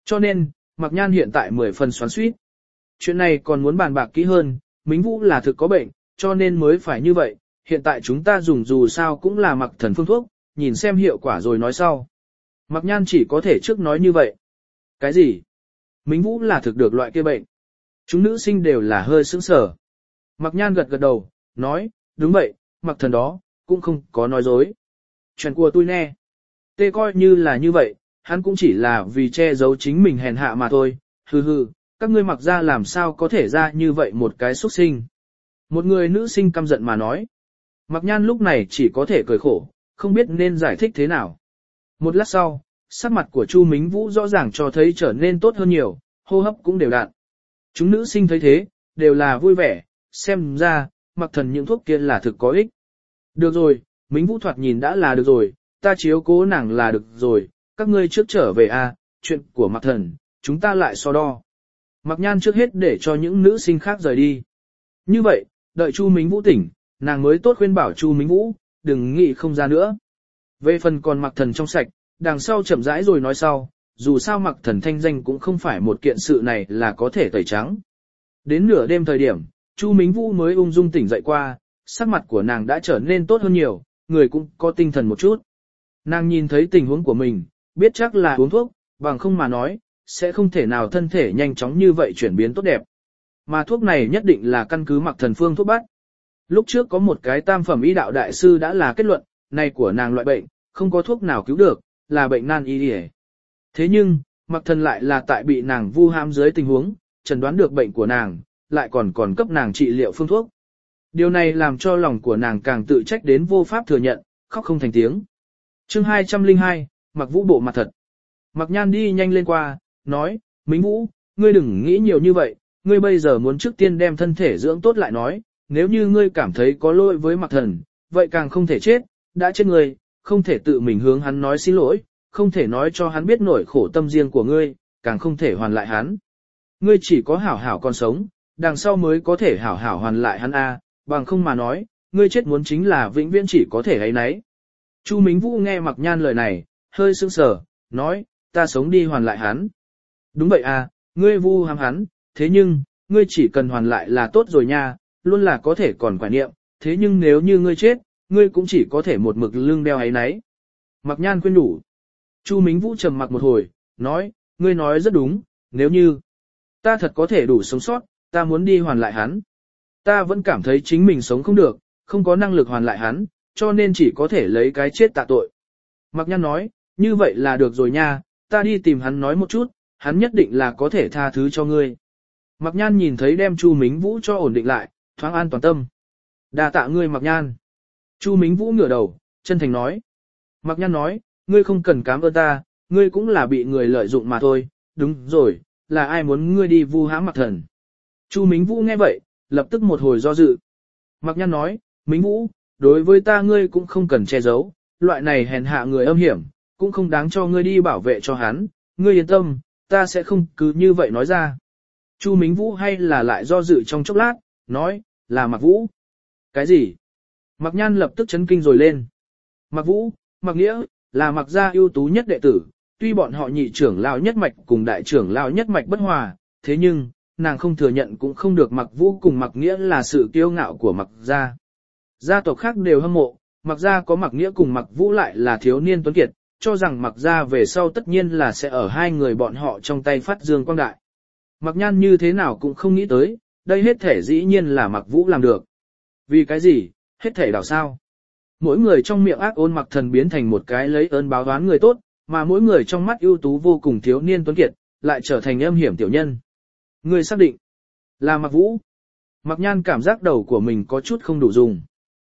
Cho nên, Mạc Nhan hiện tại 10 phần xoắn xuýt. Chuyện này còn muốn bàn bạc kỹ hơn, Mính Vũ là thực có bệnh, cho nên mới phải như vậy, hiện tại chúng ta dùng dù sao cũng là Mặc Thần phương thuốc, nhìn xem hiệu quả rồi nói sau. Mạc Nhan chỉ có thể trước nói như vậy. Cái gì? Mính Vũ là thực được loại kia bệnh. Chúng nữ sinh đều là hơi sững sờ. Mạc Nhan gật gật đầu, nói, đúng vậy, Mặc Thần đó, cũng không có nói dối. Chuyện của tôi nè. Tê coi như là như vậy, hắn cũng chỉ là vì che giấu chính mình hèn hạ mà thôi, hừ hừ, các ngươi Mặc ra làm sao có thể ra như vậy một cái xuất sinh. Một người nữ sinh căm giận mà nói. Mạc Nhan lúc này chỉ có thể cười khổ, không biết nên giải thích thế nào. Một lát sau, sắc mặt của Chu Mính Vũ rõ ràng cho thấy trở nên tốt hơn nhiều, hô hấp cũng đều đặn. Chúng nữ sinh thấy thế, đều là vui vẻ, xem ra, Mặc Thần những thuốc kia là thực có ích. Được rồi, Mính Vũ thoạt nhìn đã là được rồi, ta chiếu cố nàng là được rồi, các ngươi trước trở về a, chuyện của Mặc Thần, chúng ta lại so đo. Mạc Nhan trước hết để cho những nữ sinh khác rời đi. Như vậy, đợi Chu Mính Vũ tỉnh, nàng mới tốt khuyên bảo Chu Mính Vũ, đừng nghĩ không ra nữa. Về phần còn Mặc Thần trong sạch, đằng sau chậm rãi rồi nói sau, dù sao Mặc Thần thanh danh cũng không phải một kiện sự này là có thể tẩy trắng. Đến nửa đêm thời điểm, Chu Mính Vũ mới ung dung tỉnh dậy qua, sắc mặt của nàng đã trở nên tốt hơn nhiều, người cũng có tinh thần một chút. Nàng nhìn thấy tình huống của mình, biết chắc là uống thuốc, bằng không mà nói, sẽ không thể nào thân thể nhanh chóng như vậy chuyển biến tốt đẹp. Mà thuốc này nhất định là căn cứ Mặc Thần phương thuốc bắt. Lúc trước có một cái tam phẩm y đạo đại sư đã là kết luận, này của nàng loại bệnh, không có thuốc nào cứu được, là bệnh nan y điề. Thế nhưng, Mặc Thần lại là tại bị nàng vu hãm dưới tình huống, chẩn đoán được bệnh của nàng, lại còn cấp nàng trị liệu phương thuốc. Điều này làm cho lòng của nàng càng tự trách đến vô pháp thừa nhận, khóc không thành tiếng. Chương 202, Mặc Vũ bộ mặt thật. Mạc Nhan đi nhanh lên qua, nói, Mính Vũ, ngươi đừng nghĩ nhiều như vậy, ngươi bây giờ muốn trước tiên đem thân thể dưỡng tốt lại nói, nếu như ngươi cảm thấy có lỗi với Mặc Thần, vậy càng không thể chết, đã chết ngươi, không thể tự mình hướng hắn nói xin lỗi, không thể nói cho hắn biết nỗi khổ tâm riêng của ngươi, càng không thể hoàn lại hắn. Ngươi chỉ có hảo hảo còn sống, đằng sau mới có thể hảo hảo hoàn lại hắn a, bằng không mà nói, ngươi chết muốn chính là vĩnh viễn chỉ có thể ấy nấy. Chu Mính Vũ nghe Mạc Nhan lời này, hơi sững sờ, nói, ta sống đi hoàn lại hắn. Đúng vậy à, ngươi vu hãm hắn, thế nhưng, ngươi chỉ cần hoàn lại là tốt rồi nha, luôn là có thể còn quả niệm, thế nhưng nếu như ngươi chết, ngươi cũng chỉ có thể một mực lưng đeo ấy nấy. Mạc Nhan khuyên đủ. Chu Mính Vũ trầm mặc một hồi, nói, ngươi nói rất đúng, nếu như ta thật có thể đủ sống sót, ta muốn đi hoàn lại hắn. Ta vẫn cảm thấy chính mình sống không được, không có năng lực hoàn lại hắn, cho nên chỉ có thể lấy cái chết tạ tội. Mạc Nhan nói, như vậy là được rồi nha, ta đi tìm hắn nói một chút, hắn nhất định là có thể tha thứ cho ngươi. Mạc Nhan nhìn thấy đem Chu Mính Vũ cho ổn định lại, thoáng an toàn tâm. Đa tạ ngươi Mạc Nhan. Chu Mính Vũ ngửa đầu, chân thành nói. Mạc Nhan nói, ngươi không cần cảm ơn ta, ngươi cũng là bị người lợi dụng mà thôi, đúng rồi, là ai muốn ngươi đi vu hãm Mặc Thần. Chu Mính Vũ nghe vậy, lập tức một hồi do dự. Mạc Nhan nói, Mính Vũ, đối với ta ngươi cũng không cần che giấu, loại này hèn hạ người âm hiểm, cũng không đáng cho ngươi đi bảo vệ cho hắn, ngươi yên tâm, ta sẽ không cứ như vậy nói ra. Chu Mính Vũ hay là lại do dự trong chốc lát, nói, là Mạc Vũ. Cái gì? Mạc Nhan lập tức chấn kinh rồi lên. Mạc Vũ, Mạc Nghĩa, là Mạc gia ưu tú nhất đệ tử, tuy bọn họ nhị trưởng lão nhất mạch cùng đại trưởng lão nhất mạch bất hòa, thế nhưng, nàng không thừa nhận cũng không được Mạc Vũ cùng Mạc Nghĩa là sự kiêu ngạo của Mạc gia. Gia tộc khác đều hâm mộ, Mạc gia có Mạc Nghĩa cùng Mạc Vũ lại là thiếu niên tuấn kiệt, cho rằng Mạc gia về sau tất nhiên là sẽ ở hai người bọn họ trong tay phát dương quang đại. Mạc Nhan như thế nào cũng không nghĩ tới, đây hết thể dĩ nhiên là Mạc Vũ làm được. Vì cái gì, hết thể đảo sao? Mỗi người trong miệng ác ôn Mạc Thần biến thành một cái lấy ơn báo oán người tốt, mà mỗi người trong mắt ưu tú vô cùng thiếu niên tuấn kiệt, lại trở thành âm hiểm tiểu nhân. Người xác định là Mạc Vũ. Mạc Nhan cảm giác đầu của mình có chút không đủ dùng.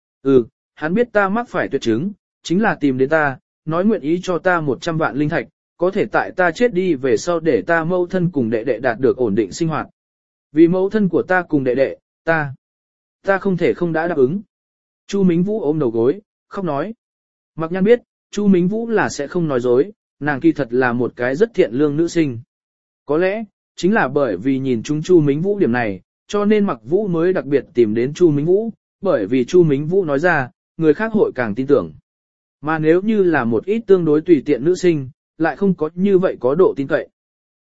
Hắn biết ta mắc phải tuyệt chứng, chính là tìm đến ta, nói nguyện ý cho ta 100 vạn linh thạch, có thể tại ta chết đi về sau để ta mẫu thân cùng đệ đệ đạt được ổn định sinh hoạt. Vì mẫu thân của ta cùng đệ đệ, ta không thể không đã đáp ứng. Chu Mính Vũ ôm đầu gối, khóc nói. Mạc Nhan biết, Chu Mính Vũ là sẽ không nói dối, nàng kỳ thật là một cái rất thiện lương nữ sinh. Có lẽ, chính là bởi vì nhìn chúng Chu Mính Vũ điểm này, cho nên Mạc Vũ mới đặc biệt tìm đến Chu Mính Vũ, bởi vì Chu Mính Vũ nói ra, người khác hội càng tin tưởng. Mà nếu như là một ít tương đối tùy tiện nữ sinh, lại không có như vậy có độ tin cậy.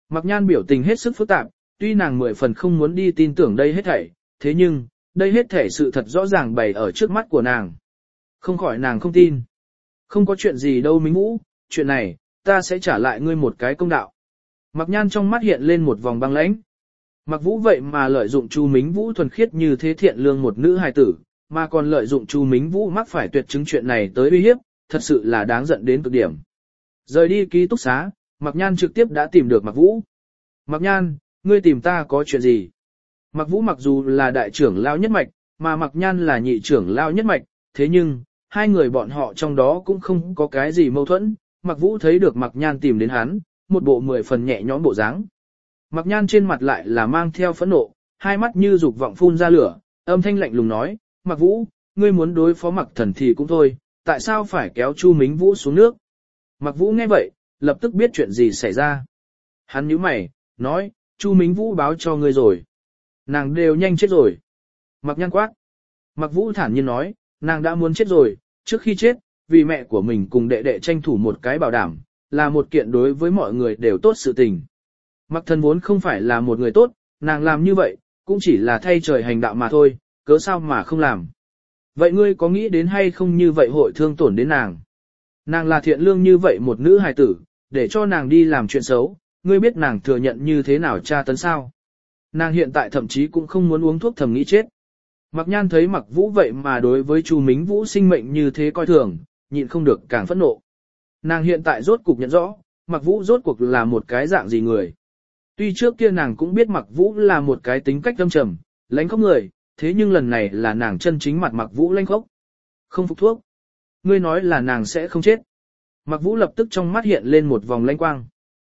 Mạc Nhan biểu tình hết sức phức tạp, tuy nàng 10 phần không muốn đi tin tưởng đây hết thảy, thế nhưng, đây hết thảy sự thật rõ ràng bày ở trước mắt của nàng. Không khỏi nàng không tin. Không có chuyện gì đâu Mính Vũ, chuyện này, ta sẽ trả lại ngươi một cái công đạo. Mạc Nhan trong mắt hiện lên một vòng băng lãnh. Mạc Vũ vậy mà lợi dụng Chu Mính Vũ thuần khiết như thế thiện lương một nữ hài tử, mà còn lợi dụng Chu Mính Vũ mắc phải tuyệt chứng chuyện này tới uy hiếp, thật sự là đáng giận đến cực điểm. Rời đi ký túc xá, Mạc Nhan trực tiếp đã tìm được Mạc Vũ. Mạc Nhan, ngươi tìm ta có chuyện gì? Mạc Vũ mặc dù là đại trưởng lão nhất mạch, mà Mạc Nhan là nhị trưởng lão nhất mạch, thế nhưng, hai người bọn họ trong đó cũng không có cái gì mâu thuẫn. Mạc Vũ thấy được Mạc Nhan tìm đến hắn, một bộ 10 phần nhẹ nhõm bộ dáng. Mạc Nhan trên mặt lại là mang theo phẫn nộ, hai mắt như dục vọng phun ra lửa, âm thanh lạnh lùng nói, Mạc Vũ, ngươi muốn đối phó Mạc Thần thì cũng thôi, tại sao phải kéo Chu Mính Vũ xuống nước? Mạc Vũ nghe vậy, lập tức biết chuyện gì xảy ra. Hắn nhíu mày, nói, Chu Mính Vũ báo cho ngươi rồi. Nàng đều nhanh chết rồi. Mạc Nhan quát. Mạc Vũ thản nhiên nói, nàng đã muốn chết rồi, trước khi chết, vì mẹ của mình cùng đệ đệ tranh thủ một cái bảo đảm, là một kiện đối với mọi người đều tốt sự tình. Mạc Thần vốn không phải là một người tốt, nàng làm như vậy, cũng chỉ là thay trời hành đạo mà thôi, cớ sao mà không làm. Vậy ngươi có nghĩ đến hay không như vậy hội thương tổn đến nàng? Nàng là thiện lương như vậy một nữ hài tử, để cho nàng đi làm chuyện xấu, ngươi biết nàng thừa nhận như thế nào tra tấn sao? Nàng hiện tại thậm chí cũng không muốn uống thuốc thầm nghĩ chết. Mạc Nhan thấy Mạc Vũ vậy mà đối với Chu Mính Vũ sinh mệnh như thế coi thường, nhịn không được càng phẫn nộ. Nàng hiện tại rốt cục nhận rõ, Mạc Vũ rốt cuộc là một cái dạng gì người. Tuy trước kia nàng cũng biết Mạc Vũ là một cái tính cách âm trầm, lãnh khốc người, thế nhưng lần này là nàng chân chính mặt Mạc Vũ lãnh khốc. Không phục thuốc. Ngươi nói là nàng sẽ không chết. Mạc Vũ lập tức trong mắt hiện lên một vòng lãnh quang.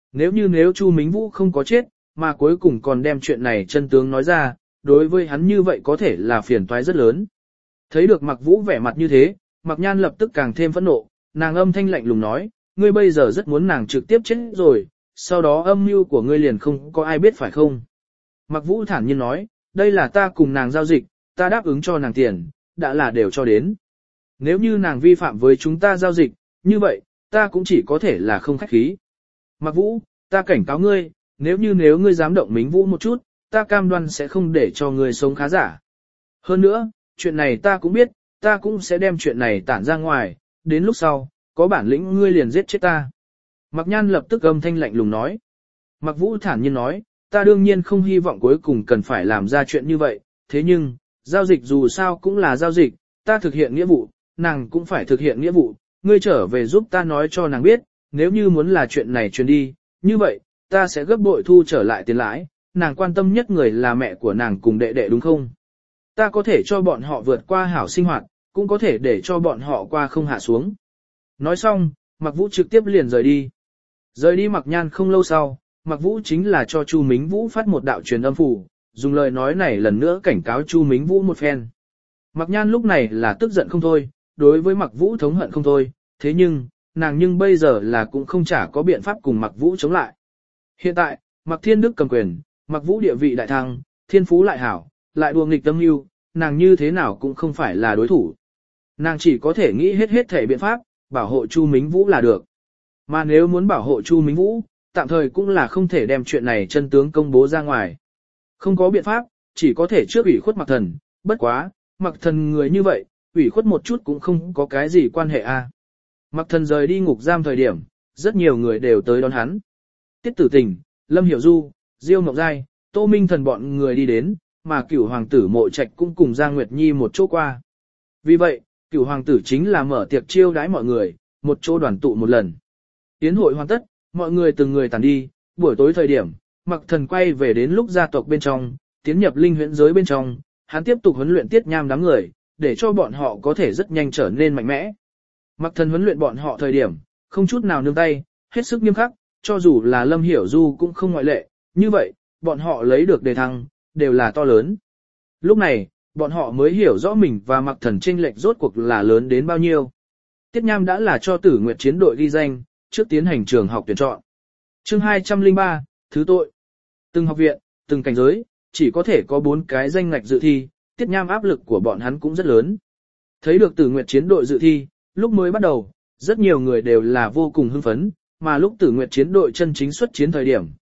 Nếu Chu Mính Vũ không có chết, mà cuối cùng còn đem chuyện này chân tướng nói ra, đối với hắn như vậy có thể là phiền toái rất lớn. Thấy được Mạc Vũ vẻ mặt như thế, Mạc Nhan lập tức càng thêm phẫn nộ, nàng âm thanh lạnh lùng nói, ngươi bây giờ rất muốn nàng trực tiếp chết rồi, sau đó âm mưu của ngươi liền không có ai biết phải không? Mạc Vũ thản nhiên nói, đây là ta cùng nàng giao dịch, ta đáp ứng cho nàng tiền, đã là đều cho đến. Nếu như nàng vi phạm với chúng ta giao dịch, như vậy, ta cũng chỉ có thể là không khách khí. Mạc Vũ, ta cảnh cáo ngươi, nếu ngươi dám động Mính Vũ một chút, ta cam đoan sẽ không để cho ngươi sống khá giả. Hơn nữa, chuyện này ta cũng biết, ta cũng sẽ đem chuyện này tản ra ngoài, đến lúc sau, có bản lĩnh ngươi liền giết chết ta. Mạc Nhan lập tức âm thanh lạnh lùng nói. Mạc Vũ thản nhiên nói, ta đương nhiên không hy vọng cuối cùng cần phải làm ra chuyện như vậy, thế nhưng, giao dịch dù sao cũng là giao dịch, ta thực hiện nghĩa vụ, nàng cũng phải thực hiện nghĩa vụ, ngươi trở về giúp ta nói cho nàng biết, nếu như muốn là chuyện này truyền đi, như vậy, ta sẽ gấp bội thu trở lại tiền lãi, nàng quan tâm nhất người là mẹ của nàng cùng đệ đệ đúng không? Ta có thể cho bọn họ vượt qua hảo sinh hoạt, cũng có thể để cho bọn họ qua không hạ xuống. Nói xong, Mạc Vũ trực tiếp liền rời đi. Rời đi Mạc Nhan không lâu sau, Mạc Vũ chính là cho Chu Mính Vũ phát một đạo truyền âm phủ, dùng lời nói này lần nữa cảnh cáo Chu Mính Vũ một phen. Mạc Nhan lúc này là tức giận không thôi, đối với Mạc Vũ thống hận không thôi, thế nhưng, nàng bây giờ là cũng không chả có biện pháp cùng Mạc Vũ chống lại. Hiện tại, Mạc Thiên Đức cầm quyền, Mạc Vũ địa vị đại thăng, thiên phú lại hảo, lại đùa nghịch tâm yêu, nàng như thế nào cũng không phải là đối thủ. Nàng chỉ có thể nghĩ hết thể biện pháp, bảo hộ Chu Mính Vũ là được. Mà nếu muốn bảo hộ Chu Mính Vũ, tạm thời cũng là không thể đem chuyện này chân tướng công bố ra ngoài. Không có biện pháp, chỉ có thể trước ủy khuất Mạc Thần, bất quá, Mạc Thần người như vậy, ủy khuất một chút cũng không có cái gì quan hệ a. Mạc Thần rời đi ngục giam thời điểm, rất nhiều người đều tới đón hắn. Tiết Tử Tình, Lâm Hiểu Du, Diêu Ngọc Giai, Tô Minh Thần bọn người đi đến, mà Cửu hoàng tử Mộ Trạch cũng cùng Giang Nguyệt Nhi một chỗ qua. Vì vậy, Cửu hoàng tử chính là mở tiệc chiêu đãi mọi người, một chỗ đoàn tụ một lần. Tiến hội hoàn tất, mọi người từng người tản đi, buổi tối thời điểm, Mạc Thần quay về đến lúc gia tộc bên trong, tiến nhập linh huyễn giới bên trong, hắn tiếp tục huấn luyện Tiết Nham đám người, để cho bọn họ có thể rất nhanh trở nên mạnh mẽ. Mạc Thần huấn luyện bọn họ thời điểm, không chút nào nương tay, hết sức nghiêm khắc, cho dù là Lâm Hiểu Du cũng không ngoại lệ, như vậy, bọn họ lấy được đề thăng, đều là to lớn. Lúc này, bọn họ mới hiểu rõ mình và Mạc Thần chênh lệch rốt cuộc là lớn đến bao nhiêu. Tiết Nham đã là cho Tử Nguyệt chiến đội ghi danh, trước tiến hành trường học tuyển chọn. Chương 203, thứ tội. Từng học viện, từng cảnh giới, chỉ có thể có 4 cái danh ngạch dự thi, Tiết Nham áp lực của bọn hắn cũng rất lớn. Thấy được Tử Nguyệt chiến đội dự thi, lúc mới bắt đầu, rất nhiều người đều là vô cùng hưng phấn, mà lúc Tử Nguyệt chiến đội chân chính xuất chiến thời điểm,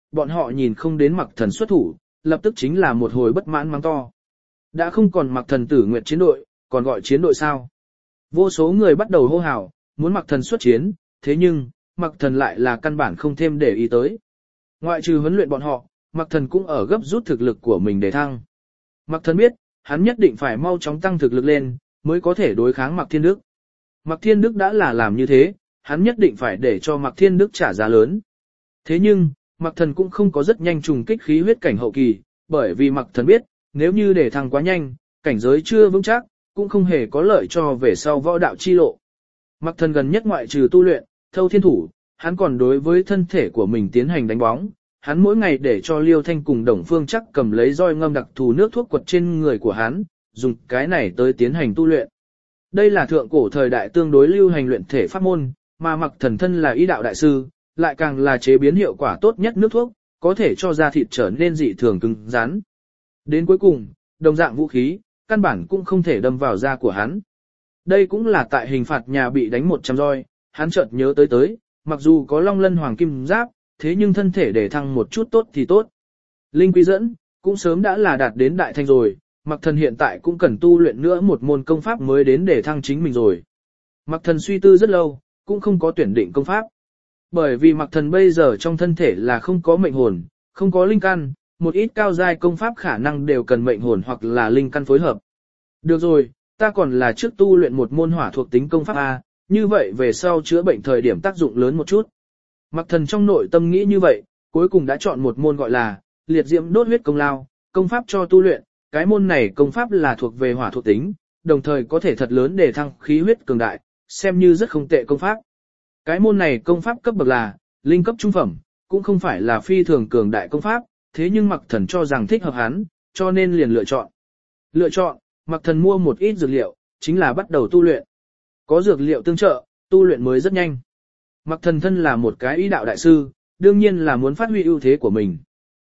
bọn họ nhìn không đến Mặc Thần xuất thủ, lập tức chính là một hồi bất mãn mắng to. Đã không còn Mặc Thần Tử Nguyệt chiến đội, còn gọi chiến đội sao? Vô số người bắt đầu hô hào, muốn Mặc Thần xuất chiến, thế nhưng, Mặc Thần lại là căn bản không thêm để ý tới. Ngoại trừ huấn luyện bọn họ, Mặc Thần cũng ở gấp rút thực lực của mình để thăng. Mặc Thần biết, hắn nhất định phải mau chóng tăng thực lực lên, mới có thể đối kháng Mặc Thiên Đức. Mặc Thiên Đức đã là làm như thế, hắn nhất định phải để cho Mặc Thiên Đức trả giá lớn. Thế nhưng, Mặc Thần cũng không có rất nhanh trùng kích khí huyết cảnh hậu kỳ, bởi vì Mặc Thần biết, nếu như để thăng quá nhanh, cảnh giới chưa vững chắc, cũng không hề có lợi cho về sau võ đạo chi lộ. Mặc Thần gần nhất ngoại trừ tu luyện, thâu thiên thủ, hắn còn đối với thân thể của mình tiến hành đánh bóng. Hắn mỗi ngày để cho Liêu Thanh cùng Đồng Phương Chắc cầm lấy roi ngâm đặc thù nước thuốc quật trên người của hắn, dùng cái này tới tiến hành tu luyện. Đây là thượng cổ thời đại tương đối lưu hành luyện thể pháp môn, mà Mặc Thần thân là y đạo đại sư, lại càng là chế biến hiệu quả tốt nhất nước thuốc, có thể cho da thịt trở nên dị thường cứng rắn. Đến cuối cùng, đồng dạng vũ khí, căn bản cũng không thể đâm vào da của hắn. Đây cũng là tại hình phạt nhà bị đánh 100 roi, hắn chợt nhớ tới, mặc dù có long lân hoàng kim giáp, thế nhưng thân thể để thăng một chút tốt thì tốt. Linh quy dẫn, cũng sớm đã là đạt đến đại thanh rồi, Mặc Thần hiện tại cũng cần tu luyện nữa một môn công pháp mới đến để thăng chính mình rồi. Mặc Thần suy tư rất lâu, cũng không có tuyển định công pháp. Bởi vì Mặc Thần bây giờ trong thân thể là không có mệnh hồn, không có linh căn, một ít cao giai công pháp khả năng đều cần mệnh hồn hoặc là linh căn phối hợp. Được rồi, ta còn là trước tu luyện một môn hỏa thuộc tính công pháp A, như vậy về sau chữa bệnh thời điểm tác dụng lớn một chút. Mặc Thần trong nội tâm nghĩ như vậy, cuối cùng đã chọn một môn gọi là liệt diễm đốt huyết công lao, công pháp cho tu luyện, cái môn này công pháp là thuộc về hỏa thuộc tính, đồng thời có thể thật lớn để thăng khí huyết cường đại, xem như rất không tệ công pháp. Cái môn này công pháp cấp bậc là linh cấp trung phẩm, cũng không phải là phi thường cường đại công pháp, thế nhưng Mặc Thần cho rằng thích hợp hắn, cho nên liền lựa chọn. Lựa chọn, Mặc Thần mua một ít dược liệu, chính là bắt đầu tu luyện. Có dược liệu tương trợ, tu luyện mới rất nhanh. Mặc Thần thân là một cái y đạo đại sư, đương nhiên là muốn phát huy ưu thế của mình.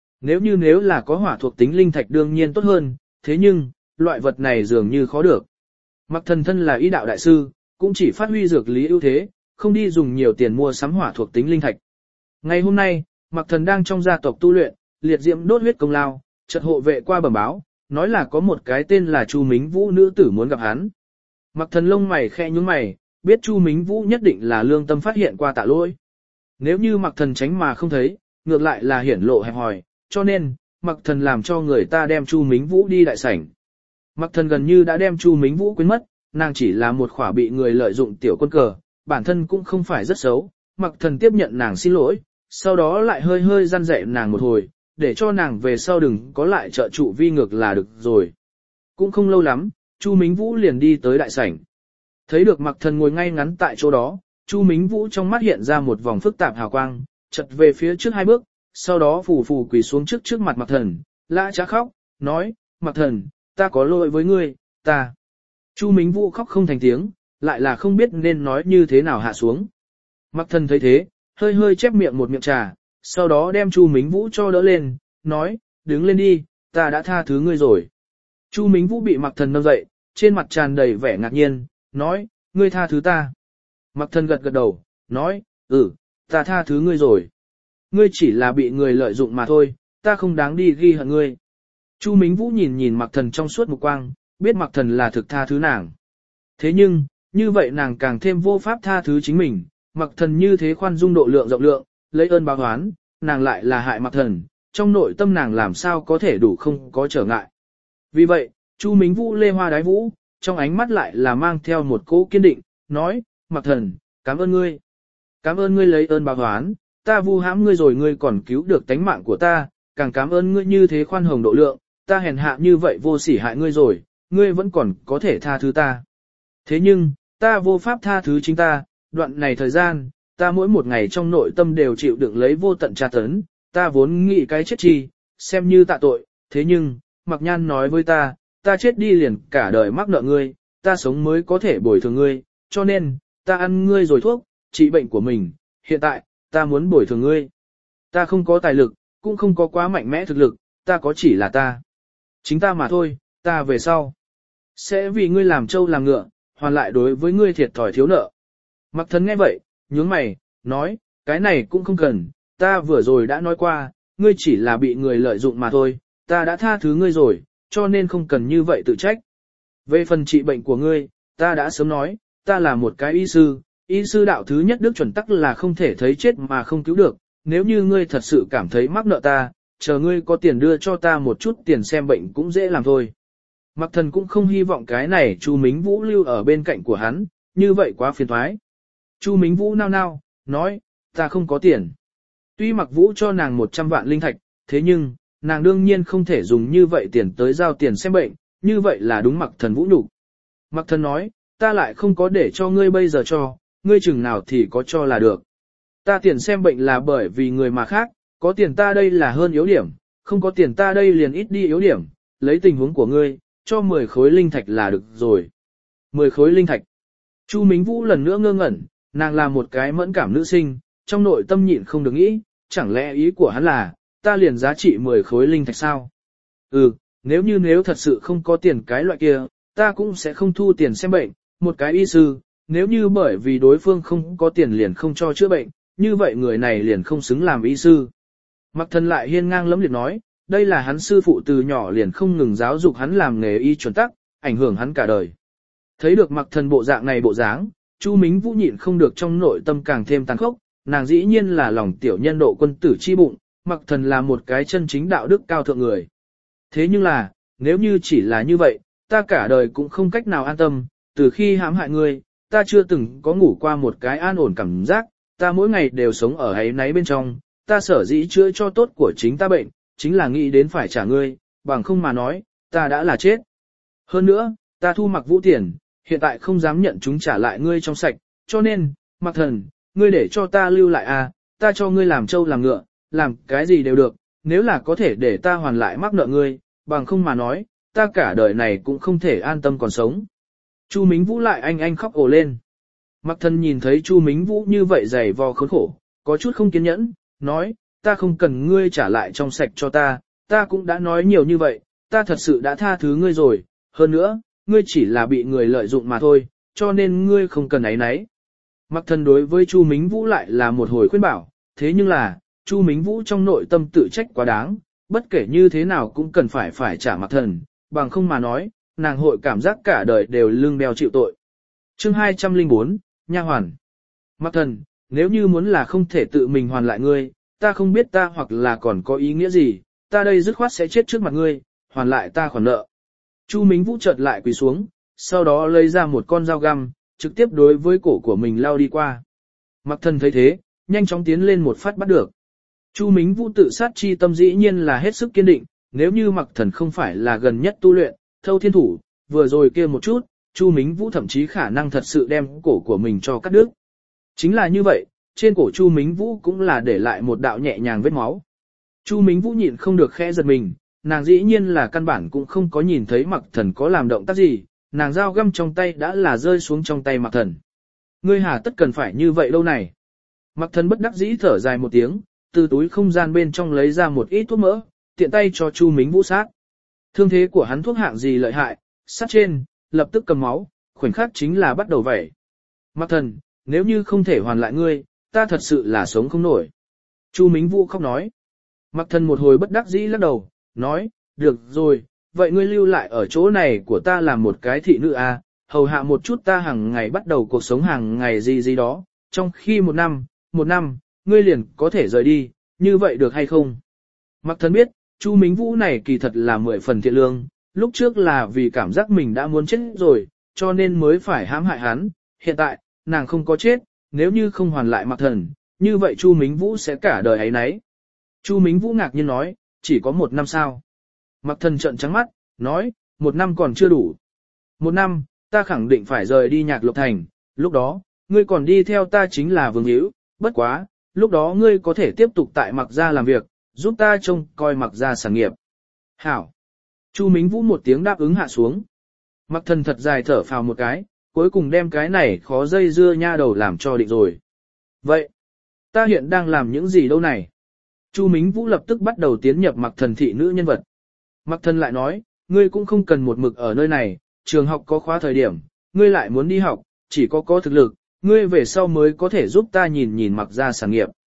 Nếu là có hỏa thuộc tính linh thạch đương nhiên tốt hơn, thế nhưng, loại vật này dường như khó được. Mặc Thần thân là y đạo đại sư, cũng chỉ phát huy dược lý ưu thế, không đi dùng nhiều tiền mua sắm hỏa thuộc tính linh thạch. Ngày hôm nay, Mặc Thần đang trong gia tộc tu luyện, liệt diễm đốt huyết công lao, chợt hộ vệ qua bẩm báo, nói là có một cái tên là Chu Mính Vũ nữ tử muốn gặp hắn. Mặc Thần lông mày khẽ nhướng mày, biết Chu Mính Vũ nhất định là lương tâm phát hiện qua Tạ Lỗi. Nếu như Mặc Thần tránh mà không thấy, ngược lại là hiển lộ hẹp hòi, cho nên, Mặc Thần làm cho người ta đem Chu Mính Vũ đi đại sảnh. Mặc Thần gần như đã đem Chu Mính Vũ quên mất, nàng chỉ là một khỏa bị người lợi dụng tiểu quân cờ, bản thân cũng không phải rất xấu. Mặc Thần tiếp nhận nàng xin lỗi, sau đó lại hơi hơi răn dạy nàng một hồi, để cho nàng về sau đừng có lại trợ trụ vi ngược là được rồi. Cũng không lâu lắm, Chu Mính Vũ liền đi tới đại sảnh. Thấy được Mặc Thần ngồi ngay ngắn tại chỗ đó, Chu Mính Vũ trong mắt hiện ra một vòng phức tạp hào quang, chật về phía trước 2 bước, sau đó phù phù quỳ xuống trước mặt Mặc Thần, lã chả khóc, nói, Mặc Thần, ta có lỗi với ngươi, ta. Chu Mính Vũ khóc không thành tiếng, lại là không biết nên nói như thế nào hạ xuống. Mặc Thần thấy thế, hơi hơi chép miệng một miệng trà, sau đó đem Chu Mính Vũ cho đỡ lên, nói, đứng lên đi, ta đã tha thứ ngươi rồi. Chu Mính Vũ bị Mặc Thần nâng dậy, trên mặt tràn đầy vẻ ngạc nhiên, nói, ngươi tha thứ ta. Mặc Thần gật gật đầu, nói, ta tha thứ ngươi rồi. Ngươi chỉ là bị người lợi dụng mà thôi, ta không đáng đi ghi hận ngươi. Chu Mính Vũ nhìn Mặc Thần trong suốt mục quang, biết Mặc Thần là thực tha thứ nàng. Thế nhưng, như vậy nàng càng thêm vô pháp tha thứ chính mình, Mặc Thần như thế khoan dung độ lượng rộng lượng, lấy ơn báo oán, nàng lại là hại Mặc Thần, trong nội tâm nàng làm sao có thể đủ không có trở ngại. Vì vậy, Chu Mính Vũ lê hoa đái vũ, trong ánh mắt lại là mang theo một cỗ kiên định, nói, Mặc Thần, cảm ơn ngươi. Cảm ơn ngươi lấy ơn báo oán, ta vu hãm ngươi rồi ngươi còn cứu được tánh mạng của ta, càng cảm ơn ngươi như thế khoan hồng độ lượng, ta hèn hạ như vậy vô sỉ hại ngươi rồi, ngươi vẫn còn có thể tha thứ ta. Thế nhưng, ta vô pháp tha thứ chính ta, đoạn này thời gian, ta mỗi một ngày trong nội tâm đều chịu đựng lấy vô tận tra tấn, ta vốn nghĩ cái chết chi, xem như tạ tội, thế nhưng, Mặc Nhan nói với ta chết đi liền cả đời mắc nợ ngươi, ta sống mới có thể bồi thường ngươi, cho nên, ta ăn ngươi rồi thuốc, trị bệnh của mình, hiện tại, ta muốn bồi thường ngươi. Ta không có tài lực, cũng không có quá mạnh mẽ thực lực, ta có chỉ là ta. Chính ta mà thôi, ta về sau. Sẽ vì ngươi làm trâu làm ngựa, hoàn lại đối với ngươi thiệt thòi thiếu nợ. Mặc Thần nghe vậy, nhướng mày, nói, cái này cũng không cần, ta vừa rồi đã nói qua, ngươi chỉ là bị người lợi dụng mà thôi, ta đã tha thứ ngươi rồi, cho nên không cần như vậy tự trách. Về phần trị bệnh của ngươi, ta đã sớm nói, ta là một cái y sư đạo thứ nhất đức chuẩn tắc là không thể thấy chết mà không cứu được, nếu như ngươi thật sự cảm thấy mắc nợ ta, chờ ngươi có tiền đưa cho ta một chút tiền xem bệnh cũng dễ làm thôi. Mạc Thần cũng không hy vọng cái này Chu Mính Vũ lưu ở bên cạnh của hắn, như vậy quá phiền toái. Chu Mính Vũ nao nao, nói, ta không có tiền. Tuy Mạc Vũ cho nàng 100 vạn linh thạch, thế nhưng, nàng đương nhiên không thể dùng như vậy tiền tới giao tiền xem bệnh, như vậy là đúng Mạc Thần vũ nhục. Mạc Thần nói, ta lại không có để cho ngươi bây giờ cho, ngươi chừng nào thì có cho là được. Ta tiền xem bệnh là bởi vì người mà khác, có tiền ta đây là hơn yếu điểm, không có tiền ta đây liền ít đi yếu điểm, lấy tình huống của ngươi, cho 10 khối linh thạch là được rồi. 10 khối linh thạch. Chu Mính Vũ lần nữa ngơ ngẩn, nàng là một cái mẫn cảm nữ sinh, trong nội tâm nhịn không được nghĩ, chẳng lẽ ý của hắn là, ta liền giá trị 10 khối linh thạch sao? Nếu thật sự không có tiền cái loại kia, ta cũng sẽ không thu tiền xem bệnh, một cái y sư, nếu như bởi vì đối phương không có tiền liền không cho chữa bệnh, như vậy người này liền không xứng làm y sư. Mạc Thần lại hiên ngang lẫm liệt nói, đây là hắn sư phụ từ nhỏ liền không ngừng giáo dục hắn làm nghề y chuẩn tắc, ảnh hưởng hắn cả đời. Thấy được Mạc Thần bộ dạng này bộ dáng, Chu Mính Vũ nhịn không được trong nội tâm càng thêm tàn khốc, nàng dĩ nhiên là lòng tiểu nhân độ quân tử chi bụng, Mạc Thần là một cái chân chính đạo đức cao thượng người. Thế nhưng là, nếu như chỉ là như vậy, ta cả đời cũng không cách nào an tâm, từ khi hãm hại ngươi, ta chưa từng có ngủ qua một cái an ổn cảm giác, ta mỗi ngày đều sống ở áy náy bên trong, ta sở dĩ chữa cho tốt của chính ta bệnh, chính là nghĩ đến phải trả ngươi, bằng không mà nói, ta đã là chết. Hơn nữa, ta thu Mạc Vũ tiền, hiện tại không dám nhận chúng trả lại ngươi trong sạch, cho nên, Mạc Thần, ngươi để cho ta lưu lại à, ta cho ngươi làm trâu làm ngựa, làm cái gì đều được, nếu là có thể để ta hoàn lại mắc nợ ngươi, bằng không mà nói, ta cả đời này cũng không thể an tâm còn sống. Chu Mính Vũ lại anh khóc ồ lên. Mạc Thần nhìn thấy Chu Mính Vũ như vậy dày vò khốn khổ, có chút không kiên nhẫn, nói, ta không cần ngươi trả lại trong sạch cho ta cũng đã nói nhiều như vậy, ta thật sự đã tha thứ ngươi rồi, hơn nữa, ngươi chỉ là bị người lợi dụng mà thôi, cho nên ngươi không cần áy náy. Mạc Thần đối với Chu Mính Vũ lại là một hồi khuyên bảo, thế nhưng là, Chu Mính Vũ trong nội tâm tự trách quá đáng, bất kể như thế nào cũng cần phải trả Mạc Thần, bằng không mà nói, nàng hội cảm giác cả đời đều lưng đeo chịu tội. Chương 204, Nha hoàn. Mạc Thần, nếu như muốn là không thể tự mình hoàn lại ngươi, ta không biết ta hoặc là còn có ý nghĩa gì, ta đây dứt khoát sẽ chết trước mặt ngươi, hoàn lại ta khoản nợ. Chu Mính Vũ chợt lại quỳ xuống, sau đó lấy ra một con dao găm, trực tiếp đối với cổ của mình lao đi qua. Mạc Thần thấy thế, nhanh chóng tiến lên một phát bắt được. Chu Mính Vũ tự sát chi tâm dĩ nhiên là hết sức kiên định, nếu như Mạc Thần không phải là gần nhất tu luyện, thâu thiên thủ, vừa rồi kia một chút, Chu Mính Vũ thậm chí khả năng thật sự đem cổ của mình cho cắt đứt. Chính là như vậy, trên cổ Chu Mính Vũ cũng là để lại một đạo nhẹ nhàng vết máu. Chu Mính Vũ nhịn không được khẽ giật mình, nàng dĩ nhiên là căn bản cũng không có nhìn thấy Mạc Thần có làm động tác gì, nàng dao găm trong tay đã là rơi xuống trong tay Mạc Thần. Ngươi hà tất cần phải như vậy lâu này. Mạc Thần bất đắc dĩ thở dài một tiếng, từ túi không gian bên trong lấy ra một ít thuốc mỡ, tiện tay cho Chu Mính Vũ sát. Thương thế của hắn thuốc hạng gì lợi hại, sát trên, lập tức cầm máu, khoảnh khắc chính là bắt đầu vẩy. Mạc Thần, nếu như không thể hoàn lại ngươi, ta thật sự là sống không nổi. Chu Mính Vũ khóc nói. Mạc Thần một hồi bất đắc dĩ lắc đầu, nói, được rồi, vậy ngươi lưu lại ở chỗ này của ta làm một cái thị nữ à, hầu hạ một chút ta hàng ngày bắt đầu cuộc sống hàng ngày gì đó, trong khi một năm, ngươi liền có thể rời đi, như vậy được hay không? Mạc Thần biết, Chu Mính Vũ này kỳ thật là 10 phần thiện lương, lúc trước là vì cảm giác mình đã muốn chết rồi, cho nên mới phải hãm hại hắn, hiện tại, nàng không có chết, nếu như không hoàn lại Mạc Thần, như vậy Chu Mính Vũ sẽ cả đời ấy nấy. Chu Mính Vũ ngạc nhiên nói, chỉ có 1 năm sao? Mạc Thần trợn trắng mắt, nói, 1 năm còn chưa đủ. 1 năm, ta khẳng định phải rời đi Nhạc Lộc Thành, lúc đó, ngươi còn đi theo ta chính là Vương Hữu, bất quá, lúc đó ngươi có thể tiếp tục tại Mạc gia làm việc, giúp ta trông coi Mạc gia sản nghiệp. Hảo. Chu Mính Vũ một tiếng đáp ứng hạ xuống. Mạc Thần thật dài thở phào một cái, cuối cùng đem cái này khó dây dưa nha đầu làm cho định rồi. Vậy, ta hiện đang làm những gì đâu này? Chu Mính Vũ lập tức bắt đầu tiến nhập Mạc Thần thị nữ nhân vật. Mạc Thần lại nói, ngươi cũng không cần một mực ở nơi này, trường học có khóa thời điểm, ngươi lại muốn đi học, chỉ có thực lực, ngươi về sau mới có thể giúp ta nhìn Mạc gia sản nghiệp.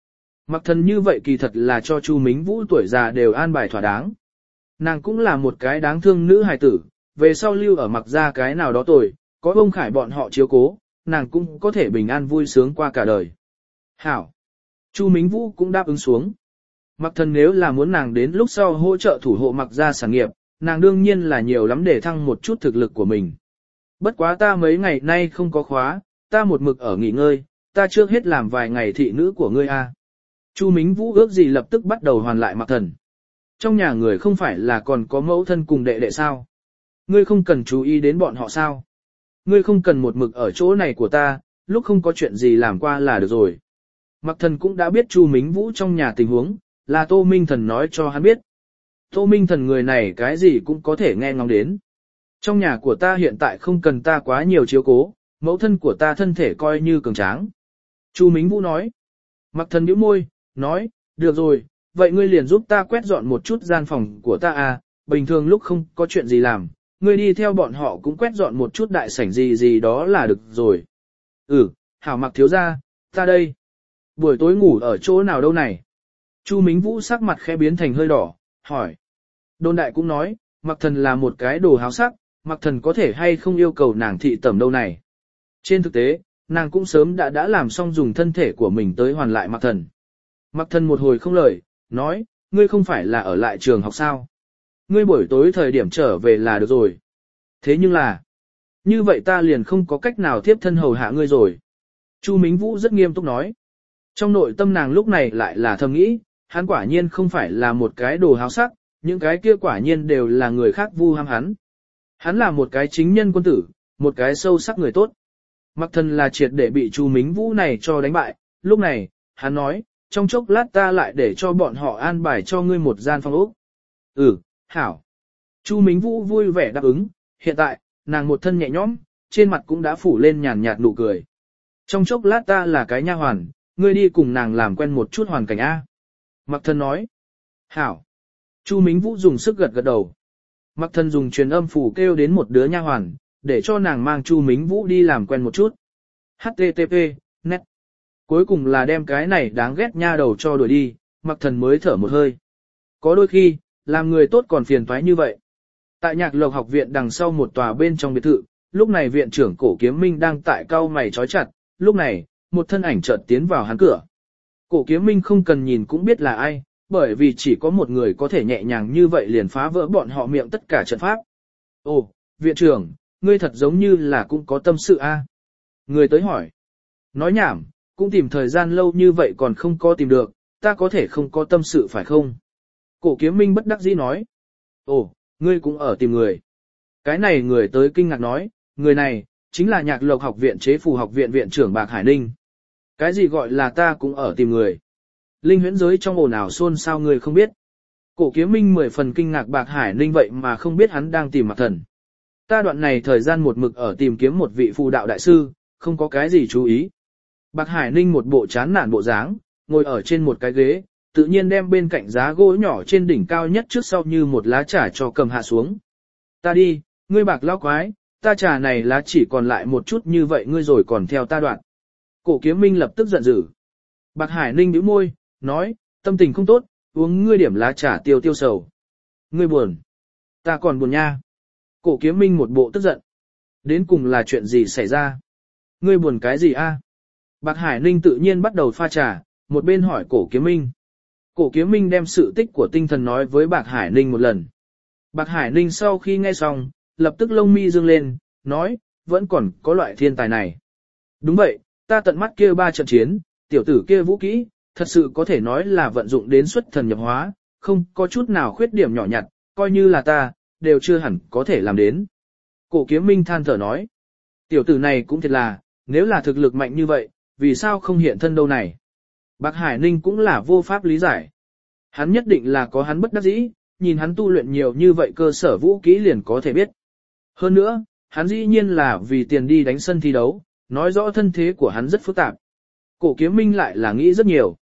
Mặc Thần như vậy kỳ thật là cho Chu Mính Vũ tuổi già đều an bài thỏa đáng. Nàng cũng là một cái đáng thương nữ hài tử, về sau lưu ở Mặc gia cái nào đó tuổi, có ông Khải bọn họ chiếu cố, nàng cũng có thể bình an vui sướng qua cả đời. Hảo. Chu Mính Vũ cũng đáp ứng xuống. Mặc Thần nếu là muốn nàng đến lúc sau hỗ trợ thủ hộ Mặc gia sản nghiệp, nàng đương nhiên là nhiều lắm để thăng một chút thực lực của mình. Bất quá ta mấy ngày nay không có khóa, ta một mực ở nghỉ ngơi, ta trước hết làm vài ngày thị nữ của ngươi a. Chu Mính Vũ ước gì lập tức bắt đầu hoàn lại Mặc Thần. Trong nhà người không phải là còn có mẫu thân cùng đệ đệ sao? Ngươi không cần chú ý đến bọn họ sao? Ngươi không cần một mực ở chỗ này của ta, lúc không có chuyện gì làm qua là được rồi. Mặc Thần cũng đã biết Chu Mính Vũ trong nhà tình huống, là Tô Minh Thần nói cho hắn biết. Tô Minh Thần người này cái gì cũng có thể nghe ngóng đến. Trong nhà của ta hiện tại không cần ta quá nhiều chiếu cố, mẫu thân của ta thân thể coi như cường tráng. Chu Mính Vũ nói. Mặc Thần nhíu môi, nói, được rồi, vậy ngươi liền giúp ta quét dọn một chút gian phòng của ta à, bình thường lúc không có chuyện gì làm, ngươi đi theo bọn họ cũng quét dọn một chút đại sảnh gì gì đó là được rồi. Ừ, hảo Mặc thiếu gia, ta đây. Buổi tối ngủ ở chỗ nào đâu này? Chu Mính Vũ sắc mặt khẽ biến thành hơi đỏ, hỏi. Đôn đại cũng nói, Mặc Thần là một cái đồ háo sắc, Mặc Thần có thể hay không yêu cầu nàng thị tẩm đâu này. Trên thực tế, nàng cũng sớm đã làm xong dùng thân thể của mình tới hoàn lại Mặc Thần. Mặc Thần một hồi không lời, nói, ngươi không phải là ở lại trường học sao? Ngươi buổi tối thời điểm trở về là được rồi. Thế nhưng là, như vậy ta liền không có cách nào tiếp thân hầu hạ ngươi rồi. Chu Mính Vũ rất nghiêm túc nói. Trong nội tâm nàng lúc này lại là thầm nghĩ, hắn quả nhiên không phải là một cái đồ háo sắc, những cái kia quả nhiên đều là người khác vu ham hắn. Hắn là một cái chính nhân quân tử, một cái sâu sắc người tốt. Mặc Thần là triệt để bị Chu Mính Vũ này cho đánh bại, lúc này, hắn nói, trong chốc lát ta lại để cho bọn họ an bài cho ngươi một gian phòng ốc. Ừ, hảo. Chu Mính Vũ vui vẻ đáp ứng, hiện tại, nàng một thân nhẹ nhõm, trên mặt cũng đã phủ lên nhàn nhạt nụ cười. Trong chốc lát ta là cái nha hoàn, ngươi đi cùng nàng làm quen một chút hoàn cảnh A. Mặc Thần nói. Hảo. Chu Mính Vũ dùng sức gật gật đầu. Mặc Thần dùng truyền âm phủ kêu đến một đứa nha hoàn, để cho nàng mang Chu Mính Vũ đi làm quen một chút. HTTP, net. Cuối cùng là đem cái này đáng ghét nha đầu cho đuổi đi, Mặc Thần mới thở một hơi. Có đôi khi, làm người tốt còn phiền toái như vậy. Tại Nhạc Lộc học viện đằng sau một tòa bên trong biệt thự, lúc này viện trưởng Cổ Kiếm Minh đang tại cau mày trói chặt, lúc này, một thân ảnh chợt tiến vào hắn cửa. Cổ Kiếm Minh không cần nhìn cũng biết là ai, bởi vì chỉ có một người có thể nhẹ nhàng như vậy liền phá vỡ bọn họ miệng tất cả trận pháp. Ồ, viện trưởng, ngươi thật giống như là cũng có tâm sự a. Người tới hỏi. Nói nhảm, cũng tìm thời gian lâu như vậy còn không có tìm được, ta có thể không có tâm sự phải không? Cổ Kiếm Minh bất đắc dĩ nói. Ồ, ngươi cũng ở tìm người. Cái này người tới kinh ngạc nói, người này, chính là Nhạc Lộc học viện chế phù học viện viện trưởng Bạc Hải Ninh. Cái gì gọi là ta cũng ở tìm người? Linh huyễn giới trong ồn ào xôn sao người không biết? Cổ Kiếm Minh 10 phần kinh ngạc Bạc Hải Ninh vậy mà không biết hắn đang tìm Mặc Thần. Ta đoạn này thời gian một mực ở tìm kiếm một vị phù đạo đại sư, không có cái gì chú ý. Bạc Hải Ninh một bộ chán nản bộ dáng, ngồi ở trên một cái ghế, tự nhiên đem bên cạnh giá gỗ nhỏ trên đỉnh cao nhất trước sau như một lá trà cho cầm hạ xuống. Ta đi, ngươi Bạc lão quái, ta trà này lá chỉ còn lại một chút như vậy ngươi rồi còn theo ta đoạn. Cổ Kiếm Minh lập tức giận dữ. Bạc Hải Ninh nhíu môi, nói, tâm tình không tốt, uống ngươi điểm lá trà tiêu tiêu sầu. Ngươi buồn. Ta còn buồn nha. Cổ Kiếm Minh một bộ tức giận. Đến cùng là chuyện gì xảy ra? Ngươi buồn cái gì a? Bạc Hải Ninh tự nhiên bắt đầu pha trà, một bên hỏi Cổ Kiếm Minh. Cổ Kiếm Minh đem sự tích của tinh thần nói với Bạc Hải Ninh một lần. Bạc Hải Ninh sau khi nghe xong, lập tức lông mi dương lên, nói, vẫn còn có loại thiên tài này. Đúng vậy, ta tận mắt kia 3 trận chiến, tiểu tử kia vũ kỹ, thật sự có thể nói là vận dụng đến xuất thần nhập hóa, không có chút nào khuyết điểm nhỏ nhặt, coi như là ta, đều chưa hẳn có thể làm đến. Cổ Kiếm Minh than thở nói, tiểu tử này cũng thiệt là, nếu là thực lực mạnh như vậy, vì sao không hiện thân đâu này? Bạc Hải Ninh cũng là vô pháp lý giải. Hắn nhất định là có hắn bất đắc dĩ, nhìn hắn tu luyện nhiều như vậy cơ sở vũ kỹ liền có thể biết. Hơn nữa, hắn dĩ nhiên là vì tiền đi đánh sân thi đấu, nói rõ thân thế của hắn rất phức tạp. Cổ Kiếm Minh lại là nghĩ rất nhiều.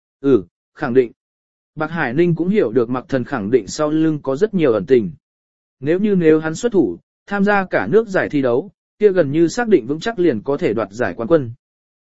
Khẳng định. Bạc Hải Ninh cũng hiểu được Mặc Thần khẳng định sau lưng có rất nhiều ẩn tình. Nếu hắn xuất thủ, tham gia cả nước giải thi đấu, kia gần như xác định vững chắc liền có thể đoạt giải quán quân.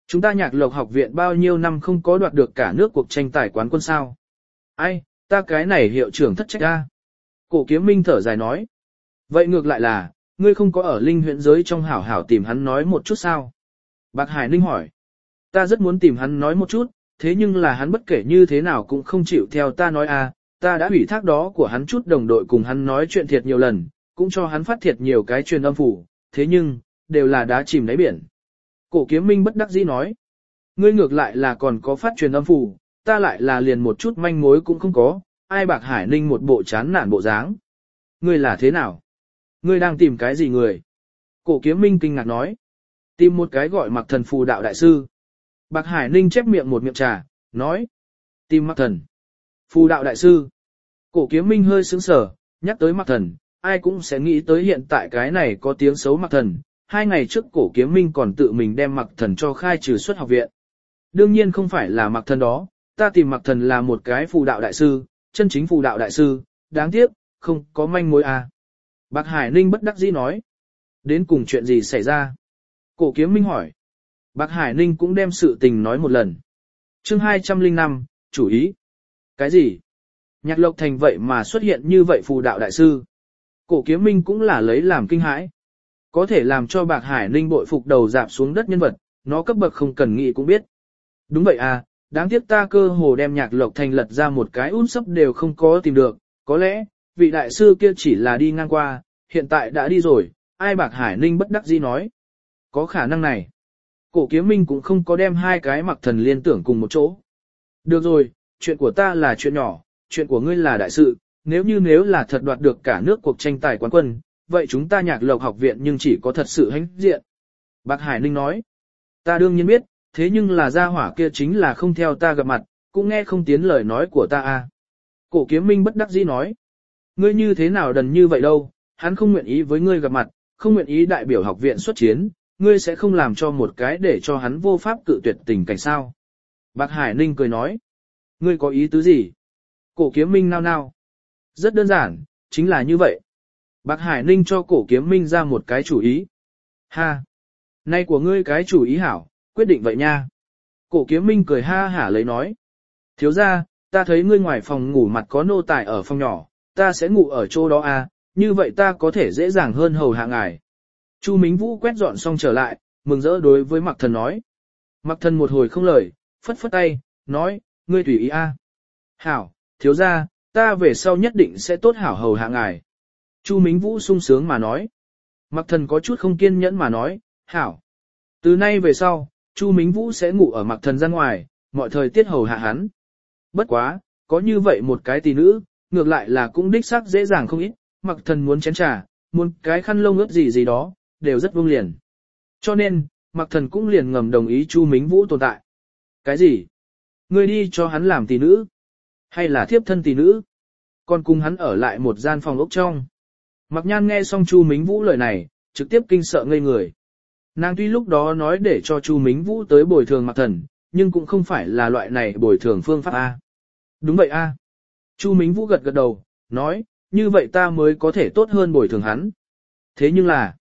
Chúng ta Nhạc Lộc học viện bao nhiêu năm không có đoạt được cả nước cuộc tranh tài quán quân sao? Ai, ta cái này hiệu trưởng thất trách a. Cổ Kiếm Minh thở dài nói. Vậy ngược lại là, ngươi không có ở linh huyện giới trong hảo hảo tìm hắn nói một chút sao? Bạc Hải Ninh hỏi. Ta rất muốn tìm hắn nói một chút, thế nhưng là hắn bất kể như thế nào cũng không chịu theo ta nói a. Ta đã ủy thác đó của hắn chút đồng đội cùng hắn nói chuyện thiệt nhiều lần, cũng cho hắn phát thiệt nhiều cái truyền âm phủ, thế nhưng, đều là đá chìm đáy biển. Cổ Kiếm Minh bất đắc dĩ nói. Ngươi ngược lại là còn có phát truyền âm phủ, ta lại là liền một chút manh mối cũng không có, ai Bạc Hải Ninh một bộ chán nản bộ dáng. Ngươi là thế nào? Ngươi đang tìm cái gì người? Cổ Kiếm Minh kinh ngạc nói. Tìm một cái gọi Mặc Thần phù đạo đại sư. Bạc Hải Ninh chép miệng một miệng trà, nói. Tìm Mặc Thần. Phù đạo đại sư. Cổ Kiếm Minh hơi sững sờ, nhắc tới Mặc Thần, ai cũng sẽ nghĩ tới hiện tại cái này có tiếng xấu Mặc Thần. 2 ngày trước Cổ Kiếm Minh còn tự mình đem Mặc Thần cho khai trừ xuất học viện. Đương nhiên không phải là Mặc Thần đó, ta tìm Mặc Thần là một cái phù đạo đại sư, chân chính phù đạo đại sư, đáng tiếc, không có manh mối à. Bạc Hải Ninh bất đắc dĩ nói. Đến cùng chuyện gì xảy ra? Cổ Kiếm Minh hỏi. Bạc Hải Ninh cũng đem sự tình nói một lần. Chương 205, chủ ý. Cái gì? Nhạc Lộc Thành vậy mà xuất hiện như vậy phù đạo đại sư. Cổ Kiếm Minh cũng là lấy làm kinh hãi. Có thể làm cho Bạc Hải Ninh bội phục đầu dạp xuống đất nhân vật, nó cấp bậc không cần nghĩ cũng biết. Đúng vậy à, đáng tiếc ta cơ hồ đem Nhạc Lộc Thành lật ra một cái út sấp đều không có tìm được, có lẽ, vị đại sư kia chỉ là đi ngang qua, hiện tại đã đi rồi, ai Bạc Hải Ninh bất đắc dĩ nói. Có khả năng này. Cổ Kiếm Minh cũng không có đem hai cái Mặc Thần liên tưởng cùng một chỗ. Được rồi, chuyện của ta là chuyện nhỏ, chuyện của ngươi là đại sự, nếu là thật đoạt được cả nước cuộc tranh tài quán quân, vậy chúng ta Nhạc Lộc học viện nhưng chỉ có thật sự hãnh diện. Bạc Hải Ninh nói. Ta đương nhiên biết, thế nhưng là gia hỏa kia chính là không theo ta gặp mặt, cũng nghe không tiến lời nói của ta à. Cổ Kiếm Minh bất đắc dĩ nói. Ngươi như thế nào đần như vậy đâu, hắn không nguyện ý với ngươi gặp mặt, không nguyện ý đại biểu học viện xuất chiến, ngươi sẽ không làm cho một cái để cho hắn vô pháp cự tuyệt tình cảnh sao. Bạc Hải Ninh cười nói. Ngươi có ý tứ gì? Cổ Kiếm Minh nao nao. Rất đơn giản, chính là như vậy. Bạc Hải Ninh cho Cổ Kiếm Minh ra một cái chủ ý. Ha! Nay của ngươi cái chủ ý hảo, quyết định vậy nha. Cổ Kiếm Minh cười ha hả lấy nói. Thiếu ra, ta thấy ngươi ngoài phòng ngủ mặt có nô tài ở phòng nhỏ, ta sẽ ngủ ở chỗ đó à, như vậy ta có thể dễ dàng hơn hầu hạ ngài. Chu Mính Vũ quét dọn xong trở lại, mừng rỡ đối với Mặc Thần nói. Mặc Thần một hồi không lời, phất phất tay, nói, ngươi tùy ý a. Hảo, thiếu ra, ta về sau nhất định sẽ tốt hảo hầu hạ ngài. Chu Mính Vũ sung sướng mà nói. Mặc Thần có chút không kiên nhẫn mà nói, hảo. Từ nay về sau, Chu Mính Vũ sẽ ngủ ở Mặc Thần ra ngoài, mọi thời tiết hầu hạ hắn. Bất quá, có như vậy một cái tỷ nữ, ngược lại là cũng đích xác dễ dàng không ít, Mặc Thần muốn chén trà, muốn cái khăn lông ướt gì đó, đều rất vương liền. Cho nên, Mặc Thần cũng liền ngầm đồng ý Chu Mính Vũ tồn tại. Cái gì? Ngươi đi cho hắn làm tỷ nữ? Hay là thiếp thân tỷ nữ? Còn cùng hắn ở lại một gian phòng ốc trong. Mặc Nhan nghe xong Chu Mính Vũ lời này, trực tiếp kinh sợ ngây người. Nàng tuy lúc đó nói để cho Chu Mính Vũ tới bồi thường Mặc Thần, nhưng cũng không phải là loại này bồi thường phương pháp A. Đúng vậy A. Chu Mính Vũ gật gật đầu, nói, như vậy ta mới có thể tốt hơn bồi thường hắn. Thế nhưng là,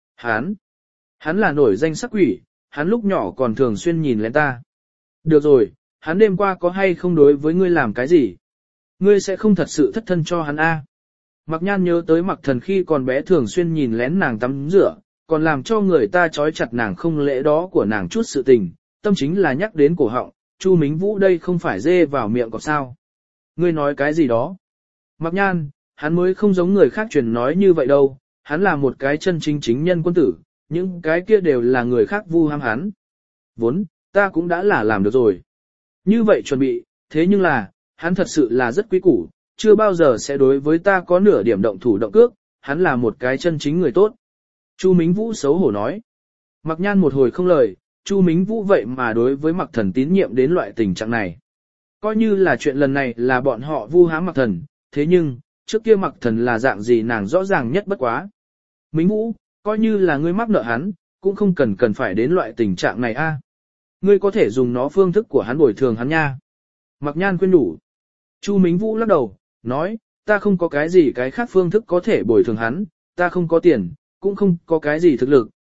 hắn là nổi danh sắc quỷ, hắn lúc nhỏ còn thường xuyên nhìn lên ta. Được rồi, hắn đêm qua có hay không đối với ngươi làm cái gì? Ngươi sẽ không thật sự thất thân cho hắn A. Mặc Nhan nhớ tới Mặc Thần khi còn bé thường xuyên nhìn lén nàng tắm rửa, còn làm cho người ta trói chặt nàng không lễ đó của nàng chút sự tình, tâm chính là nhắc đến cổ họng, Chu Mính Vũ đây không phải dê vào miệng có sao. Ngươi nói cái gì đó? Mặc Nhan, hắn mới không giống người khác truyền nói như vậy đâu, hắn là một cái chân chính chính nhân quân tử, những cái kia đều là người khác vu ham hắn. Vốn, ta cũng đã là làm được rồi. Như vậy chuẩn bị, thế nhưng là, hắn thật sự là rất quý củ, chưa bao giờ sẽ đối với ta có nửa điểm động thủ động cước, hắn là một cái chân chính người tốt. Chu Mính Vũ xấu hổ nói. Mặc Nhan một hồi không lời, Chu Mính Vũ vậy mà đối với Mặc Thần tín nhiệm đến loại tình trạng này. Coi như là chuyện lần này là bọn họ vu hãm Mặc Thần, thế nhưng, trước kia Mặc Thần là dạng gì nàng rõ ràng nhất bất quá. Mính Vũ, coi như là ngươi mắc nợ hắn, cũng không cần phải đến loại tình trạng này a. Ngươi có thể dùng nó phương thức của hắn bồi thường hắn nha. Mặc Nhan khuyên đủ. Chu Mính Vũ lắc đầu, nói, ta không có cái gì cái khác phương thức có thể bồi thường hắn, ta không có tiền, cũng không có cái gì thực lực,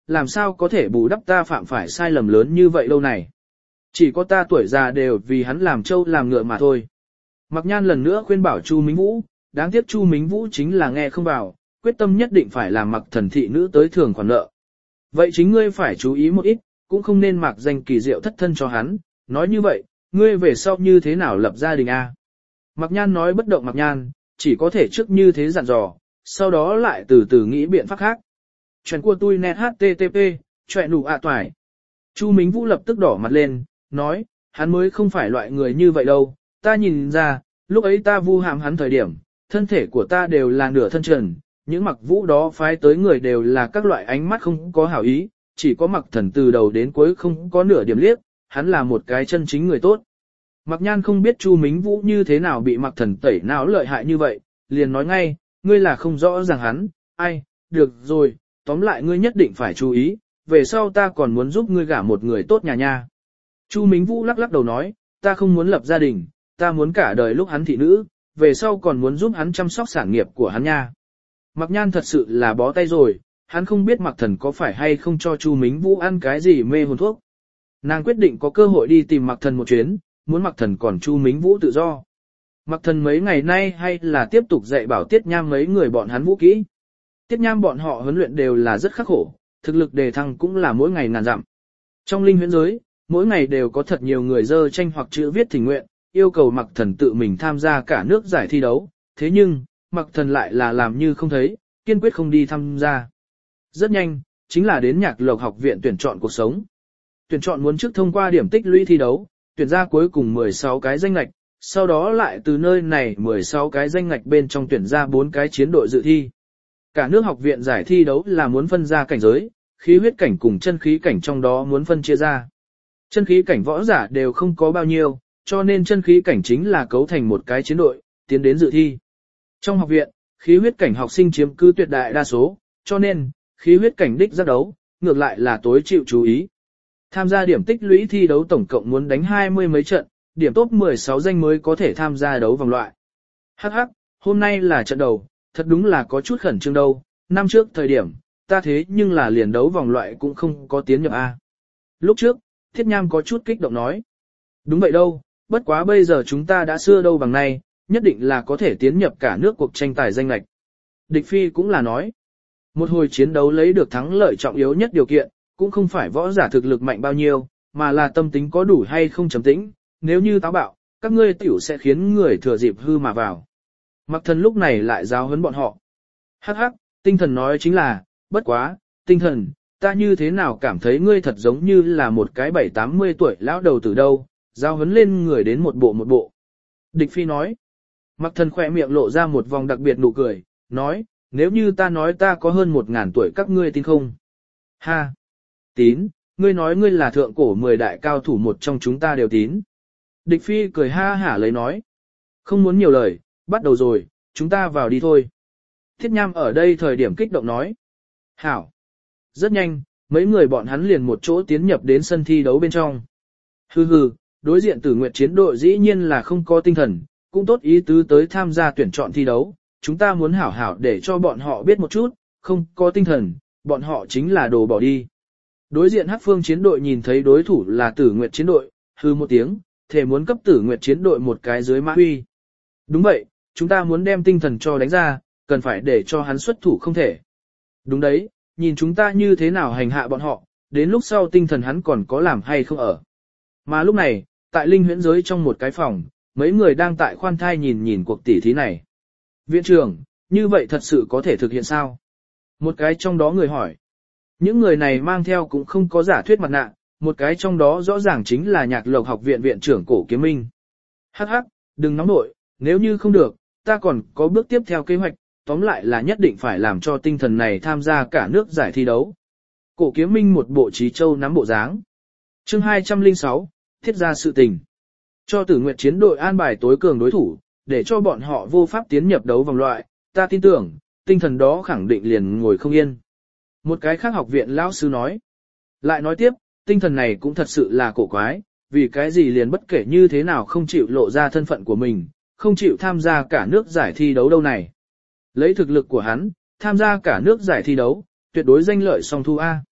làm sao có thể bù đắp ta phạm phải sai lầm lớn như vậy đâu này. Chỉ có ta tuổi già đều vì hắn làm trâu làm ngựa mà thôi. Mạc Nhan lần nữa khuyên bảo Chu Mính Vũ, đáng tiếc Chu Mính Vũ chính là nghe không vào, quyết tâm nhất định phải làm Mạc Thần thị nữ tới thường khoản nợ. Vậy chính ngươi phải chú ý một ít, cũng không nên mặc danh kỳ diệu thất thân cho hắn, nói như vậy, ngươi về sau như thế nào lập gia đình a? Mạc Nhan nói bất động Mạc Nhan, chỉ có thể trước như thế dặn dò, sau đó lại từ từ nghĩ biện pháp khác. Chuyện của tôi net http, chuyện đủ toải. Chu Mính Vũ lập tức đỏ mặt lên, nói, hắn mới không phải loại người như vậy đâu, ta nhìn ra, lúc ấy ta vu hãm hắn thời điểm, thân thể của ta đều là nửa thân trần, những Mặc Vũ đó phái tới người đều là các loại ánh mắt không có hảo ý, chỉ có Mặc Thần từ đầu đến cuối không có nửa điểm liếc, hắn là một cái chân chính người tốt. Mạc Nhan không biết Chu Mính Vũ như thế nào bị Mặc Thần tẩy não lợi hại như vậy, liền nói ngay, ngươi là không rõ ràng hắn, ai, được rồi, tóm lại ngươi nhất định phải chú ý, về sau ta còn muốn giúp ngươi gả một người tốt nhà nha. Chu Mính Vũ lắc lắc đầu nói, ta không muốn lập gia đình, ta muốn cả đời lúc hắn thị nữ, về sau còn muốn giúp hắn chăm sóc sản nghiệp của hắn nha. Mạc Nhan thật sự là bó tay rồi, hắn không biết Mạc Thần có phải hay không cho Chu Mính Vũ ăn cái gì mê hồn thuốc. Nàng quyết định có cơ hội đi tìm Mạc Thần một chuyến, muốn Mạc Thần còn Chu Mính Vũ tự do. Mạc Thần mấy ngày nay hay là tiếp tục dạy bảo Tiết Nham mấy người bọn hắn vũ kỹ. Tiết Nham bọn họ huấn luyện đều là rất khắc khổ, thực lực đề thăng cũng là mỗi ngày ngàn dặm. Trong linh huyễn giới, mỗi ngày đều có thật nhiều người dơ tranh hoặc chữ viết thỉnh nguyện, yêu cầu Mạc Thần tự mình tham gia cả nước giải thi đấu, thế nhưng, Mạc Thần lại là làm như không thấy, kiên quyết không đi tham gia. Rất nhanh, chính là đến Nhạc Lộc học viện tuyển chọn cuộc sống. Tuyển chọn muốn trước thông qua điểm tích lũy thi đấu, tuyển ra cuối cùng 16 cái danh ngạch, sau đó lại từ nơi này 16 cái danh ngạch bên trong tuyển ra 4 cái chiến đội dự thi. Cả nước học viện giải thi đấu là muốn phân ra cảnh giới, khí huyết cảnh cùng chân khí cảnh trong đó muốn phân chia ra. Chân khí cảnh võ giả đều không có bao nhiêu, cho nên chân khí cảnh chính là cấu thành một cái chiến đội, tiến đến dự thi. Trong học viện, khí huyết cảnh học sinh chiếm cứ tuyệt đại đa số, cho nên, khí huyết cảnh đích giác đấu, ngược lại là tối chịu chú ý. Tham gia điểm tích lũy thi đấu tổng cộng muốn đánh 20 mấy trận, điểm top 16 danh mới có thể tham gia đấu vòng loại. Hắc hắc, hôm nay là trận đầu, thật đúng là có chút khẩn trương đâu, năm trước thời điểm, ta thế nhưng là liền đấu vòng loại cũng không có tiến nhập A. Lúc trước, Thiết Nham có chút kích động nói. Đúng vậy đâu, bất quá bây giờ chúng ta đã xưa đâu bằng nay, nhất định là có thể tiến nhập cả nước cuộc tranh tài danh lệch. Địch Phi cũng là nói. Một hồi chiến đấu lấy được thắng lợi trọng yếu nhất điều kiện, cũng không phải võ giả thực lực mạnh bao nhiêu, mà là tâm tính có đủ hay không trầm tĩnh, nếu như táo bạo, các ngươi tiểu sẽ khiến người thừa dịp hư mà vào. Mạc Thần lúc này lại giáo huấn bọn họ. Hắc hắc, tinh thần nói chính là, bất quá, tinh thần, ta như thế nào cảm thấy ngươi thật giống như là một cái 7-80 tuổi lão đầu từ đâu, giáo huấn lên người đến một bộ. Địch Phi nói. Mạc Thần khỏe miệng lộ ra một vòng đặc biệt nụ cười, nói, nếu như ta nói ta có hơn 1000 tuổi các ngươi tin không? Ha! Tín, ngươi nói ngươi là thượng cổ 10 đại cao thủ một trong chúng ta đều tín. Địch Phi cười ha hả lấy nói. Không muốn nhiều lời, bắt đầu rồi, chúng ta vào đi thôi. Thiết Nham ở đây thời điểm kích động nói. Hảo. Rất nhanh, mấy người bọn hắn liền một chỗ tiến nhập đến sân thi đấu bên trong. Hừ hừ, đối diện Tử Nguyệt chiến đội dĩ nhiên là không có tinh thần, cũng tốt ý tứ tới tham gia tuyển chọn thi đấu. Chúng ta muốn hảo hảo để cho bọn họ biết một chút, không có tinh thần, bọn họ chính là đồ bỏ đi. Đối diện Hắc Phương chiến đội nhìn thấy đối thủ là Tử Nguyệt chiến đội, hừ một tiếng, thể muốn cấp Tử Nguyệt chiến đội một cái dưới mã huy. Đúng vậy, chúng ta muốn đem tinh thần cho đánh ra, cần phải để cho hắn xuất thủ không thể. Đúng đấy, nhìn chúng ta như thế nào hành hạ bọn họ, đến lúc sau tinh thần hắn còn có làm hay không ở. Mà lúc này, tại linh huyễn giới trong một cái phòng, mấy người đang tại khoan thai nhìn cuộc tỉ thí này. Viện trưởng, như vậy thật sự có thể thực hiện sao? Một cái trong đó người hỏi. Những người này mang theo cũng không có giả thuyết mặt nạ, một cái trong đó rõ ràng chính là Nhạc Lộc học viện viện trưởng Cổ Kiếm Minh. Hắc hắc, đừng nóng nội, nếu như không được, ta còn có bước tiếp theo kế hoạch, tóm lại là nhất định phải làm cho tinh thần này tham gia cả nước giải thi đấu. Cổ Kiếm Minh một bộ trí châu nắm bộ dáng. Chương 206, thiết ra sự tình. Cho Tử Nguyệt chiến đội an bài tối cường đối thủ, để cho bọn họ vô pháp tiến nhập đấu vòng loại, ta tin tưởng, tinh thần đó khẳng định liền ngồi không yên. Một cái khác học viện lão sư nói. Lại nói tiếp, tinh thần này cũng thật sự là cổ quái, vì cái gì liền bất kể như thế nào không chịu lộ ra thân phận của mình, không chịu tham gia cả nước giải thi đấu đâu này. Lấy thực lực của hắn, tham gia cả nước giải thi đấu, tuyệt đối danh lợi song thu A.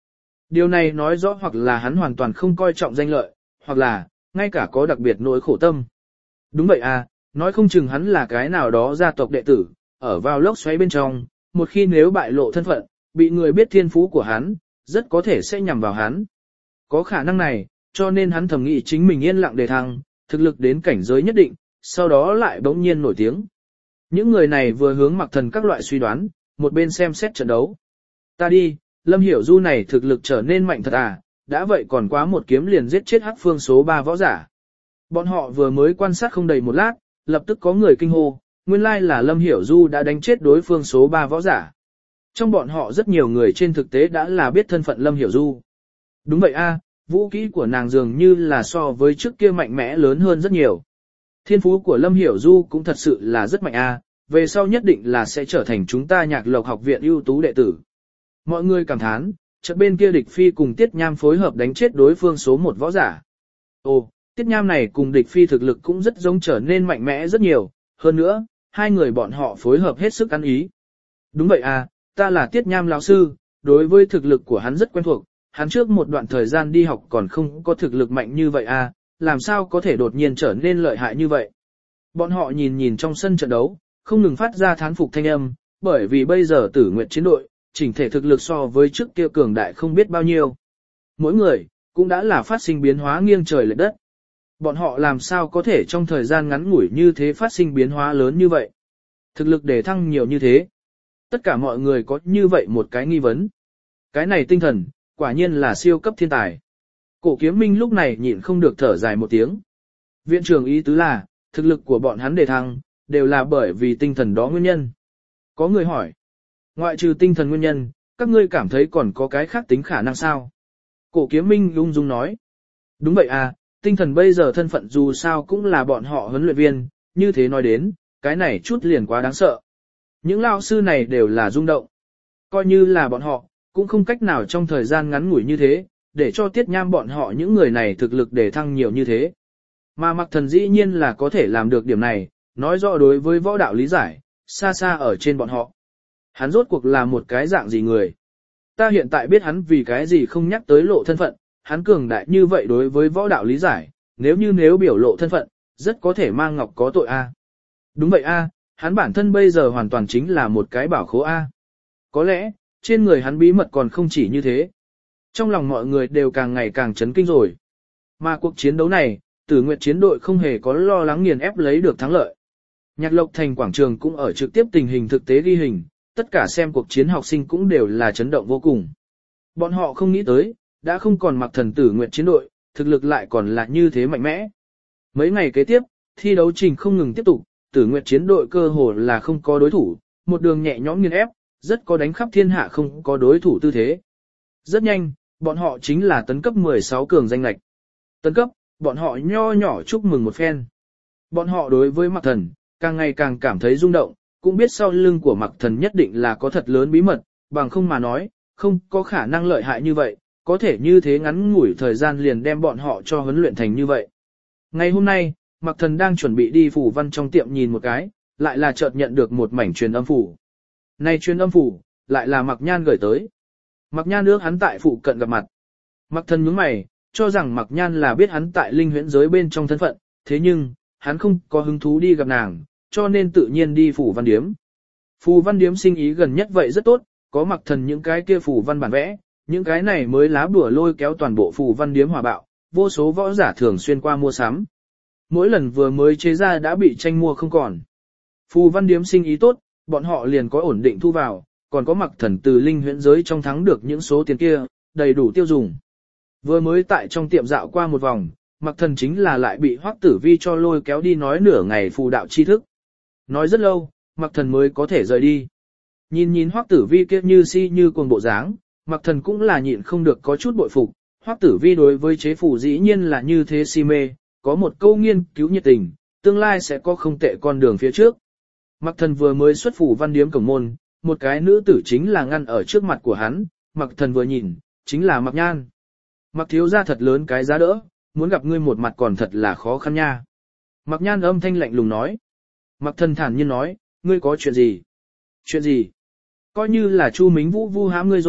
Điều này nói rõ hoặc là hắn hoàn toàn không coi trọng danh lợi, hoặc là, ngay cả có đặc biệt nỗi khổ tâm. Đúng vậy à, nói không chừng hắn là cái nào đó gia tộc đệ tử, ở vào lốc xoáy bên trong, một khi nếu bại lộ thân phận, bị người biết thiên phú của hắn, rất có thể sẽ nhằm vào hắn. Có khả năng này, cho nên hắn thầm nghĩ chính mình yên lặng đề thăng, thực lực đến cảnh giới nhất định, sau đó lại bỗng nhiên nổi tiếng. Những người này vừa hướng Mặc Thần các loại suy đoán, một bên xem xét trận đấu. Ta đi, Lâm Hiểu Du này thực lực trở nên mạnh thật à, đã vậy còn quá một kiếm liền giết chết Hắc Phương số 3 võ giả. Bọn họ vừa mới quan sát không đầy một lát, lập tức có người kinh hô, nguyên lai là Lâm Hiểu Du đã đánh chết đối phương số 3 võ giả. Trong bọn họ rất nhiều người trên thực tế đã là biết thân phận Lâm Hiểu Du. Đúng vậy a, vũ kỹ của nàng dường như là so với trước kia mạnh mẽ lớn hơn rất nhiều. Thiên phú của Lâm Hiểu Du cũng thật sự là rất mạnh a, về sau nhất định là sẽ trở thành chúng ta Nhạc Lộc học viện ưu tú đệ tử. Mọi người cảm thán, chợt bên kia Địch Phi cùng Tiết Nham phối hợp đánh chết đối phương số 1 võ giả. Ồ, Tiết Nham này cùng Địch Phi thực lực cũng rất giống trở nên mạnh mẽ rất nhiều, hơn nữa, hai người bọn họ phối hợp hết sức ăn ý. Đúng vậy à, ta là Tiết Nham lão sư, đối với thực lực của hắn rất quen thuộc, hắn trước một đoạn thời gian đi học còn không có thực lực mạnh như vậy à, làm sao có thể đột nhiên trở nên lợi hại như vậy. Bọn họ nhìn nhìn trong sân trận đấu, không ngừng phát ra thán phục thanh âm, bởi vì bây giờ Tử Nguyệt chiến đội, chỉnh thể thực lực so với trước kia cường đại không biết bao nhiêu. Mỗi người, cũng đã là phát sinh biến hóa nghiêng trời lệch đất. Bọn họ làm sao có thể trong thời gian ngắn ngủi như thế phát sinh biến hóa lớn như vậy. Thực lực để thăng nhiều như thế. Tất cả mọi người có như vậy một cái nghi vấn. Cái này tinh thần, quả nhiên là siêu cấp thiên tài. Cổ Kiếm Minh lúc này nhịn không được thở dài một tiếng. Viện trưởng ý tứ là, thực lực của bọn hắn để thăng, đều là bởi vì tinh thần đó nguyên nhân. Có người hỏi, ngoại trừ tinh thần nguyên nhân, các ngươi cảm thấy còn có cái khác tính khả năng sao? Cổ Kiếm Minh ung dung nói, đúng vậy à, tinh thần bây giờ thân phận dù sao cũng là bọn họ huấn luyện viên, như thế nói đến, cái này chút liền quá đáng sợ. Những lao sư này đều là rung động. Coi như là bọn họ, cũng không cách nào trong thời gian ngắn ngủi như thế, để cho Tiết Nham bọn họ những người này thực lực để thăng nhiều như thế. Mà Mặc Thần dĩ nhiên là có thể làm được điểm này, nói rõ đối với võ đạo lý giải, xa xa ở trên bọn họ. Hắn rốt cuộc là một cái dạng gì người? Ta hiện tại biết hắn vì cái gì không nhắc tới lộ thân phận, hắn cường đại như vậy đối với võ đạo lý giải, nếu biểu lộ thân phận, rất có thể mang ngọc có tội a. Đúng vậy a, hắn bản thân bây giờ hoàn toàn chính là một cái bảo khố a. Có lẽ, trên người hắn bí mật còn không chỉ như thế. Trong lòng mọi người đều càng ngày càng chấn kinh rồi. Mà cuộc chiến đấu này, Tử Nguyệt chiến đội không hề có lo lắng nghiền ép lấy được thắng lợi. Nhạc Lộc thành quảng trường cũng ở trực tiếp tình hình thực tế ghi hình, tất cả xem cuộc chiến học sinh cũng đều là chấn động vô cùng. Bọn họ không nghĩ tới, đã không còn Mặc Thần Tử Nguyệt chiến đội, thực lực lại còn là như thế mạnh mẽ. Mấy ngày kế tiếp, thi đấu trình không ngừng tiếp tục, Tử Nguyệt chiến đội cơ hồ là không có đối thủ, một đường nhẹ nhõm nghiền ép, rất có đánh khắp thiên hạ không có đối thủ tư thế. Rất nhanh, bọn họ chính là tấn cấp 16 cường danh lệch. Tấn cấp, bọn họ nho nhỏ chúc mừng một phen. Bọn họ đối với Mặc Thần, càng ngày càng cảm thấy rung động, cũng biết sau lưng của Mặc Thần nhất định là có thật lớn bí mật, bằng không mà nói, không có khả năng lợi hại như vậy, có thể như thế ngắn ngủi thời gian liền đem bọn họ cho huấn luyện thành như vậy. Ngày hôm nay, Mặc Thần đang chuẩn bị đi phủ văn trong tiệm nhìn một cái, lại là chợt nhận được một mảnh truyền âm phủ. Này truyền âm phủ, lại là Mặc Nhan gửi tới. Mặc Nhan ước hắn tại phụ cận gặp mặt. Mặc Thần nhướng mày, cho rằng Mặc Nhan là biết hắn tại linh huyễn giới bên trong thân phận, thế nhưng, hắn không có hứng thú đi gặp nàng, cho nên tự nhiên đi phủ văn điếm. Phủ văn điếm sinh ý gần nhất vậy rất tốt, có Mặc Thần những cái kia phủ văn bản vẽ, những cái này mới lá bùa lôi kéo toàn bộ phủ văn điếm hòa bạo, vô số võ giả thường xuyên qua mua sắm. Mỗi lần vừa mới chế ra đã bị tranh mua không còn. Phù văn điếm sinh ý tốt, bọn họ liền có ổn định thu vào, còn có Mặc Thần từ linh huyễn giới trong thắng được những số tiền kia, đầy đủ tiêu dùng. Vừa mới tại trong tiệm dạo qua một vòng, Mặc Thần chính là lại bị Hoắc Tử Vi cho lôi kéo đi nói nửa ngày phù đạo tri thức. Nói rất lâu, Mặc Thần mới có thể rời đi. Nhìn nhìn Hoắc Tử Vi kia như si như cuồng bộ dáng, Mặc Thần cũng là nhịn không được có chút bội phục. Hoắc Tử Vi đối với chế phù dĩ nhiên là như thế si mê, có một câu nghiên cứu nhiệt tình, tương lai sẽ có không tệ con đường phía trước. Mặc Thần vừa mới xuất phủ văn điếm cổng môn, một cái nữ tử chính là ngăn ở trước mặt của hắn, Mặc Thần vừa nhìn, chính là Mặc Nhan. Mặc thiếu gia thật lớn cái giá đỡ, muốn gặp ngươi một mặt còn thật là khó khăn nha. Mặc Nhan âm thanh lạnh lùng nói. Mặc Thần thản nhiên nói, ngươi có chuyện gì? Chuyện gì? Coi như là Chu Mính Vũ vu hãm ngươi rồi,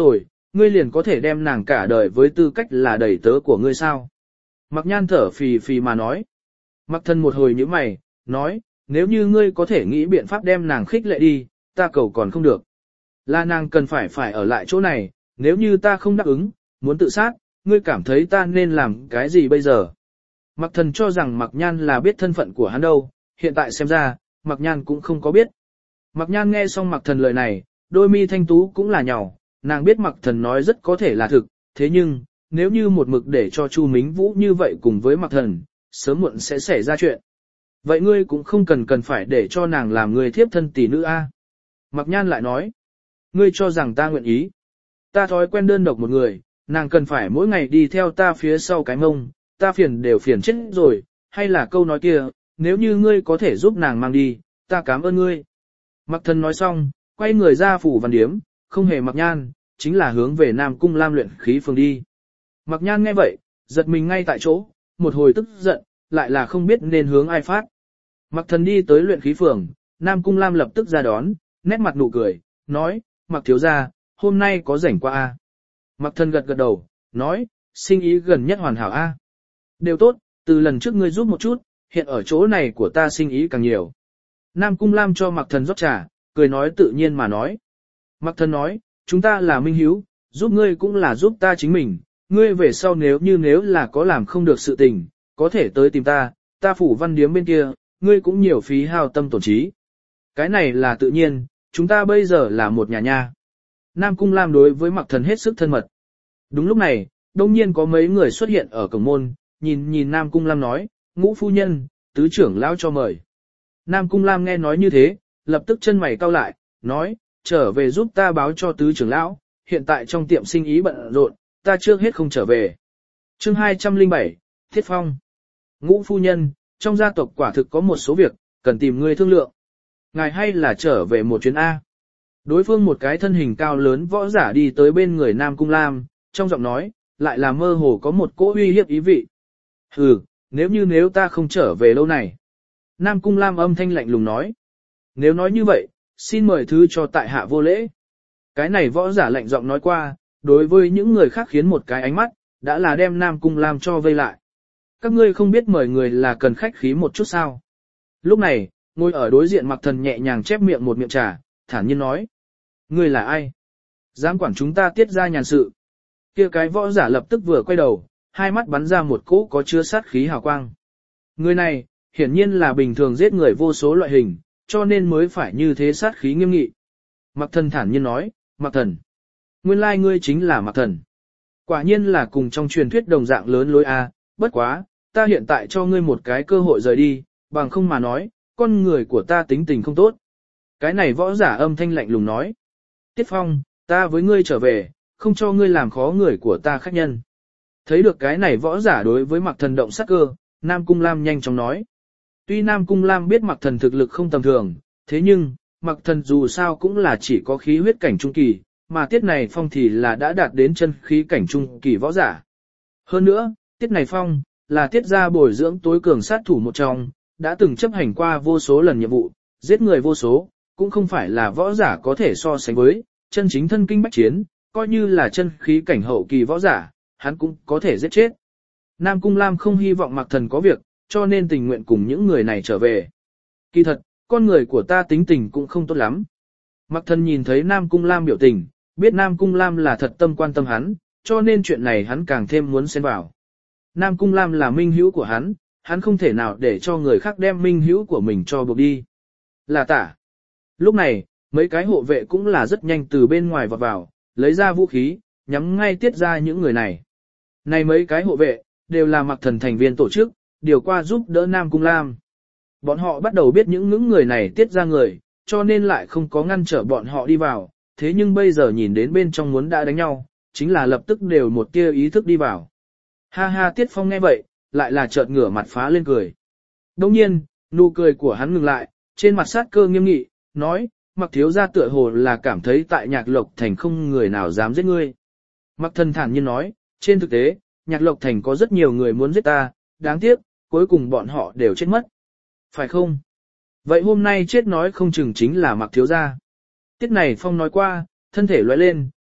ngươi liền có thể đem nàng cả đời với tư cách là đầy tớ của ngươi sao? Mặc Nhan thở phì phì mà nói. Mặc Thần một hồi nhíu mày, nói, nếu như ngươi có thể nghĩ biện pháp đem nàng khích lệ đi, ta cầu còn không được. Là nàng cần phải ở lại chỗ này, nếu như ta không đáp ứng, muốn tự sát, ngươi cảm thấy ta nên làm cái gì bây giờ? Mặc Thần cho rằng Mặc Nhan là biết thân phận của hắn đâu, hiện tại xem ra, Mặc Nhan cũng không có biết. Mặc Nhan nghe xong Mặc Thần lời này, đôi mi thanh tú cũng là nhàu, nàng biết Mặc Thần nói rất có thể là thực, thế nhưng, nếu như một mực để cho Chu Mính Vũ như vậy cùng với Mặc Thần, sớm muộn sẽ xảy ra chuyện. Vậy ngươi cũng không cần phải để cho nàng làm người thiếp thân tỷ nữ a. Mặc Nhan lại nói, ngươi cho rằng ta nguyện ý. Ta thói quen đơn độc một người, nàng cần phải mỗi ngày đi theo ta phía sau cái mông, ta phiền đều phiền chết rồi, hay là câu nói kia, nếu như ngươi có thể giúp nàng mang đi, ta cảm ơn ngươi. Mặc Thần nói xong, quay người ra phủ văn điếm, không hề Mặc Nhan, chính là hướng về Nam Cung Lam luyện khí phường đi. Mặc Nhan nghe vậy, giật mình ngay tại chỗ, một hồi tức giận, lại là không biết nên hướng ai phát. Mặc Thần đi tới luyện khí phường, Nam Cung Lam lập tức ra đón, nét mặt nụ cười, nói, Mặc thiếu gia, hôm nay có rảnh qua a? Mặc Thần gật gật đầu, nói, sinh ý gần nhất hoàn hảo a. Đều tốt, từ lần trước ngươi giúp một chút, hiện ở chỗ này của ta sinh ý càng nhiều. Nam Cung Lam cho Mặc Thần rót trà, cười nói tự nhiên mà nói. Mặc Thần nói, chúng ta là minh hiếu, giúp ngươi cũng là giúp ta chính mình, ngươi về sau nếu là có làm không được sự tình, có thể tới tìm ta, ta phủ văn điếm bên kia, ngươi cũng nhiều phí hao tâm tổn trí. Cái này là tự nhiên, chúng ta bây giờ là một nhà nha. Nam Cung Lam đối với Mặc Thần hết sức thân mật. Đúng lúc này, đông nhiên có mấy người xuất hiện ở cổng môn, nhìn Nam Cung Lam nói, Ngũ phu nhân, tứ trưởng lão cho mời. Nam Cung Lam nghe nói như thế, lập tức chân mày cau lại, nói, trở về giúp ta báo cho tứ trưởng lão, hiện tại trong tiệm sinh ý bận rộn, ta trước hết không trở về. Chương 207, Thiết Phong. Ngũ phu nhân, trong gia tộc quả thực có một số việc, cần tìm người thương lượng. Ngài hay là trở về một chuyến A. Đối phương một cái thân hình cao lớn võ giả đi tới bên người Nam Cung Lam, trong giọng nói, lại là mơ hồ có một cỗ uy hiếp ý vị. Hừ, nếu ta không trở về lâu này. Nam Cung Lam âm thanh lạnh lùng nói. Nếu nói như vậy, xin mời thứ cho tại hạ vô lễ. Cái này võ giả lạnh giọng nói qua, đối với những người khác khiến một cái ánh mắt, đã là đem Nam Cung Lam cho vây lại. Các ngươi không biết mời người là cần khách khí một chút sao. Lúc này, ngồi ở đối diện Mặc Thần nhẹ nhàng chép miệng một miệng trà, thản nhiên nói. Ngươi là ai? Dám quản chúng ta tiết ra nhàn sự. Kia cái võ giả lập tức vừa quay đầu, hai mắt bắn ra một cỗ có chứa sát khí hào quang. Người này, hiển nhiên là bình thường giết người vô số loại hình, cho nên mới phải như thế sát khí nghiêm nghị. Mặc Thần thản nhiên nói, Mặc Thần. Nguyên lai ngươi chính là Mặc Thần. Quả nhiên là cùng trong truyền thuyết đồng dạng lớn lối a, bất quá, ta hiện tại cho ngươi một cái cơ hội rời đi, bằng không mà nói, con người của ta tính tình không tốt. Cái này võ giả âm thanh lạnh lùng nói. Tiết Phong, ta với ngươi trở về, không cho ngươi làm khó người của ta khách nhân. Thấy được cái này võ giả đối với Mặc Thần động sát cơ, Nam Cung Lam nhanh chóng nói. Tuy Nam Cung Lam biết Mặc Thần thực lực không tầm thường, thế nhưng, Mặc Thần dù sao cũng là chỉ có khí huyết cảnh trung kỳ, mà Tiết này Phong thì là đã đạt đến chân khí cảnh trung kỳ võ giả. Hơn nữa, Tiết này Phong, là Tiết gia bồi dưỡng tối cường sát thủ một trong, đã từng chấp hành qua vô số lần nhiệm vụ, giết người vô số, cũng không phải là võ giả có thể so sánh với, chân chính thân kinh bách chiến, coi như là chân khí cảnh hậu kỳ võ giả, hắn cũng có thể giết chết. Nam Cung Lam không hy vọng Mặc Thần có việc, cho nên tình nguyện cùng những người này trở về. Kỳ thật, con người của ta tính tình cũng không tốt lắm. Mặc Thần nhìn thấy Nam Cung Lam biểu tình, biết Nam Cung Lam là thật tâm quan tâm hắn, cho nên chuyện này hắn càng thêm muốn xen vào. Nam Cung Lam là minh hữu của hắn không thể nào để cho người khác đem minh hữu của mình cho buộc đi. Là tả. Lúc này, mấy cái hộ vệ cũng là rất nhanh từ bên ngoài vọt vào, lấy ra vũ khí, nhắm ngay Tiết ra những người này. Này mấy cái hộ vệ, đều là Mặc Thần thành viên tổ chức, điều qua giúp đỡ Nam Cung Lam. Bọn họ bắt đầu biết những người này Tiết ra người, cho nên lại không có ngăn trở bọn họ đi vào, thế nhưng bây giờ nhìn đến bên trong muốn đã đánh nhau, chính là lập tức đều một tia ý thức đi vào. Ha ha, Tiết Phong nghe vậy, lại là chợt ngửa mặt phá lên cười. Đồng nhiên, nụ cười của hắn ngừng lại, trên mặt sát cơ nghiêm nghị, nói, Mặc thiếu gia tựa hồ là cảm thấy tại Nhạc Lộc Thành không người nào dám giết ngươi. Mặc Thần thản nhiên nói, trên thực tế, Nhạc Lộc Thành có rất nhiều người muốn giết ta, đáng tiếc, cuối cùng bọn họ đều chết mất. Phải không? Vậy hôm nay chết nói không chừng chính là Mặc thiếu gia. Tiết này Phong nói qua, thân thể lóe lên,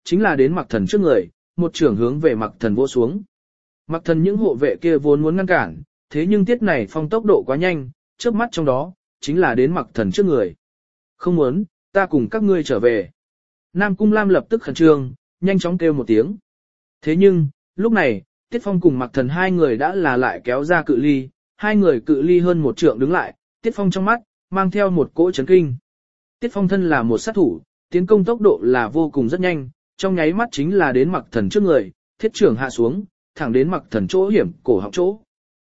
chính là đến Mặc Thần trước người, một trưởng hướng về Mặc Thần vỗ xuống. Mặc Thần những hộ vệ kia vốn muốn ngăn cản, thế nhưng Tiết này phong tốc độ quá nhanh, chớp mắt trong đó, chính là đến Mặc Thần trước người. Không muốn, ta cùng các ngươi trở về. Nam Cung Lam lập tức khẩn trương, nhanh chóng kêu một tiếng. Thế nhưng, lúc này, Tiết Phong cùng Mặc Thần hai người đã là lại kéo ra cự ly, hai người cự ly hơn một trượng đứng lại, Tiết Phong trong mắt, mang theo một cỗ chấn kinh. Tiết Phong thân là một sát thủ, tiến công tốc độ là vô cùng rất nhanh, trong nháy mắt chính là đến Mặc Thần trước người, thiết trưởng hạ xuống, thẳng đến Mặc Thần chỗ hiểm, cổ họng chỗ.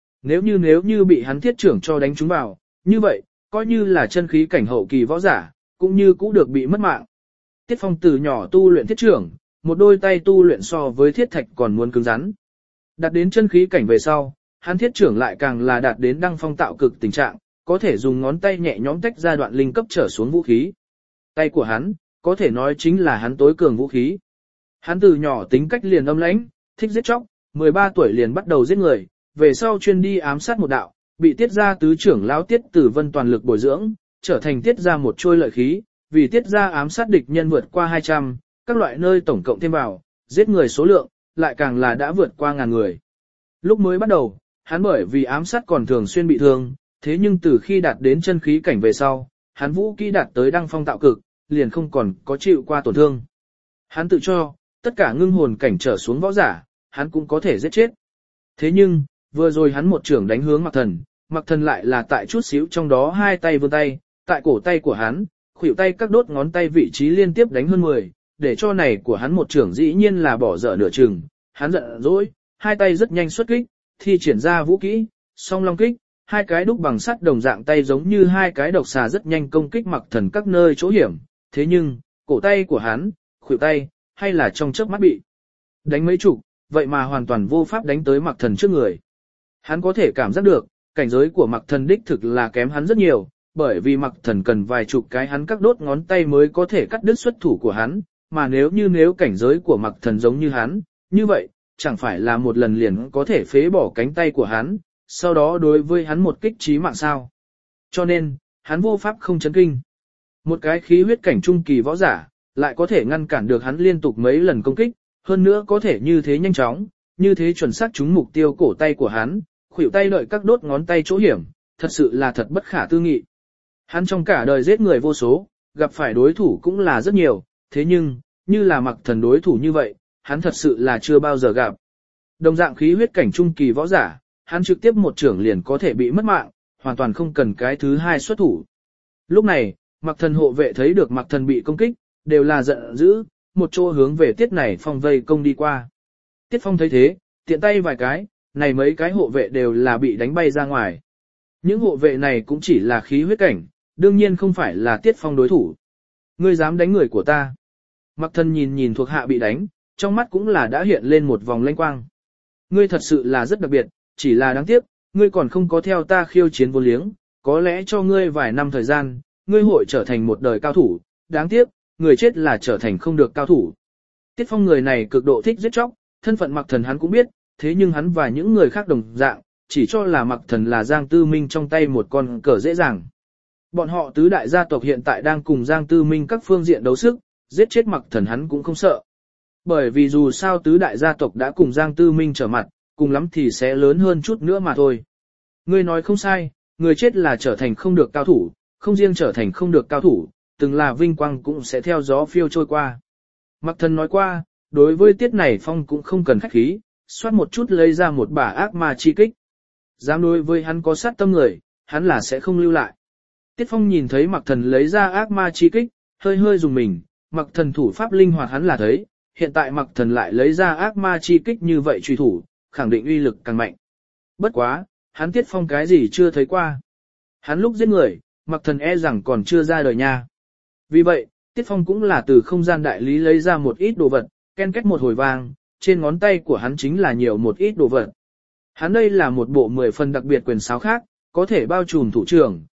Nếu như bị hắn thiết trưởng cho đánh trúng vào, như vậy, coi như là chân khí cảnh hậu kỳ võ giả, cũng như cũng được bị mất mạng. Tiết Phong từ nhỏ tu luyện thiết trưởng, một đôi tay tu luyện so với thiết thạch còn muốn cứng rắn. Đạt đến chân khí cảnh về sau, hắn thiết trưởng lại càng là đạt đến đăng phong tạo cực tình trạng, có thể dùng ngón tay nhẹ nhõm tách ra đoạn linh cấp trở xuống vũ khí. Tay của hắn, có thể nói chính là hắn tối cường vũ khí. Hắn từ nhỏ tính cách liền âm lãnh, thích giết chóc, 13 tuổi liền bắt đầu giết người, về sau chuyên đi ám sát một đạo, bị Tiết gia tứ trưởng lão Tiết Tử Vân toàn lực bồi dưỡng, trở thành Tiết gia một trôi lợi khí, vì Tiết gia ám sát địch nhân vượt qua 200, các loại nơi tổng cộng thêm vào, giết người số lượng, lại càng là đã vượt qua ngàn người. Lúc mới bắt đầu, hắn bởi vì ám sát còn thường xuyên bị thương, thế nhưng từ khi đạt đến chân khí cảnh về sau, hắn vũ kỹ đạt tới đăng phong tạo cực, liền không còn có chịu qua tổn thương. Hắn tự cho, tất cả ngưng hồn cảnh trở xuống võ giả, hắn cũng có thể giết chết. Thế nhưng, vừa rồi hắn một trưởng đánh hướng Mặc Thần lại là tại chút xíu trong đó hai tay vươn tay, tại cổ tay của hắn, khuỷu tay các đốt ngón tay vị trí liên tiếp đánh hơn 10, để cho này của hắn một trưởng dĩ nhiên là bỏ dở nửa chừng. Hắn giận dỗi, hai tay rất nhanh xuất kích, thi triển ra vũ kỹ, song long kích, hai cái đúc bằng sắt đồng dạng tay giống như hai cái độc xà rất nhanh công kích Mặc Thần các nơi chỗ hiểm. Thế nhưng, cổ tay của hắn, khuỷu tay, hay là trong chớp mắt bị đánh mấy chục, vậy mà hoàn toàn vô pháp đánh tới Mặc Thần trước người. Hắn có thể cảm giác được, cảnh giới của Mặc Thần đích thực là kém hắn rất nhiều, bởi vì Mặc Thần cần vài chục cái hắn các đốt ngón tay mới có thể cắt đứt xuất thủ của hắn, mà nếu cảnh giới của Mặc Thần giống như hắn, như vậy, chẳng phải là một lần liền có thể phế bỏ cánh tay của hắn, sau đó đối với hắn một kích chí mạng sao. Cho nên, hắn vô pháp không chấn kinh. Một cái khí huyết cảnh trung kỳ võ giả, lại có thể ngăn cản được hắn liên tục mấy lần công kích, hơn nữa có thể như thế nhanh chóng, như thế chuẩn xác trúng mục tiêu cổ tay của hắn, khuỷu tay đợi các đốt ngón tay chỗ hiểm, thật sự là thật bất khả tư nghị. Hắn trong cả đời giết người vô số, gặp phải đối thủ cũng là rất nhiều, thế nhưng, như là Mặc Thần đối thủ như vậy, hắn thật sự là chưa bao giờ gặp. Đồng dạng khí huyết cảnh trung kỳ võ giả, hắn trực tiếp một trưởng liền có thể bị mất mạng, hoàn toàn không cần cái thứ hai xuất thủ. Lúc này, Mặc Thần hộ vệ thấy được Mặc Thần bị công kích, đều là giận dữ, một chỗ hướng về Tiết này Phong vây công đi qua. Tiết Phong thấy thế, tiện tay vài cái, này mấy cái hộ vệ đều là bị đánh bay ra ngoài. Những hộ vệ này cũng chỉ là khí huyết cảnh, đương nhiên không phải là Tiết Phong đối thủ. Ngươi dám đánh người của ta? Mặc Thần nhìn thuộc hạ bị đánh, trong mắt cũng là đã hiện lên một vòng lanh quang. Ngươi thật sự là rất đặc biệt, chỉ là đáng tiếc, ngươi còn không có theo ta khiêu chiến vô liếng, có lẽ cho ngươi vài năm thời gian, ngươi hội trở thành một đời cao thủ, đáng tiếc, người chết là trở thành không được cao thủ. Tiết Phong người này cực độ thích giết chóc, thân phận Mặc Thần hắn cũng biết, thế nhưng hắn và những người khác đồng dạng, chỉ cho là Mặc Thần là Giang Tư Minh trong tay một con cờ dễ dàng. Bọn họ tứ đại gia tộc hiện tại đang cùng Giang Tư Minh các phương diện đấu sức, giết chết Mặc Thần hắn cũng không sợ. Bởi vì dù sao tứ đại gia tộc đã cùng Giang Tư Minh trở mặt, cùng lắm thì sẽ lớn hơn chút nữa mà thôi. Ngươi nói không sai, người chết là trở thành không được cao thủ, không riêng trở thành không được cao thủ, từng là vinh quang cũng sẽ theo gió phiêu trôi qua. Mặc Thần nói qua, đối với Tiết này Phong cũng không cần khách khí, xoát một chút lấy ra một bả ác ma chi kích. Dám đối với hắn có sát tâm người, hắn là sẽ không lưu lại. Tiết Phong nhìn thấy Mặc Thần lấy ra ác ma chi kích, hơi hơi dùng mình, Mặc Thần thủ pháp linh hoạt hắn là thấy, hiện tại Mặc Thần lại lấy ra ác ma chi kích như vậy truy thủ, khẳng định uy lực càng mạnh. Bất quá, hắn Tiết Phong cái gì chưa thấy qua. Hắn lúc giết người, Mặc Thần e rằng còn chưa ra đời nha. Vì vậy, Tiết Phong cũng là từ không gian đại lý lấy ra một ít đồ vật, ken két một hồi vang, trên ngón tay của hắn chính là nhiều một ít đồ vật. Hắn đây là một bộ 10 phần đặc biệt quyền sáo khác, có thể bao trùm thủ trưởng,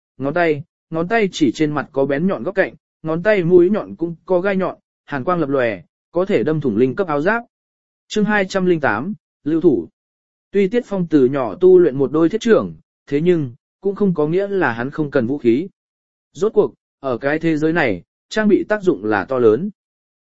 ngón tay chỉ trên mặt có bén nhọn góc cạnh, ngón tay mũi nhọn cũng có gai nhọn, hàn quang lập lòe, có thể đâm thủng linh cấp áo giáp. Chương 208, lưu thủ. Tuy Tiết Phong từ nhỏ tu luyện một đôi thiết trưởng, thế nhưng, cũng không có nghĩa là hắn không cần vũ khí. Rốt cuộc, ở cái thế giới này, trang bị tác dụng là to lớn.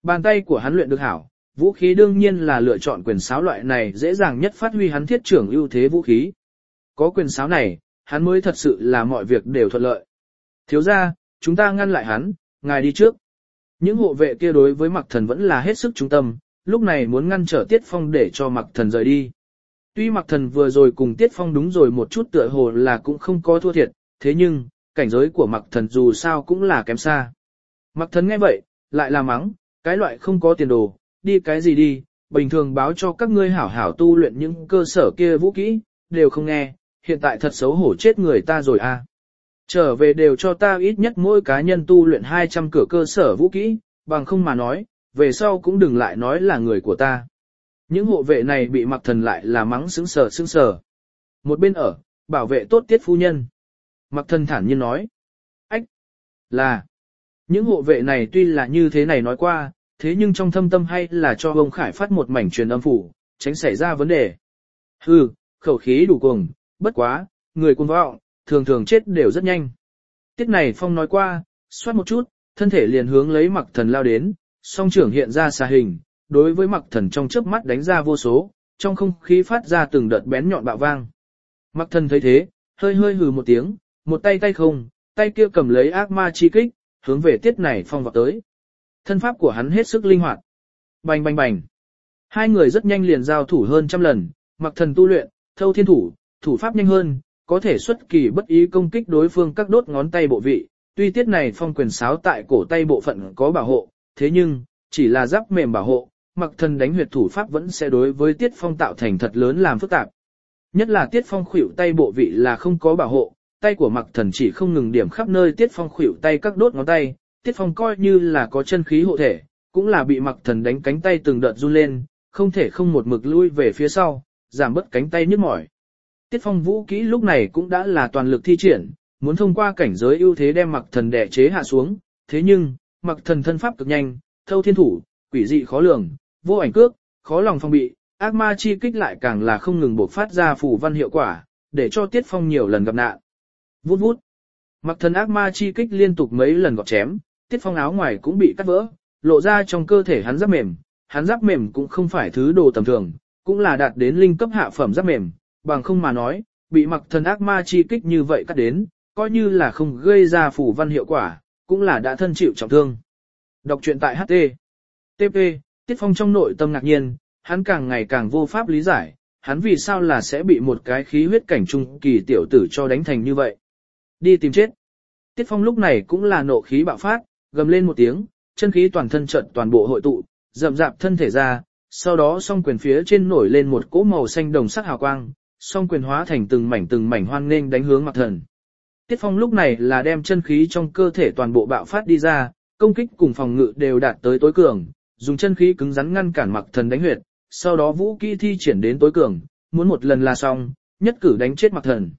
Bàn tay của hắn luyện được hảo, vũ khí đương nhiên là lựa chọn quyền sáo loại này dễ dàng nhất phát huy hắn thiết trưởng ưu thế vũ khí. Có quyền sáo này, hắn mới thật sự là mọi việc đều thuận lợi. Thiếu ra, chúng ta ngăn lại hắn, ngài đi trước. Những hộ vệ kia đối với Mặc Thần vẫn là hết sức trung tâm, lúc này muốn ngăn trở Tiết Phong để cho Mặc Thần rời đi. Tuy Mặc Thần vừa rồi cùng Tiết Phong đúng rồi một chút tựa hồ là cũng không có thua thiệt, thế nhưng, cảnh giới của Mặc Thần dù sao cũng là kém xa. Mặc Thần nghe vậy, lại là mắng, cái loại không có tiền đồ, đi cái gì đi, bình thường báo cho các ngươi hảo hảo tu luyện những cơ sở kia vũ kỹ, đều không nghe, hiện tại thật xấu hổ chết người ta rồi à. Trở về đều cho ta ít nhất mỗi cá nhân tu luyện 200 cửa cơ sở vũ kỹ, bằng không mà nói, về sau cũng đừng lại nói là người của ta. Những hộ vệ này bị Mặc Thần lại là mắng sững sờ. Một bên ở, bảo vệ tốt Tiết phu nhân. Mặc Thần thản nhiên nói. Ách! Là! Những hộ vệ này tuy là như thế này nói qua, thế nhưng trong thâm tâm hay là cho ông Khải phát một mảnh truyền âm phủ, tránh xảy ra vấn đề. Hừ, khẩu khí đủ cuồng, bất quá, người cuồng vọng, thường thường chết đều rất nhanh. Tiết này Phong nói qua, xoát một chút, thân thể liền hướng lấy Mặc Thần lao đến, song trưởng hiện ra xà hình, đối với Mặc Thần trong chớp mắt đánh ra vô số, trong không khí phát ra từng đợt bén nhọn bạo vang. Mặc Thần thấy thế, hơi hừ một tiếng, một tay không, tay kia cầm lấy ác ma chi kích, hướng về Tiết này Phong vọt tới. Thân pháp của hắn hết sức linh hoạt. Bành bành bành. Hai người rất nhanh liền giao thủ hơn trăm lần, Mặc Thần tu luyện, thâu thiên thủ, thủ pháp nhanh hơn, có thể xuất kỳ bất ý công kích đối phương các đốt ngón tay bộ vị. Tuy Tiết này Phong quyền sáo tại cổ tay bộ phận có bảo hộ, thế nhưng, chỉ là giáp mềm bảo hộ, Mặc Thần đánh huyệt thủ pháp vẫn sẽ đối với Tiết Phong tạo thành thật lớn làm phức tạp. Nhất là Tiết Phong khuỷu tay bộ vị là không có bảo hộ, tay của Mặc Thần chỉ không ngừng điểm khắp nơi Tiết Phong khuỷu tay các đốt ngón tay, Tiết Phong coi như là có chân khí hộ thể, cũng là bị Mặc Thần đánh cánh tay từng đợt run lên, không thể không một mực lui về phía sau, giảm bớt cánh tay nhức mỏi. Tiết Phong vũ kỹ lúc này cũng đã là toàn lực thi triển, muốn thông qua cảnh giới ưu thế đem Mặc Thần đè chế hạ xuống, thế nhưng, Mặc Thần thân pháp cực nhanh, thâu thiên thủ, quỷ dị khó lường, vô ảnh cước, khó lòng phòng bị, ác ma chi kích lại càng là không ngừng bộc phát ra phù văn hiệu quả, để cho Tiết Phong nhiều lần gặp nạn. Vút vút. Mặc Thần ác ma chi kích liên tục mấy lần gọt chém, Tiết Phong áo ngoài cũng bị cắt vỡ, lộ ra trong cơ thể hắn giáp mềm cũng không phải thứ đồ tầm thường, cũng là đạt đến linh cấp hạ phẩm giáp mềm, bằng không mà nói, bị Mặc Thần ác ma chi kích như vậy cắt đến, coi như là không gây ra phù văn hiệu quả, cũng là đã thân chịu trọng thương. Đọc truyện tại HT. TP, Tiết Phong trong nội tâm ngạc nhiên, hắn càng ngày càng vô pháp lý giải, hắn vì sao là sẽ bị một cái khí huyết cảnh trung kỳ tiểu tử cho đánh thành như vậy. Đi tìm chết. Tiết Phong lúc này cũng là nộ khí bạo phát, gầm lên một tiếng, chân khí toàn thân chợt toàn bộ hội tụ, rậm rạp thân thể ra, sau đó song quyền phía trên nổi lên một cỗ màu xanh đồng sắc hào quang, song quyền hóa thành từng mảnh hoang nghênh đánh hướng Mặc Thần. Tiết Phong lúc này là đem chân khí trong cơ thể toàn bộ bạo phát đi ra, công kích cùng phòng ngự đều đạt tới tối cường, dùng chân khí cứng rắn ngăn cản Mặc Thần đánh huyệt, sau đó vũ kỹ thi triển đến tối cường, muốn một lần là xong, nhất cử đánh chết Mặc Thần.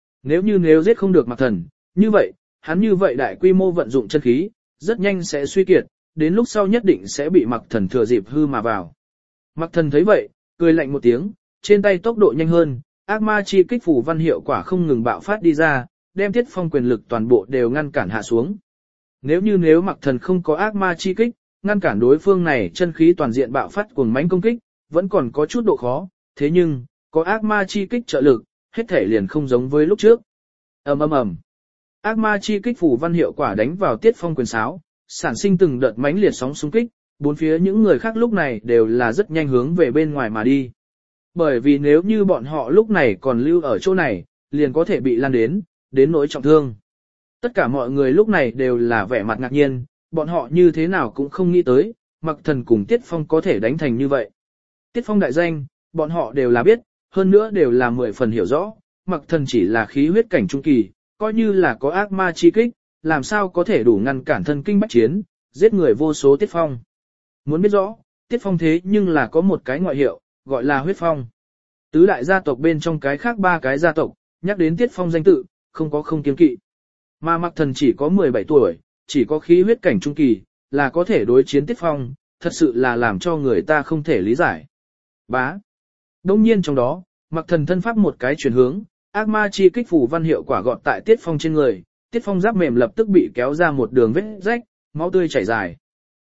Nếu giết không được Mặc Thần, như vậy, hắn như vậy đại quy mô vận dụng chân khí, rất nhanh sẽ suy kiệt, đến lúc sau nhất định sẽ bị Mặc Thần thừa dịp hư mà vào. Mặc Thần thấy vậy, cười lạnh một tiếng, trên tay tốc độ nhanh hơn, ác ma chi kích phù văn hiệu quả không ngừng bạo phát đi ra, đem Tiết Phong quyền lực toàn bộ đều ngăn cản hạ xuống. Nếu Mặc Thần không có ác ma chi kích, ngăn cản đối phương này chân khí toàn diện bạo phát cuồng mãnh công kích, vẫn còn có chút độ khó, thế nhưng, có ác ma chi kích trợ lực, hết thể liền không giống với lúc trước. Ầm. Ác ma chi kích phù văn hiệu quả đánh vào Tiết Phong quyền sáo, sản sinh từng đợt mãnh liệt sóng xung kích, bốn phía những người khác lúc này đều là rất nhanh hướng về bên ngoài mà đi. Bởi vì nếu như bọn họ lúc này còn lưu ở chỗ này, liền có thể bị lan đến nỗi trọng thương. Tất cả mọi người lúc này đều là vẻ mặt ngạc nhiên, bọn họ như thế nào cũng không nghĩ tới, Mặc Thần cùng Tiết Phong có thể đánh thành như vậy. Tiết Phong đại danh, bọn họ đều là biết, hơn nữa đều là 10 phần hiểu rõ, Mặc Thần chỉ là khí huyết cảnh trung kỳ, coi như là có ác ma chi kích, làm sao có thể đủ ngăn cản thân kinh bách chiến, giết người vô số Tiết Phong. Muốn biết rõ, Tiết Phong thế nhưng là có một cái ngoại hiệu, gọi là huyết phong. Tứ đại gia tộc bên trong cái khác ba cái gia tộc, nhắc đến Tiết Phong danh tự, không kiêng kỵ. Mà Mặc Thần chỉ có 17 tuổi, chỉ có khí huyết cảnh trung kỳ, là có thể đối chiến Tiết Phong, thật sự là làm cho người ta không thể lý giải. Bá. Đông nhiên trong đó, Mặc Thần thân pháp một cái chuyển hướng, ác ma chi kích phù văn hiệu quả gọt tại Tiết Phong trên người, Tiết Phong giáp mềm lập tức bị kéo ra một đường vết rách, máu tươi chảy dài.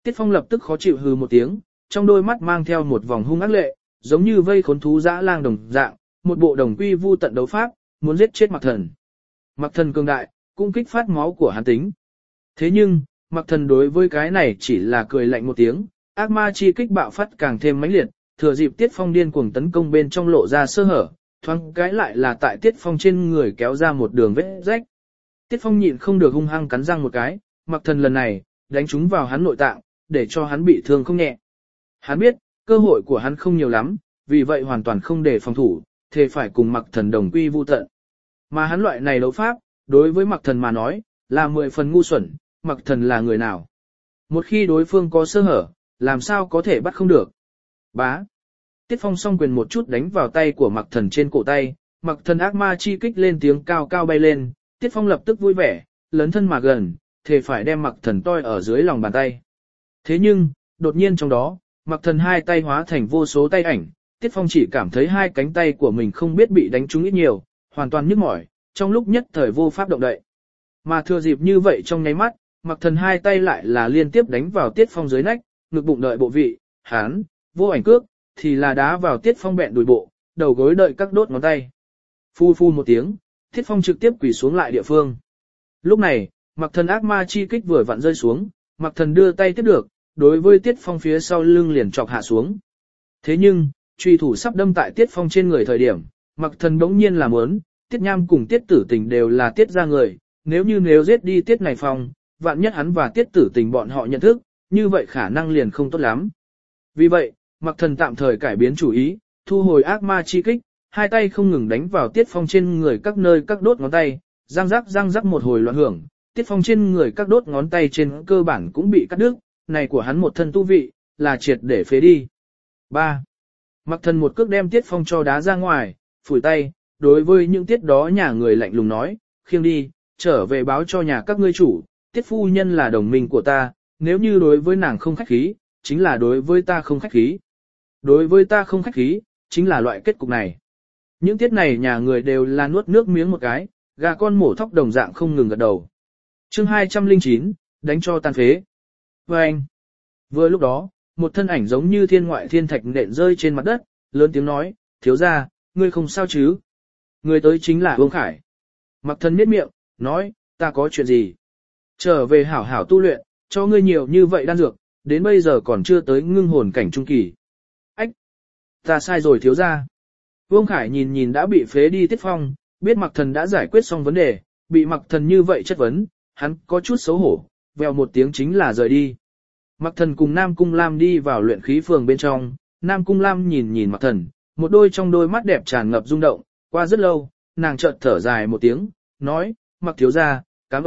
Tiết Phong lập tức khó chịu hừ một tiếng, trong đôi mắt mang theo một vòng hung ác lệ, giống như vây khốn thú dã lang đồng dạng, một bộ đồng quy vu tận đấu pháp, muốn giết chết Mặc Thần. Mặc Thần cường đại, cũng kích phát máu của hắn tính. Thế nhưng, Mặc Thần đối với cái này chỉ là cười lạnh một tiếng, ác ma chi kích bạo phát càng thêm mãnh liệt, thừa dịp Tiết Phong điên cuồng tấn công bên trong lộ ra sơ hở, thoáng cái lại là tại Tiết Phong trên người kéo ra một đường vết rách. Tiết Phong nhịn không được hung hăng cắn răng một cái, Mặc Thần lần này, đánh trúng vào hắn nội tạng, để cho hắn bị thương không nhẹ. Hắn biết, cơ hội của hắn không nhiều lắm, vì vậy hoàn toàn không để phòng thủ, thề phải cùng Mặc Thần đồng quy vu tận. Mà hắn loại này đấu pháp, đối với Mặc Thần mà nói, là 10 phần ngu xuẩn, Mặc Thần là người nào. Một khi đối phương có sơ hở, làm sao có thể bắt không được. Bá. Tiết Phong song quyền một chút đánh vào tay của Mặc Thần trên cổ tay, Mặc Thần ác ma chi kích lên tiếng cao cao bay lên, Tiết Phong lập tức vui vẻ, lớn thân mà gần, thề phải đem Mặc Thần toi ở dưới lòng bàn tay. Thế nhưng, đột nhiên trong đó, Mặc Thần hai tay hóa thành vô số tay ảnh, Tiết Phong chỉ cảm thấy hai cánh tay của mình không biết bị đánh trúng ít nhiều, hoàn toàn nhức mỏi, trong lúc nhất thời vô pháp động đậy. Mà thừa dịp như vậy trong nháy mắt, Mặc Thần hai tay lại là liên tiếp đánh vào Tiết Phong dưới nách, ngực bụng đợi bộ vị, hán, vô ảnh cước, thì là đá vào Tiết Phong bẹn đùi bộ, đầu gối đợi các đốt ngón tay. Phu phu một tiếng, Tiết Phong trực tiếp quỳ xuống lại địa phương. Lúc này, Mặc Thần ác ma chi kích vừa vặn rơi xuống, Mặc Thần đưa tay tiếp được, đối với Tiết Phong phía sau lưng liền chọc hạ xuống. Thế nhưng, truy thủ sắp đâm tại Tiết Phong trên người thời điểm, Mặc Thần bỗng nhiên làm ớn, Tiết Nham cùng Tiết Tử Tình đều là Tiết gia người, nếu giết đi Tiết này Phong, vạn nhất hắn và Tiết Tử Tình bọn họ nhận thức, như vậy khả năng liền không tốt lắm. Vì vậy, Mặc Thần tạm thời cải biến chủ ý, thu hồi ác ma chi kích, hai tay không ngừng đánh vào Tiết Phong trên người các nơi các đốt ngón tay, răng rắc một hồi loạn hưởng, Tiết Phong trên người các đốt ngón tay trên cơ bản cũng bị cắt đứt, này của hắn một thân tu vị, là triệt để phế đi. 3. Mặc Thần một cước đem Tiết Phong cho đá ra ngoài, phủi tay, đối với những tiết đó nhà người lạnh lùng nói, khiêng đi, trở về báo cho nhà các ngươi chủ, Tiết phu nhân là đồng minh của ta, nếu như đối với nàng không khách khí, chính là đối với ta không khách khí. Đối với ta không khách khí, chính là loại kết cục này. Những tiết này nhà người đều là nuốt nước miếng một cái, gà con mổ thóc đồng dạng không ngừng gật đầu. Chương 209, đánh cho tan phế. Và anh, vừa lúc đó, một thân ảnh giống như thiên ngoại thiên thạch nện rơi trên mặt đất, lớn tiếng nói, thiếu gia, ngươi không sao chứ? Người tới chính là Vương Khải. Mặc Thần nhếch miệng, nói, ta có chuyện gì? Trở về hảo hảo tu luyện, cho ngươi nhiều như vậy đan dược, đến bây giờ còn chưa tới ngưng hồn cảnh trung kỳ. Ách! Ta sai rồi thiếu gia. Vương Khải nhìn đã bị phế đi Tiết Phong, biết Mặc Thần đã giải quyết xong vấn đề, bị Mặc Thần như vậy chất vấn, hắn có chút xấu hổ, vèo một tiếng chính là rời đi. Mặc Thần cùng Nam Cung Lam đi vào luyện khí phường bên trong, Nam Cung Lam nhìn Mặc Thần, một đôi trong đôi mắt đẹp tràn ngập rung động, qua rất lâu, nàng chợt thở dài một tiếng, nói, Mặc thiếu gia, cảm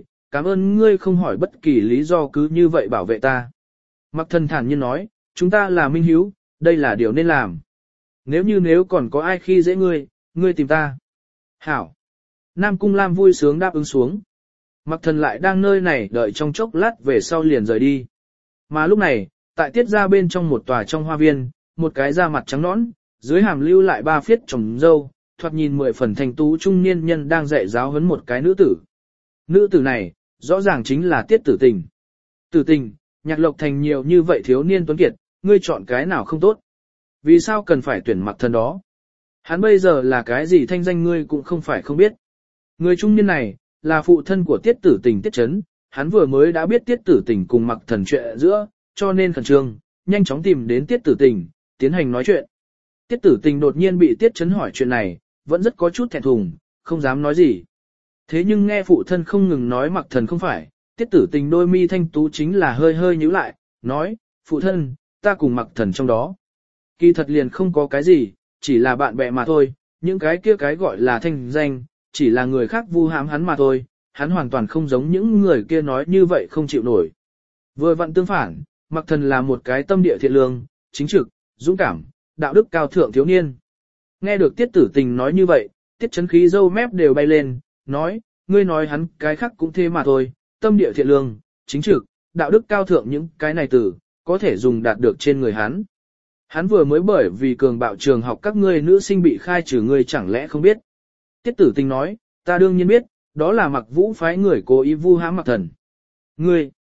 ơn ngươi không hỏi bất kỳ lý do cứ như vậy bảo vệ ta. Mặc Thần thản nhiên nói, chúng ta là minh hiếu, đây là điều nên làm. Nếu còn có ai khi dễ ngươi tìm ta. Hảo. Nam Cung Lam vui sướng đáp ứng xuống. Mặc Thần lại đang nơi này đợi trong chốc lát về sau liền rời đi. Mà lúc này, tại Tiết gia bên trong một tòa trong hoa viên, một cái da mặt trắng nõn, dưới hàm lưu lại 3 phiết trồng râu, thoạt nhìn 10 phần thành tú trung niên nhân đang dạy giáo huấn một cái nữ tử. Nữ tử này, rõ ràng chính là Tiết Tử Tình. Tử Tình, Nhạc Lộc Thành nhiều như vậy thiếu niên tuấn kiệt, ngươi chọn cái nào không tốt? Vì sao cần phải tuyển Mặc Thần đó? Hắn bây giờ là cái gì thanh danh ngươi cũng không phải không biết. Người trung niên này, là phụ thân của Tiết Tử Tình Tiết Chấn, hắn vừa mới đã biết Tiết Tử Tình cùng Mặc Thần chuyện giữa, cho nên khẩn trương, nhanh chóng tìm đến Tiết Tử Tình, tiến hành nói chuyện. Tiết Tử Tình đột nhiên bị Tiết Chấn hỏi chuyện này, vẫn rất có chút thẹn thùng, không dám nói gì. Thế nhưng nghe phụ thân không ngừng nói Mặc Thần không phải, Tiết Tử Tình đôi mi thanh tú chính là hơi nhíu lại, nói, phụ thân, ta cùng Mặc Thần trong đó. Kỳ thật liền không có cái gì, chỉ là bạn bè mà thôi, những cái kia cái gọi là thanh danh, chỉ là người khác vu hãm hắn mà thôi, hắn hoàn toàn không giống những người kia nói như vậy không chịu nổi. Vừa vặn tương phản, Mặc Thần là một cái tâm địa thiện lương, chính trực, dũng cảm, đạo đức cao thượng thiếu niên. Nghe được Tiết Tử Tình nói như vậy, Tiết Chấn khí râu mép đều bay lên, nói, ngươi nói hắn cái khác cũng thế mà thôi, tâm địa thiện lương, chính trực, đạo đức cao thượng những cái này từ, có thể dùng đạt được trên người hắn. Hắn vừa mới bởi vì cường bạo trường học các ngươi nữ sinh bị khai trừ ngươi chẳng lẽ không biết. Tiết Tử Tình nói, ta đương nhiên biết, đó là Mặc Vũ phái người cố ý vu hãm Mặc Thần. Ngươi,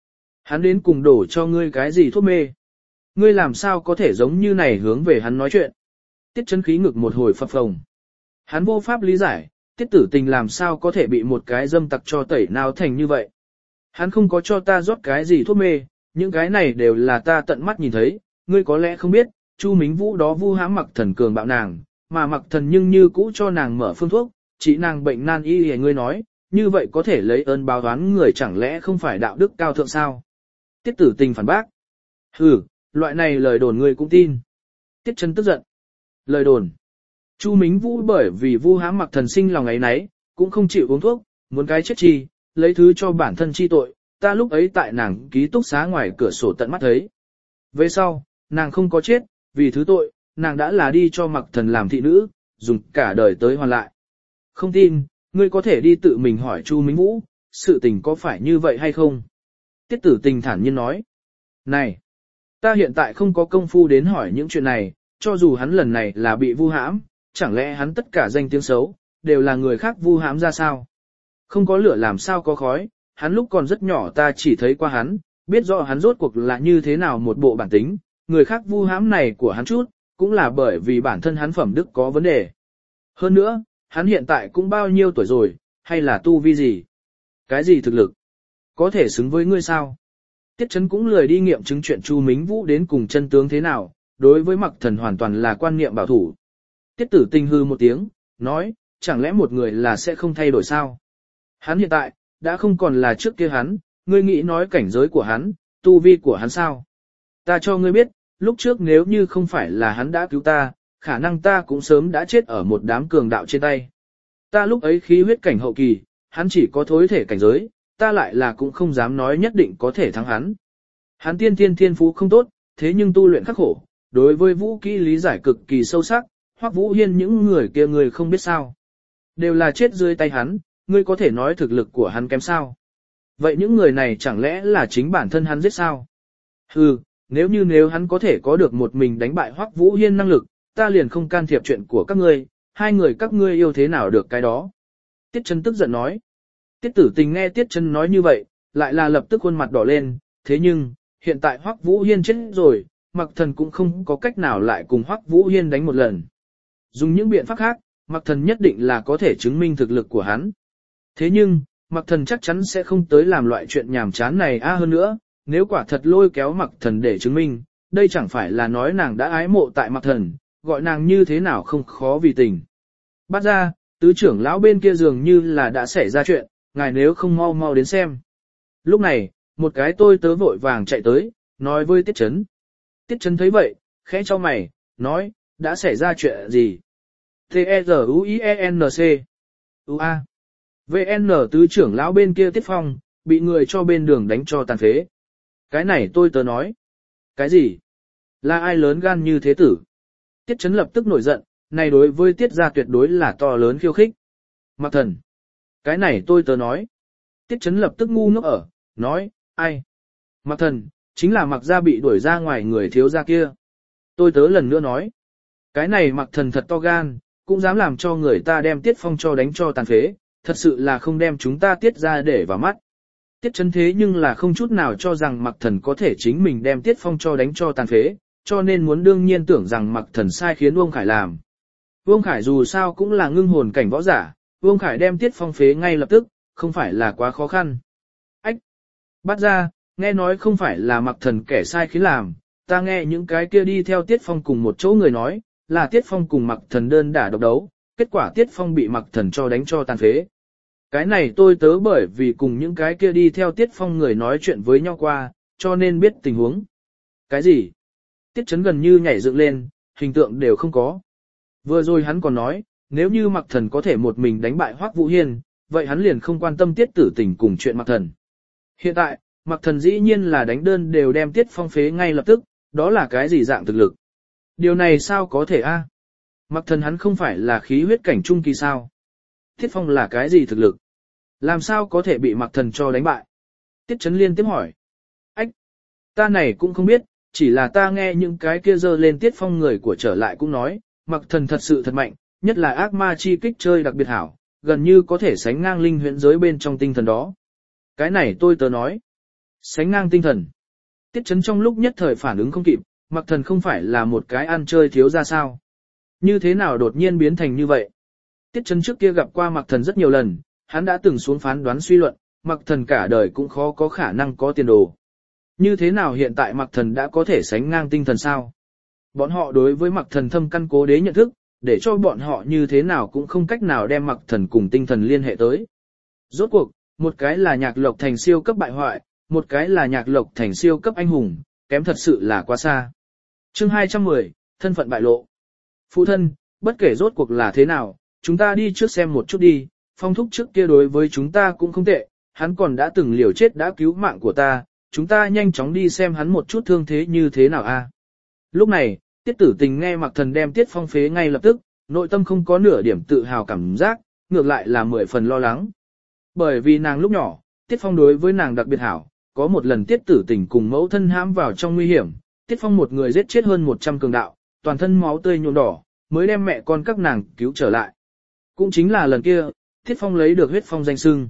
Hắn đến cùng đổ cho ngươi cái gì thuốc mê? Ngươi làm sao có thể giống như này hướng về hắn nói chuyện? Tiết Chấn khí ngực một hồi phập phồng. Hắn vô pháp lý giải, Tiết Tử Tình làm sao có thể bị một cái dâm tặc cho tẩy nào thành như vậy. Hắn không có cho ta rót cái gì thuốc mê, những cái này đều là ta tận mắt nhìn thấy, ngươi có lẽ không biết, Chu Mính Vũ đó vu hãm Mặc Thần cường bạo nàng, mà Mặc Thần nhưng như cũ cho nàng mở phương thuốc, chỉ nàng bệnh nan y hề ngươi nói, như vậy có thể lấy ơn báo oán người chẳng lẽ không phải đạo đức cao thượng sao? Tiết Tử Tình phản bác. Hừ, loại này lời đồn ngươi cũng tin. Tiết Chấn tức giận. Lời đồn. Chu Mính Vũ bởi vì vu hãm Mặc Thần sinh lòng ấy nấy, cũng không chịu uống thuốc, muốn cái chết chi, lấy thứ cho bản thân chi tội, ta lúc ấy tại nàng ký túc xá ngoài cửa sổ tận mắt thấy. Về sau, nàng không có chết, vì thứ tội, nàng đã là đi cho Mặc Thần làm thị nữ, dùng cả đời tới hoàn lại. Không tin, ngươi có thể đi tự mình hỏi Chu Mính Vũ, sự tình có phải như vậy hay không? Tiết Tử Tình thản nhiên nói. Này, ta hiện tại không có công phu đến hỏi những chuyện này, cho dù hắn lần này là bị vu hãm, chẳng lẽ hắn tất cả danh tiếng xấu, đều là người khác vu hãm ra sao? Không có lửa làm sao có khói, hắn lúc còn rất nhỏ ta chỉ thấy qua hắn, biết rõ hắn rốt cuộc là như thế nào một bộ bản tính, người khác vu hãm này của hắn chút, cũng là bởi vì bản thân hắn phẩm đức có vấn đề. Hơn nữa, hắn hiện tại cũng bao nhiêu tuổi rồi, hay là tu vi gì? Cái gì thực lực? Có thể xứng với ngươi sao? Tiết Chấn cũng lười đi nghiệm chứng chuyện Chu Mính Vũ đến cùng chân tướng thế nào, đối với Mặc Thần hoàn toàn là quan niệm bảo thủ. Tiết Tử Tình hư một tiếng, nói, chẳng lẽ một người là sẽ không thay đổi sao? Hắn hiện tại, đã không còn là trước kia hắn, ngươi nghĩ nói cảnh giới của hắn, tu vi của hắn sao? Ta cho ngươi biết, lúc trước nếu như không phải là hắn đã cứu ta, khả năng ta cũng sớm đã chết ở một đám cường đạo trên tay. Ta lúc ấy khí huyết cảnh hậu kỳ, hắn chỉ có thối thể cảnh giới, ta lại là cũng không dám nói nhất định có thể thắng hắn. Hắn thiên phú không tốt, thế nhưng tu luyện khắc khổ, đối với vũ kỹ lý giải cực kỳ sâu sắc, Hoắc Vũ Hiên những người kia người không biết sao. Đều là chết dưới tay hắn, ngươi có thể nói thực lực của hắn kém sao. Vậy những người này chẳng lẽ là chính bản thân hắn giết sao? Hừ, nếu hắn có thể có được một mình đánh bại Hoắc Vũ Hiên năng lực, ta liền không can thiệp chuyện của các ngươi, hai người các ngươi yêu thế nào được cái đó. Tiết Chấn tức giận nói. Tiết Tử Tình nghe Tiết Chấn nói như vậy, lại là lập tức khuôn mặt đỏ lên, thế nhưng, hiện tại Hoắc Vũ Hiên chết rồi, Mặc Thần cũng không có cách nào lại cùng Hoắc Vũ Hiên đánh một lần. Dùng những biện pháp khác, Mặc Thần nhất định là có thể chứng minh thực lực của hắn. Thế nhưng, Mặc Thần chắc chắn sẽ không tới làm loại chuyện nhảm chán này hơn nữa, nếu quả thật lôi kéo Mặc Thần để chứng minh, đây chẳng phải là nói nàng đã ái mộ tại Mặc Thần, gọi nàng như thế nào không khó vì tình. Bắt ra, tứ trưởng lão bên kia dường như là đã xảy ra chuyện, ngài nếu không mau mau đến xem. Lúc này, một cái tôi tớ vội vàng chạy tới, nói với Tiết Chấn. Tiết Chấn thấy vậy, khẽ cho mày, nói, đã xảy ra chuyện gì? T-E-Z-U-I-E-N-C U-A VN tứ trưởng lão bên kia Tiết Phong, bị người cho bên đường đánh cho tàn phế. Cái này tôi tớ nói. Cái gì? Là ai lớn gan như thế tử? Tiết Chấn lập tức nổi giận, này đối với Tiết gia tuyệt đối là to lớn khiêu khích. Mặc Thần. Cái này tôi tớ nói. Tiết Chấn lập tức ngu ngốc ở, nói, ai? Mặc Thần, chính là Mặc gia bị đuổi ra ngoài người thiếu gia kia. Tôi tớ lần nữa nói. Cái này Mặc Thần thật to gan, cũng dám làm cho người ta đem Tiết Phong cho đánh cho tàn phế, thật sự là không đem chúng ta Tiết ra để vào mắt. Tiết Chấn thế nhưng là không chút nào cho rằng Mặc Thần có thể chính mình đem Tiết Phong cho đánh cho tàn phế, cho nên muốn đương nhiên tưởng rằng Mặc Thần sai khiến Vương Khải làm. Vương Khải dù sao cũng là ngưng hồn cảnh võ giả, Vương Khải đem Tiết Phong phế ngay lập tức, không phải là quá khó khăn. Ách! Bắt ra, nghe nói không phải là Mặc Thần kẻ sai khiến làm, ta nghe những cái kia đi theo Tiết Phong cùng một chỗ người nói, là Tiết Phong cùng Mặc Thần đơn đả độc đấu, kết quả Tiết Phong bị Mặc Thần cho đánh cho tàn phế. Cái này tôi tớ bởi vì cùng những cái kia đi theo Tiết Phong người nói chuyện với nhau qua, cho nên biết tình huống. Cái gì? Tiết Chấn gần như nhảy dựng lên, hình tượng đều không có. Vừa rồi hắn còn nói, nếu như Mặc Thần có thể một mình đánh bại Hoắc Vũ Hiên, vậy hắn liền không quan tâm Tiết Tử Tình cùng chuyện Mặc Thần. Hiện tại, Mặc Thần dĩ nhiên là đánh đơn đều đem Tiết Phong phế ngay lập tức, đó là cái gì dạng thực lực? Điều này sao có thể a? Mặc Thần hắn không phải là khí huyết cảnh trung kỳ sao? Tiết Phong là cái gì thực lực? Làm sao có thể bị Mặc Thần cho đánh bại? Tiết Chấn liên tiếp hỏi. Ách! Ta này cũng không biết, chỉ là ta nghe những cái kia dơ lên Tiết Phong người của trở lại cũng nói, Mặc Thần thật sự thật mạnh, nhất là ác ma chi kích chơi đặc biệt hảo, gần như có thể sánh ngang linh huyễn giới bên trong tinh thần đó. Cái này tôi tớ nói. Sánh ngang tinh thần. Tiết Chấn trong lúc nhất thời phản ứng không kịp, Mặc Thần không phải là một cái ăn chơi thiếu ra sao. Như thế nào đột nhiên biến thành như vậy? Tiết Chấn trước kia gặp qua Mặc Thần rất nhiều lần, hắn đã từng xuống phán đoán suy luận, Mặc Thần cả đời cũng khó có khả năng có tiền đồ. Như thế nào hiện tại Mặc Thần đã có thể sánh ngang tinh thần sao? Bọn họ đối với Mặc Thần thâm căn cố đế nhận thức, để cho bọn họ như thế nào cũng không cách nào đem Mặc Thần cùng tinh thần liên hệ tới. Rốt cuộc, một cái là Nhạc Lộc Thành siêu cấp bại hoại, một cái là Nhạc Lộc Thành siêu cấp anh hùng, kém thật sự là quá xa. Chương 210, thân phận bại lộ. Phụ thân, bất kể rốt cuộc là thế nào, chúng ta đi trước xem một chút đi, Phong thúc trước kia đối với chúng ta cũng không tệ, hắn còn đã từng liều chết đã cứu mạng của ta, chúng ta nhanh chóng đi xem hắn một chút thương thế như thế nào a. Lúc này, Tiết Tử Tình nghe Mặc Thần đem Tiết Phong phế ngay lập tức, nội tâm không có nửa điểm tự hào cảm giác, ngược lại là 10 phần lo lắng. Bởi vì nàng lúc nhỏ, Tiết Phong đối với nàng đặc biệt hảo, có một lần Tiết Tử Tình cùng mẫu thân hãm vào trong nguy hiểm, Tiết Phong một người giết chết hơn 100 cường đạo, toàn thân máu tươi nhuộm đỏ, mới đem mẹ con các nàng cứu trở lại. Cũng chính là lần kia, Tiết Phong lấy được huyết phong danh xưng.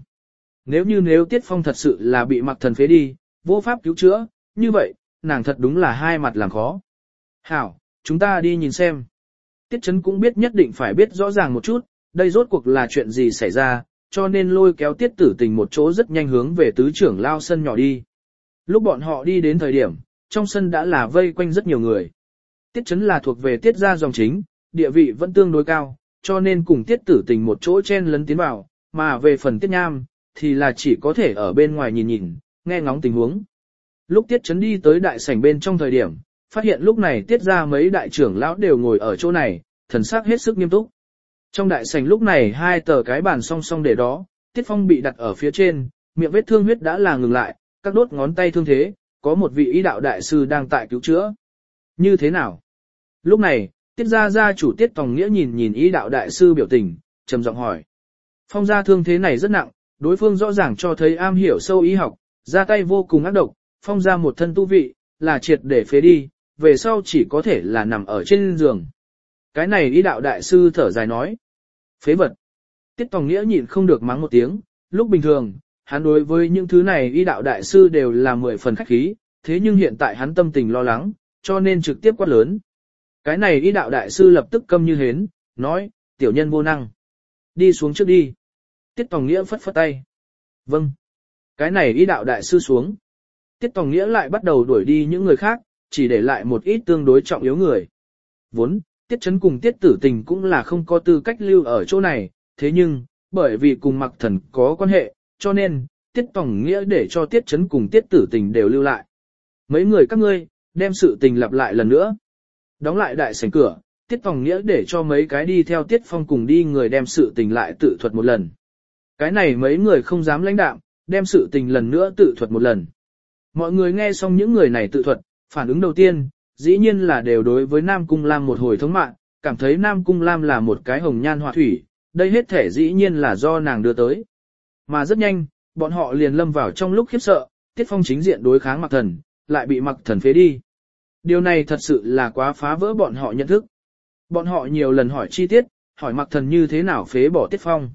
Nếu Tiết Phong thật sự là bị Mặc Thần phế đi, vô pháp cứu chữa, như vậy, nàng thật đúng là hai mặt làm khó. Hảo, chúng ta đi nhìn xem. Tiết Chấn cũng biết nhất định phải biết rõ ràng một chút, đây rốt cuộc là chuyện gì xảy ra, cho nên lôi kéo Tiết Tử Tình một chỗ rất nhanh hướng về tứ trưởng lao sân nhỏ đi. Lúc bọn họ đi đến thời điểm, trong sân đã là vây quanh rất nhiều người. Tiết Chấn là thuộc về Tiết gia dòng chính, địa vị vẫn tương đối cao, cho nên cùng Tiết Tử Tình một chỗ chen lấn tiến vào, mà về phần Tiết Nham, thì là chỉ có thể ở bên ngoài nhìn nhìn, nghe ngóng tình huống. Lúc Tiết Chấn đi tới đại sảnh bên trong thời điểm, phát hiện lúc này Tiết gia mấy đại trưởng lão đều ngồi ở chỗ này, thần sắc hết sức nghiêm túc. Trong đại sảnh lúc này hai tờ cái bàn song song để đó, Tiết Phong bị đặt ở phía trên, miệng vết thương huyết đã là ngừng lại, các đốt ngón tay thương thế, có một vị y đạo đại sư đang tại cứu chữa. Như thế nào? Lúc này, Tiết gia gia chủ Tiết Tòng Nghĩa nhìn nhìn y đạo đại sư biểu tình, trầm giọng hỏi. Phong gia thương thế này rất nặng, đối phương rõ ràng cho thấy am hiểu sâu y học, ra tay vô cùng ác độc, Phong gia một thân tu vị, là triệt để phế đi, về sau chỉ có thể là nằm ở trên giường. Cái này y đạo đại sư thở dài nói. Phế vật. Tiết Tòng Nghĩa nhịn không được mắng một tiếng, lúc bình thường, hắn đối với những thứ này y đạo đại sư đều là 10 phần khách khí, thế nhưng hiện tại hắn tâm tình lo lắng, cho nên trực tiếp quát lớn. Cái này y đạo đại sư lập tức câm như hến, nói, tiểu nhân vô năng. Đi xuống trước đi. Tiết Tòng Nghĩa phất phất tay. Vâng. Cái này y đạo đại sư xuống. Tiết Tòng Nghĩa lại bắt đầu đuổi đi những người khác, chỉ để lại một ít tương đối trọng yếu người. Vốn, Tiết Chấn cùng Tiết Tử Tình cũng là không có tư cách lưu ở chỗ này, thế nhưng, bởi vì cùng Mặc Thần có quan hệ, cho nên, Tiết Tòng Nghĩa để cho Tiết Chấn cùng Tiết Tử Tình đều lưu lại. Mấy người các ngươi, đem sự tình lặp lại lần nữa. Đóng lại đại sảnh cửa, Tiết Tòng Nghĩa để cho mấy cái đi theo Tiết Phong cùng đi người đem sự tình lại tự thuật một lần. Cái này mấy người không dám lãnh đạm, đem sự tình lần nữa tự thuật một lần. Mọi người nghe xong những người này tự thuật, phản ứng đầu tiên, dĩ nhiên là đều đối với Nam Cung Lam một hồi thống mạng, cảm thấy Nam Cung Lam là một cái hồng nhan họa thủy, đây hết thể dĩ nhiên là do nàng đưa tới. Mà rất nhanh, bọn họ liền lâm vào trong lúc khiếp sợ, Tiết Phong chính diện đối kháng Mặc Thần, lại bị Mặc Thần phế đi. Điều này thật sự là quá phá vỡ bọn họ nhận thức. Bọn họ nhiều lần hỏi chi tiết, hỏi Mặc Thần như thế nào phế bỏ Tiết Phong.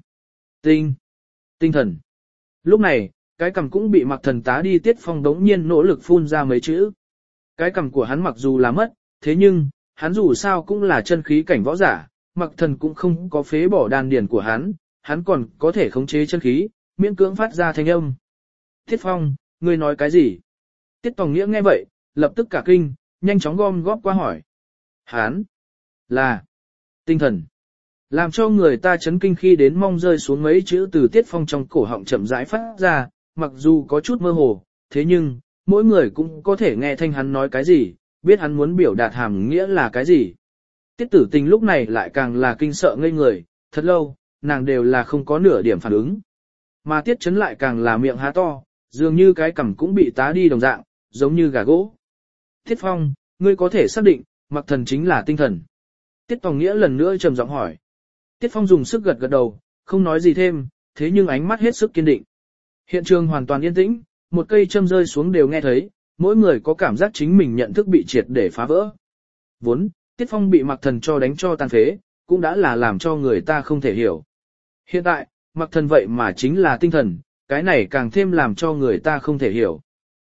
Tinh thần. Lúc này, cái cằm cũng bị Mặc Thần tá đi, Tiết Phong đống nhiên nỗ lực phun ra mấy chữ. Cái cằm của hắn mặc dù là mất, thế nhưng, hắn dù sao cũng là chân khí cảnh võ giả, Mặc Thần cũng không có phế bỏ đan điền của hắn còn có thể khống chế chân khí, miễn cưỡng phát ra thanh âm. Tiết Phong, ngươi nói cái gì? Tiết Tòng Nghĩa nghe vậy, lập tức cả kinh, nhanh chóng gom góp qua hỏi. Hắn là tinh thần. Làm cho người ta chấn kinh khi đến mong rơi xuống mấy chữ từ Tiết Phong trong cổ họng chậm rãi phát ra, mặc dù có chút mơ hồ, thế nhưng, mỗi người cũng có thể nghe thanh hắn nói cái gì, biết hắn muốn biểu đạt hàm nghĩa là cái gì. Tiết Tử Tình lúc này lại càng là kinh sợ ngây người, thật lâu, nàng đều là không có nửa điểm phản ứng. Mà Tiết Chấn lại càng là miệng há to, dường như cái cằm cũng bị tá đi đồng dạng, giống như gà gỗ. Tiết Phong, ngươi có thể xác định, Mặc Thần chính là tinh thần. Tiết Tòng Nghĩa lần nữa trầm giọng hỏi. Tiết Phong dùng sức gật gật đầu, không nói gì thêm, thế nhưng ánh mắt hết sức kiên định. Hiện trường hoàn toàn yên tĩnh, một cây châm rơi xuống đều nghe thấy, mỗi người có cảm giác chính mình nhận thức bị triệt để phá vỡ. Vốn, Tiết Phong bị Mặc Thần cho đánh cho tàn phế, cũng đã là làm cho người ta không thể hiểu. Hiện tại, Mặc Thần vậy mà chính là tinh thần, cái này càng thêm làm cho người ta không thể hiểu.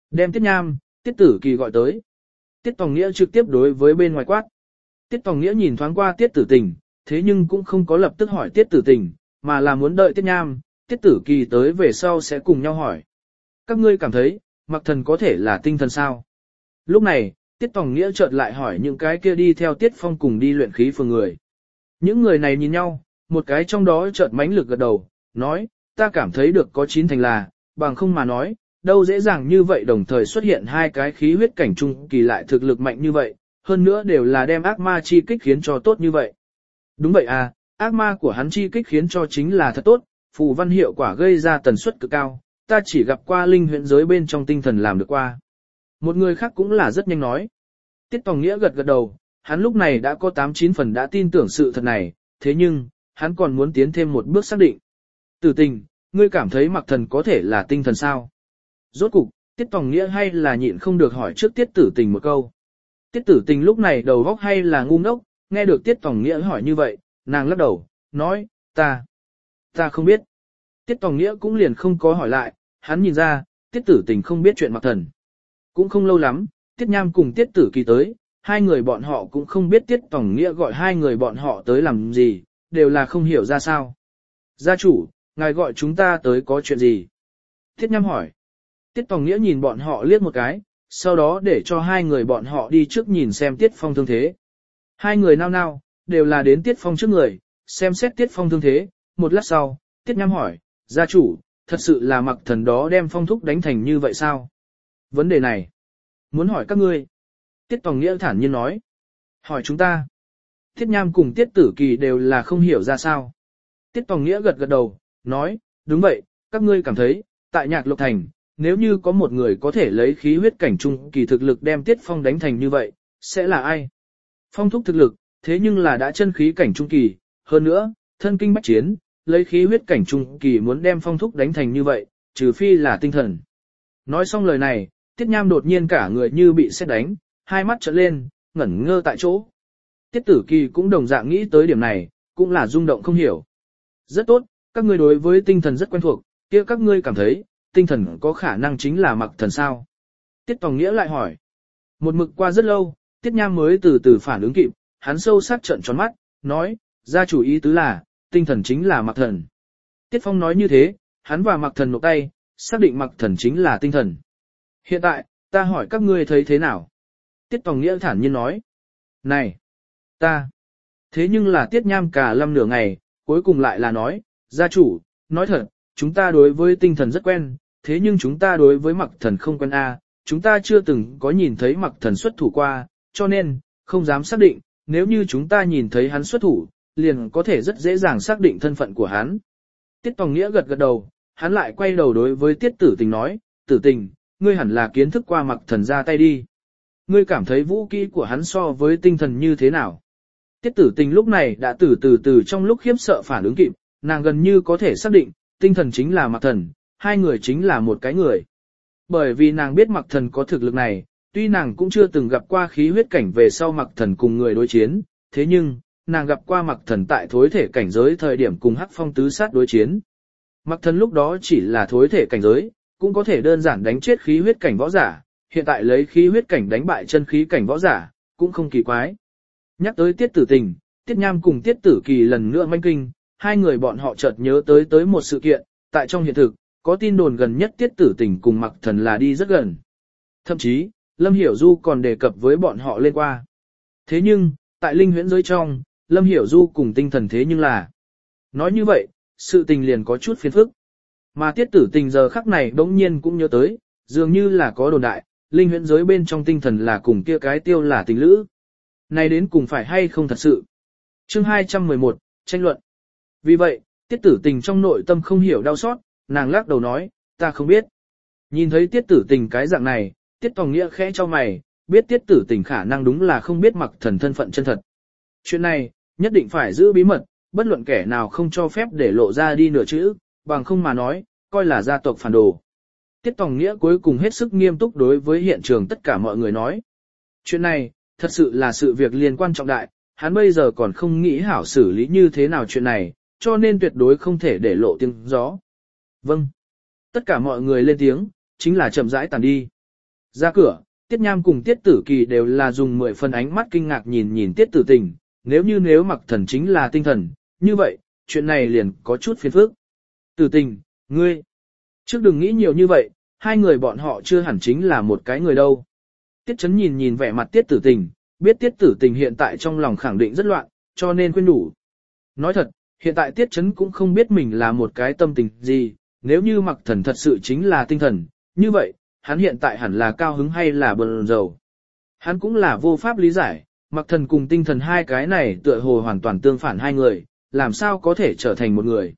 Đem Tiết Nham, Tiết Tử Kỳ gọi tới. Tiết Tòng Nghĩa trực tiếp đối với bên ngoài quát. Tiết Tòng Nghĩa nhìn thoáng qua Tiết Tử Tình, thế nhưng cũng không có lập tức hỏi Tiết Tử Tình, mà là muốn đợi Tiết Nham, Tiết Tử Kỳ tới về sau sẽ cùng nhau hỏi. Các ngươi cảm thấy, Mặc Thần có thể là tinh thần sao? Lúc này, Tiết Tòng Nghĩa chợt lại hỏi những cái kia đi theo Tiết Phong cùng đi luyện khí phường người. Những người này nhìn nhau, một cái trong đó chợt mãnh lực gật đầu, nói, ta cảm thấy được có 9 thành là, bằng không mà nói, đâu dễ dàng như vậy đồng thời xuất hiện hai cái khí huyết cảnh trung kỳ lại thực lực mạnh như vậy, hơn nữa đều là đem ác ma chi kích khiến cho tốt như vậy. Đúng vậy à, ác ma của hắn chi kích khiến cho chính là thật tốt, phù văn hiệu quả gây ra tần suất cực cao, ta chỉ gặp qua linh huyễn giới bên trong tinh thần làm được qua. Một người khác cũng là rất nhanh nói. Tiết Tòng Nghĩa gật gật đầu, hắn lúc này đã có 8-9 phần đã tin tưởng sự thật này, thế nhưng, hắn còn muốn tiến thêm một bước xác định. Tử Tình, ngươi cảm thấy Mặc Thần có thể là tinh thần sao? Rốt cục, Tiết Tòng Nghĩa hay là nhịn không được hỏi trước Tiết Tử Tình một câu. Tiết Tử Tình lúc này đầu óc hay là ngu ngốc, nghe được Tiết Tòng Nghĩa hỏi như vậy, nàng lắc đầu, nói, ta không biết. Tiết Tòng Nghĩa cũng liền không có hỏi lại, hắn nhìn ra, Tiết Tử Tình không biết chuyện Mặc Thần. Cũng không lâu lắm, Tiết Nham cùng Tiết Tử Kỳ tới, hai người bọn họ cũng không biết Tiết Tòng Nghĩa gọi hai người bọn họ tới làm gì, đều là không hiểu ra sao. Gia chủ, ngài gọi chúng ta tới có chuyện gì? Tiết Nham hỏi. Tiết Tòng Nghĩa nhìn bọn họ liếc một cái, sau đó để cho hai người bọn họ đi trước nhìn xem Tiết Phong thương thế. Hai người nao nao, đều là đến Tiết Phong trước người, xem xét Tiết Phong thương thế. Một lát sau, Tiết Nham hỏi, gia chủ, thật sự là Mặc Thần đó đem Phong thúc đánh thành như vậy sao? Vấn đề này, muốn hỏi các ngươi. Tiết Tòng Nghĩa thản nhiên nói. Hỏi chúng ta. Tiết Nham cùng Tiết Tử Kỳ đều là không hiểu ra sao. Tiết Tòng Nghĩa gật gật đầu, nói, đúng vậy, các ngươi cảm thấy, tại Nhạc Lộc Thành, nếu như có một người có thể lấy khí huyết cảnh trung kỳ thực lực đem Tiết Phong đánh thành như vậy, sẽ là ai? Phong thúc thực lực, thế nhưng là đã chân khí cảnh trung kỳ, hơn nữa, thân kinh bách chiến, lấy khí huyết cảnh trung kỳ muốn đem Phong thúc đánh thành như vậy, trừ phi là tinh thần. Nói xong lời này, Tiết Nham đột nhiên cả người như bị sét đánh, hai mắt trợn lên, ngẩn ngơ tại chỗ. Tiết Tử Kỳ cũng đồng dạng nghĩ tới điểm này, cũng là rung động không hiểu. Rất tốt, các ngươi đối với tinh thần rất quen thuộc, kia các ngươi cảm thấy, tinh thần có khả năng chính là Mặc Thần sao? Tiết Tòng Nghĩa lại hỏi. Một mực qua rất lâu, Tiết Nham mới từ từ phản ứng kịp, hắn sâu sắc trợn tròn mắt, nói, gia chủ ý tứ là, tinh thần chính là Mặc Thần. Tiết Phong nói như thế, hắn và Mặc Thần nộp tay, xác định Mặc Thần chính là tinh thần. Hiện tại, ta hỏi các ngươi thấy thế nào? Tiết Tòng Nghĩa thản nhiên nói. Này, ta. Thế nhưng là Tiết Nham cả lâm nửa ngày, cuối cùng lại là nói, gia chủ, nói thật, chúng ta đối với tinh thần rất quen, thế nhưng chúng ta đối với Mặc Thần không quen a, chúng ta chưa từng có nhìn thấy Mặc Thần xuất thủ qua, cho nên, không dám xác định, nếu như chúng ta nhìn thấy hắn xuất thủ, liền có thể rất dễ dàng xác định thân phận của hắn. Tiết Tòng Nghĩa gật gật đầu, hắn lại quay đầu đối với Tiết Tử Tình nói, Tử Tình, ngươi hẳn là kiến thức qua Mặc Thần ra tay đi. Ngươi cảm thấy vũ kỹ của hắn so với tinh thần như thế nào? Tiết Tử Tình lúc này đã từ trong lúc khiếp sợ phản ứng kịp, nàng gần như có thể xác định, tinh thần chính là Mặc Thần, hai người chính là một cái người. Bởi vì nàng biết Mặc Thần có thực lực này, tuy nàng cũng chưa từng gặp qua khí huyết cảnh về sau Mặc Thần cùng người đối chiến, thế nhưng, nàng gặp qua Mặc Thần tại thối thể cảnh giới thời điểm cùng Hắc Phong tứ sát đối chiến. Mặc Thần lúc đó chỉ là thối thể cảnh giới, cũng có thể đơn giản đánh chết khí huyết cảnh võ giả, hiện tại lấy khí huyết cảnh đánh bại chân khí cảnh võ giả, cũng không kỳ quái. Nhắc tới Tiết Tử Tình, Tiết Nham cùng Tiết Tử Kỳ lần nữa manh kinh, hai người bọn họ chợt nhớ tới một sự kiện, tại trong hiện thực, có tin đồn gần nhất Tiết Tử Tình cùng Mặc Thần là đi rất gần. Thậm chí, Lâm Hiểu Du còn đề cập với bọn họ lên qua. Thế nhưng, tại linh huyễn giới trong, Lâm Hiểu Du cùng tinh thần thế nhưng là. Nói như vậy, sự tình liền có chút phiền phức. Mà Tiết Tử Tình giờ khắc này đống nhiên cũng nhớ tới, dường như là có đồn đại, linh huyễn giới bên trong tinh thần là cùng kia cái tiêu là tình lữ. Này đến cùng phải hay không thật sự? Chương 211, tranh luận. Vì vậy, Tiết Tử Tình trong nội tâm không hiểu đau xót, nàng lắc đầu nói, ta không biết. Nhìn thấy Tiết Tử Tình cái dạng này, Tiết Tòng Nghĩa khẽ cho mày, biết Tiết Tử Tình khả năng đúng là không biết Mặc Thần thân phận chân thật. Chuyện này, nhất định phải giữ bí mật, bất luận kẻ nào không cho phép để lộ ra đi nửa chữ, bằng không mà nói, coi là gia tộc phản đồ. Tiết Tòng Nghĩa cuối cùng hết sức nghiêm túc đối với hiện trường tất cả mọi người nói. Chuyện này, thật sự là sự việc liên quan trọng đại, hắn bây giờ còn không nghĩ hảo xử lý như thế nào chuyện này, cho nên tuyệt đối không thể để lộ tiếng gió. Vâng. Tất cả mọi người lên tiếng, chính là chậm rãi tàn đi. Ra cửa, Tiết Nham cùng Tiết Tử Kỳ đều là dùng 10 phần ánh mắt kinh ngạc nhìn Tiết Tử Tình, nếu Mặc Thần chính là tinh thần, như vậy, chuyện này liền có chút phiền phức. Tử Tình, ngươi, trước đừng nghĩ nhiều như vậy, hai người bọn họ chưa hẳn chính là một cái người đâu. Tiết Chấn nhìn vẻ mặt Tiết Tử Tình, biết Tiết Tử Tình hiện tại trong lòng khẳng định rất loạn, cho nên khuyên nhủ. Nói thật, hiện tại Tiết Chấn cũng không biết mình là một cái tâm tình gì, nếu như Mặc Thần thật sự chính là tinh thần, như vậy, hắn hiện tại hẳn là cao hứng hay là buồn rầu. Hắn cũng là vô pháp lý giải, Mặc Thần cùng tinh thần hai cái này tựa hồ hoàn toàn tương phản hai người, làm sao có thể trở thành một người.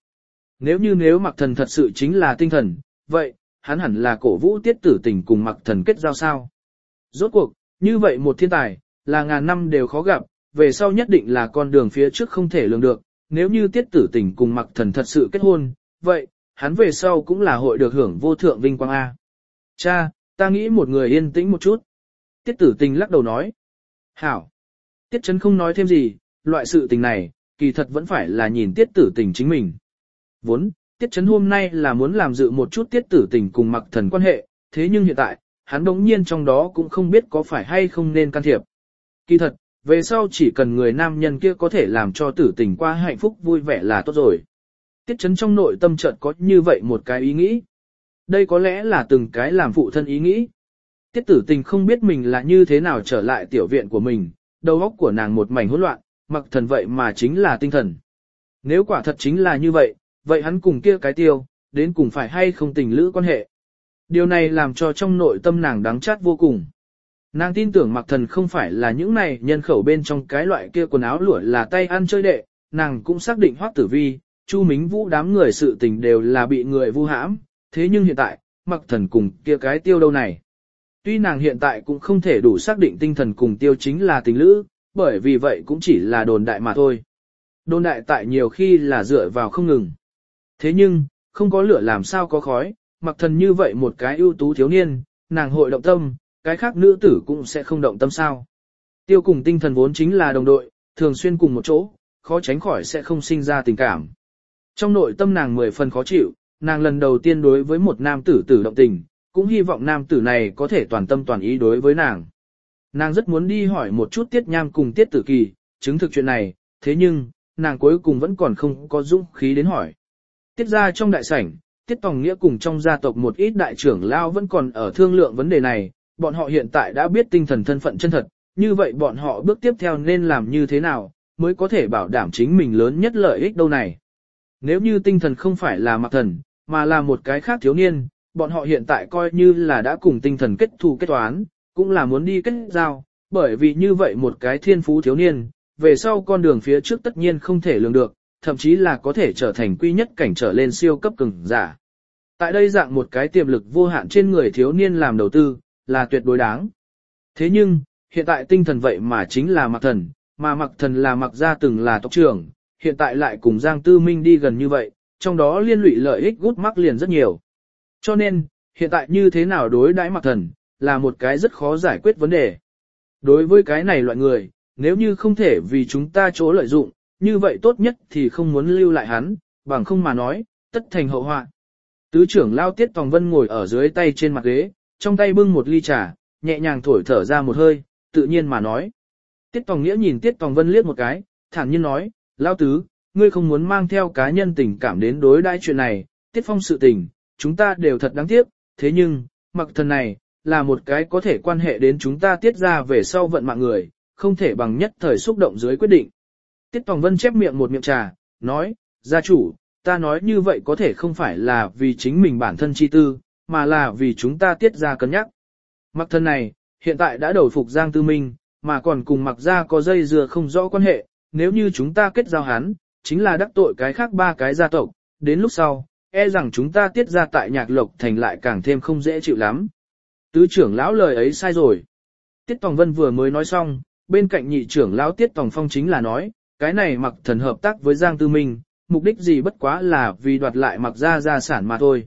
Nếu Mặc Thần thật sự chính là tinh thần, vậy, hắn hẳn là cổ vũ Tiết Tử Tình cùng Mặc Thần kết giao sao. Rốt cuộc, như vậy một thiên tài, là ngàn năm đều khó gặp, về sau nhất định là con đường phía trước không thể lường được, nếu như Tiết Tử Tình cùng Mặc Thần thật sự kết hôn, vậy, hắn về sau cũng là hội được hưởng vô thượng vinh quang A. Cha, ta nghĩ một người yên tĩnh một chút. Tiết Tử Tình lắc đầu nói. Hảo. Tiết Chấn không nói thêm gì, loại sự tình này, kỳ thật vẫn phải là nhìn Tiết Tử Tình chính mình. Vốn, Tiết Chấn hôm nay là muốn làm dự một chút Tiết Tử Tình cùng Mặc Thần quan hệ, thế nhưng hiện tại, hắn đống nhiên trong đó cũng không biết có phải hay không nên can thiệp. Kỳ thật, về sau chỉ cần người nam nhân kia có thể làm cho Tử Tình qua hạnh phúc vui vẻ là tốt rồi. Tiết Chấn trong nội tâm chợt có như vậy một cái ý nghĩ. Đây có lẽ là từng cái làm phụ thân ý nghĩ. Tiết Tử Tình không biết mình là như thế nào trở lại tiểu viện của mình, đầu óc của nàng một mảnh hỗn loạn, Mặc Thần vậy mà chính là tinh thần. Nếu quả thật chính là như vậy, vậy hắn cùng kia cái Tiêu, đến cùng phải hay không tình lữ quan hệ. Điều này làm cho trong nội tâm nàng đắng chát vô cùng. Nàng tin tưởng Mặc Thần không phải là những này nhân khẩu bên trong cái loại kia quần áo lụa là tay ăn chơi đệ, nàng cũng xác định Hoắc Tử Vi, Chu Mính Vũ đám người sự tình đều là bị người vu hãm, thế nhưng hiện tại, Mặc Thần cùng kia cái Tiêu đâu này. Tuy nàng hiện tại cũng không thể đủ xác định tinh thần cùng Tiêu chính là tình lữ, bởi vì vậy cũng chỉ là đồn đại mà thôi. Đồn đại tại nhiều khi là dựa vào không ngừng. Thế nhưng, không có lửa làm sao có khói, Mặc Thần như vậy một cái ưu tú thiếu niên, nàng hội động tâm, cái khác nữ tử cũng sẽ không động tâm sao. Tiêu cùng tinh thần vốn chính là đồng đội, thường xuyên cùng một chỗ, khó tránh khỏi sẽ không sinh ra tình cảm. Trong nội tâm nàng 10 phần khó chịu, nàng lần đầu tiên đối với một nam tử tử động tình, cũng hy vọng nam tử này có thể toàn tâm toàn ý đối với nàng. Nàng rất muốn đi hỏi một chút Tiết Nham cùng Tiết Tử Kỳ, chứng thực chuyện này, thế nhưng, nàng cuối cùng vẫn còn không có dũng khí đến hỏi. Tiết ra trong đại sảnh, Tiết Tòng Nghĩa cùng trong gia tộc một ít đại trưởng lao vẫn còn ở thương lượng vấn đề này, bọn họ hiện tại đã biết tinh thần thân phận chân thật, như vậy bọn họ bước tiếp theo nên làm như thế nào, mới có thể bảo đảm chính mình lớn nhất lợi ích đâu này. Nếu như tinh thần không phải là Mặc Thần, mà là một cái khác thiếu niên, bọn họ hiện tại coi như là đã cùng tinh thần kết thù kết toán, cũng là muốn đi kết giao, bởi vì như vậy một cái thiên phú thiếu niên, về sau con đường phía trước tất nhiên không thể lường được, thậm chí là có thể trở thành quy nhất cảnh trở lên siêu cấp cường giả. Tại đây dạng một cái tiềm lực vô hạn trên người thiếu niên làm đầu tư, là tuyệt đối đáng. Thế nhưng, hiện tại tinh thần vậy mà chính là Mặc Thần, mà Mặc Thần là Mặc gia từng là tộc trưởng, hiện tại lại cùng Giang Tư Minh đi gần như vậy, trong đó liên lụy lợi ích gút mắc liền rất nhiều. Cho nên, hiện tại như thế nào đối đãi Mặc Thần, là một cái rất khó giải quyết vấn đề. Đối với cái này loại người, nếu như không thể vì chúng ta chỗ lợi dụng, như vậy tốt nhất thì không muốn lưu lại hắn, bằng không mà nói, tất thành hậu họa. Tứ trưởng lao Tiết Tòng Vân ngồi ở dưới tay trên mặt ghế, trong tay bưng một ly trà, nhẹ nhàng thổi thở ra một hơi, tự nhiên mà nói. Tiết Tòng Nghĩa nhìn Tiết Tòng Vân liếc một cái, thản nhiên nói, lao tứ, ngươi không muốn mang theo cá nhân tình cảm đến đối đãi chuyện này, Tiết Phong sự tình, chúng ta đều thật đáng tiếc, thế nhưng, Mặc Thần này, là một cái có thể quan hệ đến chúng ta Tiết ra về sau vận mạng người, không thể bằng nhất thời xúc động dưới quyết định. Tiết Tòng Vân chép miệng một miệng trà, nói, gia chủ, ta nói như vậy có thể không phải là vì chính mình bản thân chi tư, mà là vì chúng ta Tiết ra cân nhắc. Mặc Thần này, hiện tại đã đầu phục Giang Tư Minh, mà còn cùng Mặc gia có dây dưa không rõ quan hệ, nếu như chúng ta kết giao hắn, chính là đắc tội cái khác ba cái gia tộc, đến lúc sau, e rằng chúng ta Tiết ra tại Nhạc Lộc Thành lại càng thêm không dễ chịu lắm. Tứ trưởng lão lời ấy sai rồi. Tiết Tòng Vân vừa mới nói xong, bên cạnh nhị trưởng lão Tiết Tòng Phong chính là nói, cái này Mặc Thần hợp tác với Giang Tư Minh, mục đích gì bất quá là vì đoạt lại Mặc gia gia sản mà thôi.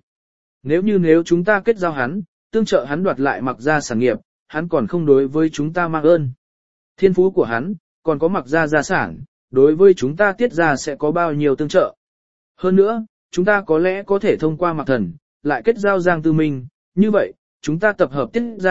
Nếu chúng ta kết giao hắn, tương trợ hắn đoạt lại Mặc gia sản nghiệp, hắn còn không đối với chúng ta mang ơn. Thiên phú của hắn, còn có Mặc gia gia sản, đối với chúng ta Tiết ra sẽ có bao nhiêu tương trợ. Hơn nữa, chúng ta có lẽ có thể thông qua Mặc Thần, lại kết giao Giang Tư Minh, như vậy, chúng ta tập hợp Tiết ra,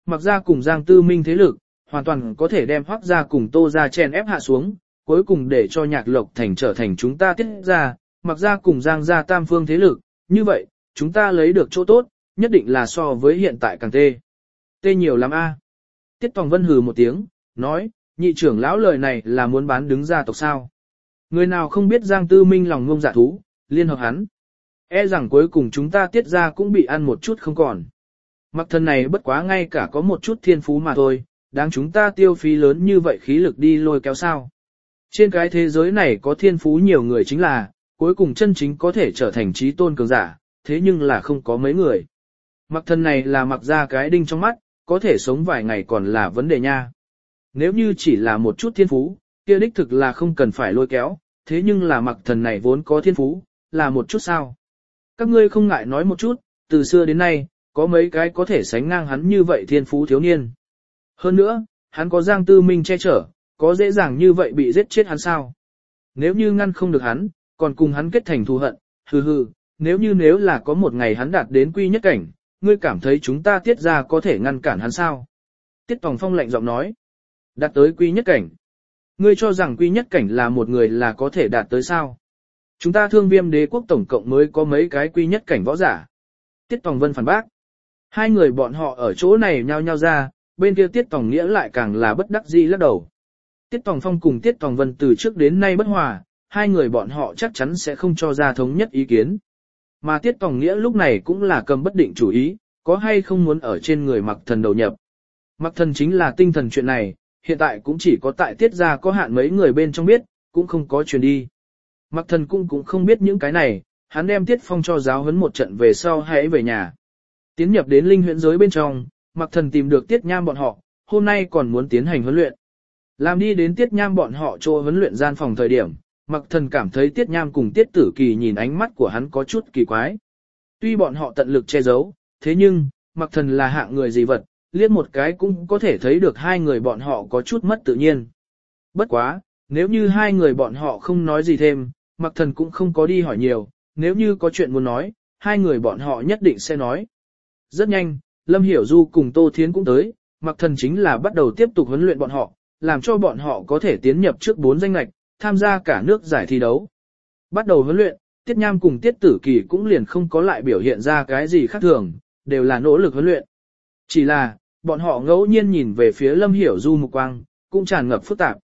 Mặc Gia cùng Giang Tư Minh thế lực, hoàn toàn có thể đem Hoắc Gia cùng Tô Gia chen ép hạ xuống, cuối cùng để cho Nhạc Lộc Thành trở thành chúng ta Tiết Gia, Mặc Gia cùng Giang Gia tam phương thế lực, như vậy, chúng ta lấy được chỗ tốt, nhất định là so với hiện tại càng tê. Tê nhiều lắm a. Tiết Tòng Vân hừ một tiếng, nói, nhị trưởng lão lời này là muốn bán đứng gia tộc sao. Người nào không biết Giang Tư Minh lòng ngông dạ thú, liên hợp hắn. E rằng cuối cùng chúng ta Tiết Gia cũng bị ăn một chút không còn. Mặc Thần này bất quá ngay cả có một chút thiên phú mà thôi, đáng chúng ta tiêu phí lớn như vậy khí lực đi lôi kéo sao. Trên cái thế giới này có thiên phú nhiều người chính là, cuối cùng chân chính có thể trở thành trí tôn cường giả, thế nhưng là không có mấy người. Mặc Thần này là mặc ra cái đinh trong mắt, có thể sống vài ngày còn là vấn đề nha. Nếu như chỉ là một chút thiên phú, kia đích thực là không cần phải lôi kéo, thế nhưng là Mặc Thần này vốn có thiên phú, là một chút sao. Các ngươi không ngại nói một chút, từ xưa đến nay, có mấy cái có thể sánh ngang hắn như vậy thiên phú thiếu niên. Hơn nữa, hắn có Giang Tư Minh che chở, có dễ dàng như vậy bị giết chết hắn sao? Nếu như ngăn không được hắn, còn cùng hắn kết thành thù hận, hừ, nếu là có một ngày hắn đạt đến quy nhất cảnh, ngươi cảm thấy chúng ta Tiết Gia có thể ngăn cản hắn sao? Tiết Tòng Phong lạnh giọng nói, đạt tới quy nhất cảnh. Ngươi cho rằng quy nhất cảnh là một người là có thể đạt tới sao? Chúng ta Thương Viêm Đế quốc tổng cộng mới có mấy cái quy nhất cảnh võ giả. Tiết Tòng Vân phản bác. Hai người bọn họ ở chỗ này nhao nhao ra, bên kia Tiết Tòng Nghĩa lại càng là bất đắc dĩ lắc đầu. Tiết Tòng Phong cùng Tiết Tòng Vân từ trước đến nay bất hòa, hai người bọn họ chắc chắn sẽ không cho ra thống nhất ý kiến. Mà Tiết Tòng Nghĩa lúc này cũng là cầm bất định chủ ý, có hay không muốn ở trên người Mặc Thần đầu nhập. Mặc Thần chính là tinh thần chuyện này, hiện tại cũng chỉ có tại Tiết Gia có hạn mấy người bên trong biết, cũng không có truyền đi. Mặc Thần cũng không biết những cái này, hắn đem Tiết Phong cho giáo huấn một trận về sau hãy về nhà. Tiến nhập đến linh huyễn giới bên trong, Mặc Thần tìm được Tiết Nham bọn họ, hôm nay còn muốn tiến hành huấn luyện. Làm đi đến Tiết Nham bọn họ chỗ huấn luyện gian phòng thời điểm, Mặc Thần cảm thấy Tiết Nham cùng Tiết Tử Kỳ nhìn ánh mắt của hắn có chút kỳ quái. Tuy bọn họ tận lực che giấu, thế nhưng, Mặc Thần là hạng người gì vật, liếc một cái cũng có thể thấy được hai người bọn họ có chút mất tự nhiên. Bất quá, nếu như hai người bọn họ không nói gì thêm, Mặc Thần cũng không có đi hỏi nhiều, nếu như có chuyện muốn nói, hai người bọn họ nhất định sẽ nói. Rất nhanh, Lâm Hiểu Du cùng Tô Thiến cũng tới, Mặc Thần chính là bắt đầu tiếp tục huấn luyện bọn họ, làm cho bọn họ có thể tiến nhập trước 4 danh ngạch, tham gia cả nước giải thi đấu. Bắt đầu huấn luyện, Tiết Nham cùng Tiết Tử Kỳ cũng liền không có lại biểu hiện ra cái gì khác thường, đều là nỗ lực huấn luyện. Chỉ là, bọn họ ngẫu nhiên nhìn về phía Lâm Hiểu Du mục quang, cũng tràn ngập phức tạp.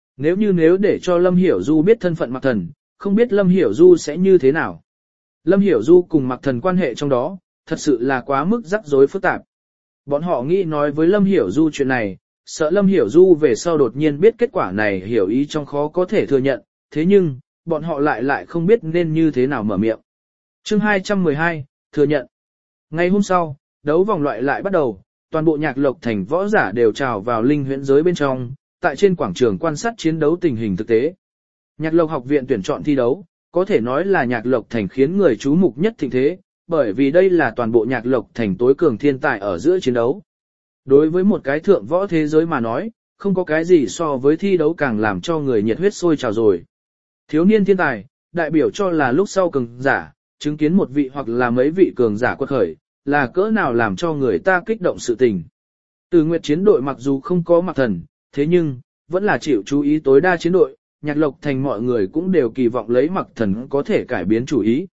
Nếu để cho Lâm Hiểu Du biết thân phận Mặc Thần, không biết Lâm Hiểu Du sẽ như thế nào. Lâm Hiểu Du cùng Mặc Thần quan hệ trong đó, thật sự là quá mức rắc rối phức tạp. Bọn họ nghĩ nói với Lâm Hiểu Du chuyện này, sợ Lâm Hiểu Du về sau đột nhiên biết kết quả này hiểu ý trong khó có thể thừa nhận, thế nhưng, bọn họ lại không biết nên như thế nào mở miệng. Chương 212, thừa nhận. Ngày hôm sau, đấu vòng loại lại bắt đầu, toàn bộ Nhạc Lộc Thành võ giả đều trào vào linh huyễn giới bên trong, tại trên quảng trường quan sát chiến đấu tình hình thực tế. Nhạc Lộc học viện tuyển chọn thi đấu, có thể nói là Nhạc Lộc Thành khiến người chú mục nhất thịnh thế, bởi vì đây là toàn bộ Nhạc Lộc Thành tối cường thiên tài ở giữa chiến đấu. Đối với một cái thượng võ thế giới mà nói, không có cái gì so với thi đấu càng làm cho người nhiệt huyết sôi trào rồi. Thiếu niên thiên tài, đại biểu cho là lúc sau cường giả, chứng kiến một vị hoặc là mấy vị cường giả quật khởi, là cỡ nào làm cho người ta kích động sự tình. Từ Nguyệt chiến đội mặc dù không có Mặc Thần, thế nhưng, vẫn là chịu chú ý tối đa chiến đội, Nhạc Lộc Thành mọi người cũng đều kỳ vọng lấy Mặc Thần có thể cải biến chủ ý.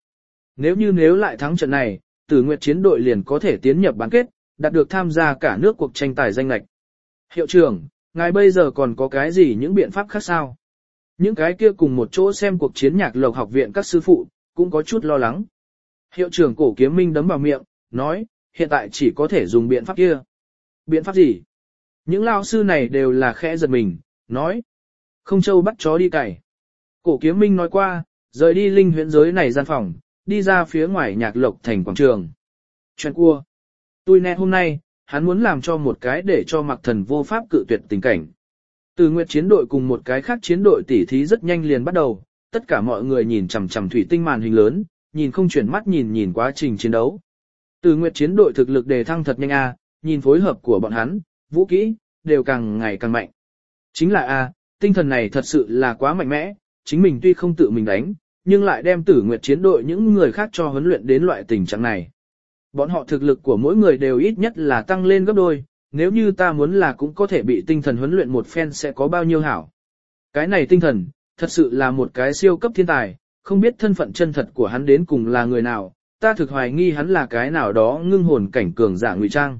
Nếu lại thắng trận này, Từ Nguyệt chiến đội liền có thể tiến nhập bán kết, đạt được tham gia cả nước cuộc tranh tài danh lệch. Hiệu trưởng, ngài bây giờ còn có cái gì những biện pháp khác sao? Những cái kia cùng một chỗ xem cuộc chiến Nhạc Lộc học viện các sư phụ, cũng có chút lo lắng. Hiệu trưởng Cổ Kiếm Minh đấm vào miệng, nói, hiện tại chỉ có thể dùng biện pháp kia. Biện pháp gì? Những lao sư này đều là khẽ giật mình, nói. Không trâu bắt chó đi cày. Cổ Kiếm Minh nói qua, rời đi linh huyễn giới này gian phòng, đi ra phía ngoài Nhạc Lộc Thành quảng trường. Chuyện cua. Tôi nè hôm nay, hắn muốn làm cho một cái để cho Mặc Thần vô pháp cự tuyệt tình cảnh. Từ Nguyệt chiến đội cùng một cái khác chiến đội tỉ thí rất nhanh liền bắt đầu, tất cả mọi người nhìn chằm chằm thủy tinh màn hình lớn, nhìn không chuyển mắt nhìn quá trình chiến đấu. Từ Nguyệt chiến đội thực lực đề thăng thật nhanh a, nhìn phối hợp của bọn hắn, vũ kỹ, đều càng ngày càng mạnh. Chính là a, tinh thần này thật sự là quá mạnh mẽ, chính mình tuy không tự mình đánh, nhưng lại đem Tử Nguyệt chiến đội những người khác cho huấn luyện đến loại tình trạng này. Bọn họ thực lực của mỗi người đều ít nhất là tăng lên gấp đôi, nếu như ta muốn là cũng có thể bị tinh thần huấn luyện một phen sẽ có bao nhiêu hảo. Cái này tinh thần, thật sự là một cái siêu cấp thiên tài, không biết thân phận chân thật của hắn đến cùng là người nào, ta thực hoài nghi hắn là cái nào đó ngưng hồn cảnh cường giả ngụy trang.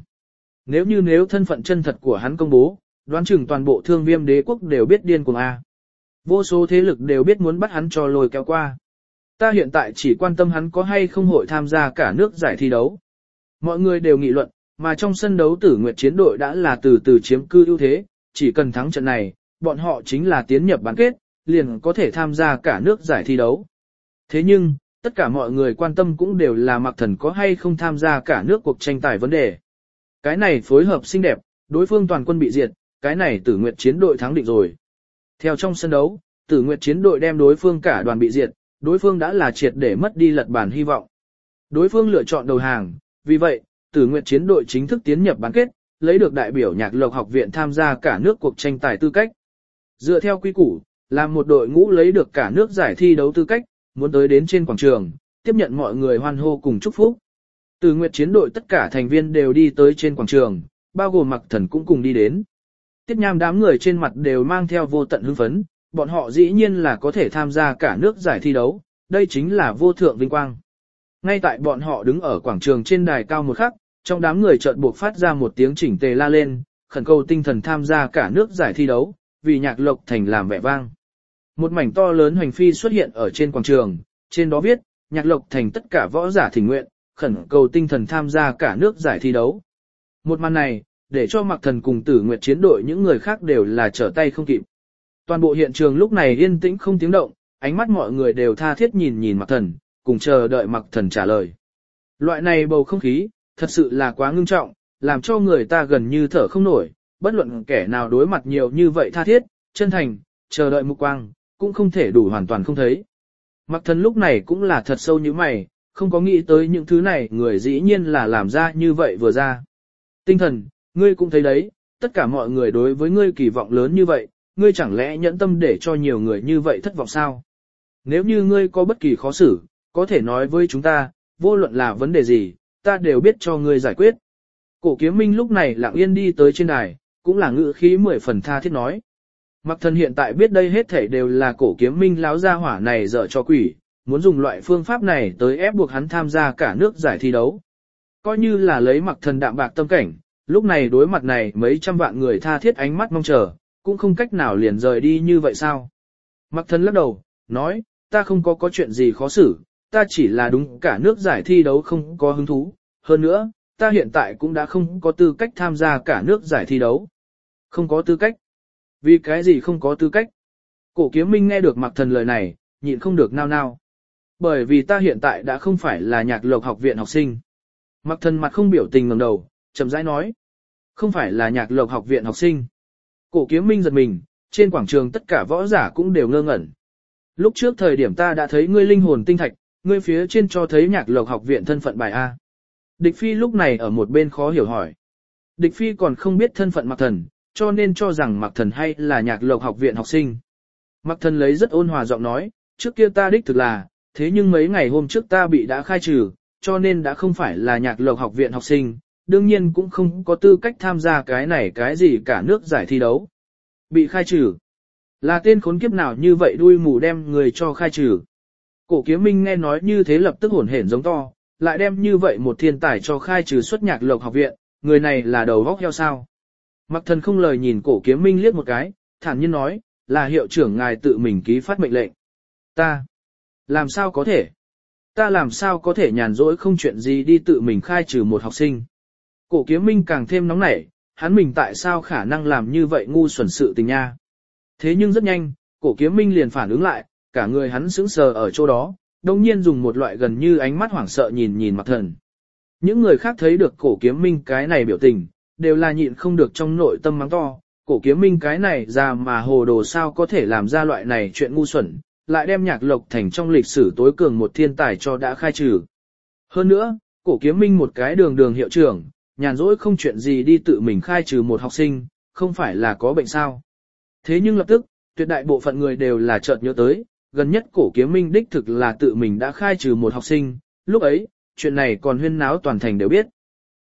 Nếu thân phận chân thật của hắn công bố, đoán chừng toàn bộ Thương Viêm đế quốc đều biết điên cuồng a. Vô số thế lực đều biết muốn bắt hắn cho lôi kéo qua. Ta hiện tại chỉ quan tâm hắn có hay không hội tham gia cả nước giải thi đấu. Mọi người đều nghị luận, mà trong sân đấu Tử Nguyệt chiến đội đã là từ từ chiếm cư ưu thế, chỉ cần thắng trận này, bọn họ chính là tiến nhập bán kết, liền có thể tham gia cả nước giải thi đấu. Thế nhưng, tất cả mọi người quan tâm cũng đều là Mạc Thần có hay không tham gia cả nước cuộc tranh tài vấn đề. Cái này phối hợp xinh đẹp, đối phương toàn quân bị diệt, cái này Tử Nguyệt chiến đội thắng định rồi. Theo trong sân đấu, Tử Nguyệt chiến đội đem đối phương cả đoàn bị diệt, đối phương đã là triệt để mất đi lật bản hy vọng. Đối phương lựa chọn đầu hàng, vì vậy, Tử Nguyệt chiến đội chính thức tiến nhập bán kết, lấy được đại biểu Nhạc Lộc học viện tham gia cả nước cuộc tranh tài tư cách. Dựa theo quy củ, làm một đội ngũ lấy được cả nước giải thi đấu tư cách, muốn tới đến trên quảng trường, tiếp nhận mọi người hoan hô cùng chúc phúc. Tử Nguyệt chiến đội tất cả thành viên đều đi tới trên quảng trường, bao gồm Mạc Thần cũng cùng đi đến. Tiết Nham đám người trên mặt đều mang theo vô tận hưng phấn, bọn họ dĩ nhiên là có thể tham gia cả nước giải thi đấu, đây chính là vô thượng vinh quang. Ngay tại bọn họ đứng ở quảng trường trên đài cao một khắc, trong đám người chợt buộc phát ra một tiếng chỉnh tề la lên, khẩn cầu tinh thần tham gia cả nước giải thi đấu, vì Nhạc Lộc thành làm vẻ vang. Một mảnh to lớn hoành phi xuất hiện ở trên quảng trường, trên đó viết, Nhạc Lộc thành tất cả võ giả thỉnh nguyện, khẩn cầu tinh thần tham gia cả nước giải thi đấu. Một màn này, để cho Mạc Thần cùng Tử Nguyệt chiến đội những người khác đều là trở tay không kịp. Toàn bộ hiện trường lúc này yên tĩnh không tiếng động, ánh mắt mọi người đều tha thiết nhìn nhìn Mạc Thần, cùng chờ đợi Mạc Thần trả lời. Loại này bầu không khí, thật sự là quá ngưng trọng, làm cho người ta gần như thở không nổi, bất luận kẻ nào đối mặt nhiều như vậy tha thiết, chân thành, chờ đợi mục quang, cũng không thể đủ hoàn toàn không thấy. Mạc Thần lúc này cũng là thật sâu như mày, không có nghĩ tới những thứ này người dĩ nhiên là làm ra như vậy vừa ra. Tinh thần, ngươi cũng thấy đấy, tất cả mọi người đối với ngươi kỳ vọng lớn như vậy, ngươi chẳng lẽ nhẫn tâm để cho nhiều người như vậy thất vọng sao? Nếu như ngươi có bất kỳ khó xử, có thể nói với chúng ta, vô luận là vấn đề gì, ta đều biết cho ngươi giải quyết. Cổ Kiếm Minh lúc này lặng yên đi tới trên đài, cũng là ngữ khí 10 phần tha thiết nói. Mạc Thần hiện tại biết đây hết thảy đều là Cổ Kiếm Minh láo gia hỏa này dở cho quỷ, muốn dùng loại phương pháp này tới ép buộc hắn tham gia cả nước giải thi đấu. Coi như là lấy Mạc Thần đạm bạc tâm cảnh, lúc này đối mặt này mấy trăm vạn người tha thiết ánh mắt mong chờ, cũng không cách nào liền rời đi như vậy sao. Mạc Thần lắc đầu, nói, ta không có chuyện gì khó xử, ta chỉ là đúng cả nước giải thi đấu không có hứng thú, hơn nữa, ta hiện tại cũng đã không có tư cách tham gia cả nước giải thi đấu. Không có tư cách? Vì cái gì không có tư cách? Cổ Kiếm Minh nghe được Mạc Thần lời này, nhịn không được nao nao. Bởi vì ta hiện tại đã không phải là Nhạc Lộc học viện học sinh. Mạc Thần mặt không biểu tình ngẩng đầu, chậm rãi nói. Không phải là Nhạc Lộc học viện học sinh. Cổ Kiếm Minh giật mình, trên quảng trường tất cả võ giả cũng đều ngơ ngẩn. Lúc trước thời điểm ta đã thấy ngươi linh hồn tinh thạch, ngươi phía trên cho thấy Nhạc Lộc học viện thân phận bài A. Địch Phi lúc này ở một bên khó hiểu hỏi. Địch Phi còn không biết thân phận Mạc Thần, cho nên cho rằng Mạc Thần hay là Nhạc Lộc học viện học sinh. Mạc Thần lấy rất ôn hòa giọng nói, trước kia ta đích thực là, thế nhưng mấy ngày hôm trước ta bị đã khai trừ, cho nên đã không phải là Nhạc Lộc học viện học sinh, đương nhiên cũng không có tư cách tham gia cái này cái gì cả nước giải thi đấu. Bị khai trừ. Là tên khốn kiếp nào như vậy đuôi mù đem người cho khai trừ. Cổ Kiếm Minh nghe nói như thế lập tức hổn hển giống to, lại đem như vậy một thiên tài cho khai trừ xuất Nhạc Lộc học viện, người này là đầu vóc heo sao. Mạc Thần không lời nhìn Cổ Kiếm Minh liếc một cái, thản nhiên nói, là hiệu trưởng ngài tự mình ký phát mệnh lệnh. Ta, làm sao có thể? Ta làm sao có thể nhàn rỗi không chuyện gì đi tự mình khai trừ một học sinh? Cổ Kiếm Minh càng thêm nóng nảy, hắn mình tại sao khả năng làm như vậy ngu xuẩn sự tình nha? Thế nhưng rất nhanh, Cổ Kiếm Minh liền phản ứng lại, cả người hắn sững sờ ở chỗ đó, đồng nhiên dùng một loại gần như ánh mắt hoảng sợ nhìn nhìn Mạc Thần. Những người khác thấy được Cổ Kiếm Minh cái này biểu tình, đều là nhịn không được trong nội tâm mắng to, Cổ Kiếm Minh cái này ra mà hồ đồ sao có thể làm ra loại này chuyện ngu xuẩn, lại đem Nhạc Lộc thành trong lịch sử tối cường một thiên tài cho đã khai trừ. Hơn nữa, Cổ Kiếm Minh một cái đường hiệu trưởng, nhàn rỗi không chuyện gì đi tự mình khai trừ một học sinh, không phải là có bệnh sao. Thế nhưng lập tức, tuyệt đại bộ phận người đều là chợt nhớ tới, gần nhất Cổ Kiếm Minh đích thực là tự mình đã khai trừ một học sinh, lúc ấy, chuyện này còn huyên náo toàn thành đều biết.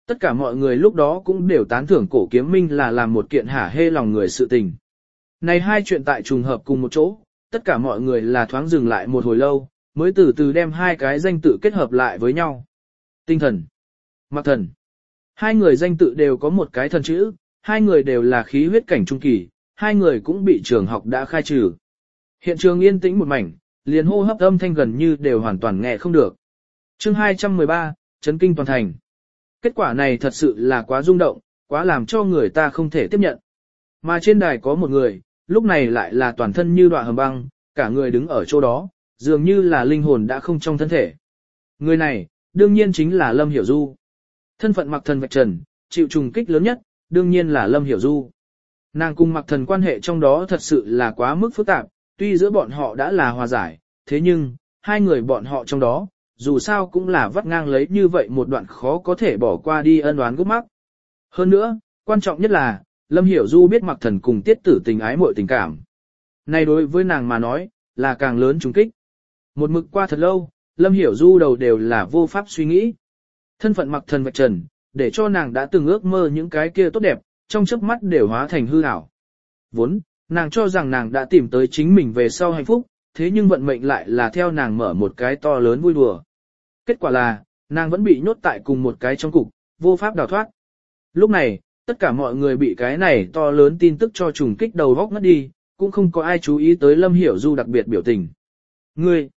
Tất cả mọi người lúc đó cũng đều tán thưởng Cổ Kiếm Minh là làm một kiện hả hê lòng người sự tình. Này hai chuyện tại trùng hợp cùng một chỗ, tất cả mọi người là thoáng dừng lại một hồi lâu, mới từ từ đem hai cái danh tự kết hợp lại với nhau. Tinh thần, Mặc Thần. Hai người danh tự đều có một cái thần chữ, hai người đều là khí huyết cảnh trung kỳ, hai người cũng bị trường học đã khai trừ. Hiện trường yên tĩnh một mảnh, liền hô hấp âm thanh gần như đều hoàn toàn nghe không được. Chương 213, chấn kinh toàn thành. Kết quả này thật sự là quá rung động, quá làm cho người ta không thể tiếp nhận. Mà trên đài có một người, lúc này lại là toàn thân như đọa hầm băng, cả người đứng ở chỗ đó, dường như là linh hồn đã không trong thân thể. Người này, đương nhiên chính là Lâm Hiểu Du. Thân phận Mặc Thần vạch trần, chịu trùng kích lớn nhất, đương nhiên là Lâm Hiểu Du. Nàng cùng Mặc Thần quan hệ trong đó thật sự là quá mức phức tạp, tuy giữa bọn họ đã là hòa giải, thế nhưng, hai người bọn họ trong đó, dù sao cũng là vắt ngang lấy như vậy một đoạn khó có thể bỏ qua đi ân oán gút mắc. Hơn nữa, quan trọng nhất là, Lâm Hiểu Du biết Mặc Thần cùng Tiết Tử tình ái muội tình cảm. Này đối với nàng mà nói, là càng lớn trùng kích. Một mực qua thật lâu, Lâm Hiểu Du đầu đều là vô pháp suy nghĩ. Thân phận Mặc Thần vạch trần, để cho nàng đã từng ước mơ những cái kia tốt đẹp, trong chớp mắt đều hóa thành hư ảo. Vốn, nàng cho rằng nàng đã tìm tới chính mình về sau hạnh phúc, thế nhưng vận mệnh lại là theo nàng mở một cái to lớn vui đùa. Kết quả là, nàng vẫn bị nhốt tại cùng một cái trong cục, vô pháp đào thoát. Lúc này, tất cả mọi người bị cái này to lớn tin tức cho trùng kích đầu góc ngất đi, cũng không có ai chú ý tới Lâm Hiểu Du đặc biệt biểu tình. Ngươi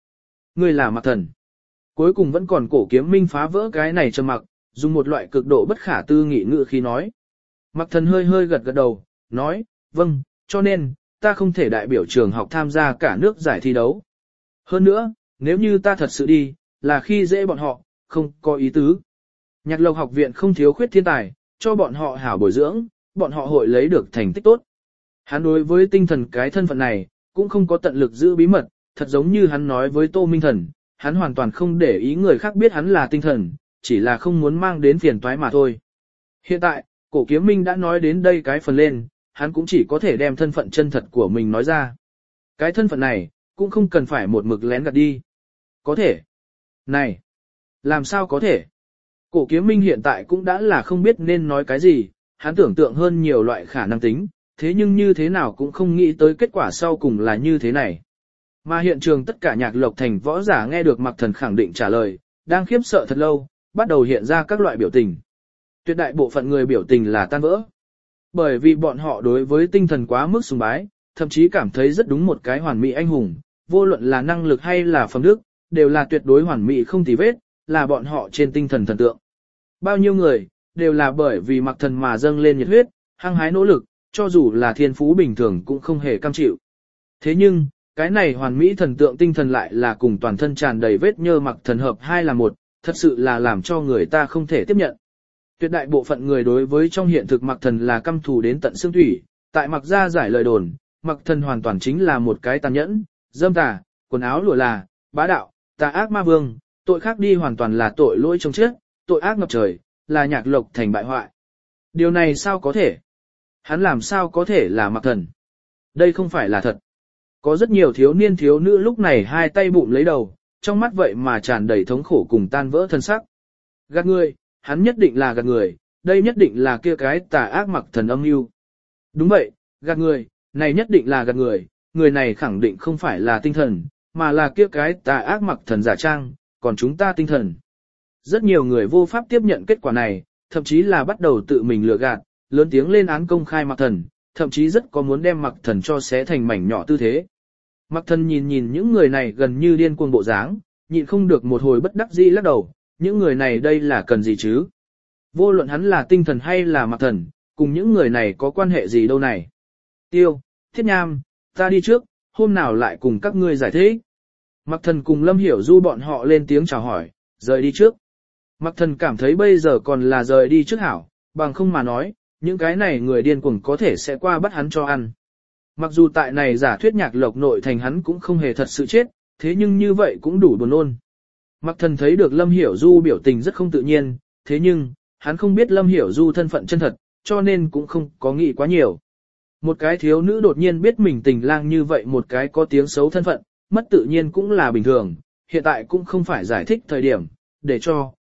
là Mặc Thần. Cuối cùng vẫn còn Cổ Kiếm Minh phá vỡ cái này trầm mặc, dùng một loại cực độ bất khả tư nghị ngữ khi nói. Mặc Thần hơi hơi gật gật đầu, nói, vâng, cho nên, ta không thể đại biểu trường học tham gia cả nước giải thi đấu. Hơn nữa, nếu như ta thật sự đi, là khi dễ bọn họ, không có ý tứ. Nhạc Lộc học viện không thiếu khuyết thiên tài, cho bọn họ hảo bồi dưỡng, bọn họ hội lấy được thành tích tốt. Hắn đối với tinh thần cái thân phận này, cũng không có tận lực giữ bí mật, thật giống như hắn nói với Tô Minh Thần, hắn hoàn toàn không để ý người khác biết hắn là tinh thần, chỉ là không muốn mang đến phiền toái mà thôi. Hiện tại, Cổ Kiếm Minh đã nói đến đây cái phần lên, hắn cũng chỉ có thể đem thân phận chân thật của mình nói ra. Cái thân phận này, cũng không cần phải một mực lén gạt đi. Có thể. Này, làm sao có thể? Cổ Kiếm Minh hiện tại cũng đã là không biết nên nói cái gì, hắn tưởng tượng hơn nhiều loại khả năng tính, thế nhưng như thế nào cũng không nghĩ tới kết quả sau cùng là như thế này. Mà hiện trường tất cả Nhạc Lộc thành võ giả nghe được Mặc Thần khẳng định trả lời, đang khiếp sợ thật lâu, bắt đầu hiện ra các loại biểu tình. Tuyệt đại bộ phận người biểu tình là tan vỡ. Bởi vì bọn họ đối với tinh thần quá mức sùng bái, thậm chí cảm thấy rất đúng một cái hoàn mỹ anh hùng, vô luận là năng lực hay là phẩm đức, đều là tuyệt đối hoàn mỹ không tì vết, là bọn họ trên tinh thần thần tượng. Bao nhiêu người, đều là bởi vì Mặc Thần mà dâng lên nhiệt huyết, hăng hái nỗ lực, cho dù là thiên phú bình thường cũng không hề cam chịu. Thế nhưng, cái này hoàn mỹ thần tượng tinh thần lại là cùng toàn thân tràn đầy vết nhơ Mặc Thần hợp hai là một, thật sự là làm cho người ta không thể tiếp nhận. Tuyệt đại bộ phận người đối với trong hiện thực Mặc Thần là căm thù đến tận xương thủy, tại Mặc gia giải lời đồn, Mặc Thần hoàn toàn chính là một cái tàn nhẫn, dâm tà, quần áo lụa là, bá đạo, tà ác ma vương, tội khác đi hoàn toàn là tội lỗi trong chết, tội ác ngập trời, là Nhạc Lộc thành bại hoại. Điều này sao có thể? Hắn làm sao có thể là Mặc Thần? Đây không phải là thật. Có rất nhiều thiếu niên thiếu nữ lúc này hai tay bụng lấy đầu, trong mắt vậy mà tràn đầy thống khổ cùng tan vỡ thân sắc. Gạt người, hắn nhất định là gạt người, đây nhất định là kia cái tà ác Mặc Thần âm mưu. Đúng vậy, gạt người, này nhất định là gạt người, người này khẳng định không phải là tinh thần, mà là kia cái tà ác Mặc Thần giả trang, còn chúng ta tinh thần. Rất nhiều người vô pháp tiếp nhận kết quả này, thậm chí là bắt đầu tự mình lừa gạt, lớn tiếng lên án công khai Mặc Thần, thậm chí rất có muốn đem Mặc Thần cho xé thành mảnh nhỏ tư thế. Mặc Thần nhìn những người này gần như điên cuồng bộ dáng, nhịn không được một hồi bất đắc dĩ lắc đầu, những người này đây là cần gì chứ? Vô luận hắn là tinh thần hay là Mặc Thần, cùng những người này có quan hệ gì đâu này? Tiêu, Thiết Nham, ta đi trước, hôm nào lại cùng các ngươi giải thích. Mặc Thần cùng Lâm Hiểu Du bọn họ lên tiếng chào hỏi, rời đi trước. Mặc Thần cảm thấy bây giờ còn là rời đi trước hảo, bằng không mà nói, những cái này người điên cuồng có thể sẽ qua bắt hắn cho ăn. Mặc dù tại này giả thuyết Nhạc Lộc nội thành hắn cũng không hề thật sự chết, thế nhưng như vậy cũng đủ buồn ôn. Mặc Thần thấy được Lâm Hiểu Du biểu tình rất không tự nhiên, thế nhưng, hắn không biết Lâm Hiểu Du thân phận chân thật, cho nên cũng không có nghĩ quá nhiều. Một cái thiếu nữ đột nhiên biết mình tình lang như vậy một cái có tiếng xấu thân phận, mất tự nhiên cũng là bình thường, hiện tại cũng không phải giải thích thời điểm, để cho,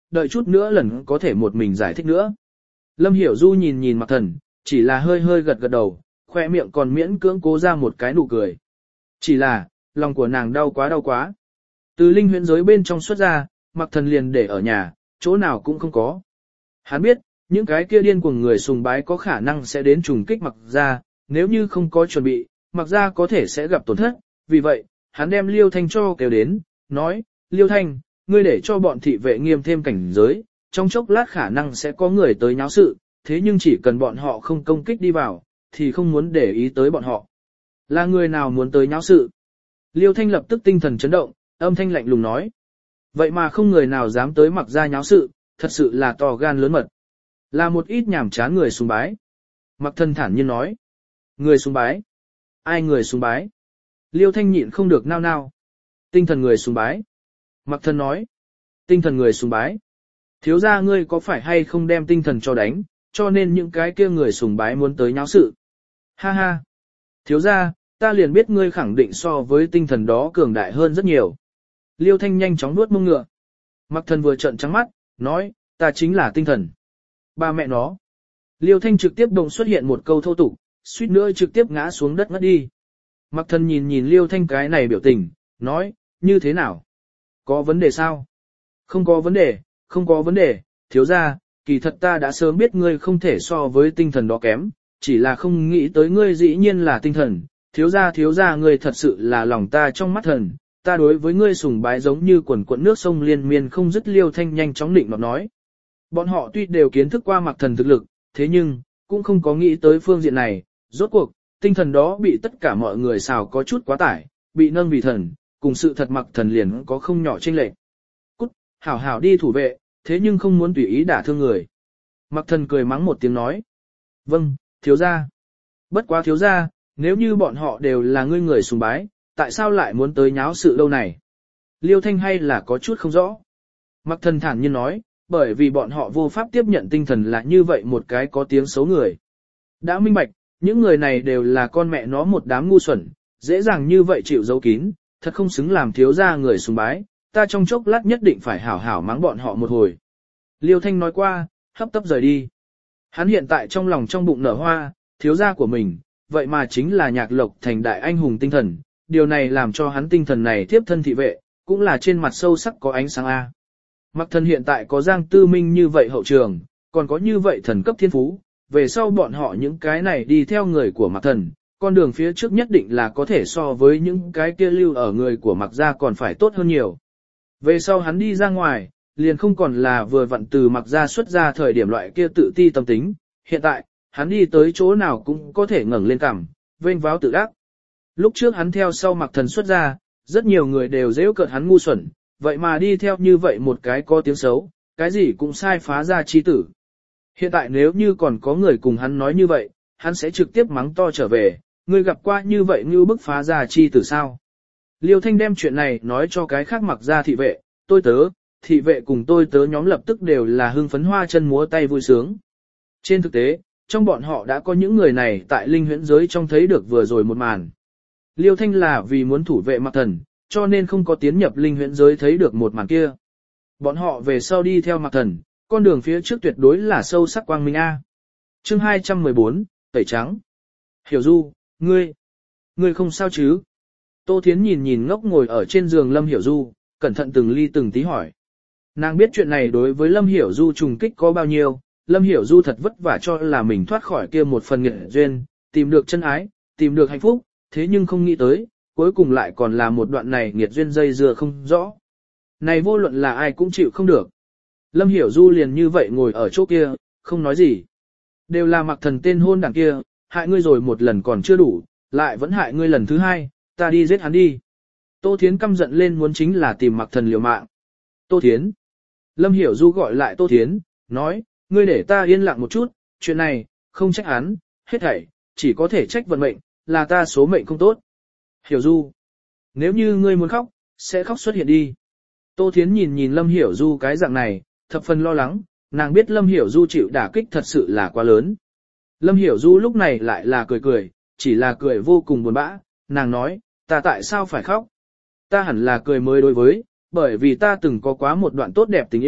đợi chút nữa lần có thể một mình giải thích nữa. Lâm Hiểu Du nhìn nhìn Mạc Thần, chỉ là hơi hơi gật gật đầu, khoe miệng còn miễn cưỡng cố ra một cái nụ cười. Chỉ là, lòng của nàng đau quá. Từ linh huyễn giới bên trong xuất ra, Mạc Thần liền để ở nhà, chỗ nào cũng không có. Hắn biết, những cái kia điên cuồng người sùng bái có khả năng sẽ đến trùng kích Mạc gia, nếu như không có chuẩn bị, Mạc gia có thể sẽ gặp tổn thất, vì vậy, hắn đem Liêu Thanh cho kêu đến, nói, Liêu Thanh, ngươi để cho bọn thị vệ nghiêm thêm cảnh giới, trong chốc lát khả năng sẽ có người tới nháo sự, thế nhưng chỉ cần bọn họ không công kích đi vào, thì không muốn để ý tới bọn họ. Là người nào muốn tới nháo sự? Liêu Thanh lập tức tinh thần chấn động, âm thanh lạnh lùng nói. Vậy mà không người nào dám tới Mạc gia nháo sự, thật sự là to gan lớn mật. Là một ít nhảm chán người sùng bái. Mạc Thần thản nhiên nói. Người sùng bái? Ai người sùng bái? Liêu Thanh nhịn không được nao nao. Tinh thần người sùng bái. Mạc Thần nói. Tinh thần người sùng bái. Thiếu gia ngươi có phải hay không đem tinh thần cho đánh, cho nên những cái kia người sùng bái muốn tới nháo sự. Ha ha. Thiếu gia, ta liền biết ngươi khẳng định so với tinh thần đó cường đại hơn rất nhiều. Liêu Thanh nhanh chóng nuốt mông ngựa. Mạc Thần vừa trợn trắng mắt, nói, ta chính là tinh thần. Ba mẹ nó. Liêu Thanh trực tiếp đồng xuất hiện một câu thô tục, suýt nữa trực tiếp ngã xuống đất ngất đi. Mạc Thần nhìn nhìn Liêu Thanh cái này biểu tình, nói, như thế nào? Có vấn đề sao? Không có vấn đề, thiếu gia, kỳ thật ta đã sớm biết ngươi không thể so với tinh thần đó kém, chỉ là không nghĩ tới ngươi dĩ nhiên là tinh thần, thiếu gia ngươi thật sự là lòng ta trong mắt thần, ta đối với ngươi sùng bái giống như quần quận nước sông liên miên không dứt. Liêu Thanh nhanh chóng định nọt nói. Bọn họ tuy đều kiến thức qua Mạc Thần thực lực, thế nhưng, cũng không có nghĩ tới phương diện này, rốt cuộc, tinh thần đó bị tất cả mọi người xào có chút quá tải, bị nâng vì thần, cùng sự thật Mạc Thần liền có không nhỏ chênh lệch. Cút, hảo hảo đi thủ vệ, thế nhưng không muốn tùy ý đả thương người. Mạc Thần cười mắng một tiếng nói. Vâng, thiếu gia. Bất quá thiếu gia, nếu như bọn họ đều là ngươi người sùng bái, tại sao lại muốn tới nháo sự đâu này? Liêu Thanh hay là có chút không rõ. Mạc Thần thản nhiên nói, bởi vì bọn họ vô pháp tiếp nhận tinh thần là như vậy một cái có tiếng xấu người. Đã minh bạch, những người này đều là con mẹ nó một đám ngu xuẩn, dễ dàng như vậy chịu giấu kín, thật không xứng làm thiếu gia người sùng bái, ta trong chốc lát nhất định phải hảo hảo mắng bọn họ một hồi. Liêu Thanh nói qua, hấp tấp rời đi. Hắn hiện tại trong lòng trong bụng nở hoa, thiếu gia của mình, vậy mà chính là Nhạc Lộc Thành đại anh hùng tinh thần, điều này làm cho hắn tinh thần này tiếp thân thị vệ, cũng là trên mặt sâu sắc có ánh sáng A. Mạc Thần hiện tại có Giang Tư Minh như vậy hậu trường, còn có như vậy thần cấp thiên phú, về sau bọn họ những cái này đi theo người của Mạc Thần, con đường phía trước nhất định là có thể so với những cái kia lưu ở người của Mạc gia còn phải tốt hơn nhiều. Về sau hắn đi ra ngoài, liền không còn là vừa vặn từ Mạc gia xuất ra thời điểm loại kia tự ti tâm tính, hiện tại, hắn đi tới chỗ nào cũng có thể ngẩng lên cằm, vênh váo tự đắc. Lúc trước hắn theo sau Mạc Thần xuất ra, rất nhiều người đều giễu cợt hắn ngu xuẩn, vậy mà đi theo như vậy một cái có tiếng xấu, cái gì cũng sai phá ra chi tử. Hiện tại nếu như còn có người cùng hắn nói như vậy, hắn sẽ trực tiếp mắng to trở về, ngươi gặp qua như vậy như bức phá ra chi tử sao. Liêu Thanh đem chuyện này nói cho cái khác Mạc gia thị vệ, tôi tớ, thị vệ cùng tôi tớ nhóm lập tức đều là hưng phấn hoa chân múa tay vui sướng. Trên thực tế, trong bọn họ đã có những người này tại linh huyễn giới trong thấy được vừa rồi một màn. Liêu Thanh là vì muốn thủ vệ Mạc Thần, cho nên không có tiến nhập linh huyễn giới thấy được một màn kia. Bọn họ về sau đi theo Mạc Thần, con đường phía trước tuyệt đối là sâu sắc quang minh A. Chương 214, tẩy trắng. Hiểu Du, ngươi không sao chứ? Tô Thiến nhìn nhìn ngốc ngồi ở trên giường Lâm Hiểu Du, cẩn thận từng ly từng tí hỏi. Nàng biết chuyện này đối với Lâm Hiểu Du trùng kích có bao nhiêu, Lâm Hiểu Du thật vất vả cho là mình thoát khỏi kia một phần nghiệt duyên, tìm được chân ái, tìm được hạnh phúc, thế nhưng không nghĩ tới, cuối cùng lại còn là một đoạn này nghiệt duyên dây dưa không rõ. Này vô luận là ai cũng chịu không được. Lâm Hiểu Du liền như vậy ngồi ở chỗ kia, không nói gì. Đều là Mạc Thần tên hôn đảng kia, hại ngươi rồi một lần còn chưa đủ, lại vẫn hại ngươi lần thứ hai, ta đi giết hắn đi. Tô Thiến căm giận lên muốn chính là tìm Mạc Thần liều mạng. Tô Thiến. Lâm Hiểu Du gọi lại Tô Thiến, nói, ngươi để ta yên lặng một chút, chuyện này, không trách hắn, hết thảy, chỉ có thể trách vận mệnh, là ta số mệnh không tốt. Hiểu Du. Nếu như ngươi muốn khóc, sẽ khóc xuất hiện đi. Tô Thiến nhìn nhìn Lâm Hiểu Du cái dạng này, thập phần lo lắng, nàng biết Lâm Hiểu Du chịu đả kích thật sự là quá lớn. Lâm Hiểu Du lúc này lại là cười cười, chỉ là cười vô cùng buồn bã, nàng nói, ta tại sao phải khóc? Ta hẳn là cười mới đối với, bởi vì ta từng có quá một đoạn tốt đẹp tình yêu,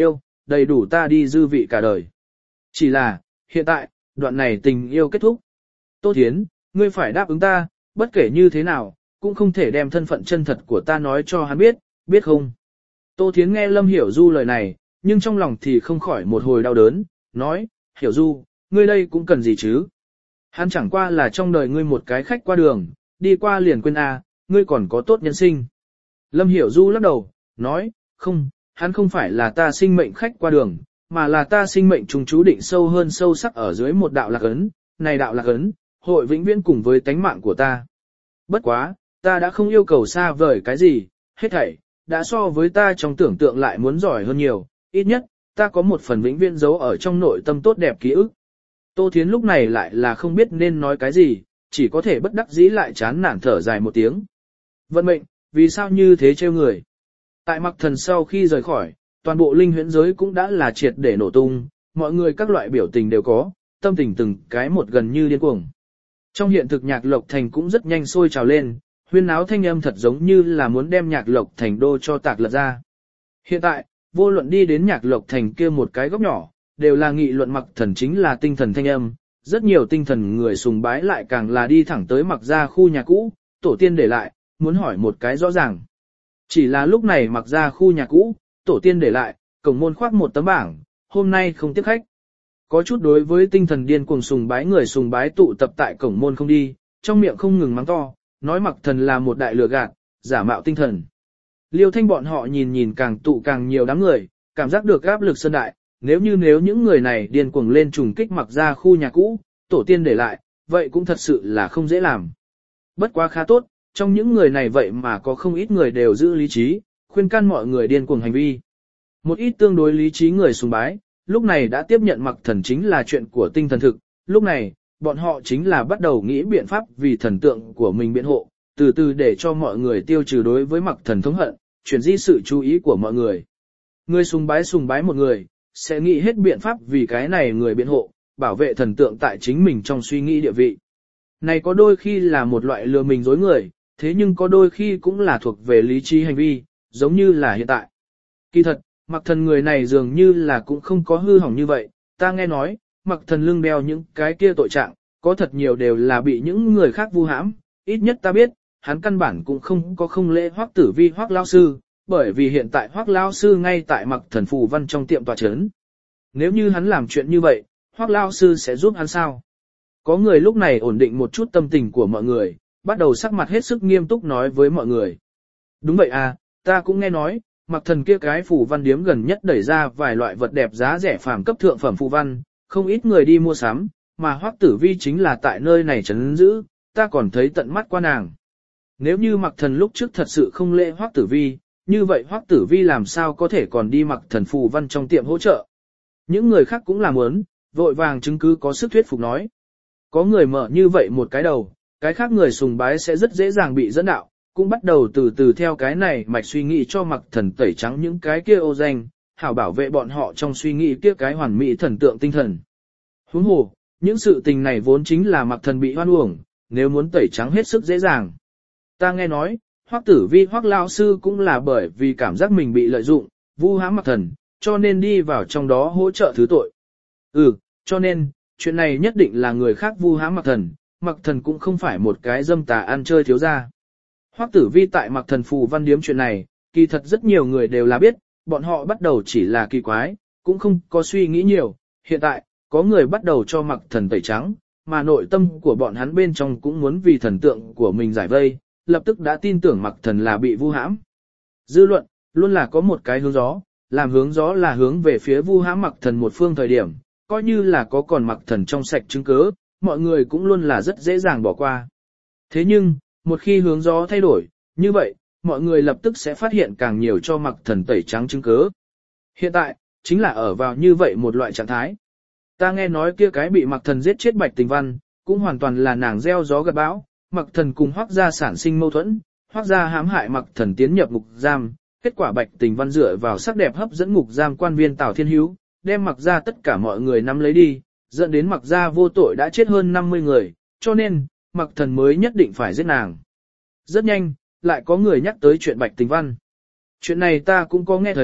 đầy đủ ta đi dư vị cả đời. Chỉ là, hiện tại, đoạn này tình yêu kết thúc. Tô Thiến, ngươi phải đáp ứng ta, bất kể như thế nào, cũng không thể đem thân phận chân thật của ta nói cho hắn biết, biết không? Tô Thiến nghe Lâm Hiểu Du lời này, nhưng trong lòng thì không khỏi một hồi đau đớn, nói, Hiểu Du, ngươi đây cũng cần gì chứ? Hắn chẳng qua là trong đời ngươi một cái khách qua đường, đi qua liền quên ngươi còn có tốt nhân sinh. Lâm Hiểu Du lắc đầu, nói, không, hắn không phải là ta sinh mệnh khách qua đường, mà là ta sinh mệnh trùng chú định sâu hơn sâu sắc ở dưới một đạo lạc ấn, này đạo lạc ấn, hội vĩnh viễn cùng với tánh mạng của ta. Bất quá, ta đã không yêu cầu xa vời cái gì, hết thảy, đã so với ta trong tưởng tượng lại muốn giỏi hơn nhiều, ít nhất, ta có một phần vĩnh viễn giấu ở trong nội tâm tốt đẹp ký ức. Tô Thiến lúc này lại là không biết nên nói cái gì, chỉ có thể bất đắc dĩ lại chán nản thở dài một tiếng. Vận mệnh, vì sao như thế trêu người? Tại Mặc Thần sau khi rời khỏi, toàn bộ linh huyễn giới cũng đã là triệt để nổ tung, mọi người các loại biểu tình đều có, tâm tình từng cái một gần như điên cuồng. Trong hiện thực Nhạc Lộc Thành cũng rất nhanh sôi trào lên, huyên náo thanh âm thật giống như là muốn đem Nhạc Lộc Thành đô cho tạc lật ra. Hiện tại, vô luận đi đến Nhạc Lộc Thành kia một cái góc nhỏ, đều là nghị luận Mặc Thần chính là tinh thần thanh âm, rất nhiều tinh thần người sùng bái lại càng là đi thẳng tới Mặc gia khu nhà cũ, tổ tiên để lại, muốn hỏi một cái rõ ràng. Chỉ là lúc này Mặc gia khu nhà cũ, tổ tiên để lại, cổng môn khoác một tấm bảng, hôm nay không tiếp khách. Có chút đối với tinh thần điên cuồng sùng bái người sùng bái tụ tập tại cổng môn không đi, trong miệng không ngừng mắng to, nói Mặc Thần là một đại lừa gạt, giả mạo tinh thần. Liêu Thanh bọn họ nhìn càng tụ càng nhiều đám người, cảm giác được áp lực sơn đại, nếu những người này điên cuồng lên trùng kích Mặc gia khu nhà cũ, tổ tiên để lại, vậy cũng thật sự là không dễ làm. Bất quá khá tốt, trong những người này vậy mà có không ít người đều giữ lý trí, khuyên can mọi người điên cuồng hành vi. Một ít tương đối lý trí người sùng bái, lúc này đã tiếp nhận Mặc Thần chính là chuyện của tinh thần thực, lúc này, bọn họ chính là bắt đầu nghĩ biện pháp vì thần tượng của mình biện hộ, từ từ để cho mọi người tiêu trừ đối với Mặc Thần thống hận, chuyển di sự chú ý của mọi người. Người sùng bái một người, sẽ nghĩ hết biện pháp vì cái này người biện hộ, bảo vệ thần tượng tại chính mình trong suy nghĩ địa vị. Này có đôi khi là một loại lừa mình dối người, thế nhưng có đôi khi cũng là thuộc về lý trí hành vi, giống như là hiện tại. Kỳ thật, Mặc Thần người này dường như là cũng không có hư hỏng như vậy, ta nghe nói, Mặc Thần lưng đeo những cái kia tội trạng, có thật nhiều đều là bị những người khác vu hãm, ít nhất ta biết, hắn căn bản cũng không có không lễ Hoắc Tử Vi Hoắc lão sư, bởi vì hiện tại Hoắc lão sư ngay tại Mặc Thần phù văn trong tiệm tọa chấn. Nếu như hắn làm chuyện như vậy, Hoắc lão sư sẽ giúp hắn sao? Có người lúc này ổn định một chút tâm tình của mọi người, bắt đầu sắc mặt hết sức nghiêm túc nói với mọi người. Đúng vậy ta cũng nghe nói, Mặc Thần kia cái phù văn điếm gần nhất đẩy ra vài loại vật đẹp giá rẻ phàm cấp thượng phẩm phù văn, không ít người đi mua sắm, mà Hoắc Tử Vi chính là tại nơi này trấn giữ, ta còn thấy tận mắt qua nàng. Nếu như Mặc Thần lúc trước thật sự không lễ Hoắc Tử Vi, như vậy Hoắc Tử Vi làm sao có thể còn đi Mặc Thần phù văn trong tiệm hỗ trợ? Những người khác cũng làm muốn, vội vàng chứng cứ có sức thuyết phục nói. Có người mở như vậy một cái đầu, cái khác người sùng bái sẽ rất dễ dàng bị dẫn đạo, cũng bắt đầu từ từ theo cái này mạch suy nghĩ cho Mặc Thần tẩy trắng những cái kia ô danh, hảo bảo vệ bọn họ trong suy nghĩ kia cái hoàn mỹ thần tượng tinh thần. Huống hồ, những sự tình này vốn chính là Mặc Thần bị hoan uổng, nếu muốn tẩy trắng hết sức dễ dàng. Ta nghe nói, Hoắc Tử Vi Hoắc lão sư cũng là bởi vì cảm giác mình bị lợi dụng, vu hãm Mặc Thần, cho nên đi vào trong đó hỗ trợ thứ tội. Cho nên, chuyện này nhất định là người khác vu hãm Mặc Thần cũng không phải một cái dâm tà ăn chơi thiếu gia. Hoắc Tử Vi tại Mặc Thần phù văn điếm chuyện này, kỳ thật rất nhiều người đều là biết, bọn họ bắt đầu chỉ là kỳ quái, cũng không có suy nghĩ nhiều, hiện tại, có người bắt đầu cho Mặc Thần tẩy trắng, mà nội tâm của bọn hắn bên trong cũng muốn vì thần tượng của mình giải vây, lập tức đã tin tưởng Mặc Thần là bị vu hãm. Dư luận, luôn là có một cái hướng gió, làm hướng gió là hướng về phía vu hãm Mặc Thần một phương thời điểm, coi như là có còn Mặc Thần trong sạch chứng cứ, mọi người cũng luôn là rất dễ dàng bỏ qua. Thế nhưng, một khi hướng gió thay đổi, như vậy, mọi người lập tức sẽ phát hiện càng nhiều cho Mặc Thần tẩy trắng chứng cứ. Hiện tại, chính là ở vào như vậy một loại trạng thái. Ta nghe nói kia cái bị Mặc Thần giết chết Bạch Tình Văn, cũng hoàn toàn là nàng gieo gió gặt bão, Mặc Thần cùng Hoắc gia sản sinh mâu thuẫn, Hoắc gia hãm hại Mặc Thần tiến nhập ngục giam, kết quả Bạch Tình Văn dựa vào sắc đẹp hấp dẫn ngục giam quan viên Tào Thiên Hữu, đem Mặc gia tất cả mọi người nắm lấy đi, dẫn đến Mặc gia vô tội đã chết hơn 50 người, cho nên, Mặc Thần mới nhất định phải giết nàng. Rất nhanh, lại có người nhắc tới chuyện Bạch Tình Văn. Chuyện này ta cũng có nghe thấy,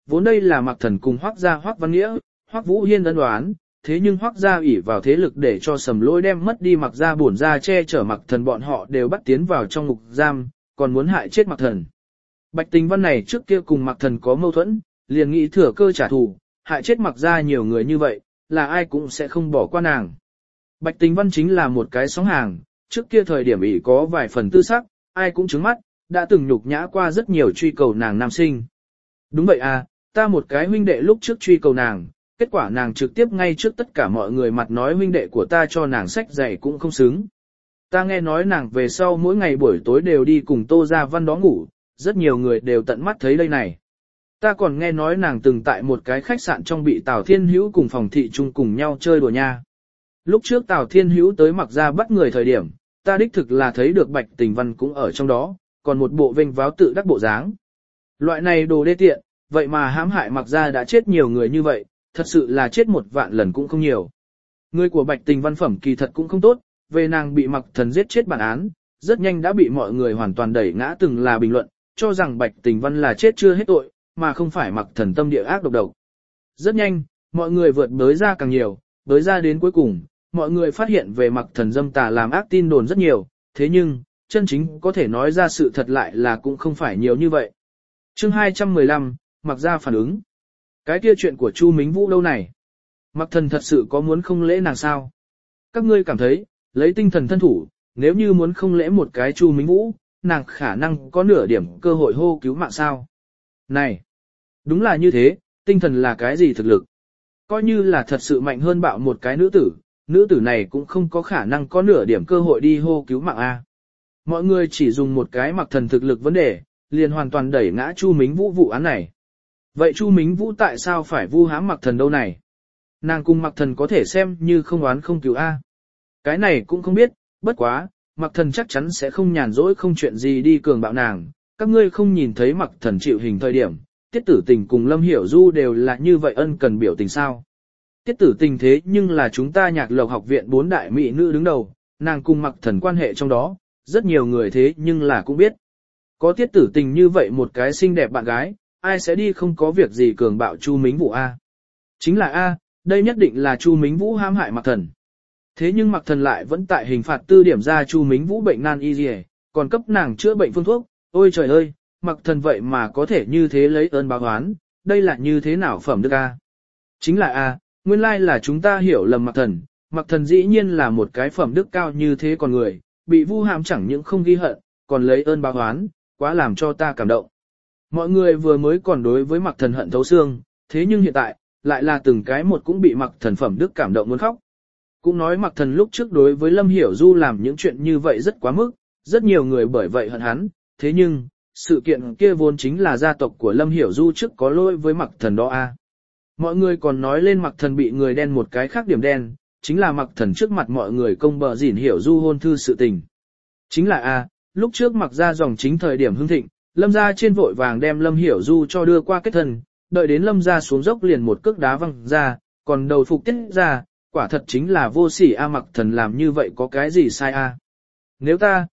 vốn đây là Mạc Thần cùng Hoắc gia Hoắc Văn Nghĩa, Hoắc Vũ Hiên ân đoán, thế nhưng Hoắc gia ủy vào thế lực để cho Sầm Lỗi đem mất đi Mạc gia bổn gia che chở Mạc Thần, bọn họ đều bắt tiến vào trong ngục giam, còn muốn hại chết Mạc Thần. Bạch Tình Văn này trước kia cùng Mạc Thần có mâu thuẫn, liền nghĩ thừa cơ trả thù, hại chết Mạc gia nhiều người như vậy, là ai cũng sẽ không bỏ qua nàng. Bạch Tình Văn chính là một cái sóng hàng, trước kia thời điểm ỷ có vài phần tư sắc, ai cũng trứng mắt, đã từng nhục nhã qua rất nhiều truy cầu nàng nam sinh. Đúng vậy à, ta một cái huynh đệ lúc trước truy cầu nàng, kết quả nàng trực tiếp ngay trước tất cả mọi người mặt nói huynh đệ của ta cho nàng sách giày cũng không xứng. Ta nghe nói nàng về sau mỗi ngày buổi tối đều đi cùng Tô Gia Văn đó ngủ, rất nhiều người đều tận mắt thấy đây này. Ta còn nghe nói nàng từng tại một cái khách sạn trong bị Tào Thiên Hữu cùng Phòng Thị Trung cùng nhau chơi đùa nha. Lúc trước Tào Thiên Hữu tới Mạc gia bắt người thời điểm, ta đích thực là thấy được Bạch Tình Văn cũng ở trong đó, còn một bộ vênh váo tự đắc bộ dáng. Loại này đồ đê tiện, vậy mà hãm hại Mạc gia đã chết nhiều người như vậy, thật sự là chết 1.000 lần cũng không nhiều. Người của Bạch Tình Văn phẩm kỳ thật cũng không tốt, về nàng bị Mạc Thần giết chết bản án, rất nhanh đã bị mọi người hoàn toàn đẩy ngã, từng là bình luận, cho rằng Bạch Tình Văn là chết chưa hết tội, mà không phải Mạc Thần tâm địa ác độc độc. Rất nhanh, mọi người vượt bới ra càng nhiều, bới ra đến cuối cùng, mọi người phát hiện về Mạc Thần dâm tà làm ác tin đồn rất nhiều, thế nhưng, chân chính có thể nói ra sự thật lại là cũng không phải nhiều như vậy. Chương 215, Mạc gia phản ứng. Cái kia chuyện của Chu Mính Vũ đâu này? Mạc Thần thật sự có muốn không lễ nàng sao? Các ngươi cảm thấy, lấy tinh thần thân thủ, nếu như muốn không lễ một cái Chu Mính Vũ, nàng khả năng có nửa điểm cơ hội hô cứu mạng sao? Này! Đúng là như thế, tinh thần là cái gì thực lực? Coi như là thật sự mạnh hơn bạo một cái nữ tử này cũng không có khả năng có nửa điểm cơ hội đi hô cứu mạng A. Mọi người chỉ dùng một cái Mạc Thần thực lực vấn đề, liền hoàn toàn đẩy ngã Chu Mính Vũ vụ án này. Vậy Chu Mính Vũ tại sao phải vu hãm Mạc Thần đâu này? Nàng cùng Mạc Thần có thể xem như không oán không cứu A. Cái này cũng không biết, bất quá, Mạc Thần chắc chắn sẽ không nhàn rỗi không chuyện gì đi cường bạo nàng. Các ngươi không nhìn thấy Mạc Thần chịu hình thời điểm, Tiết Tử Tình cùng Lâm Hiểu Du đều là như vậy ân cần biểu tình sao? Tiết Tử Tình thế nhưng là chúng ta Nhạc Lộc học viện 4 đại mỹ nữ đứng đầu, nàng cùng Mạc Thần quan hệ trong đó, rất nhiều người thế nhưng là cũng biết. Có Tiết Tử Tình như vậy một cái xinh đẹp bạn gái, ai sẽ đi không có việc gì cường bạo Chu Mính Vũ A? Chính là A, đây nhất định là Chu Mính Vũ hãm hại Mạc Thần. Thế nhưng Mạc Thần lại vẫn tại hình phạt tư điểm ra Chu Mính Vũ bệnh nan y dì, còn cấp nàng chữa bệnh phương thuốc. Ôi trời ơi, Mạc Thần vậy mà có thể như thế lấy ơn báo oán, đây là như thế nào phẩm đức A? Chính là A, nguyên lai là chúng ta hiểu lầm Mạc Thần. Mạc Thần dĩ nhiên là một cái phẩm đức cao như thế còn người, bị vu hãm chẳng những không ghi hận, còn lấy ơn báo oán, quá làm cho ta cảm động. Mọi người vừa mới còn đối với Mạc Thần hận thấu xương, thế nhưng hiện tại, lại là từng cái một cũng bị Mạc Thần phẩm đức cảm động muốn khóc. Cũng nói Mạc Thần lúc trước đối với Lâm Hiểu Du làm những chuyện như vậy rất quá mức, rất nhiều người bởi vậy hận hắn, thế nhưng, sự kiện kia vốn chính là gia tộc của Lâm Hiểu Du trước có lỗi với Mạc Thần đó a. Mọi người còn nói lên Mạc Thần bị người đen một cái khác điểm đen, chính là Mạc Thần trước mặt mọi người công bờ dỉn Hiểu Du hôn thư sự tình. Chính là a, lúc trước Mạc gia dòng chính thời điểm hưng thịnh, Lâm gia trên vội vàng đem Lâm Hiểu Du cho đưa qua kết thân, đợi đến Lâm gia xuống dốc liền một cước đá văng ra, còn đầu phục Tiết ra, quả thật chính là vô sỉ a. Mạc Thần làm như vậy có cái gì sai a? Nếu ta,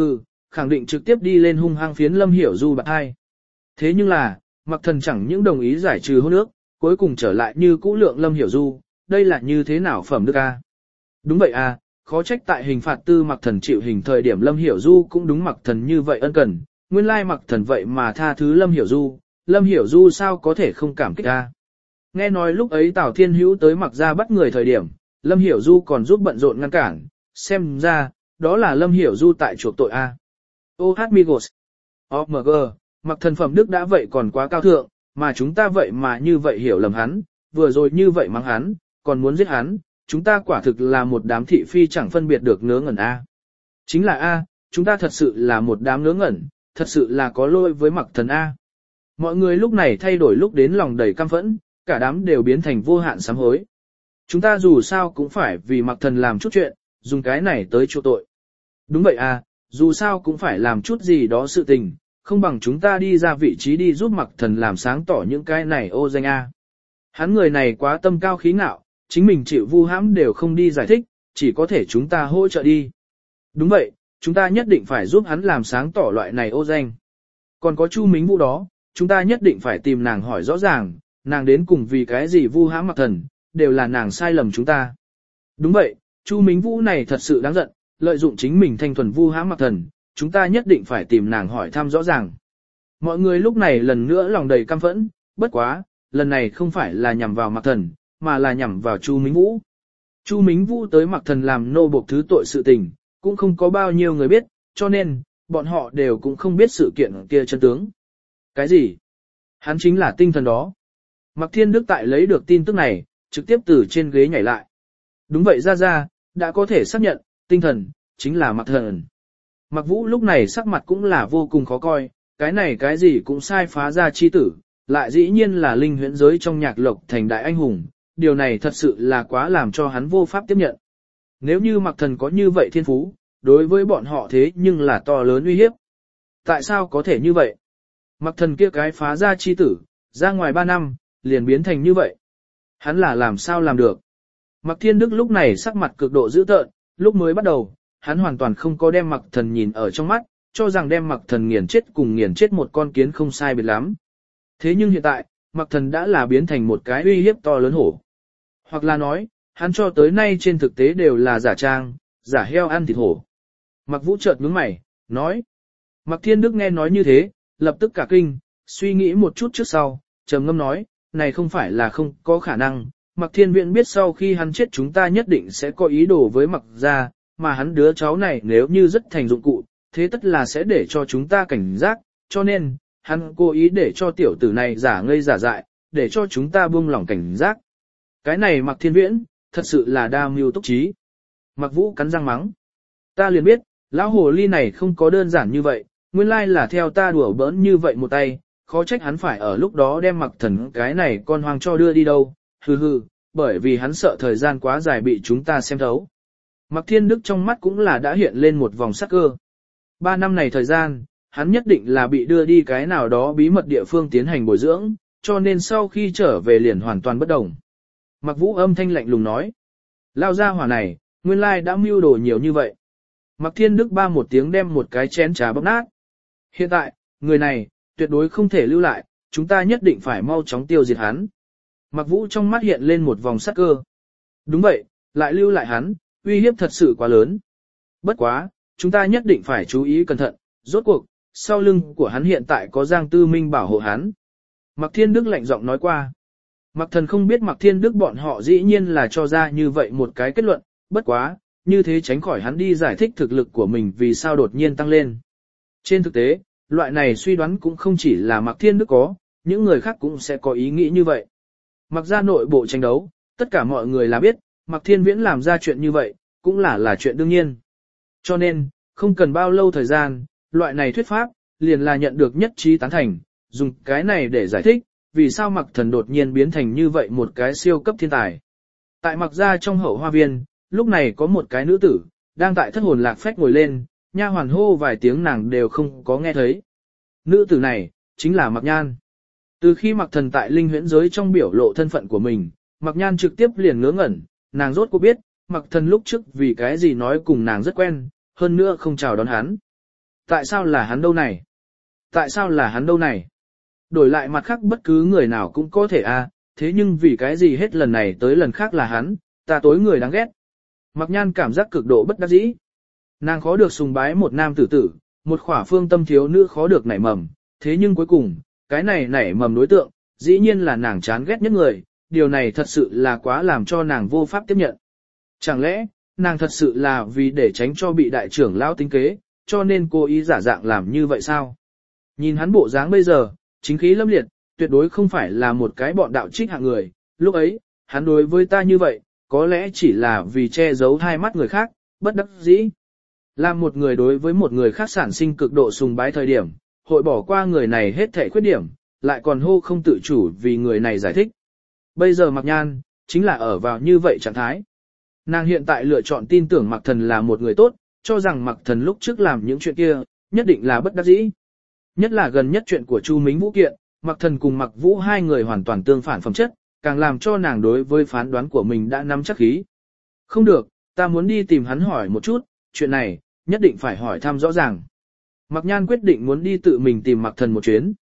khẳng định trực tiếp đi lên hung hăng phiến Lâm Hiểu Du bạc hai. Thế nhưng là, Mạc Thần chẳng những đồng ý giải trừ hôn ước, cuối cùng trở lại như cũ lượng Lâm Hiểu Du, đây là như thế nào phẩm đức a? Đúng vậy a, khó trách tại hình phạt tư Mạc Thần chịu hình thời điểm Lâm Hiểu Du cũng đúng Mạc Thần như vậy ân cần, nguyên lai Mạc Thần vậy mà tha thứ Lâm Hiểu Du sao có thể không cảm kích a? Nghe nói lúc ấy Tào Thiên Hữu tới Mạc gia bắt người thời điểm, Lâm Hiểu Du còn giúp bận rộn ngăn cản, xem ra, đó là Lâm Hiểu Du tại chuộc tội a. Oh Migos. OMG, Mạc Thần phẩm đức đã vậy còn quá cao thượng, mà chúng ta vậy mà như vậy hiểu lầm hắn, vừa rồi như vậy mắng hắn, còn muốn giết hắn, chúng ta quả thực là một đám thị phi chẳng phân biệt được ngớ ngẩn a. Chính là a, chúng ta thật sự là một đám ngớ ngẩn, thật sự là có lỗi với Mạc Thần a. Mọi người lúc này thay đổi lúc đến lòng đầy căm phẫn, cả đám đều biến thành vô hạn sám hối. Chúng ta dù sao cũng phải vì Mạc Thần làm chút chuyện, dùng cái này tới chuộc tội. Đúng vậy à, dù sao cũng phải làm chút gì đó sự tình, không bằng chúng ta đi ra vị trí đi giúp Mạc Thần làm sáng tỏ những cái này ô danh a. Hắn người này quá tâm cao khí ngạo, chính mình chịu vu hãm đều không đi giải thích, chỉ có thể chúng ta hỗ trợ đi. Đúng vậy, chúng ta nhất định phải giúp hắn làm sáng tỏ loại này ô danh. Còn có Chu Mính Vũ đó, chúng ta nhất định phải tìm nàng hỏi rõ ràng, nàng đến cùng vì cái gì vu hãm Mặc Thần, đều là nàng sai lầm chúng ta. Đúng vậy, Chu Mính Vũ này thật sự đáng giận, lợi dụng chính mình thanh thuần vu hãm Mặc Thần, chúng ta nhất định phải tìm nàng hỏi thăm rõ ràng. Mọi người lúc này lần nữa lòng đầy căm phẫn, bất quá, lần này không phải là nhằm vào Mặc Thần, mà là nhằm vào Chu Mính Vũ. Chu Mính Vũ tới Mặc Thần làm nô bộc thứ tội sự tình, cũng không có bao nhiêu người biết, cho nên, bọn họ đều cũng không biết sự kiện kia chân tướng. Cái gì? Hắn chính là tinh thần đó. Mạc Thiên Đức tại lấy được tin tức này, trực tiếp từ trên ghế nhảy lại. Đúng vậy ra, đã có thể xác nhận, tinh thần, chính là Mạc Thần. Mạc Vũ lúc này sắc mặt cũng là vô cùng khó coi, cái gì cũng sai phá ra chi tử, lại dĩ nhiên là linh huyễn giới trong nhạc lộc thành đại anh hùng, điều này thật sự là quá làm cho hắn vô pháp tiếp nhận. Nếu như Mạc Thần có như vậy thiên phú, đối với bọn họ thế nhưng là to lớn uy hiếp. Tại sao có thể như vậy? Mạc Thần kia cái phá ra chi tử, ra ngoài 3 năm, liền biến thành như vậy. Hắn là làm sao làm được? Mạc Thiên Đức lúc này sắc mặt cực độ dữ tợn, lúc mới bắt đầu, hắn hoàn toàn không có đem Mạc Thần nhìn ở trong mắt, cho rằng đem Mạc Thần nghiền chết cùng nghiền chết một con kiến không sai biệt lắm. Thế nhưng hiện tại, Mạc Thần đã là biến thành một cái uy hiếp to lớn hổ. Hoặc là nói, hắn cho tới nay trên thực tế đều là giả trang, giả heo ăn thịt hổ. Mạc Vũ chợt nhướng mày, nói. Mạc Thiên Đức nghe nói như thế, lập tức cả kinh, suy nghĩ một chút trước sau, trầm ngâm nói, này không phải là không có khả năng, Mạc Thiên Viễn biết sau khi hắn chết chúng ta nhất định sẽ có ý đồ với Mạc gia, mà hắn đứa cháu này nếu như rất thành dụng cụ, thế tất là sẽ để cho chúng ta cảnh giác, cho nên, hắn cố ý để cho tiểu tử này giả ngây giả dại, để cho chúng ta buông lỏng cảnh giác. Cái này Mạc Thiên Viễn, thật sự là đa mưu túc trí. Mạc Vũ cắn răng mắng. Ta liền biết, lão hồ ly này không có đơn giản như vậy, nguyên lai là theo ta đùa bỡn như vậy một tay, khó trách hắn phải ở lúc đó đem Mạc Thần cái này con hoang cho đưa đi đâu, hừ, bởi vì hắn sợ thời gian quá dài bị chúng ta xem thấu. Mạc Thiên Đức trong mắt cũng là đã hiện lên một vòng sắc cơ. 3 năm này thời gian, hắn nhất định là bị đưa đi cái nào đó bí mật địa phương tiến hành bồi dưỡng, cho nên sau khi trở về liền hoàn toàn bất đồng. Mạc Vũ âm thanh lạnh lùng nói, lao ra hỏa này, nguyên lai đã mưu đồ nhiều như vậy. Mạc Thiên Đức ba một tiếng đem một cái chén trà bóp nát. Hiện tại, người này, tuyệt đối không thể lưu lại, chúng ta nhất định phải mau chóng tiêu diệt hắn. Mạc Vũ trong mắt hiện lên một vòng sắc cơ. Đúng vậy, lại lưu lại hắn, uy hiếp thật sự quá lớn. Bất quá, chúng ta nhất định phải chú ý cẩn thận, rốt cuộc, sau lưng của hắn hiện tại có Giang Tư Minh bảo hộ hắn. Mạc Thiên Đức lạnh giọng nói qua. Mạc Thần không biết Mạc Thiên Đức bọn họ dĩ nhiên là cho ra như vậy một cái kết luận, bất quá, như thế tránh khỏi hắn đi giải thích thực lực của mình vì sao đột nhiên tăng lên. Trên thực tế, loại này suy đoán cũng không chỉ là Mạc Thiên Đức có, những người khác cũng sẽ có ý nghĩ như vậy. Mặc ra nội bộ tranh đấu, tất cả mọi người là biết, Mạc Thiên Viễn làm ra chuyện như vậy, cũng là chuyện đương nhiên. Cho nên, không cần bao lâu thời gian, loại này thuyết pháp, liền là nhận được nhất trí tán thành, dùng cái này để giải thích, vì sao Mạc Thần đột nhiên biến thành như vậy một cái siêu cấp thiên tài. Tại Mạc gia trong hậu hoa viên, lúc này có một cái nữ tử, đang tại thất hồn lạc phách ngồi lên, nha hoàn hô vài tiếng nàng đều không có nghe thấy. Nữ tử này, chính là Mạc Nhan. Từ khi Mạc Thần tại linh huyễn giới trong biểu lộ thân phận của mình, Mạc Nhan trực tiếp liền ngớ ngẩn, nàng rốt cuộc biết, Mạc Thần lúc trước vì cái gì nói cùng nàng rất quen, hơn nữa không chào đón hắn. Tại sao là hắn đâu này? Tại sao là hắn đâu này? Đổi lại mặt khác bất cứ người nào cũng có thể thế nhưng vì cái gì hết lần này tới lần khác là hắn, ta tối người đáng ghét. Mạc Nhan cảm giác cực độ bất đắc dĩ. Nàng khó được sùng bái một nam tử, một khỏa phương tâm thiếu nữ khó được nảy mầm, thế nhưng cuối cùng, cái này nảy mầm đối tượng, dĩ nhiên là nàng chán ghét nhất người, điều này thật sự là quá làm cho nàng vô pháp tiếp nhận. Chẳng lẽ, nàng thật sự là vì để tránh cho bị đại trưởng lão tính kế, cho nên cố ý giả dạng làm như vậy sao? Nhìn hắn bộ dáng bây giờ, chính khí lâm liệt, tuyệt đối không phải là một cái bọn đạo trích hạng người, lúc ấy, hắn đối với ta như vậy, có lẽ chỉ là vì che giấu hai mắt người khác, bất đắc dĩ. Làm một người đối với một người khác sản sinh cực độ sùng bái thời điểm, hội bỏ qua người này hết thảy khuyết điểm, lại còn hô không tự chủ vì người này giải thích. Bây giờ Mạc Nhan, chính là ở vào như vậy trạng thái. Nàng hiện tại lựa chọn tin tưởng Mạc Thần là một người tốt, cho rằng Mạc Thần lúc trước làm những chuyện kia, nhất định là bất đắc dĩ. Nhất là gần nhất chuyện của Chu Mính Vũ kiện, Mạc Thần cùng Mạc Vũ hai người hoàn toàn tương phản phẩm chất, càng làm cho nàng đối với phán đoán của mình đã nắm chắc khí. Không được, ta muốn đi tìm hắn hỏi một chút, chuyện này, nhất định phải hỏi thăm rõ ràng. Mạc Nhan quyết định muốn đi tự mình tìm Mạc Thần một chuyến.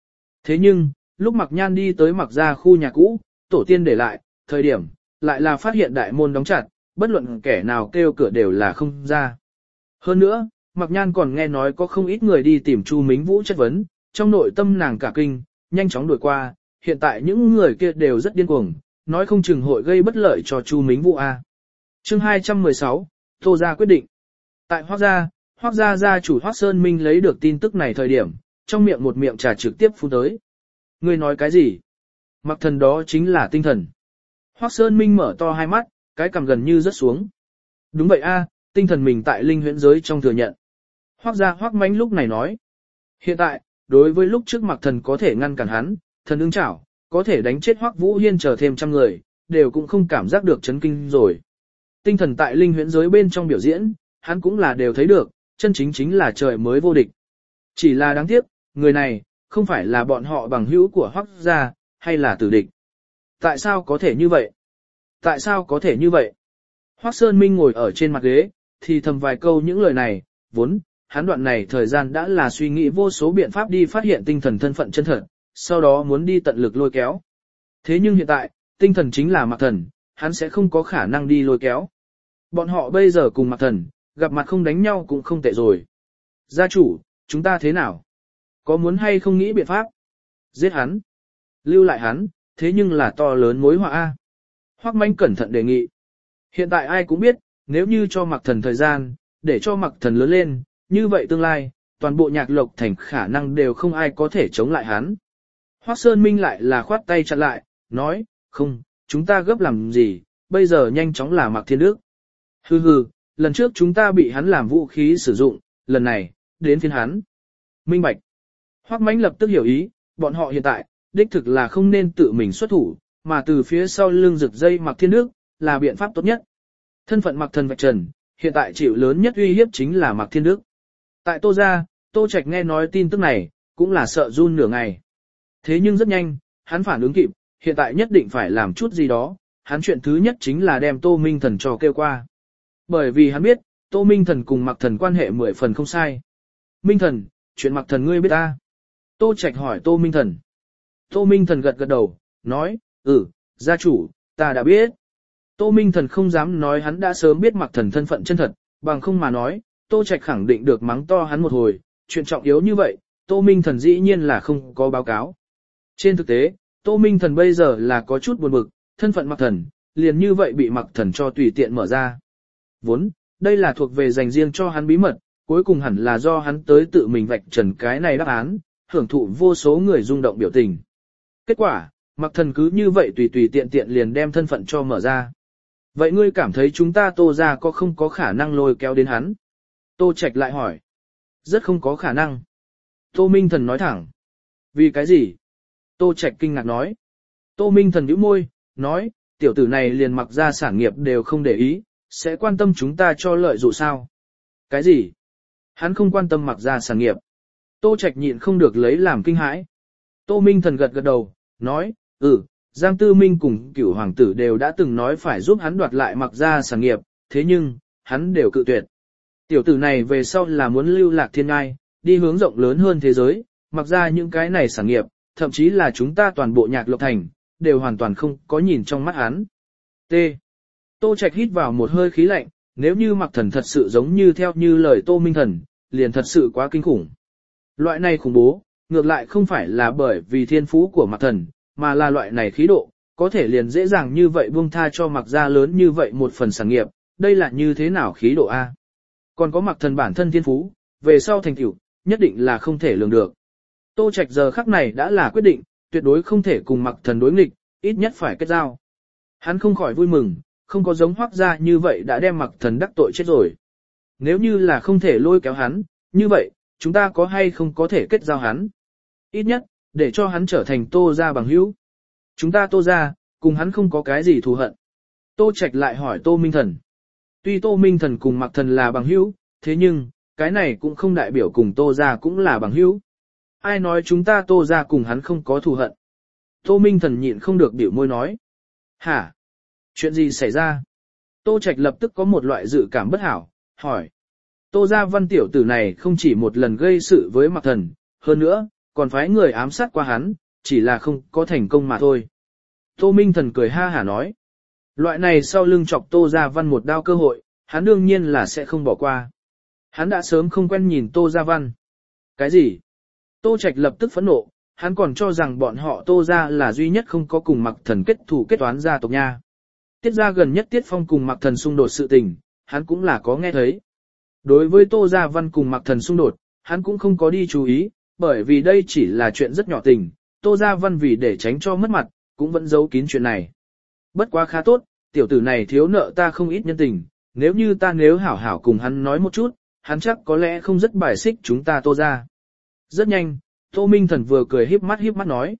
Thế nhưng, lúc Mạc Nhan đi tới Mạc gia khu nhà cũ, tổ tiên để lại, thời điểm, lại là phát hiện đại môn đóng chặt, bất luận kẻ nào kêu cửa đều là không ra. Hơn nữa, Mạc Nhan còn nghe nói có không ít người đi tìm Chu Mính Vũ chất vấn, trong nội tâm nàng cả kinh, nhanh chóng đuổi qua, hiện tại những người kia đều rất điên cuồng, nói không chừng hội gây bất lợi cho Chu Mính Vũ a. Chương 216, Tô gia quyết định. Tại Hoắc gia gia chủ Hoắc Sơn Minh lấy được tin tức này thời điểm, trong miệng một miệng trà trực tiếp phun tới. Ngươi nói cái gì? Mặc thần đó chính là tinh thần. Hoắc Sơn Minh mở to hai mắt, cái cằm gần như rớt xuống. Đúng vậy a, tinh thần mình tại linh huyễn giới trong thừa nhận. Hoắc gia Hoắc Mãnh lúc này nói. Hiện tại, đối với lúc trước Mặc thần có thể ngăn cản hắn, thần ứng chảo, có thể đánh chết Hoắc Vũ Hiên chờ thêm trăm người, đều cũng không cảm giác được chấn kinh rồi. Tinh thần tại linh huyễn giới bên trong biểu diễn, hắn cũng là đều thấy được, chân chính là trời mới vô địch. Chỉ là đáng tiếc, người này, không phải là bọn họ bằng hữu của Hoắc gia, hay là tử địch. Tại sao có thể như vậy? Tại sao có thể như vậy? Hoắc Sơn Minh ngồi ở trên mặt ghế, thì thầm vài câu những lời này, vốn, hắn đoạn này thời gian đã là suy nghĩ vô số biện pháp đi phát hiện tinh thần thân phận chân thật, sau đó muốn đi tận lực lôi kéo. Thế nhưng hiện tại, tinh thần chính là Mạc Thần, hắn sẽ không có khả năng đi lôi kéo. Bọn họ bây giờ cùng Mạc Thần, gặp mặt không đánh nhau cũng không tệ rồi. Gia chủ, chúng ta thế nào? Có muốn hay không nghĩ biện pháp? Giết hắn. Lưu lại hắn, thế nhưng là to lớn mối họa a. Hoắc Mãnh cẩn thận đề nghị. Hiện tại ai cũng biết, nếu như cho Mạc Thần thời gian, để cho Mạc Thần lớn lên, như vậy tương lai, toàn bộ Nhạc Lộc thành khả năng đều không ai có thể chống lại hắn. Hoắc Sơn Minh lại là khoát tay chặn lại, nói, không, chúng ta gấp làm gì, bây giờ nhanh chóng là Mạc Thiên Đức. Hừ hừ, lần trước chúng ta bị hắn làm vũ khí sử dụng, lần này, đến phiên hắn. Minh bạch. Hoắc Mãnh lập tức hiểu ý, bọn họ hiện tại, đích thực là không nên tự mình xuất thủ, mà từ phía sau lưng rực dây Mạc Thiên Đức, là biện pháp tốt nhất. Thân phận Mạc Thần vạch trần, hiện tại chịu lớn nhất uy hiếp chính là Mạc Thiên Đức. Tại Tô gia, Tô Trạch nghe nói tin tức này, cũng là sợ run nửa ngày. Thế nhưng rất nhanh, hắn phản ứng kịp, hiện tại nhất định phải làm chút gì đó, hắn chuyện thứ nhất chính là đem Tô Minh Thần cho kêu qua. Bởi vì hắn biết, Tô Minh Thần cùng Mạc Thần quan hệ 10 phần không sai. Minh Thần, chuyện Mạc Thần ngươi biết ta. Tô Trạch hỏi Tô Minh Thần. Tô Minh Thần gật gật đầu, nói, gia chủ, ta đã biết. Tô Minh Thần không dám nói hắn đã sớm biết Mạc Thần thân phận chân thật, bằng không mà nói, Tô Trạch khẳng định được mắng to hắn một hồi, chuyện trọng yếu như vậy, Tô Minh Thần dĩ nhiên là không có báo cáo. Trên thực tế, Tô Minh Thần bây giờ là có chút buồn bực, thân phận Mạc Thần, liền như vậy bị Mạc Thần cho tùy tiện mở ra. Vốn, đây là thuộc về dành riêng cho hắn bí mật, cuối cùng hẳn là do hắn tới tự mình vạch trần cái này đáp án, hưởng thụ vô số người rung động biểu tình. Kết quả, Mạc Thần cứ như vậy tùy tùy tiện tiện liền đem thân phận cho mở ra. Vậy ngươi cảm thấy chúng ta Tô gia có không có khả năng lôi kéo đến hắn? Tô Trạch lại hỏi. Rất không có khả năng. Tô Minh Thần nói thẳng. Vì cái gì? Tô Trạch kinh ngạc nói. Tô Minh Thần nhíu môi, nói, tiểu tử này liền Mặc gia sản nghiệp đều không để ý, sẽ quan tâm chúng ta cho lợi dụ sao? Cái gì? Hắn không quan tâm Mặc gia sản nghiệp. Tô Trạch nhịn không được lấy làm kinh hãi. Tô Minh Thần gật gật đầu, nói, Giang Tư Minh cùng Cửu hoàng tử đều đã từng nói phải giúp hắn đoạt lại Mặc gia sản nghiệp, thế nhưng, hắn đều cự tuyệt. Tiểu tử này về sau là muốn lưu lạc thiên ngai, đi hướng rộng lớn hơn thế giới, Mặc gia những cái này sản nghiệp, thậm chí là chúng ta toàn bộ Nhạc Lộc thành, đều hoàn toàn không có nhìn trong mắt hắn. T. Tô Trạch hít vào một hơi khí lạnh, nếu như Mạc Thần thật sự giống như theo như lời Tô Minh Thần, liền thật sự quá kinh khủng. Loại này khủng bố, ngược lại không phải là bởi vì thiên phú của Mạc Thần, mà là loại này khí độ, có thể liền dễ dàng như vậy buông tha cho Mạc gia lớn như vậy một phần sản nghiệp, đây là như thế nào khí độ A. Còn có Mạc Thần bản thân thiên phú, về sau thành tựu, nhất định là không thể lường được. Tô Trạch giờ khắc này đã là quyết định, tuyệt đối không thể cùng Mạc Thần đối nghịch, ít nhất phải kết giao. Hắn không khỏi vui mừng, không có giống Hoắc gia như vậy đã đem Mạc Thần đắc tội chết rồi. Nếu như là không thể lôi kéo hắn, như vậy, chúng ta có hay không có thể kết giao hắn? Ít nhất, để cho hắn trở thành Tô gia bằng hữu. Chúng ta Tô gia, cùng hắn không có cái gì thù hận. Tô Trạch lại hỏi Tô Minh Thần. Tuy Tô Minh Thần cùng Mạc Thần là bằng hữu, thế nhưng, cái này cũng không đại biểu cùng Tô gia cũng là bằng hữu. Ai nói chúng ta Tô gia cùng hắn không có thù hận? Tô Minh Thần nhịn không được biểu môi nói. Hả? Chuyện gì xảy ra? Tô Trạch lập tức có một loại dự cảm bất hảo, hỏi. Tô gia Văn tiểu tử này không chỉ một lần gây sự với Mạc Thần, hơn nữa, còn phái người ám sát qua hắn, chỉ là không có thành công mà thôi. Tô Minh Thần cười ha hả nói. Loại này sau lưng chọc Tô Gia Văn một đao cơ hội, hắn đương nhiên là sẽ không bỏ qua. Hắn đã sớm không quen nhìn Tô Gia Văn. Cái gì? Tô Trạch lập tức phẫn nộ, hắn còn cho rằng bọn họ Tô Gia là duy nhất không có cùng Mặc Thần kết thù kết toán gia tộc nha. Tiết gia gần nhất Tiết Phong cùng Mặc Thần xung đột sự tình, hắn cũng là có nghe thấy. Đối với Tô Gia Văn cùng Mặc Thần xung đột, hắn cũng không có đi chú ý, bởi vì đây chỉ là chuyện rất nhỏ tình, Tô Gia Văn vì để tránh cho mất mặt, cũng vẫn giấu kín chuyện này. Bất quá khá tốt, tiểu tử này thiếu nợ ta không ít nhân tình, nếu hảo hảo cùng hắn nói một chút, hắn chắc có lẽ không rất bài xích chúng ta Tô Gia. Rất nhanh, Tô Minh Thần vừa cười híp mắt nói.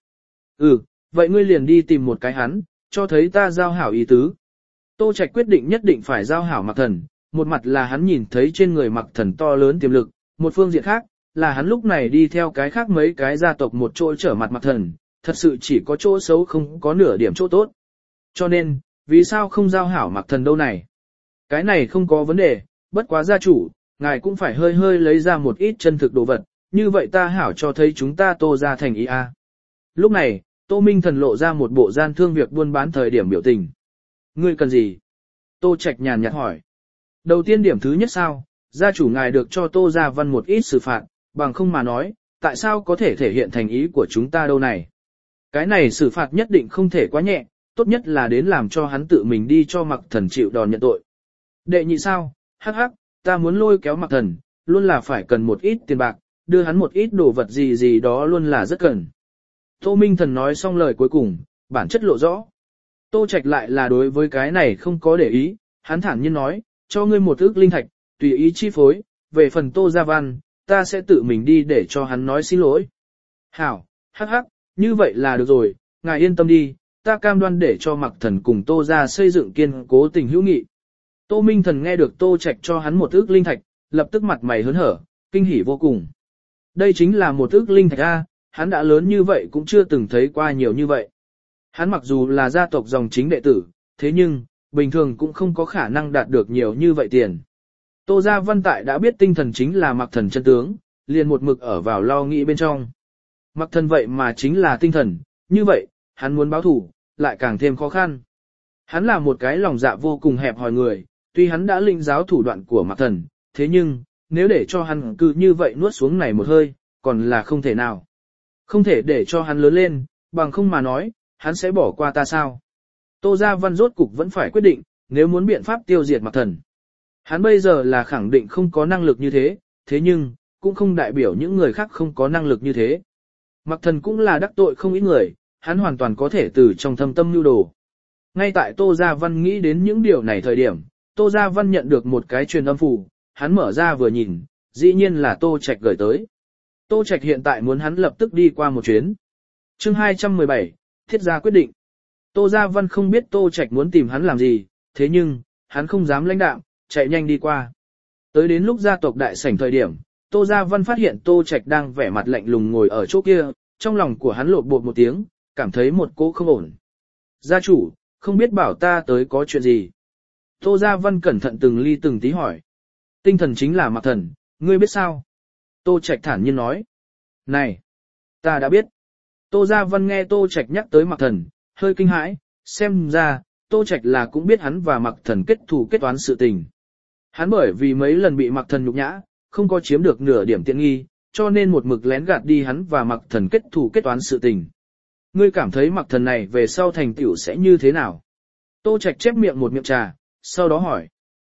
Vậy ngươi liền đi tìm một cái hắn, cho thấy ta giao hảo ý tứ. Tô Trạch quyết định nhất định phải giao hảo Mặc Thần, một mặt là hắn nhìn thấy trên người Mặc Thần to lớn tiềm lực, một phương diện khác, là hắn lúc này đi theo cái khác mấy cái gia tộc một chỗ trở mặt Mặc Thần, thật sự chỉ có chỗ xấu không có nửa điểm chỗ tốt. Cho nên, vì sao không giao hảo Mặc Thần đâu này? Cái này không có vấn đề, bất quá gia chủ, ngài cũng phải hơi hơi lấy ra một ít chân thực đồ vật, như vậy ta hảo cho thấy chúng ta Tô gia thành ý a. Lúc này, Tô Minh Thần lộ ra một bộ gian thương việc buôn bán thời điểm biểu tình. Ngươi cần gì? Tô Trạch nhàn nhạt hỏi. Đầu tiên điểm thứ nhất sao, gia chủ ngài được cho Tô Gia Văn một ít xử phạt, bằng không mà nói, tại sao có thể thể hiện thành ý của chúng ta đâu này? Cái này xử phạt nhất định không thể quá nhẹ, tốt nhất là đến làm cho hắn tự mình đi cho Mặc Thần chịu đòn nhận tội. Đệ nhị sao, hắc, ta muốn lôi kéo Mặc Thần, luôn là phải cần một ít tiền bạc, đưa hắn một ít đồ vật gì đó luôn là rất cần. Tô Minh Thần nói xong lời cuối cùng, bản chất lộ rõ. Tô Trạch lại là đối với cái này không có để ý, hắn thản nhiên nói, cho ngươi một ức linh thạch, tùy ý chi phối, về phần Tô Gia Văn, ta sẽ tự mình đi để cho hắn nói xin lỗi. Hảo, hắc, như vậy là được rồi, ngài yên tâm đi, ta cam đoan để cho Mặc Thần cùng Tô Gia xây dựng kiên cố tình hữu nghị. Tô Minh Thần nghe được Tô Trạch cho hắn một ức linh thạch, lập tức mặt mày hớn hở, kinh hỉ vô cùng. Đây chính là một ức linh thạch A, hắn đã lớn như vậy cũng chưa từng thấy qua nhiều như vậy. Hắn mặc dù là gia tộc dòng chính đệ tử, thế nhưng, bình thường cũng không có khả năng đạt được nhiều như vậy tiền. Tô Gia Văn tại đã biết tinh thần chính là Mặc Thần chân tướng, liền một mực ở vào lo nghĩ bên trong. Mặc Thần vậy mà chính là tinh thần, như vậy, hắn muốn báo thủ, lại càng thêm khó khăn. Hắn là một cái lòng dạ vô cùng hẹp hòi người, tuy hắn đã lĩnh giáo thủ đoạn của Mặc Thần, thế nhưng, nếu để cho hắn cứ như vậy nuốt xuống này một hơi, còn là không thể nào. Không thể để cho hắn lớn lên, bằng không mà nói, hắn sẽ bỏ qua ta sao. Tô Gia Văn rốt cục vẫn phải quyết định, nếu muốn biện pháp tiêu diệt Mặc Thần. Hắn bây giờ là khẳng định không có năng lực như thế, thế nhưng, cũng không đại biểu những người khác không có năng lực như thế. Mặc Thần cũng là đắc tội không ít người, hắn hoàn toàn có thể từ trong thâm tâm nhu đồ. Ngay tại Tô Gia Văn nghĩ đến những điều này thời điểm, Tô Gia Văn nhận được một cái truyền âm phù, hắn mở ra vừa nhìn, dĩ nhiên là Tô Trạch gửi tới. Tô Trạch hiện tại muốn hắn lập tức đi qua một chuyến. Chương 217, thiết gia quyết định. Tô Gia Văn không biết Tô Trạch muốn tìm hắn làm gì, thế nhưng, hắn không dám lãnh đạm, chạy nhanh đi qua. Tới đến lúc gia tộc đại sảnh thời điểm, Tô Gia Văn phát hiện Tô Trạch đang vẻ mặt lạnh lùng ngồi ở chỗ kia, trong lòng của hắn lột bột một tiếng, cảm thấy một cỗ không ổn. Gia chủ, không biết bảo ta tới có chuyện gì. Tô Gia Văn cẩn thận từng ly từng tí hỏi. Tinh thần chính là Mặc Thần, ngươi biết sao? Tô Trạch thản nhiên nói. Này, ta đã biết. Tô Gia Văn nghe Tô Trạch nhắc tới Mặc Thần, hơi kinh hãi, xem ra, Tô Trạch là cũng biết hắn và Mặc Thần kết thù kết toán sự tình. Hắn bởi vì mấy lần bị Mặc Thần nhục nhã, không có chiếm được nửa điểm tiện nghi, cho nên một mực lén gạt đi hắn và Mặc Thần kết thù kết toán sự tình. Ngươi cảm thấy Mặc Thần này về sau thành tựu sẽ như thế nào? Tô Trạch chép miệng một miệng trà, sau đó hỏi.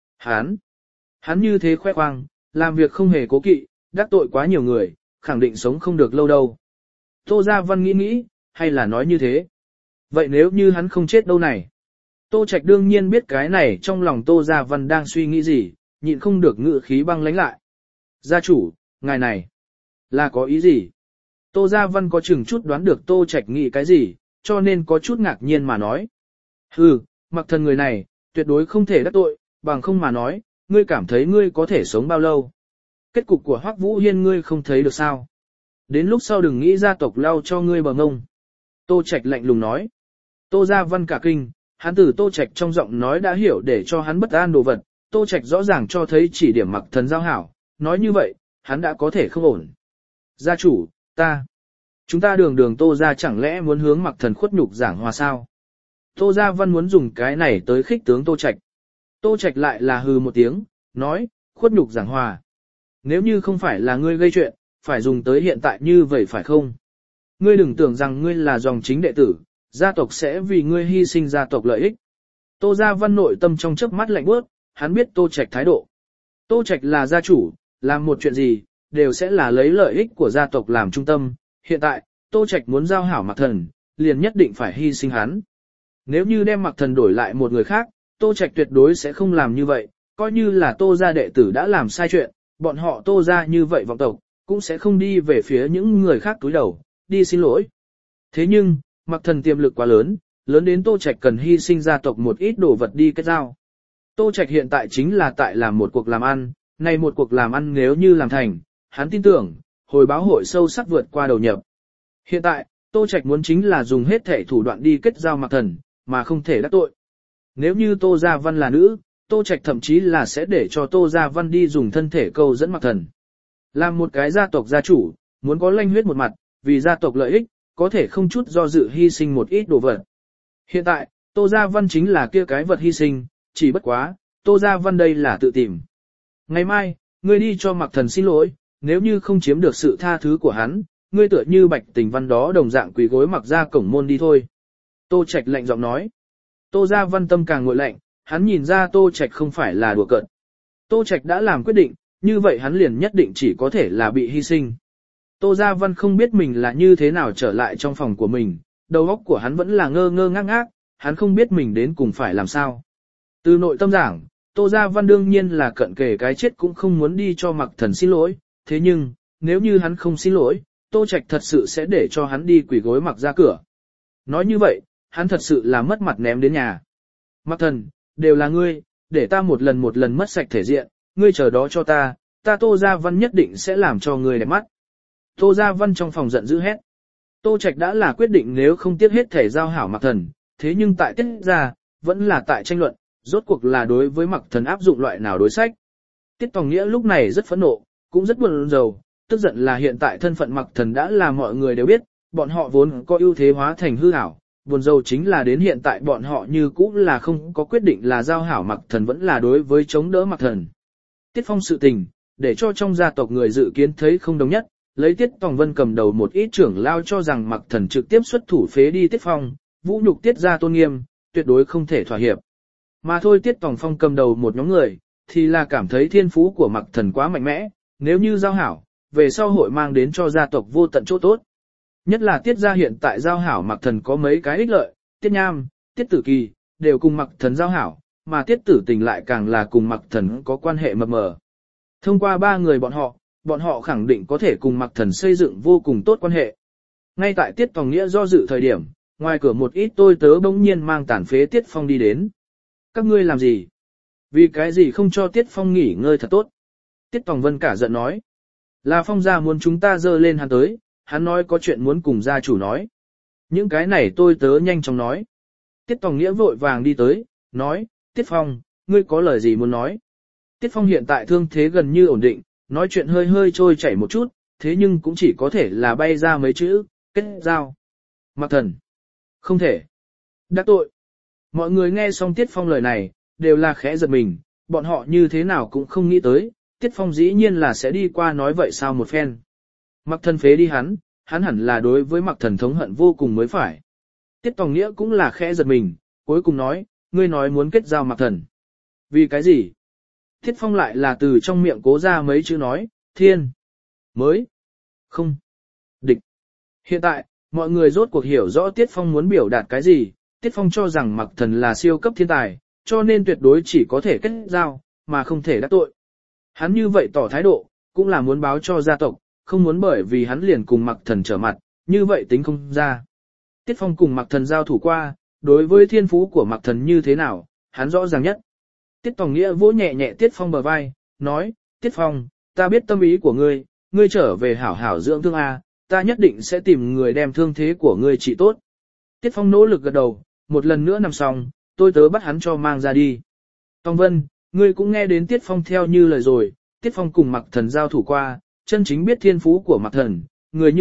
Hắn như thế khoe khoang, làm việc không hề cố kỵ, đắc tội quá nhiều người, khẳng định sống không được lâu đâu. Tô Gia Văn nghĩ, hay là nói như thế? Vậy nếu như hắn không chết đâu này? Tô Trạch đương nhiên biết cái này trong lòng Tô Gia Văn đang suy nghĩ gì, nhịn không được ngự khí băng lãnh lại. Gia chủ, ngài này, là có ý gì? Tô Gia Văn có chừng chút đoán được Tô Trạch nghĩ cái gì, cho nên có chút ngạc nhiên mà nói. Mặc Thần người này, tuyệt đối không thể đắc tội, bằng không mà nói, ngươi cảm thấy ngươi có thể sống bao lâu? Kết cục của Hoắc Vũ Hiên ngươi không thấy được sao? Đến lúc sau đừng nghĩ gia tộc lao cho ngươi bờ ngông. Tô Trạch lạnh lùng nói. Tô Gia Văn cả kinh, hắn từ Tô Trạch trong giọng nói đã hiểu để cho hắn bất an đồ vật. Tô Trạch rõ ràng cho thấy chỉ điểm Mặc Thần giao hảo, nói như vậy, hắn đã có thể không ổn. Gia chủ, ta Chúng ta đường đường Tô gia chẳng lẽ muốn hướng Mặc Thần khuất nhục giảng hòa sao? Tô Gia Văn muốn dùng cái này tới khích tướng Tô Trạch. Tô Trạch lại là hừ một tiếng, nói, khuất nhục giảng hòa. Nếu như không phải là ngươi gây chuyện, phải dùng tới hiện tại như vậy phải không? Ngươi đừng tưởng rằng ngươi là dòng chính đệ tử, gia tộc sẽ vì ngươi hy sinh gia tộc lợi ích. Tô Gia Văn nội tâm trong chớp mắt lạnh bước, hắn biết Tô Trạch thái độ. Tô Trạch là gia chủ, làm một chuyện gì, đều sẽ là lấy lợi ích của gia tộc làm trung tâm. Hiện tại, Tô Trạch muốn giao hảo Mặc Thần, liền nhất định phải hy sinh hắn. Nếu như đem Mặc Thần đổi lại một người khác, Tô Trạch tuyệt đối sẽ không làm như vậy, coi như là Tô gia đệ tử đã làm sai chuyện, bọn họ Tô gia như vậy vọng tộc, cũng sẽ không đi về phía những người khác túi đầu, đi xin lỗi. Thế nhưng, Mặc Thần tiềm lực quá lớn, lớn đến Tô Trạch cần hy sinh gia tộc một ít đồ vật đi kết giao. Tô Trạch hiện tại chính là tại làm một cuộc làm ăn, này một cuộc làm ăn nếu như làm thành, hắn tin tưởng, hồi báo hội sâu sắc vượt qua đầu nhập. Hiện tại, Tô Trạch muốn chính là dùng hết thể thủ đoạn đi kết giao Mặc Thần, mà không thể đắc tội. Nếu như Tô Gia Văn là nữ, Tô Trạch thậm chí là sẽ để cho Tô Gia Văn đi dùng thân thể câu dẫn Mặc Thần. Làm một cái gia tộc gia chủ, muốn có lanh huyết một mặt, vì gia tộc lợi ích, có thể không chút do dự hy sinh một ít đồ vật. Hiện tại, Tô Gia Văn chính là kia cái vật hy sinh, chỉ bất quá, Tô Gia Văn đây là tự tìm. Ngày mai, ngươi đi cho Mặc Thần xin lỗi, nếu như không chiếm được sự tha thứ của hắn, ngươi tựa như Bạch Tình Văn đó đồng dạng quỳ gối mặc ra cổng môn đi thôi. Tô Trạch lạnh giọng nói. Tô Gia Văn tâm càng nguội lạnh, hắn nhìn ra Tô Trạch không phải là đùa cợt. Tô Trạch đã làm quyết định, như vậy hắn liền nhất định chỉ có thể là bị hy sinh. Tô Gia Văn không biết mình là như thế nào trở lại trong phòng của mình, đầu óc của hắn vẫn là ngơ ngơ ngác ngác, hắn không biết mình đến cùng phải làm sao. Từ nội tâm giảng, Tô Gia Văn đương nhiên là cận kề cái chết cũng không muốn đi cho Mặc Thần xin lỗi, thế nhưng, nếu như hắn không xin lỗi, Tô Trạch thật sự sẽ để cho hắn đi quỳ gối Mặc ra cửa. Nói như vậy, hắn thật sự là mất mặt ném đến nhà. Mặc Thần, đều là ngươi, để ta một lần mất sạch thể diện, ngươi chờ đó cho ta Tô Gia Văn nhất định sẽ làm cho ngươi đẹp mắt. Tô Gia Văn trong phòng giận dữ hét. Tô Trạch đã là quyết định nếu không tiếc hết thể giao hảo Mặc Thần, thế nhưng tại tiết ra, vẫn là tại tranh luận, rốt cuộc là đối với Mặc Thần áp dụng loại nào đối sách. Tiết Tòng Nghĩa lúc này rất phẫn nộ, cũng rất buồn rầu, tức giận là hiện tại thân phận Mặc Thần đã là mọi người đều biết, bọn họ vốn có ưu thế hóa thành hư ảo, buồn rầu chính là đến hiện tại bọn họ như cũ là không có quyết định là giao hảo Mặc Thần vẫn là đối với chống đỡ Mặc Thần. Tiết Phong sự tình, để cho trong gia tộc người dự kiến thấy không đồng nhất, lấy Tiết Tòng Vân cầm đầu một ít trưởng lao cho rằng Mặc Thần trực tiếp xuất thủ phế đi Tiết Phong, vũ nhục Tiết gia tôn nghiêm, tuyệt đối không thể thỏa hiệp. Mà thôi Tiết Tòng Phong cầm đầu một nhóm người, thì là cảm thấy thiên phú của Mặc Thần quá mạnh mẽ, nếu như giao hảo, về sau hội mang đến cho gia tộc vô tận chỗ tốt. Nhất là Tiết gia hiện tại giao hảo Mặc Thần có mấy cái ích lợi, Tiết Nham, Tiết Tử Kỳ, đều cùng Mặc Thần giao hảo, mà Tiết Tử Tình lại càng là cùng Mặc Thần có quan hệ mập mờ. Thông qua ba người bọn họ khẳng định có thể cùng Mặc Thần xây dựng vô cùng tốt quan hệ. Ngay tại Tiết Tòng Nghĩa do dự thời điểm, ngoài cửa một ít tôi tớ bỗng nhiên mang tàn phế Tiết Phong đi đến. Các ngươi làm gì? Vì cái gì không cho Tiết Phong nghỉ ngơi thật tốt? Tiết Tòng Vân cả giận nói. Là Phong gia muốn chúng ta dơ lên hắn tới, hắn nói có chuyện muốn cùng gia chủ nói. Những cái này tôi tớ nhanh chóng nói. Tiết Tòng Nghĩa vội vàng đi tới, nói, Tiết Phong, ngươi có lời gì muốn nói? Tiết Phong hiện tại thương thế gần như ổn định, nói chuyện hơi hơi trôi chảy một chút, thế nhưng cũng chỉ có thể là bay ra mấy chữ, kết giao. Mặc Thần. Không thể. Đắc tội. Mọi người nghe xong Tiết Phong lời này, đều là khẽ giật mình, bọn họ như thế nào cũng không nghĩ tới, Tiết Phong dĩ nhiên là sẽ đi qua nói vậy sao một phen. Mặc Thần phế đi hắn hẳn là đối với Mặc Thần thống hận vô cùng mới phải. Tiết Tòng Nghĩa cũng là khẽ giật mình, cuối cùng nói, ngươi nói muốn kết giao Mặc Thần. Vì cái gì? Tiết Phong lại là từ trong miệng cố ra mấy chữ nói, thiên, mới, không, địch. Hiện tại, mọi người rốt cuộc hiểu rõ Tiết Phong muốn biểu đạt cái gì, Tiết Phong cho rằng Mặc Thần là siêu cấp thiên tài, cho nên tuyệt đối chỉ có thể kết giao, mà không thể đắc tội. Hắn như vậy tỏ thái độ, cũng là muốn báo cho gia tộc, không muốn bởi vì hắn liền cùng Mặc Thần trở mặt, như vậy tính không ra. Tiết Phong cùng Mặc Thần giao thủ qua, đối với thiên phú của Mặc Thần như thế nào, hắn rõ ràng nhất. Tiết Tòng Nghĩa vỗ nhẹ nhẹ Tiết Phong bờ vai, nói, Tiết Phong, ta biết tâm ý của ngươi, ngươi trở về hảo hảo dưỡng thương A, ta nhất định sẽ tìm người đem thương thế của ngươi trị tốt. Tiết Phong nỗ lực gật đầu, một lần nữa nằm xong, tôi tớ bắt hắn cho mang ra đi. Tòng Vân, ngươi cũng nghe đến Tiết Phong theo như lời rồi, Tiết Phong cùng Mặc Thần giao thủ qua, chân chính biết thiên phú của Mặc Thần, người như vậy,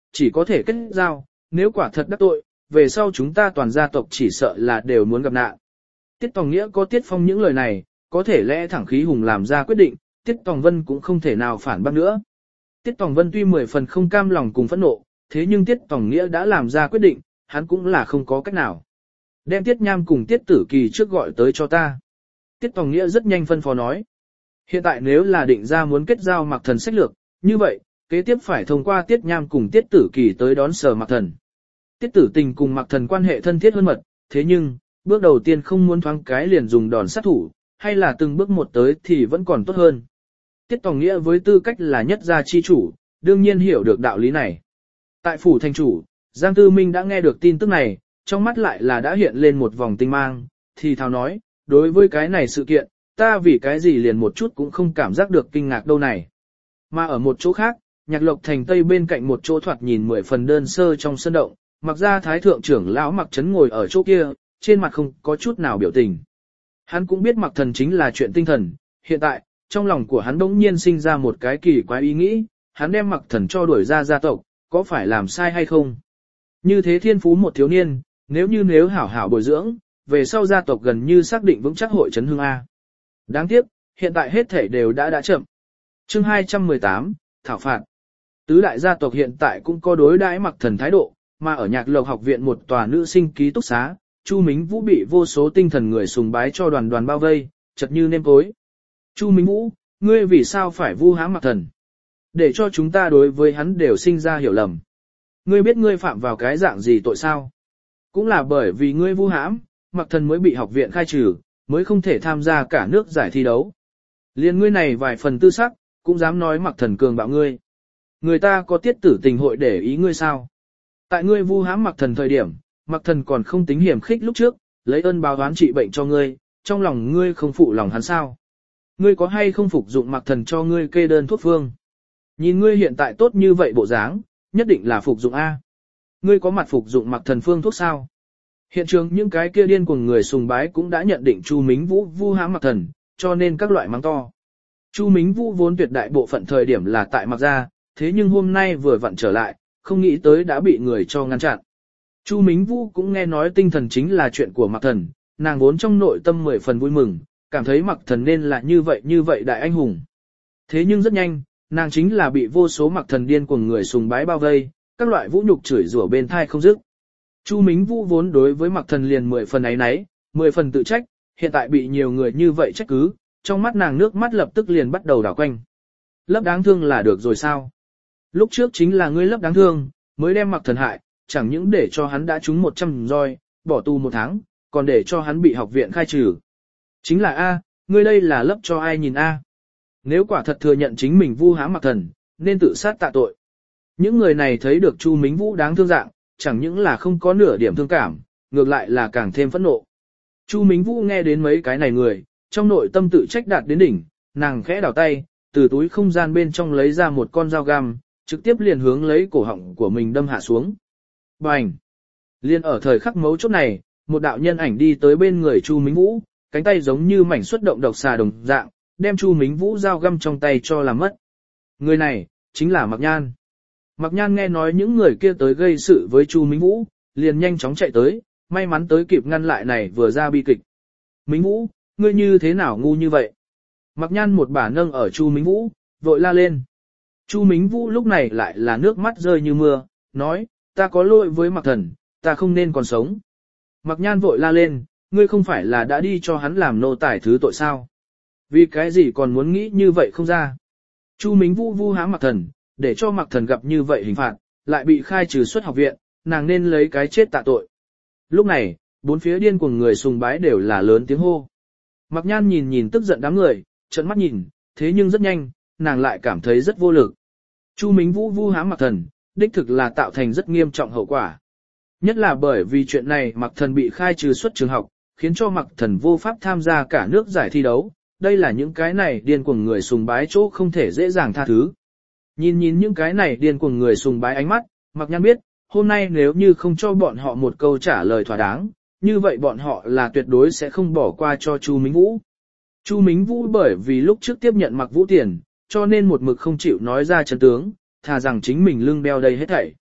chỉ có thể kết giao, nếu quả thật đắc tội, về sau chúng ta toàn gia tộc chỉ sợ là đều muốn gặp nạn. Tiết Tòng Nghĩa có Tiết Phong những lời này, có thể lẽ thẳng khí hùng làm ra quyết định, Tiết Tòng Vân cũng không thể nào phản bác nữa. Tiết Tòng Vân tuy 10 phần không cam lòng cùng phẫn nộ, thế nhưng Tiết Tòng Nghĩa đã làm ra quyết định, hắn cũng là không có cách nào. Đem Tiết Nham cùng Tiết Tử Kỳ trước gọi tới cho ta. Tiết Tòng Nghĩa rất nhanh phân phó nói. Hiện tại nếu là định ra muốn kết giao Mạc Thần sách lược, như vậy, kế tiếp phải thông qua Tiết Nham cùng Tiết Tử Kỳ tới đón Sở Mạc Thần. Tiết Tử Tình cùng Mạc Thần quan hệ thân thiết hơn mật, thế nhưng, bước đầu tiên không muốn thoáng cái liền dùng đòn sát thủ, hay là từng bước một tới thì vẫn còn tốt hơn. Tiết Tòng Nghĩa với tư cách là nhất gia chi chủ, đương nhiên hiểu được đạo lý này. Tại phủ thành chủ, Giang Tư Minh đã nghe được tin tức này, trong mắt lại là đã hiện lên một vòng tinh mang, thì thào nói, đối với cái này sự kiện, ta vì cái gì liền một chút cũng không cảm giác được kinh ngạc đâu này. Mà ở một chỗ khác, Nhạc Lộc Thành Tây bên cạnh một chỗ thoạt nhìn 10 phần đơn sơ trong sân động, Mặc ra thái thượng trưởng lão Mặc Trấn ngồi ở chỗ kia, trên mặt không có chút nào biểu tình. Hắn cũng biết Mặc Thần chính là chuyện tinh thần, hiện tại, trong lòng của hắn bỗng nhiên sinh ra một cái kỳ quái ý nghĩ, hắn đem Mặc Thần cho đuổi ra gia tộc, có phải làm sai hay không? Như thế thiên phú một thiếu niên, nếu hảo hảo bồi dưỡng, về sau gia tộc gần như xác định vững chắc hội chấn hương A. Đáng tiếc, hiện tại hết thể đều đã chậm. Chương 218, Thảo phạt. Tứ đại gia tộc hiện tại cũng có đối đãi Mặc Thần thái độ, mà ở Nhạc Lộc học viện một tòa nữ sinh ký túc xá, Chu Mính Vũ bị vô số tinh thần người sùng bái cho đoàn bao vây, chật như nêm cối. Chu Mính Vũ, ngươi vì sao phải vu hãm Mặc Thần? Để cho chúng ta đối với hắn đều sinh ra hiểu lầm. Ngươi biết ngươi phạm vào cái dạng gì tội sao? Cũng là bởi vì ngươi vu hãm, Mặc Thần mới bị học viện khai trừ, mới không thể tham gia cả nước giải thi đấu. Liên ngươi này vài phần tư sắc, cũng dám nói Mặc Thần cường bạo ngươi. Người ta có Tiết Tử Tình hội để ý ngươi sao? Tại ngươi vu hãm Mặc Thần thời điểm, Mặc Thần còn không tính hiểm khích lúc trước, lấy ơn báo oán trị bệnh cho ngươi, trong lòng ngươi không phụ lòng hắn sao? Ngươi có hay không phục dụng Mặc Thần cho ngươi kê đơn thuốc phương? Nhìn ngươi hiện tại tốt như vậy bộ dáng, nhất định là phục dụng A. Ngươi có mặt phục dụng Mặc Thần phương thuốc sao? Hiện trường những cái kia điên cuồng người sùng bái cũng đã nhận định Chu Mính Vũ vu hãm Mặc Thần, cho nên các loại mắng to. Chu Mính Vũ vốn tuyệt đại bộ phận thời điểm là tại Mặc gia, thế nhưng hôm nay vừa vặn trở lại, không nghĩ tới đã bị người cho ngăn chặn. Chu Mính Vũ cũng nghe nói tinh thần chính là chuyện của Mặc Thần, nàng vốn trong nội tâm 10 phần vui mừng, cảm thấy Mặc Thần nên là như vậy đại anh hùng. Thế nhưng rất nhanh, nàng chính là bị vô số Mặc Thần điên cuồng người sùng bái bao vây, các loại vũ nhục chửi rủa bên thai không dứt. Chu Mính Vũ vốn đối với Mặc Thần liền 10 phần áy náy, 10 phần tự trách, hiện tại bị nhiều người như vậy trách cứ, trong mắt nàng nước mắt lập tức liền bắt đầu đảo quanh. Lấp đáng thương là được rồi sao? Lúc trước chính là ngươi lấp đáng thương, mới đem Mặc Thần hại, chẳng những để cho hắn đã trúng 100 roi, bỏ tù 1 tháng, còn để cho hắn bị học viện khai trừ. Chính là A, ngươi đây là lấp cho ai nhìn A. Nếu quả thật thừa nhận chính mình vu hãm Mặc Thần, nên tự sát tạ tội. Những người này thấy được Chu Mính Vũ đáng thương dạng, chẳng những là không có nửa điểm thương cảm, ngược lại là càng thêm phẫn nộ. Chu Mính Vũ nghe đến mấy cái này người, trong nội tâm tự trách đạt đến đỉnh, nàng khẽ đảo tay, từ túi không gian bên trong lấy ra một con dao găm, trực tiếp liền hướng lấy cổ họng của mình đâm hạ xuống. Bành! Liên ở thời khắc mấu chốt này, một đạo nhân ảnh đi tới bên người Chu Mính Vũ, cánh tay giống như mảnh xuất động độc xà đồng dạng, đem Chu Mính Vũ dao găm trong tay cho làm mất. Người này, chính là Mạc Nhan. Mạc Nhan nghe nói những người kia tới gây sự với Chu Mính Vũ, liền nhanh chóng chạy tới, may mắn tới kịp ngăn lại này vừa ra bi kịch. Mính Vũ, ngươi như thế nào ngu như vậy? Mạc Nhan một bà nâng ở Chu Mính Vũ, vội la lên. Chu Mính Vũ lúc này lại là nước mắt rơi như mưa, nói, ta có lỗi với Mạc Thần, ta không nên còn sống. Mạc Nhan vội la lên, ngươi không phải là đã đi cho hắn làm nô tài thứ tội sao? Vì cái gì còn muốn nghĩ như vậy không ra? Chu Mính Vũ vu hãm Mạc Thần, để cho Mạc Thần gặp như vậy hình phạt, lại bị khai trừ xuất học viện, nàng nên lấy cái chết tạ tội. Lúc này, bốn phía điên cuồng người sùng bái đều là lớn tiếng hô. Mạc Nhan nhìn tức giận đám người, trợn mắt nhìn, thế nhưng rất nhanh, nàng lại cảm thấy rất vô lực. Chu Mính Vũ vu hãm Mạc Thần, đích thực là tạo thành rất nghiêm trọng hậu quả. Nhất là bởi vì chuyện này Mạc Thần bị khai trừ xuất trường học, khiến cho Mạc Thần vô pháp tham gia cả nước giải thi đấu. Đây là những cái này điên cuồng người sùng bái chỗ không thể dễ dàng tha thứ. Nhìn những cái này điên cuồng người sùng bái ánh mắt, Mạc Nhan biết, hôm nay nếu như không cho bọn họ một câu trả lời thỏa đáng, như vậy bọn họ là tuyệt đối sẽ không bỏ qua cho Chu Mính Vũ. Chu Mính Vũ bởi vì lúc trước tiếp nhận Mạc Vũ tiền, cho nên một mực không chịu nói ra chân tướng, thà rằng chính mình lưng đeo đây hết thảy.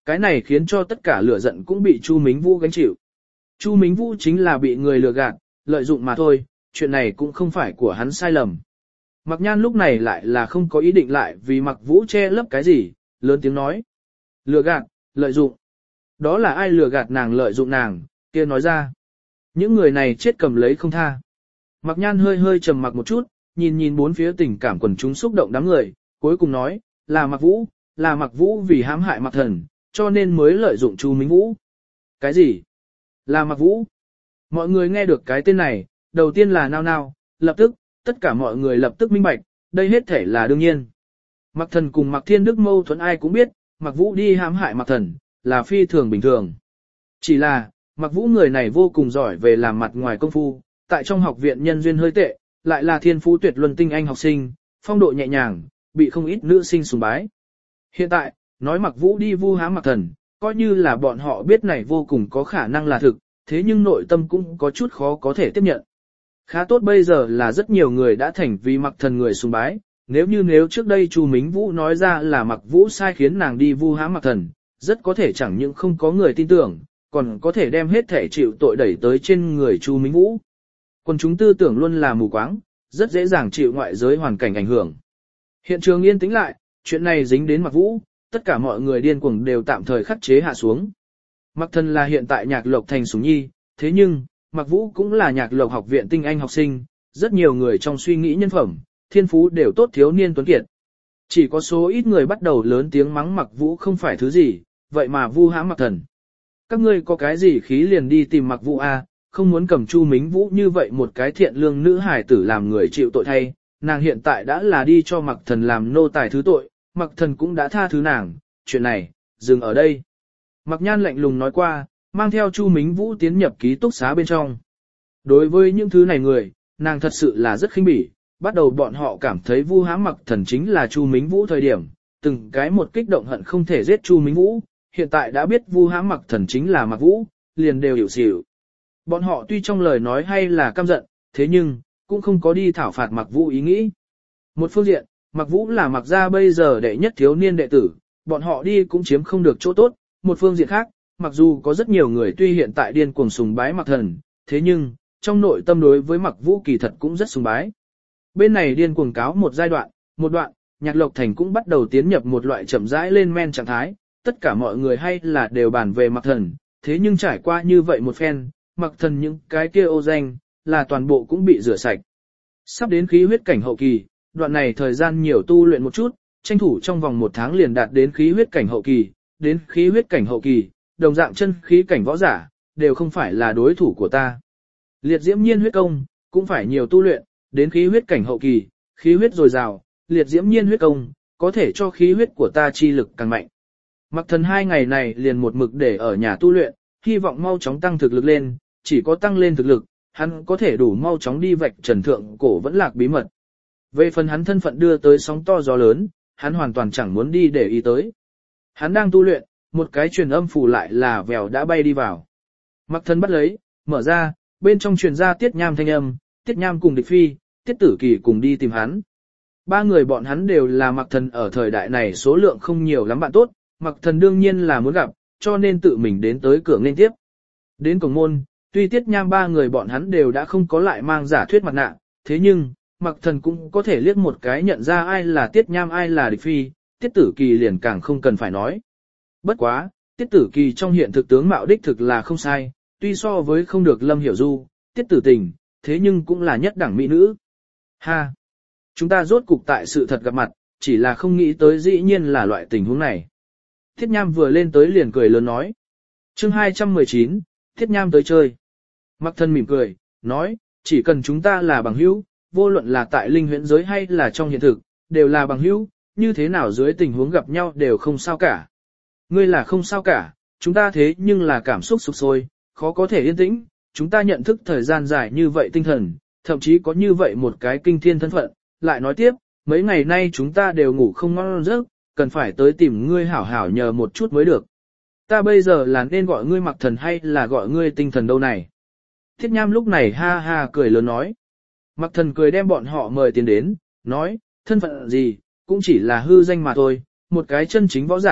cái này khiến cho tất cả lửa giận cũng bị Chu Mính Vũ gánh chịu. Chu Mính Vũ chính là bị người lừa gạt, lợi dụng mà thôi, chuyện này cũng không phải của hắn sai lầm. Mạc Nhan lúc này lại là không có ý định lại vì Mạc Vũ che lấp cái gì, lớn tiếng nói. Lừa gạt, lợi dụng. Đó là ai lừa gạt nàng lợi dụng nàng, kia nói ra. Những người này chết cầm lấy không tha. Mạc Nhan hơi hơi trầm mặc một chút, nhìn nhìn bốn phía tình cảm quần chúng xúc động đám người, cuối cùng nói, là Mạc Vũ vì hãm hại Mạc Thần, cho nên mới lợi dụng Chu Mính Vũ. Cái gì? Là Mạc Vũ? Mọi người nghe được cái tên này, đầu tiên là nao nao, lập tức, tất cả mọi người lập tức minh bạch, đây hết thể là đương nhiên. Mạc Thần cùng Mạc Thiên Đức mâu thuẫn ai cũng biết, Mạc Vũ đi hãm hại Mạc Thần, là phi thường bình thường. Chỉ là, Mạc Vũ người này vô cùng giỏi về làm mặt ngoài công phu, tại trong học viện nhân duyên hơi tệ, lại là thiên phú tuyệt luân tinh anh học sinh, phong độ nhẹ nhàng, bị không ít nữ sinh sùng bái. Hiện tại, nói Mạc Vũ đi vu hãm Mạc Thần, coi như là bọn họ biết này vô cùng có khả năng là thực, thế nhưng nội tâm cũng có chút khó có thể tiếp nhận. Khá tốt bây giờ là rất nhiều người đã thành vì Mạc Thần người sùng bái, nếu trước đây Chu Mính Vũ nói ra là Mạc Vũ sai khiến nàng đi vu hãm Mạc Thần, rất có thể chẳng những không có người tin tưởng, còn có thể đem hết thể chịu tội đẩy tới trên người Chu Mính Vũ. Còn chúng tư tưởng luôn là mù quáng, rất dễ dàng chịu ngoại giới hoàn cảnh ảnh hưởng. Hiện trường yên tĩnh lại, chuyện này dính đến Mạc Vũ, tất cả mọi người điên cuồng đều tạm thời khắc chế hạ xuống. Mạc Thần là hiện tại Nhạc Lộc thành sủng nhi, thế nhưng, Mạc Vũ cũng là Nhạc Lộc học viện tinh anh học sinh, rất nhiều người trong suy nghĩ nhân phẩm, thiên phú đều tốt thiếu niên tuấn kiệt. Chỉ có số ít người bắt đầu lớn tiếng mắng Mạc Vũ không phải thứ gì, vậy mà vu hãm Mạc Thần. Các ngươi có cái gì khí liền đi tìm Mạc Vũ a, không muốn cầm Chu Mính Vũ như vậy một cái thiện lương nữ hài tử làm người chịu tội thay, nàng hiện tại đã là đi cho Mạc Thần làm nô tài thứ tội, Mạc Thần cũng đã tha thứ nàng, chuyện này, dừng ở đây. Mạc Nhan lạnh lùng nói qua, mang theo Chu Mính Vũ tiến nhập ký túc xá bên trong. Đối với những thứ này người, nàng thật sự là rất khinh bỉ, bắt đầu bọn họ cảm thấy vu hãm Mạc Thần chính là Chu Mính Vũ thời điểm, từng cái một kích động hận không thể giết Chu Mính Vũ, hiện tại đã biết vu hãm Mạc Thần chính là Mạc Vũ, liền đều hiểu xỉu. Bọn họ tuy trong lời nói hay là căm giận, thế nhưng, cũng không có đi thảo phạt Mạc Vũ ý nghĩ. Một phương diện, Mạc Vũ là Mạc gia bây giờ đệ nhất thiếu niên đệ tử, bọn họ đi cũng chiếm không được chỗ tốt. Một phương diện khác, mặc dù có rất nhiều người tuy hiện tại điên cuồng sùng bái Mạc Thần, thế nhưng, trong nội tâm đối với Mạc Vũ kỳ thật cũng rất sùng bái. Bên này điên cuồng cáo một giai đoạn, một đoạn, Nhạc Lộc Thành cũng bắt đầu tiến nhập một loại chậm rãi lên men trạng thái, tất cả mọi người hay là đều bàn về Mạc Thần, thế nhưng trải qua như vậy một phen, Mạc Thần những cái kia ô danh, là toàn bộ cũng bị rửa sạch. Sắp đến khí huyết cảnh hậu kỳ, đoạn này thời gian nhiều tu luyện một chút, tranh thủ trong vòng 1 tháng liền đạt đến khí huyết cảnh hậu kỳ, đến khí huyết cảnh hậu kỳ, đồng dạng chân khí cảnh võ giả, đều không phải là đối thủ của ta. Liệt diễm nhiên huyết công, cũng phải nhiều tu luyện, đến khí huyết cảnh hậu kỳ, khí huyết dồi dào, liệt diễm nhiên huyết công, có thể cho khí huyết của ta chi lực càng mạnh. Mạc Thần 2 ngày này liền một mực để ở nhà tu luyện, hy vọng mau chóng tăng thực lực lên, chỉ có tăng lên thực lực, hắn có thể đủ mau chóng đi vạch trần thượng cổ vẫn lạc bí mật. Về phần hắn thân phận đưa tới sóng to gió lớn, hắn hoàn toàn chẳng muốn đi để ý tới. Hắn đang tu luyện, một cái truyền âm phù lại là vèo đã bay đi vào. Mạc Thần bắt lấy, mở ra, bên trong truyền ra Tiết Nham thanh âm, Tiết Nham cùng Địch Phi, Tiết Tử Kỳ cùng đi tìm hắn. 3 người bọn hắn đều là Mạc Thần ở thời đại này số lượng không nhiều lắm bạn tốt, Mạc Thần đương nhiên là muốn gặp, cho nên tự mình đến tới cửa nên tiếp. Đến cổng môn, tuy Tiết Nham 3 người bọn hắn đều đã không có lại mang giả thuyết mặt nạ, thế nhưng, Mạc Thần cũng có thể liếc một cái nhận ra ai là Tiết Nham ai là Địch Phi, Tiết Tử Kỳ liền càng không cần phải nói. Bất quá, Tiết Tử Kỳ trong hiện thực tướng mạo đích thực là không sai, tuy so với không được Lâm Hiểu Du, Tiết Tử Tình, thế nhưng cũng là nhất đẳng mỹ nữ. Ha! Chúng ta rốt cục tại sự thật gặp mặt, chỉ là không nghĩ tới dĩ nhiên là loại tình huống này. Tiết Nham vừa lên tới liền cười lớn nói. Chương 219, Tiết Nham tới chơi. Mạc Thần mỉm cười, nói, chỉ cần chúng ta là bằng hữu, vô luận là tại linh huyễn giới hay là trong hiện thực, đều là bằng hữu, như thế nào dưới tình huống gặp nhau đều không sao cả. Ngươi là không sao cả, chúng ta thế nhưng là cảm xúc sục sôi, khó có thể yên tĩnh, chúng ta nhận thức thời gian dài như vậy tinh thần, thậm chí có như vậy một cái kinh thiên thân phận, lại nói tiếp, mấy ngày nay chúng ta đều ngủ không ngon giấc, cần phải tới tìm ngươi hảo hảo nhờ một chút mới được. Ta bây giờ là nên gọi ngươi Mạc Thần hay là gọi ngươi tinh thần đâu này? Thiết Nham lúc này ha ha cười lớn nói. Mạc Thần cười đem bọn họ mời tiến đến, nói, thân phận gì, cũng chỉ là hư danh mà thôi, một cái chân chính võ giả,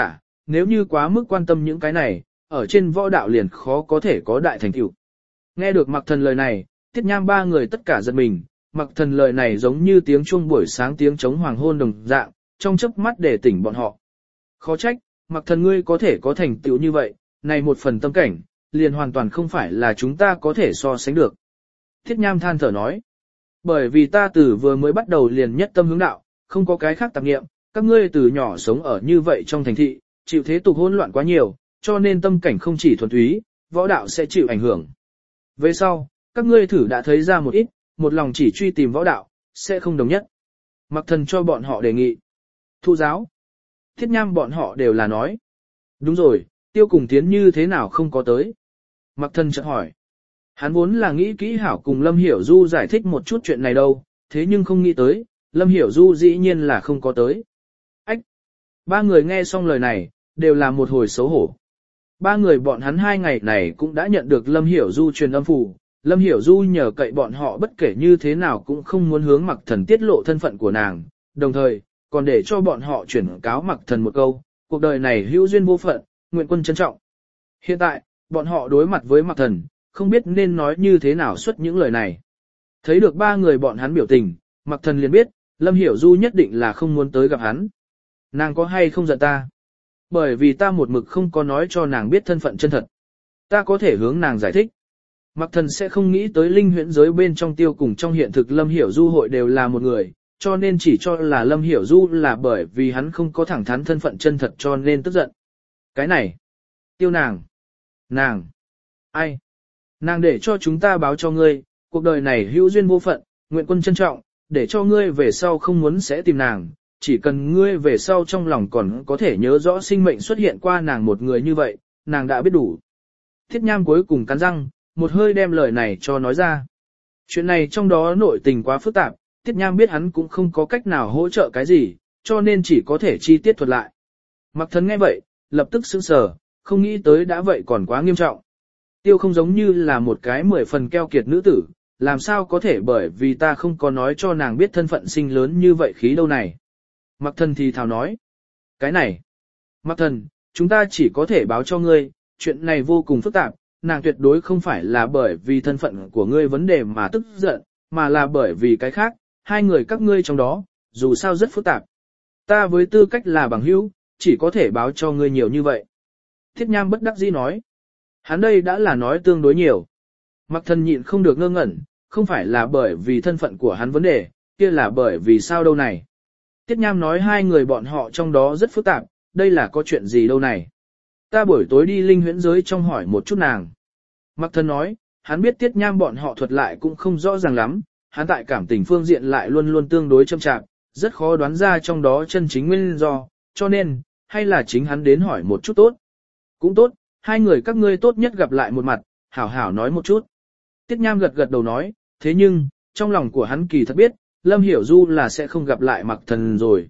nếu như quá mức quan tâm những cái này, ở trên võ đạo liền khó có thể có đại thành tựu. Nghe được Mặc Thần lời này, Tiết Nham ba người tất cả giật mình, Mặc Thần lời này giống như tiếng chuông buổi sáng tiếng trống hoàng hôn đồng dạng, trong chớp mắt để tỉnh bọn họ. Khó trách, Mặc Thần ngươi có thể có thành tựu như vậy, này một phần tâm cảnh, liền hoàn toàn không phải là chúng ta có thể so sánh được. Tiết Nham than thở nói, bởi vì ta từ vừa mới bắt đầu liền nhất tâm hướng đạo, không có cái khác tạp niệm, các ngươi từ nhỏ sống ở như vậy trong thành thị, chịu thế tục hỗn loạn quá nhiều, cho nên tâm cảnh không chỉ thuần túy, võ đạo sẽ chịu ảnh hưởng. Về sau, các ngươi thử đã thấy ra một ít, một lòng chỉ truy tìm võ đạo, sẽ không đồng nhất. Mặc Thần cho bọn họ đề nghị. Thu giáo. Thiết Nham bọn họ đều là nói. Đúng rồi, Tiêu cùng Tiến như thế nào không có tới. Mặc Thần chợt hỏi. Hắn vốn là nghĩ kỹ hảo cùng Lâm Hiểu Du giải thích một chút chuyện này đâu, thế nhưng không nghĩ tới, Lâm Hiểu Du dĩ nhiên là không có tới. Ách! Ba người nghe xong lời này, đều là một hồi xấu hổ. Ba người bọn hắn 2 ngày này cũng đã nhận được Lâm Hiểu Du truyền âm phù, Lâm Hiểu Du nhờ cậy bọn họ bất kể như thế nào cũng không muốn hướng Mặc Thần tiết lộ thân phận của nàng, đồng thời, còn để cho bọn họ chuyển cáo Mặc Thần một câu, cuộc đời này hữu duyên vô phận, nguyện quân trân trọng. Hiện tại, bọn họ đối mặt với Mặc Thần, không biết nên nói như thế nào xuất những lời này. Thấy được ba người bọn hắn biểu tình, Mặc Thần liền biết, Lâm Hiểu Du nhất định là không muốn tới gặp hắn. Nàng có hay không giận ta? Bởi vì ta một mực không có nói cho nàng biết thân phận chân thật. Ta có thể hướng nàng giải thích. Mặc Thần sẽ không nghĩ tới linh huyễn giới bên trong Tiêu cùng trong hiện thực Lâm Hiểu Du hội đều là một người, cho nên chỉ cho là Lâm Hiểu Du là bởi vì hắn không có thẳng thắn thân phận chân thật cho nên tức giận. Cái này, Tiêu nàng, ai? Nàng để cho chúng ta báo cho ngươi, cuộc đời này hữu duyên vô phận, nguyện quân trân trọng, để cho ngươi về sau không muốn sẽ tìm nàng, chỉ cần ngươi về sau trong lòng còn có thể nhớ rõ sinh mệnh xuất hiện qua nàng một người như vậy, nàng đã biết đủ. Thiết Nham cuối cùng cắn răng, một hơi đem lời này cho nói ra. Chuyện này trong đó nội tình quá phức tạp, Thiết Nham biết hắn cũng không có cách nào hỗ trợ cái gì, cho nên chỉ có thể chi tiết thuật lại. Mặc Thần nghe vậy, lập tức sững sờ, không nghĩ tới đã vậy còn quá nghiêm trọng. Tiêu không giống như là một cái 10 phần keo kiệt nữ tử, làm sao có thể bởi vì ta không có nói cho nàng biết thân phận sinh lớn như vậy khí đâu này. Mặc Thần thì thào nói. Cái này. Mặc Thần, chúng ta chỉ có thể báo cho ngươi, chuyện này vô cùng phức tạp, nàng tuyệt đối không phải là bởi vì thân phận của ngươi vấn đề mà tức giận, mà là bởi vì cái khác, hai người các ngươi trong đó, dù sao rất phức tạp. Ta với tư cách là bằng hữu, chỉ có thể báo cho ngươi nhiều như vậy. Thiết Nham bất đắc dĩ nói. Hắn đây đã là nói tương đối nhiều. Mặc Thần nhịn không được ngơ ngẩn, không phải là bởi vì thân phận của hắn vấn đề, kia là bởi vì sao đâu này. Tiết Nham nói hai người bọn họ trong đó rất phức tạp, đây là có chuyện gì đâu này. Ta buổi tối đi linh huyễn giới trong hỏi một chút nàng. Mặc Thần nói, hắn biết Tiết Nham bọn họ thuật lại cũng không rõ ràng lắm, hắn tại cảm tình phương diện lại luôn luôn tương đối châm chạp, rất khó đoán ra trong đó chân chính nguyên do, cho nên, hay là chính hắn đến hỏi một chút tốt. Cũng tốt, hai người các ngươi tốt nhất gặp lại một mặt, hảo hảo nói một chút. Tiết Nham gật gật đầu nói, thế nhưng, trong lòng của hắn kỳ thật biết, Lâm Hiểu Du là sẽ không gặp lại Mặc Thần rồi.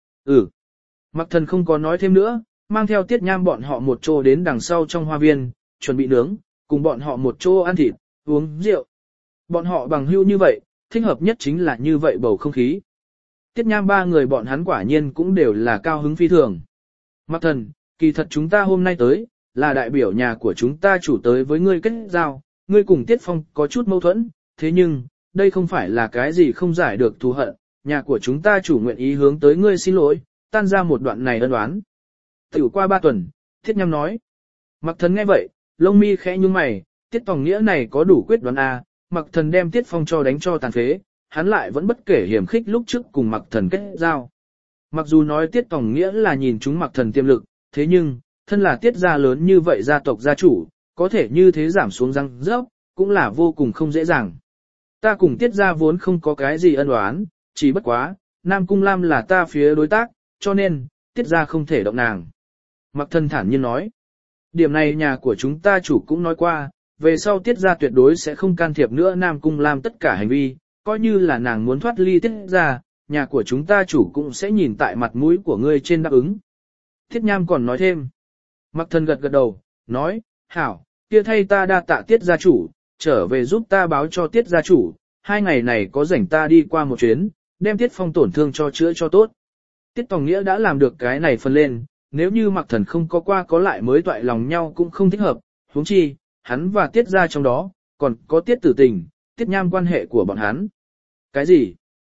Mặc Thần không có nói thêm nữa, mang theo Tiết Nham bọn họ một chỗ đến đằng sau trong hoa viên, chuẩn bị nướng, cùng bọn họ một chỗ ăn thịt, uống rượu. Bọn họ bằng hữu như vậy, thích hợp nhất chính là như vậy bầu không khí. Tiết Nham ba người bọn hắn quả nhiên cũng đều là cao hứng phi thường. Mặc Thần, kỳ thật chúng ta hôm nay tới, là đại biểu nhà của chúng ta chủ tới với ngươi kết giao, ngươi cùng Tiết Phong có chút mâu thuẫn, thế nhưng, đây không phải là cái gì không giải được thù hận, nhà của chúng ta chủ nguyện ý hướng tới ngươi xin lỗi, tan ra một đoạn này ân oán. Tiểu qua 3 tuần, Thiết Nham nói. Mặc Thần nghe vậy, lông mi khẽ nhướng mày, Tiết Tòng Nghĩa này có đủ quyết đoán à, Mặc Thần đem Tiết Phong cho đánh cho tàn phế, hắn lại vẫn bất kể hiểm khích lúc trước cùng Mặc Thần kết giao. Mặc dù nói Tiết Tòng Nghĩa là nhìn chúng Mặc Thần tiềm lực, thế nhưng, thân là Tiết gia lớn như vậy gia tộc gia chủ, có thể như thế giảm xuống răng rớp, cũng là vô cùng không dễ dàng. Ta cùng Tiết gia vốn không có cái gì ân oán, chỉ bất quá, Nam Cung Lam là ta phía đối tác, cho nên, Tiết gia không thể động nàng. Mặc Thần thản nhiên nói. Điểm này nhà của chúng ta chủ cũng nói qua, về sau Tiết gia tuyệt đối sẽ không can thiệp nữa Nam Cung Lam tất cả hành vi, coi như là nàng muốn thoát ly Tiết gia, nhà của chúng ta chủ cũng sẽ nhìn tại mặt mũi của ngươi trên đáp ứng. Thiết Nham còn nói thêm. Mặc Thần gật gật đầu, nói, hảo, kia thay ta đa tạ Tiết gia chủ, trở về giúp ta báo cho Tiết gia chủ, 2 ngày này có rảnh ta đi qua một chuyến, đem Tiết Phong tổn thương cho chữa cho tốt. Tiết Tòng Nghĩa đã làm được cái này phần lên, nếu như Mạc Thần không có qua có lại mới toại lòng nhau cũng không thích hợp, huống chi, hắn và Tiết ra trong đó, còn có Tiết Tử Tình, Tiết Nham quan hệ của bọn hắn. Cái gì?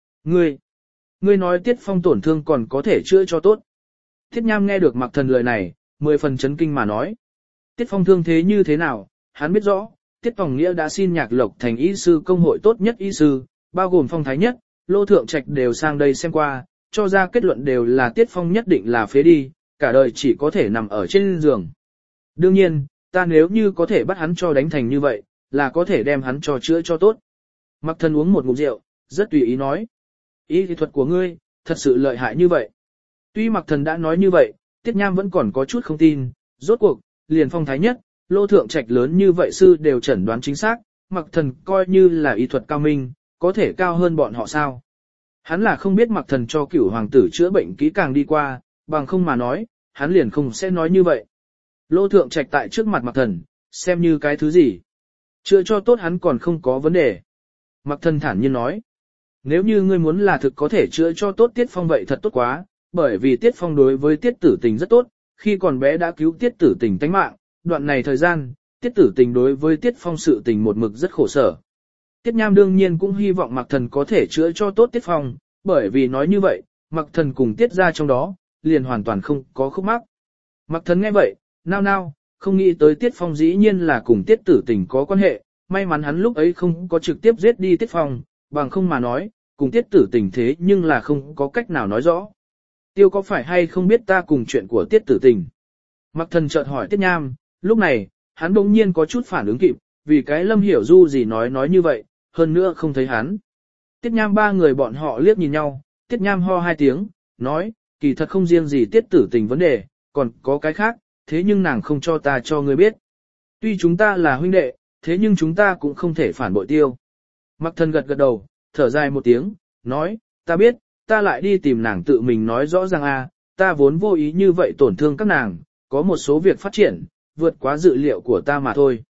Ngươi nói Tiết Phong tổn thương còn có thể chữa cho tốt. Tiết Nham nghe được Mạc Thần lời này, 10 phần chấn kinh mà nói. Tiết Phong thương thế như thế nào, hắn biết rõ, Tiết Tòng Nghĩa đã xin Nhạc Lộc thành y sư công hội tốt nhất y sư, bao gồm Phong Thái Nhất, Lô Thượng Trạch đều sang đây xem qua, cho ra kết luận đều là Tiết Phong nhất định là phế đi, cả đời chỉ có thể nằm ở trên giường. Đương nhiên, ta nếu như có thể bắt hắn cho đánh thành như vậy, là có thể đem hắn cho chữa cho tốt. Mạc Thần uống một ngụm rượu, rất tùy ý nói. Y kỹ thuật của ngươi, thật sự lợi hại như vậy. Tuy Mạc Thần đã nói như vậy, Tiết Nham vẫn còn có chút không tin, rốt cuộc, liền Phong Thái Nhất, Lô Thượng Trạch lớn như vậy sư đều chẩn đoán chính xác, Mạc Thần coi như là y thuật cao minh, có thể cao hơn bọn họ sao. Hắn là không biết Mạc Thần cho Cửu hoàng tử chữa bệnh kỹ càng đi qua, bằng không mà nói, hắn liền không sẽ nói như vậy. Lô Thượng Trạch tại trước mặt Mạc Thần, xem như cái thứ gì. Chữa cho tốt hắn còn không có vấn đề. Mạc Thần thản nhiên nói. Nếu như ngươi muốn là thực có thể chữa cho tốt Tiết Phong vậy thật tốt quá, bởi vì Tiết Phong đối với Tiết Tử Tình rất tốt, khi còn bé đã cứu Tiết Tử Tình tánh mạng, đoạn này thời gian, Tiết Tử Tình đối với Tiết Phong sự tình một mực rất khổ sở. Tiết Nham đương nhiên cũng hy vọng Mạc Thần có thể chữa cho tốt Tiết Phong, bởi vì nói như vậy, Mạc Thần cùng Tiết ra trong đó, liền hoàn toàn không có khúc mắc. Mạc Thần nghe vậy, nao, không nghĩ tới Tiết Phong dĩ nhiên là cùng Tiết Tử Tình có quan hệ, may mắn hắn lúc ấy không có trực tiếp giết đi Tiết Phong, bằng không mà nói, cùng Tiết Tử Tình thế nhưng là không có cách nào nói rõ. Tiêu có phải hay không biết ta cùng chuyện của Tiết Tử Tình? Mạc Thần chợt hỏi Tiết Nham, lúc này, hắn bỗng nhiên có chút phản ứng kịp, vì cái Lâm Hiểu Du gì nói như vậy, hơn nữa không thấy hắn. Tiết Nham ba người bọn họ liếc nhìn nhau, Tiết Nham ho hai tiếng, nói, kỳ thật không riêng gì Tiết Tử Tình vấn đề, còn có cái khác, thế nhưng nàng không cho ta cho ngươi biết. Tuy chúng ta là huynh đệ, thế nhưng chúng ta cũng không thể phản bội Tiêu. Mạc Thần gật đầu, thở dài một tiếng, nói, ta biết, ta lại đi tìm nàng tự mình nói rõ ràng ta vốn vô ý như vậy tổn thương các nàng, có một số việc phát triển, vượt quá dự liệu của ta mà thôi.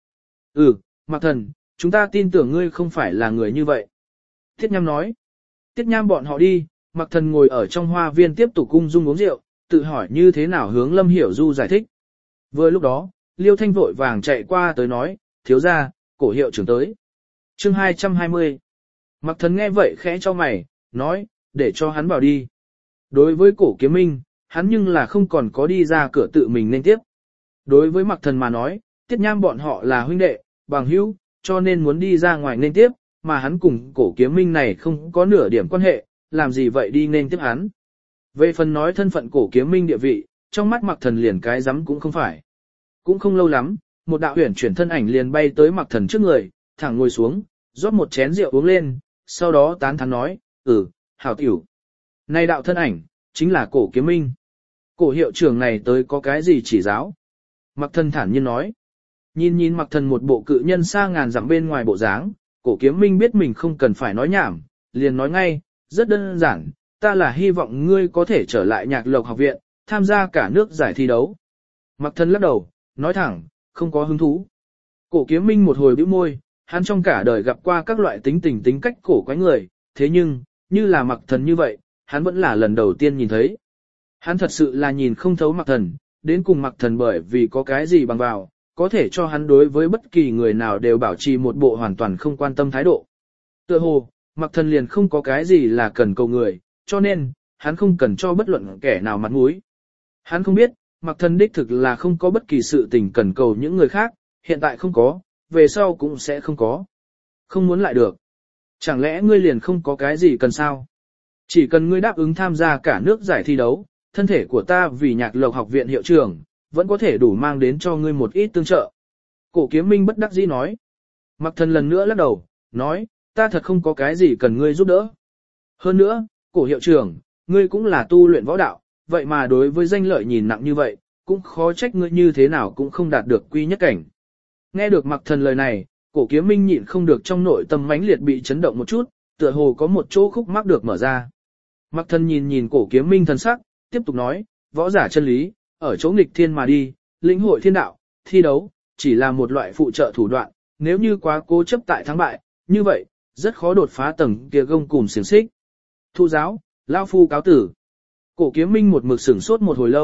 Mạc Thần, chúng ta tin tưởng ngươi không phải là người như vậy. Tiết Nham nói. Tiết Nham bọn họ đi, Mạc Thần ngồi ở trong hoa viên tiếp tục cung dung uống rượu, tự hỏi như thế nào hướng Lâm Hiểu Du giải thích. Vừa lúc đó, Liêu Thanh vội vàng chạy qua tới nói, thiếu gia, cổ hiệu trưởng tới. Chương 220. Mạc Thần nghe vậy khẽ cho mày, nói, để cho hắn vào đi. Đối với Cổ Kiếm Minh, hắn nhưng là không còn có đi ra cửa tự mình nên tiếp. Đối với Mạc Thần mà nói, Tiết Nham bọn họ là huynh đệ, bằng hữu, cho nên muốn đi ra ngoài nên tiếp, mà hắn cùng Cổ Kiếm Minh này không có nửa điểm quan hệ, làm gì vậy đi nên tiếp hắn. Về phần nói thân phận Cổ Kiếm Minh địa vị, trong mắt Mạc Thần liền cái rắm cũng không phải. Cũng không lâu lắm, một đạo huyền chuyển thân ảnh liền bay tới Mạc Thần trước người, thẳng ngồi xuống, rót một chén rượu uống lên, sau đó tán thán nói, hảo tiểu. Này đạo thân ảnh, chính là Cổ Kiếm Minh. Cổ hiệu trưởng này tới có cái gì chỉ giáo? Mạc Thần thản nhiên nói. Nhìn Mạc Thần một bộ cự nhân xa ngàn dặm bên ngoài bộ dáng, Cổ Kiếm Minh biết mình không cần phải nói nhảm, liền nói ngay, rất đơn giản, ta là hy vọng ngươi có thể trở lại Nhạc Lộc học viện, tham gia cả nước giải thi đấu. Mạc Thần lắc đầu, nói thẳng, không có hứng thú. Cổ Kiếm Minh một hồi bĩu môi, hắn trong cả đời gặp qua các loại tính cách cổ quái người, thế nhưng, như là Mạc Thần như vậy, hắn vẫn là lần đầu tiên nhìn thấy. Hắn thật sự là nhìn không thấu Mạc Thần, đến cùng Mạc Thần bởi vì có cái gì bằng vào, có thể cho hắn đối với bất kỳ người nào đều bảo trì một bộ hoàn toàn không quan tâm thái độ. Tựa hồ, Mạc Thần liền không có cái gì là cần cầu người, cho nên, hắn không cần cho bất luận kẻ nào mặt mũi. Hắn không biết, Mạc Thần đích thực là không có bất kỳ sự tình cần cầu những người khác, hiện tại không có, về sau cũng sẽ không có. Không muốn lại được. Chẳng lẽ ngươi liền không có cái gì cần sao? Chỉ cần ngươi đáp ứng tham gia cả nước giải thi đấu, thân thể của ta vì Nhạc Lộc học viện hiệu trưởng, vẫn có thể đủ mang đến cho ngươi một ít tương trợ. Cổ Kiếm Minh bất đắc dĩ nói. Mạc Thần lần nữa lắc đầu, nói, ta thật không có cái gì cần ngươi giúp đỡ. Hơn nữa, Cổ hiệu trưởng, ngươi cũng là tu luyện võ đạo, vậy mà đối với danh lợi nhìn nặng như vậy, cũng khó trách ngươi như thế nào cũng không đạt được quy nhất cảnh. Nghe được Mạc Thần lời này, Cổ Kiếm Minh nhịn không được trong nội tâm mãnh liệt bị chấn động một chút, tựa hồ có một chỗ khúc mắc được mở ra. Mạc Thần nhìn Cổ Kiếm Minh thần sắc, tiếp tục nói, võ giả chân lý, ở chỗ nghịch thiên mà đi, lĩnh hội thiên đạo, thi đấu, chỉ là một loại phụ trợ thủ đoạn, nếu như quá cố chấp tại thắng bại, như vậy, rất khó đột phá tầng kia gông cùm xiềng xích. Thu giáo, lao phu cáo tử. Cổ Kiếm Minh một mực sửng sốt một hồi lâu,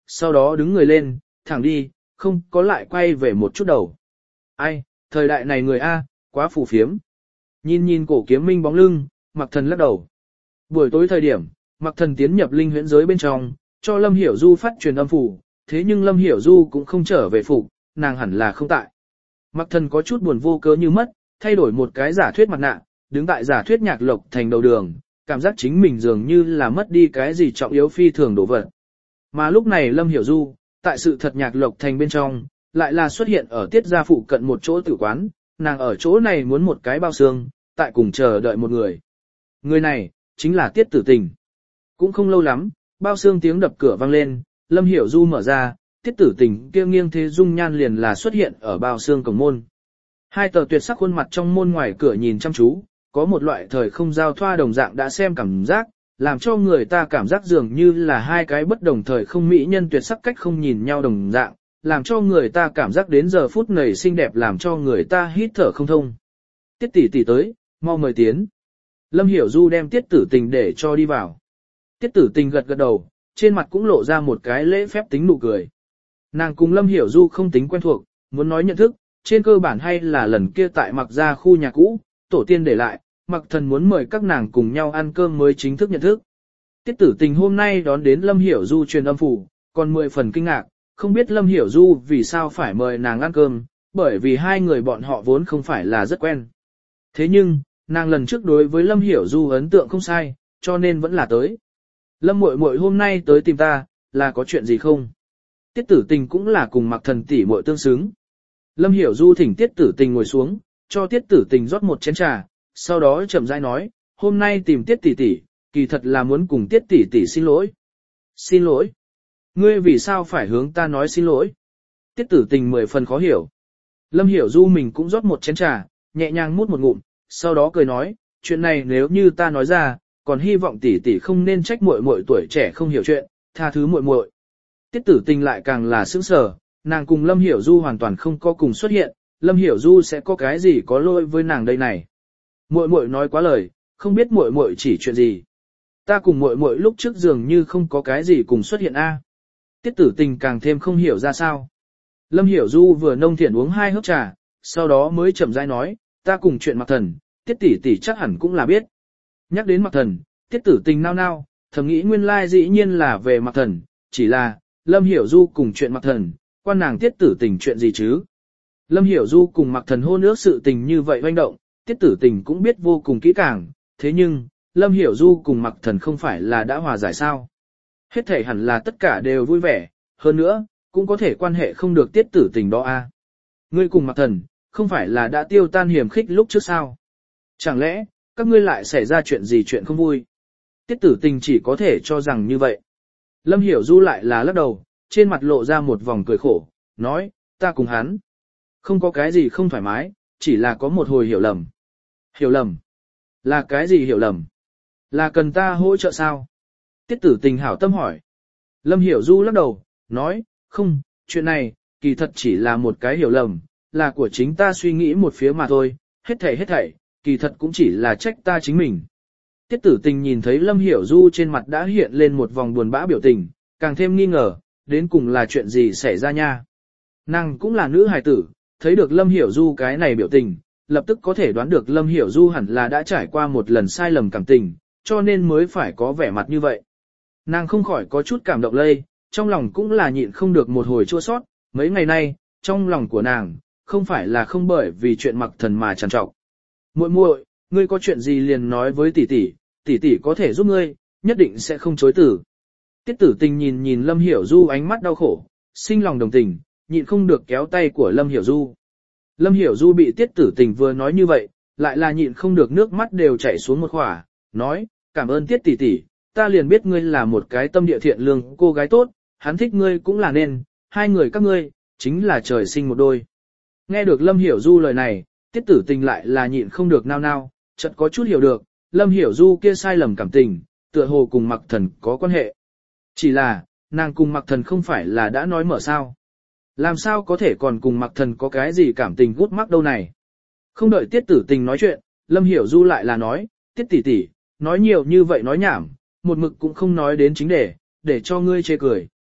sau đó đứng người lên, thẳng đi, không có lại quay về một chút đầu. Ai, thời đại này người A, quá phù phiếm. Nhìn nhìn cổ kiếm minh bóng lưng, Mặc Thần lắc đầu. Buổi tối thời điểm, Mặc Thần tiến nhập linh huyễn giới bên trong, cho Lâm Hiểu Du phát truyền âm phủ, thế nhưng Lâm Hiểu Du cũng không trở về phủ, nàng hẳn là không tại. Mặc Thần có chút buồn vô cớ như mất, thay đổi một cái giả thuyết mặt nạ, đứng tại giả thuyết Nhạc Lộc Thành đầu đường, cảm giác chính mình dường như là mất đi cái gì trọng yếu phi thường đổ vật. Mà lúc này Lâm Hiểu Du, tại sự thật Nhạc Lộc Thành bên trong, lại là xuất hiện ở tiết gia phụ cận một chỗ tử quán, nàng ở chỗ này muốn một cái bao xương, tại cùng chờ đợi một người. Người này, chính là Tiết Tử Tình. Cũng không lâu lắm, bao xương tiếng đập cửa vang lên, Lâm Hiểu Du mở ra, Tiết Tử Tình kia nghiêng thế dung nhan liền là xuất hiện ở bao xương cổng môn. Hai tờ tuyệt sắc khuôn mặt trong môn ngoài cửa nhìn chăm chú, có một loại thời không giao thoa đồng dạng đã xem cảm giác, làm cho người ta cảm giác dường như là hai cái bất đồng thời không mỹ nhân tuyệt sắc cách không nhìn nhau đồng dạng, làm cho người ta cảm giác đến giờ phút này xinh đẹp làm cho người ta hít thở không thông. Tiết tỷ tỷ tới, mau mời tiến. Lâm Hiểu Du đem Tiết Tử Tình để cho đi vào. Tiết Tử Tình gật gật đầu, trên mặt cũng lộ ra một cái lễ phép tính nụ cười. Nàng cùng Lâm Hiểu Du không tính quen thuộc, muốn nói nhận thức, trên cơ bản hay là lần kia tại Mặc gia khu nhà cũ, tổ tiên để lại, Mặc Thần muốn mời các nàng cùng nhau ăn cơm mới chính thức nhận thức. Tiết Tử Tình hôm nay đón đến Lâm Hiểu Du truyền âm phủ, còn 10 phần kinh ngạc, không biết Lâm Hiểu Du vì sao phải mời nàng ăn cơm, bởi vì hai người bọn họ vốn không phải là rất quen. Thế nhưng, nàng lần trước đối với Lâm Hiểu Du ấn tượng không sai, cho nên vẫn là tới. Lâm muội muội hôm nay tới tìm ta, là có chuyện gì không? Tiết Tử Tình cũng là cùng Mặc Thần tỷ muội tương xứng. Lâm Hiểu Du thỉnh Tiết Tử Tình ngồi xuống, cho Tiết Tử Tình rót một chén trà, sau đó chậm rãi nói, hôm nay tìm Tiết tỷ tỷ, kỳ thật là muốn cùng Tiết tỷ tỷ xin lỗi. Xin lỗi? Ngươi vì sao phải hướng ta nói xin lỗi? Tiết Tử Tình 10 phần khó hiểu. Lâm Hiểu Du mình cũng rót một chén trà, nhẹ nhàng mút một ngụm, sau đó cười nói, chuyện này nếu như ta nói ra, còn hy vọng tỷ tỷ không nên trách muội muội tuổi trẻ không hiểu chuyện, tha thứ muội muội. Tiết Tử Tình lại càng là sững sờ, nàng cùng Lâm Hiểu Du hoàn toàn không có cùng xuất hiện, Lâm Hiểu Du sẽ có cái gì có lỗi với nàng đây này. Muội muội nói quá lời, không biết muội muội chỉ chuyện gì. Ta cùng muội muội lúc trước dường như không có cái gì cùng xuất hiện a. Tiết Tử Tình càng thêm không hiểu ra sao. Lâm Hiểu Du vừa nông thiện uống 2 hớp trà, sau đó mới chậm rãi nói, ta cùng chuyện Mặc Thần, Tiết tỷ tỷ chắc hẳn cũng là biết. Nhắc đến Mặc Thần, Tiết Tử Tình nao nao, thầm nghĩ nguyên lai dĩ nhiên là về Mặc Thần, chỉ là, Lâm Hiểu Du cùng chuyện Mặc Thần, quan nàng Tiết Tử Tình chuyện gì chứ? Lâm Hiểu Du cùng Mặc Thần hôn ước sự tình như vậy hoành động, Tiết Tử Tình cũng biết vô cùng kỹ càng, thế nhưng, Lâm Hiểu Du cùng Mặc Thần không phải là đã hòa giải sao? Hết thể hẳn là tất cả đều vui vẻ, hơn nữa, cũng có thể quan hệ không được Tiết Tử Tình đó a. Ngươi cùng Mặc Thần, không phải là đã tiêu tan hiểm khích lúc trước sao? Chẳng lẽ, các ngươi lại xảy ra chuyện gì chuyện không vui? Tiết Tử Tình chỉ có thể cho rằng như vậy. Lâm Hiểu Du lại là lắc đầu, trên mặt lộ ra một vòng cười khổ, nói, ta cùng hắn. Không có cái gì không thoải mái, chỉ là có một hồi hiểu lầm. Hiểu lầm? Là cái gì hiểu lầm? Là cần ta hỗ trợ sao? Tiết Tử Tình hảo tâm hỏi. Lâm Hiểu Du lắc đầu, nói, không, chuyện này, kỳ thật chỉ là một cái hiểu lầm, là của chính ta suy nghĩ một phía mà thôi, hết thảy, kỳ thật cũng chỉ là trách ta chính mình. Tiết Tử Tình nhìn thấy Lâm Hiểu Du trên mặt đã hiện lên một vòng buồn bã biểu tình, càng thêm nghi ngờ, đến cùng là chuyện gì xảy ra nha. Nàng cũng là nữ hài tử, thấy được Lâm Hiểu Du cái này biểu tình, lập tức có thể đoán được Lâm Hiểu Du hẳn là đã trải qua một lần sai lầm cảm tình, cho nên mới phải có vẻ mặt như vậy. Nàng không khỏi có chút cảm động lây, trong lòng cũng là nhịn không được một hồi chua sót, mấy ngày nay, trong lòng của nàng, không phải là không bởi vì chuyện Mặc Thần mà trằn trọc. Muội muội, ngươi có chuyện gì liền nói với tỷ tỷ, tỷ tỷ có thể giúp ngươi, nhất định sẽ không chối từ. Tiết Tử Tình nhìn nhìn Lâm Hiểu Du ánh mắt đau khổ, sinh lòng đồng tình, nhịn không được kéo tay của Lâm Hiểu Du. Lâm Hiểu Du bị Tiết Tử Tình vừa nói như vậy, lại là nhịn không được nước mắt đều chảy xuống một khỏa, nói, cảm ơn Tiết tỷ tỷ, ta liền biết ngươi là một cái tâm địa thiện lương cô gái tốt, hắn thích ngươi cũng là nên, hai người các ngươi, chính là trời sinh một đôi. Nghe được Lâm Hiểu Du lời này, Tiết Tử Tình lại là nhịn không được nao nao, chợt có chút hiểu được, Lâm Hiểu Du kia sai lầm cảm tình, tựa hồ cùng Mặc Thần có quan hệ. Chỉ là, nàng cùng Mặc Thần không phải là đã nói mở sao. Làm sao có thể còn cùng Mặc Thần có cái gì cảm tình gút mắc đâu này. Không đợi Tiết Tử Tình nói chuyện, Lâm Hiểu Du lại là nói, Tiết tỷ tỷ, nói nhiều như vậy nói nhảm, một mực cũng không nói đến chính đề, để cho ngươi chê cười.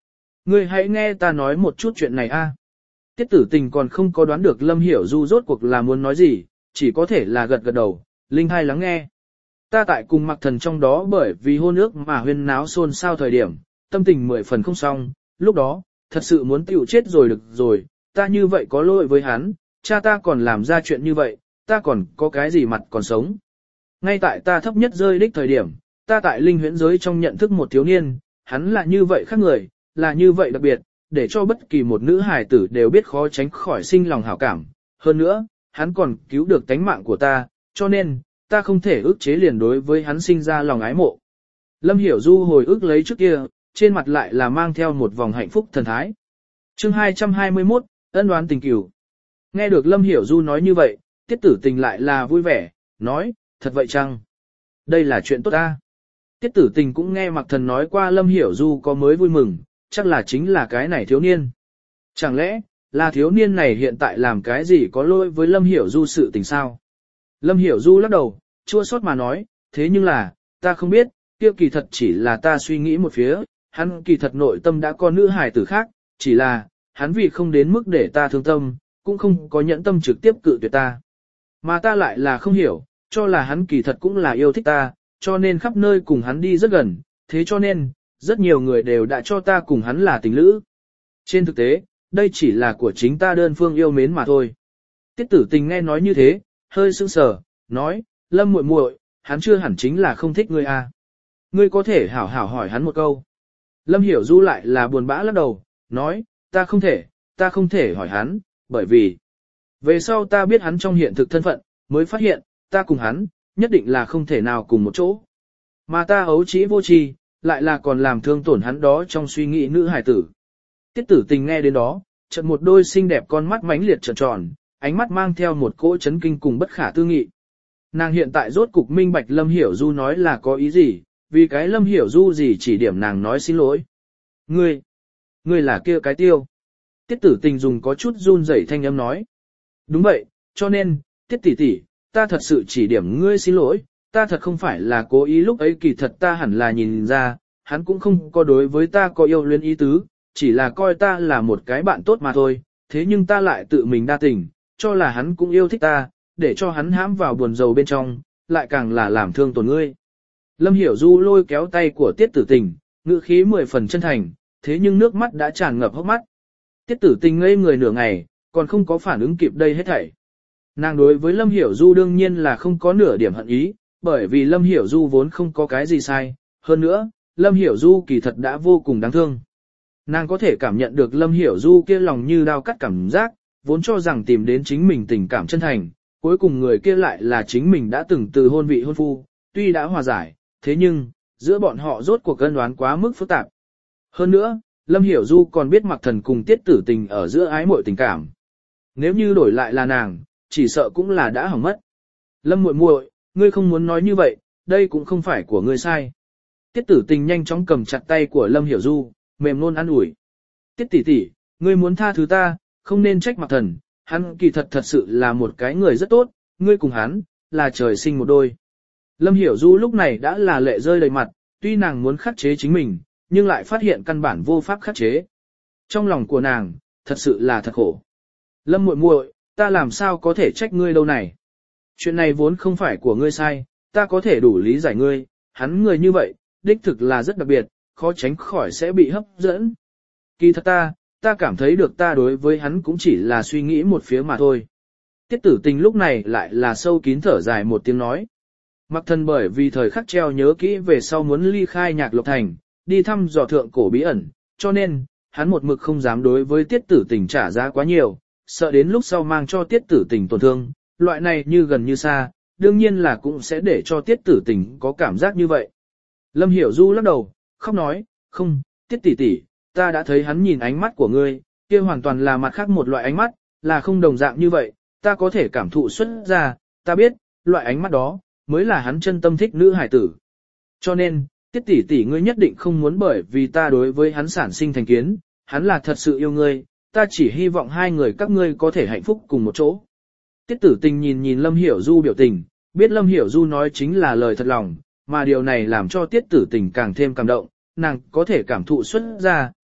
Ngươi hãy nghe ta nói một chút chuyện này a. Tiết tử tình còn không có đoán được Lâm Hiểu Du rốt cuộc là muốn nói gì, chỉ có thể là gật gật đầu, linh hai lắng nghe. Ta tại cùng Mặc Thần trong đó bởi vì hôn ước mà huyên náo xôn xao thời điểm, tâm tình 10 phần không xong, lúc đó, thật sự muốn tiểu chết rồi được rồi, ta như vậy có lỗi với hắn, cha ta còn làm ra chuyện như vậy, ta còn có cái gì mặt còn sống. Ngay tại ta thấp nhất rơi đích thời điểm, ta tại linh huyễn giới trong nhận thức một thiếu niên, hắn là như vậy khác người, là như vậy đặc biệt, để cho bất kỳ một nữ hài tử đều biết khó tránh khỏi sinh lòng hảo cảm. Hơn nữa, hắn còn cứu được tánh mạng của ta, cho nên, ta không thể ức chế liền đối với hắn sinh ra lòng ái mộ. Lâm Hiểu Du hồi ức lấy trước kia, trên mặt lại là mang theo một vòng hạnh phúc thần thái. Chương 221, ân oán tình cửu. Nghe được Lâm Hiểu Du nói như vậy, Tiết Tử Tình lại là vui vẻ, nói, thật vậy chăng? Đây là chuyện tốt ta. Tiết Tử Tình cũng nghe Mặc Thần nói qua Lâm Hiểu Du có mới vui mừng, chắc là chính là cái này thiếu niên. Chẳng lẽ, là thiếu niên này hiện tại làm cái gì có lỗi với Lâm Hiểu Du sự tình sao? Lâm Hiểu Du lắc đầu, chua xót mà nói, thế nhưng là, ta không biết, kia kỳ thật chỉ là ta suy nghĩ một phía, hắn kỳ thật nội tâm đã có nữ hài tử khác, chỉ là, hắn vì không đến mức để ta thương tâm, cũng không có nhẫn tâm trực tiếp cự tuyệt ta. Mà ta lại là không hiểu, cho là hắn kỳ thật cũng là yêu thích ta, cho nên khắp nơi cùng hắn đi rất gần, thế cho nên, rất nhiều người đều đã cho ta cùng hắn là tình lữ. Trên thực tế, đây chỉ là của chính ta đơn phương yêu mến mà thôi. Tiết Tử Tình nghe nói như thế, hơi sững sờ, nói, Lâm muội muội, hắn chưa hẳn chính là không thích ngươi à. Ngươi có thể hảo hảo hỏi hắn một câu. Lâm Hiểu Du lại là buồn bã lắc đầu, nói, ta không thể hỏi hắn, bởi vì về sau ta biết hắn trong hiện thực thân phận, mới phát hiện, ta cùng hắn, nhất định là không thể nào cùng một chỗ. Mà ta ấu trĩ vô tri, lại là còn làm thương tổn hắn đó trong suy nghĩ nữ hài tử. Tiết Tử Tình nghe đến đó, chợt một đôi xinh đẹp con mắt mãnh liệt tròn tròn, ánh mắt mang theo một cỗ chấn kinh cùng bất khả tư nghị. Nàng hiện tại rốt cục minh bạch Lâm Hiểu Du nói là có ý gì, vì cái Lâm Hiểu Du gì chỉ điểm nàng nói xin lỗi. Ngươi là kia cái tiêu. Tiết Tử Tình dùng có chút run rẩy thanh âm nói. Đúng vậy, cho nên, Tiết tỷ tỷ, ta thật sự chỉ điểm ngươi xin lỗi, ta thật không phải là cố ý, lúc ấy kỳ thật ta hẳn là nhìn ra, hắn cũng không có đối với ta có yêu luyến ý tứ, chỉ là coi ta là một cái bạn tốt mà thôi, thế nhưng ta lại tự mình đa tình, cho là hắn cũng yêu thích ta, để cho hắn hãm vào buồn rầu bên trong, lại càng là làm thương tổn ngươi. Lâm Hiểu Du lôi kéo tay của Tiết Tử Tình, ngữ khí 10 phần chân thành, thế nhưng nước mắt đã tràn ngập hốc mắt. Tiết Tử Tình ngây người nửa ngày, còn không có phản ứng kịp đây hết thảy. Nàng đối với Lâm Hiểu Du đương nhiên là không có nửa điểm hận ý, bởi vì Lâm Hiểu Du vốn không có cái gì sai, hơn nữa, Lâm Hiểu Du kỳ thật đã vô cùng đáng thương. Nàng có thể cảm nhận được Lâm Hiểu Du kia lòng như đao cắt cảm giác, vốn cho rằng tìm đến chính mình tình cảm chân thành, cuối cùng người kia lại là chính mình đã từng từ hôn vị hôn phu, tuy đã hòa giải, thế nhưng, giữa bọn họ rốt cuộc cân đoán quá mức phức tạp. Hơn nữa, Lâm Hiểu Du còn biết Mặc Thần cùng Tiết Tử Tình ở giữa ái muội tình cảm. Nếu như đổi lại là nàng, chỉ sợ cũng là đã hỏng mất. Lâm muội muội, ngươi không muốn nói như vậy, đây cũng không phải của ngươi sai. Tiết Tử Tình nhanh chóng cầm chặt tay của Lâm Hiểu Du, mềm nôn an ủi. Tiết tỷ tỷ, ngươi muốn tha thứ ta, không nên trách Mặc Thần, hắn kỳ thật thật sự là một cái người rất tốt, ngươi cùng hắn, là trời sinh một đôi. Lâm Hiểu Du lúc này đã là lệ rơi đầy mặt, tuy nàng muốn khắc chế chính mình, nhưng lại phát hiện căn bản vô pháp khắc chế. Trong lòng của nàng, thật sự là thật khổ. Lâm muội muội, ta làm sao có thể trách ngươi đâu này? Chuyện này vốn không phải của ngươi sai, ta có thể đủ lý giải ngươi, hắn người như vậy, đích thực là rất đặc biệt, khó tránh khỏi sẽ bị hấp dẫn. Kỳ thật ta cảm thấy được ta đối với hắn cũng chỉ là suy nghĩ một phía mà thôi. Tiết Tử Tình lúc này lại là sâu kín thở dài một tiếng nói. Mặc Thần bởi vì thời khắc treo nhớ kỹ về sau muốn ly khai Nhạc Lộc Thành, đi thăm dò thượng cổ bí ẩn, cho nên, hắn một mực không dám đối với Tiết Tử Tình trả giá quá nhiều, sợ đến lúc sau mang cho Tiết Tử Tình tổn thương, loại này như gần như xa, đương nhiên là cũng sẽ để cho Tiết Tử Tình có cảm giác như vậy. Lâm Hiểu Du lắc đầu, khóc nói, không, Tiết tỷ tỷ, ta đã thấy hắn nhìn ánh mắt của ngươi, kia hoàn toàn là mặt khác một loại ánh mắt, là không đồng dạng như vậy, ta có thể cảm thụ xuất ra, ta biết, loại ánh mắt đó, mới là hắn chân tâm thích nữ hải tử. Cho nên, Tiết tỷ tỷ ngươi nhất định không muốn bởi vì ta đối với hắn sản sinh thành kiến, hắn là thật sự yêu ngươi, ta chỉ hy vọng hai người các ngươi có thể hạnh phúc cùng một chỗ. Tiết Tử Tình nhìn Lâm Hiểu Du biểu tình, biết Lâm Hiểu Du nói chính là lời thật lòng, mà điều này làm cho Tiết Tử Tình càng thêm cảm động, nàng có thể cảm thụ xuất ra,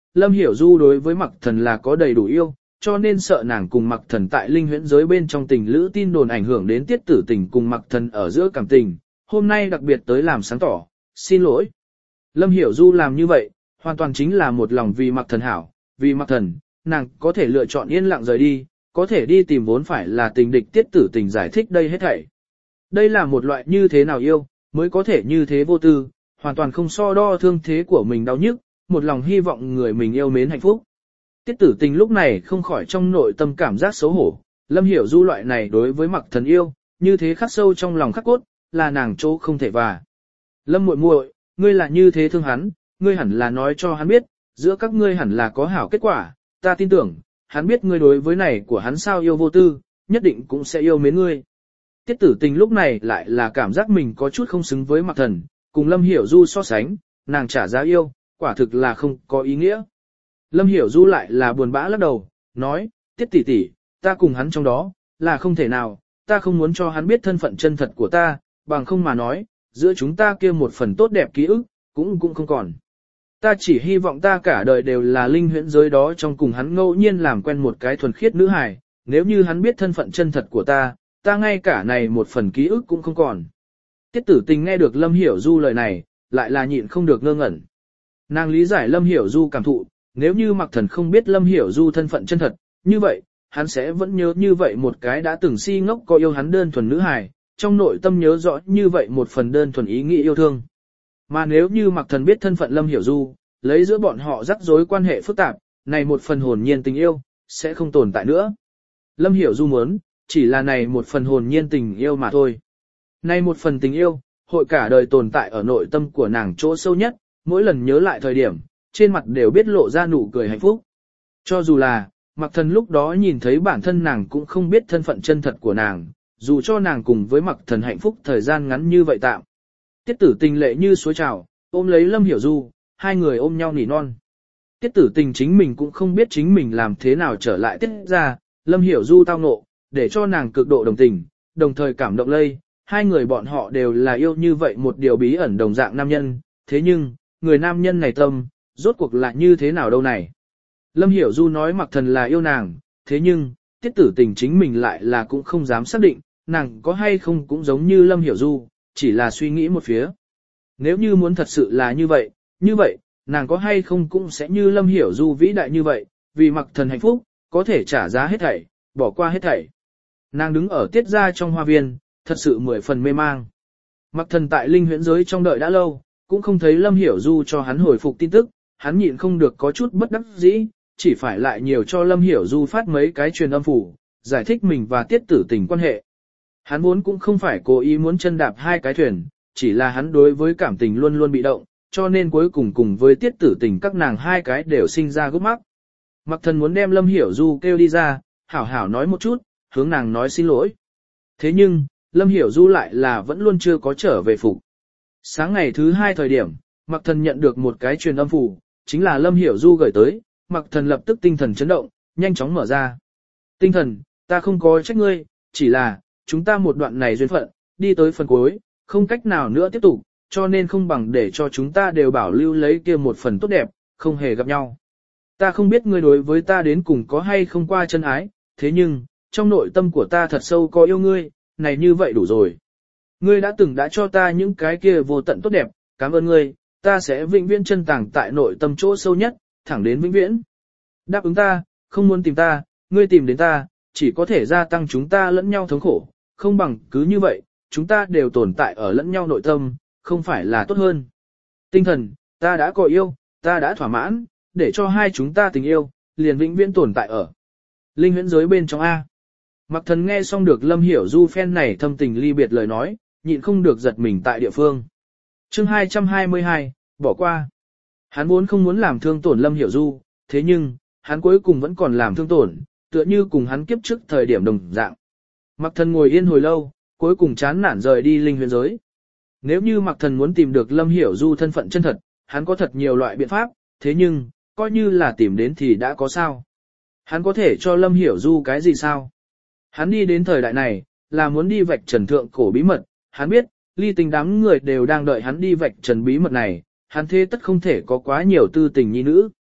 Lâm Hiểu Du đối với Mặc Thần là có đầy đủ yêu, cho nên sợ nàng cùng Mặc Thần tại linh huyễn giới bên trong tình lữ tin đồn ảnh hưởng đến Tiết Tử Tình cùng Mặc Thần ở giữa cảm tình, hôm nay đặc biệt tới làm sáng tỏ, xin lỗi. Lâm Hiểu Du làm như vậy, hoàn toàn chính là một lòng vì Mặc Thần hảo, vì Mặc Thần, nàng có thể lựa chọn yên lặng rời đi, có thể đi tìm vốn phải là tình địch Tiết Tử Tình giải thích đây hết thảy. Đây là một loại như thế nào yêu, mới có thể như thế vô tư, hoàn toàn không so đo thương thế của mình đau nhức, một lòng hy vọng người mình yêu mến hạnh phúc. Tiết Tử Tình lúc này không khỏi trong nội tâm cảm giác xấu hổ, Lâm Hiểu Du loại này đối với Mặc Thần yêu, như thế khắc sâu trong lòng khắc cốt, là nàng chỗ không thể và. Lâm muội muội, ngươi là như thế thương hắn, ngươi hẳn là nói cho hắn biết, giữa các ngươi hẳn là có hảo kết quả, ta tin tưởng, hắn biết ngươi đối với này của hắn sao yêu vô tư, nhất định cũng sẽ yêu mến ngươi. Tiết Tử Tình lúc này lại là cảm giác mình có chút không xứng với Mặc Thần, cùng Lâm Hiểu Du so sánh, nàng trả giá yêu, quả thực là không có ý nghĩa. Lâm Hiểu Du lại là buồn bã lắc đầu, nói, Tiết tỷ tỷ, ta cùng hắn trong đó, là không thể nào, ta không muốn cho hắn biết thân phận chân thật của ta, bằng không mà nói, giữa chúng ta kia một phần tốt đẹp ký ức, cũng không còn. Ta chỉ hy vọng ta cả đời đều là linh huyễn giới đó trong cùng hắn ngẫu nhiên làm quen một cái thuần khiết nữ hài, nếu như hắn biết thân phận chân thật của ta, ta ngay cả này một phần ký ức cũng không còn. Tiết Tử Tình nghe được Lâm Hiểu Du lời này, lại là nhịn không được ngơ ngẩn. Nàng lý giải Lâm Hiểu Du cảm thụ, nếu như Mặc Thần không biết Lâm Hiểu Du thân phận chân thật, như vậy, hắn sẽ vẫn nhớ như vậy một cái đã từng si ngốc có yêu hắn đơn thuần nữ hài, trong nội tâm nhớ rõ như vậy một phần đơn thuần ý nghĩ yêu thương. Mà nếu như Mặc Thần biết thân phận Lâm Hiểu Du, lấy giữa bọn họ rắc rối quan hệ phức tạp, này một phần hồn nhiên tình yêu, sẽ không tồn tại nữa. Lâm Hiểu Du muốn, chỉ là này một phần hồn nhiên tình yêu mà thôi. Này một phần tình yêu, hội cả đời tồn tại ở nội tâm của nàng chỗ sâu nhất, mỗi lần nhớ lại thời điểm, trên mặt đều biết lộ ra nụ cười hạnh phúc. Cho dù là, Mặc Thần lúc đó nhìn thấy bản thân nàng cũng không biết thân phận chân thật của nàng, dù cho nàng cùng với Mặc Thần hạnh phúc thời gian ngắn như vậy tạm. Tiết Tử Tình lệ như suối trào, ôm lấy Lâm Hiểu Du, hai người ôm nhau nỉ non. Tiết Tử Tình chính mình cũng không biết chính mình làm thế nào trở lại tiết ra, Lâm Hiểu Du tao ngộ, để cho nàng cực độ đồng tình, đồng thời cảm động lây, hai người bọn họ đều là yêu như vậy một điều bí ẩn đồng dạng nam nhân, thế nhưng, người nam nhân này tâm, rốt cuộc là như thế nào đâu này. Lâm Hiểu Du nói Mặc Thần là yêu nàng, thế nhưng, Tiết Tử Tình chính mình lại là cũng không dám xác định, nàng có hay không cũng giống như Lâm Hiểu Du, chỉ là suy nghĩ một phía. Nếu như muốn thật sự là như vậy, nàng có hay không cũng sẽ như Lâm Hiểu Du vĩ đại như vậy, vì Mặc Thần hạnh phúc, có thể trả giá hết thảy, bỏ qua hết thảy. Nàng đứng ở tiết ra trong hoa viên, thật sự 10 phần mê mang. Mặc Thần tại linh huyễn giới trong đợi đã lâu, cũng không thấy Lâm Hiểu Du cho hắn hồi phục tin tức, hắn nhịn không được có chút bất đắc dĩ, chỉ phải lại nhiều cho Lâm Hiểu Du phát mấy cái truyền âm phủ, giải thích mình và Tiết Tử Tình quan hệ. Hắn vốn cũng không phải cố ý muốn chân đạp hai cái thuyền, chỉ là hắn đối với cảm tình luôn luôn bị động, cho nên cuối cùng với Tiết Tử Tình các nàng hai cái đều sinh ra gút mắc. Mặc Thần muốn đem Lâm Hiểu Du kêu đi ra, hảo hảo nói một chút, hướng nàng nói xin lỗi. Thế nhưng, Lâm Hiểu Du lại là vẫn luôn chưa có trở về phục. Sáng ngày thứ 2 thời điểm, Mặc Thần nhận được một cái truyền âm phủ, chính là Lâm Hiểu Du gửi tới, Mặc Thần lập tức tinh thần chấn động, nhanh chóng mở ra. Tinh thần, ta không có trách ngươi, chỉ là, chúng ta một đoạn này duyên phận, đi tới phần cuối, không cách nào nữa tiếp tục, cho nên không bằng để cho chúng ta đều bảo lưu lấy kia một phần tốt đẹp, không hề gặp nhau. Ta không biết ngươi đối với ta đến cùng có hay không qua chân ái, thế nhưng, trong nội tâm của ta thật sâu có yêu ngươi, này như vậy đủ rồi. Ngươi đã từng đã cho ta những cái kia vô tận tốt đẹp, cảm ơn ngươi, ta sẽ vĩnh viễn chân tàng tại nội tâm chỗ sâu nhất, thẳng đến vĩnh viễn. Đáp ứng ta, không muốn tìm ta, ngươi tìm đến ta, chỉ có thể gia tăng chúng ta lẫn nhau thống khổ, không bằng cứ như vậy, chúng ta đều tồn tại ở lẫn nhau nội tâm, không phải là tốt hơn. Tinh thần, ta đã có yêu, ta đã thỏa mãn, để cho hai chúng ta tình yêu, liền vĩnh viễn tồn tại ở linh huyễn giới bên trong A. Mặc Thần nghe xong được Lâm Hiểu Du phen này thâm tình ly biệt lời nói, nhịn không được giật mình tại địa phương. Chương 222, bỏ qua. Hắn vốn không muốn làm thương tổn Lâm Hiểu Du, thế nhưng, hắn cuối cùng vẫn còn làm thương tổn, tựa như cùng hắn kiếp trước thời điểm đồng dạng. Mặc Thần ngồi yên hồi lâu, cuối cùng chán nản rời đi linh huyễn giới. Nếu như Mặc Thần muốn tìm được Lâm Hiểu Du thân phận chân thật, hắn có thật nhiều loại biện pháp, thế nhưng, coi như là tìm đến thì đã có sao. Hắn có thể cho Lâm Hiểu Du cái gì sao? Hắn đi đến thời đại này, là muốn đi vạch trần thượng cổ bí mật, hắn biết, ly tình đám người đều đang đợi hắn đi vạch trần bí mật này, hắn thế tất không thể có quá nhiều tư tình nhi nữ.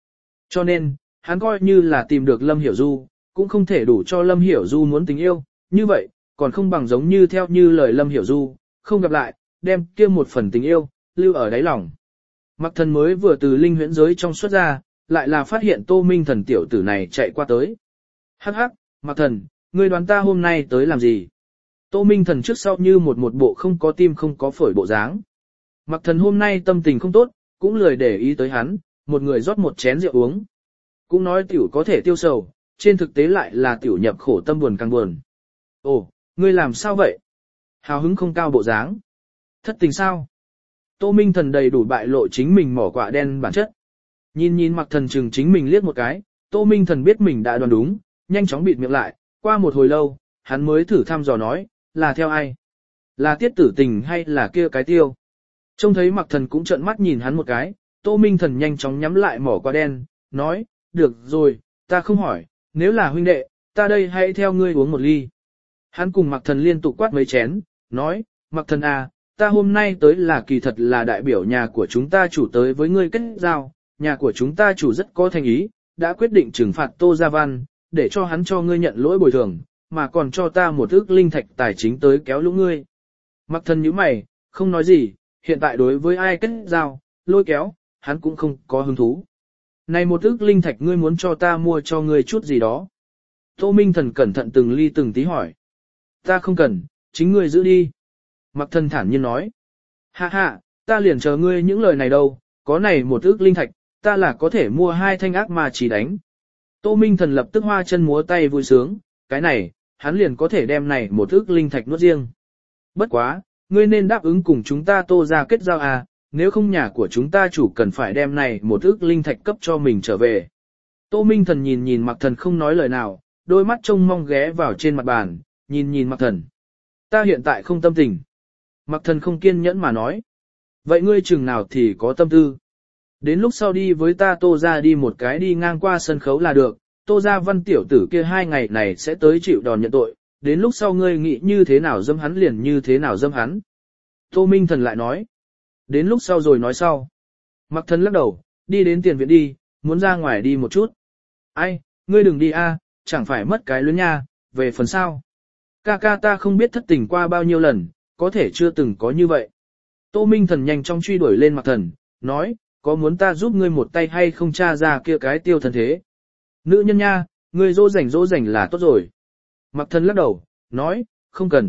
Cho nên, hắn coi như là tìm được Lâm Hiểu Du, cũng không thể đủ cho Lâm Hiểu Du muốn tình yêu, như vậy, còn không bằng giống như theo như lời Lâm Hiểu Du, không gặp lại, đem kia một phần tình yêu, lưu ở đáy lòng. Mặc Thần mới vừa từ linh huyễn giới trong xuất ra, lại là phát hiện Tô Minh Thần tiểu tử này chạy qua tới. Hắc hắc, Mặc Thần, ngươi đoán ta hôm nay tới làm gì? Tô Minh Thần trước sau như một bộ không có tim không có phổi bộ dáng. Mặc Thần hôm nay tâm tình không tốt, cũng lười để ý tới hắn, một người rót một chén rượu uống. Cũng nói tiểu có thể tiêu sầu, trên thực tế lại là tiểu nhập khổ tâm buồn càng buồn. Ồ, ngươi làm sao vậy? Hào hứng không cao bộ dáng. Thất tình sao? Tô Minh Thần đầy đủ bại lộ chính mình mỏ quả đen bản chất. Nhìn Mặc Thần chừng chính mình liếc một cái, Tô Minh Thần biết mình đã đoán đúng, nhanh chóng bịt miệng lại, qua một hồi lâu, hắn mới thử thăm dò nói, là theo ai? Là Tiết Tử Tình hay là kia cái tiêu? Trông thấy Mặc Thần cũng trợn mắt nhìn hắn một cái, Tô Minh Thần nhanh chóng nhắm lại mỏ quả đen, nói, được rồi, ta không hỏi, nếu là huynh đệ, ta đây hãy theo ngươi uống một ly. Hắn cùng Mặc Thần liên tục quát mấy chén, nói, Mặc Thần à, ta hôm nay tới là kỳ thật là đại biểu nhà của chúng ta chủ tới với ngươi kết giao, nhà của chúng ta chủ rất có thành ý, đã quyết định trừng phạt Tô Gia Văn, để cho hắn cho ngươi nhận lỗi bồi thường, mà còn cho ta một ức linh thạch tài chính tới kéo lũ ngươi. Mặc Thần nhíu mày, không nói gì, hiện tại đối với ai kết giao, lôi kéo, hắn cũng không có hứng thú. Này một ức linh thạch ngươi muốn cho ta mua cho ngươi chút gì đó. Tô Minh Thần cẩn thận từng ly từng tí hỏi. Ta không cần, chính ngươi giữ đi. Mặc Thần thản nhiên nói. Ha ha, ta liền chờ ngươi những lời này đâu, có này một ức linh thạch, ta là có thể mua 2 thanh ác mà chỉ đánh. Tô Minh Thần lập tức hoa chân múa tay vui sướng, cái này, hắn liền có thể đem này một ức linh thạch nuốt riêng. Bất quá, ngươi nên đáp ứng cùng chúng ta Tô ra kết giao à, nếu không nhà của chúng ta chủ cần phải đem này một ức linh thạch cấp cho mình trở về. Tô Minh Thần nhìn Mặc Thần không nói lời nào, đôi mắt trông mong ghé vào trên mặt bàn, nhìn Mặc Thần. Ta hiện tại không tâm tình. Mặc Thần không kiên nhẫn mà nói. Vậy ngươi chừng nào thì có tâm tư? Đến lúc sau đi với ta Tô ra đi một cái đi ngang qua sân khấu là được, Tô ra Văn tiểu tử kia 2 ngày này sẽ tới chịu đòn nhận tội, đến lúc sau ngươi nghĩ như thế nào dâm hắn liền như thế nào dâm hắn. Tô Minh Thần lại nói. Đến lúc sau rồi nói sau. Mặc Thần lắc đầu, đi đến tiền viện đi, muốn ra ngoài đi một chút. Ai, ngươi đừng đi a, chẳng phải mất cái luyến nha, về phần sau. Ca ca ta không biết thất tình qua bao nhiêu lần, có thể chưa từng có như vậy. Tô Minh Thần nhanh chóng truy đuổi lên Mặc Thần, nói, có muốn ta giúp ngươi một tay hay không tra ra kia cái tiêu thần thế. Nữ nhân nha, ngươi dỗ dành là tốt rồi. Mặc Thần lắc đầu, nói, không cần.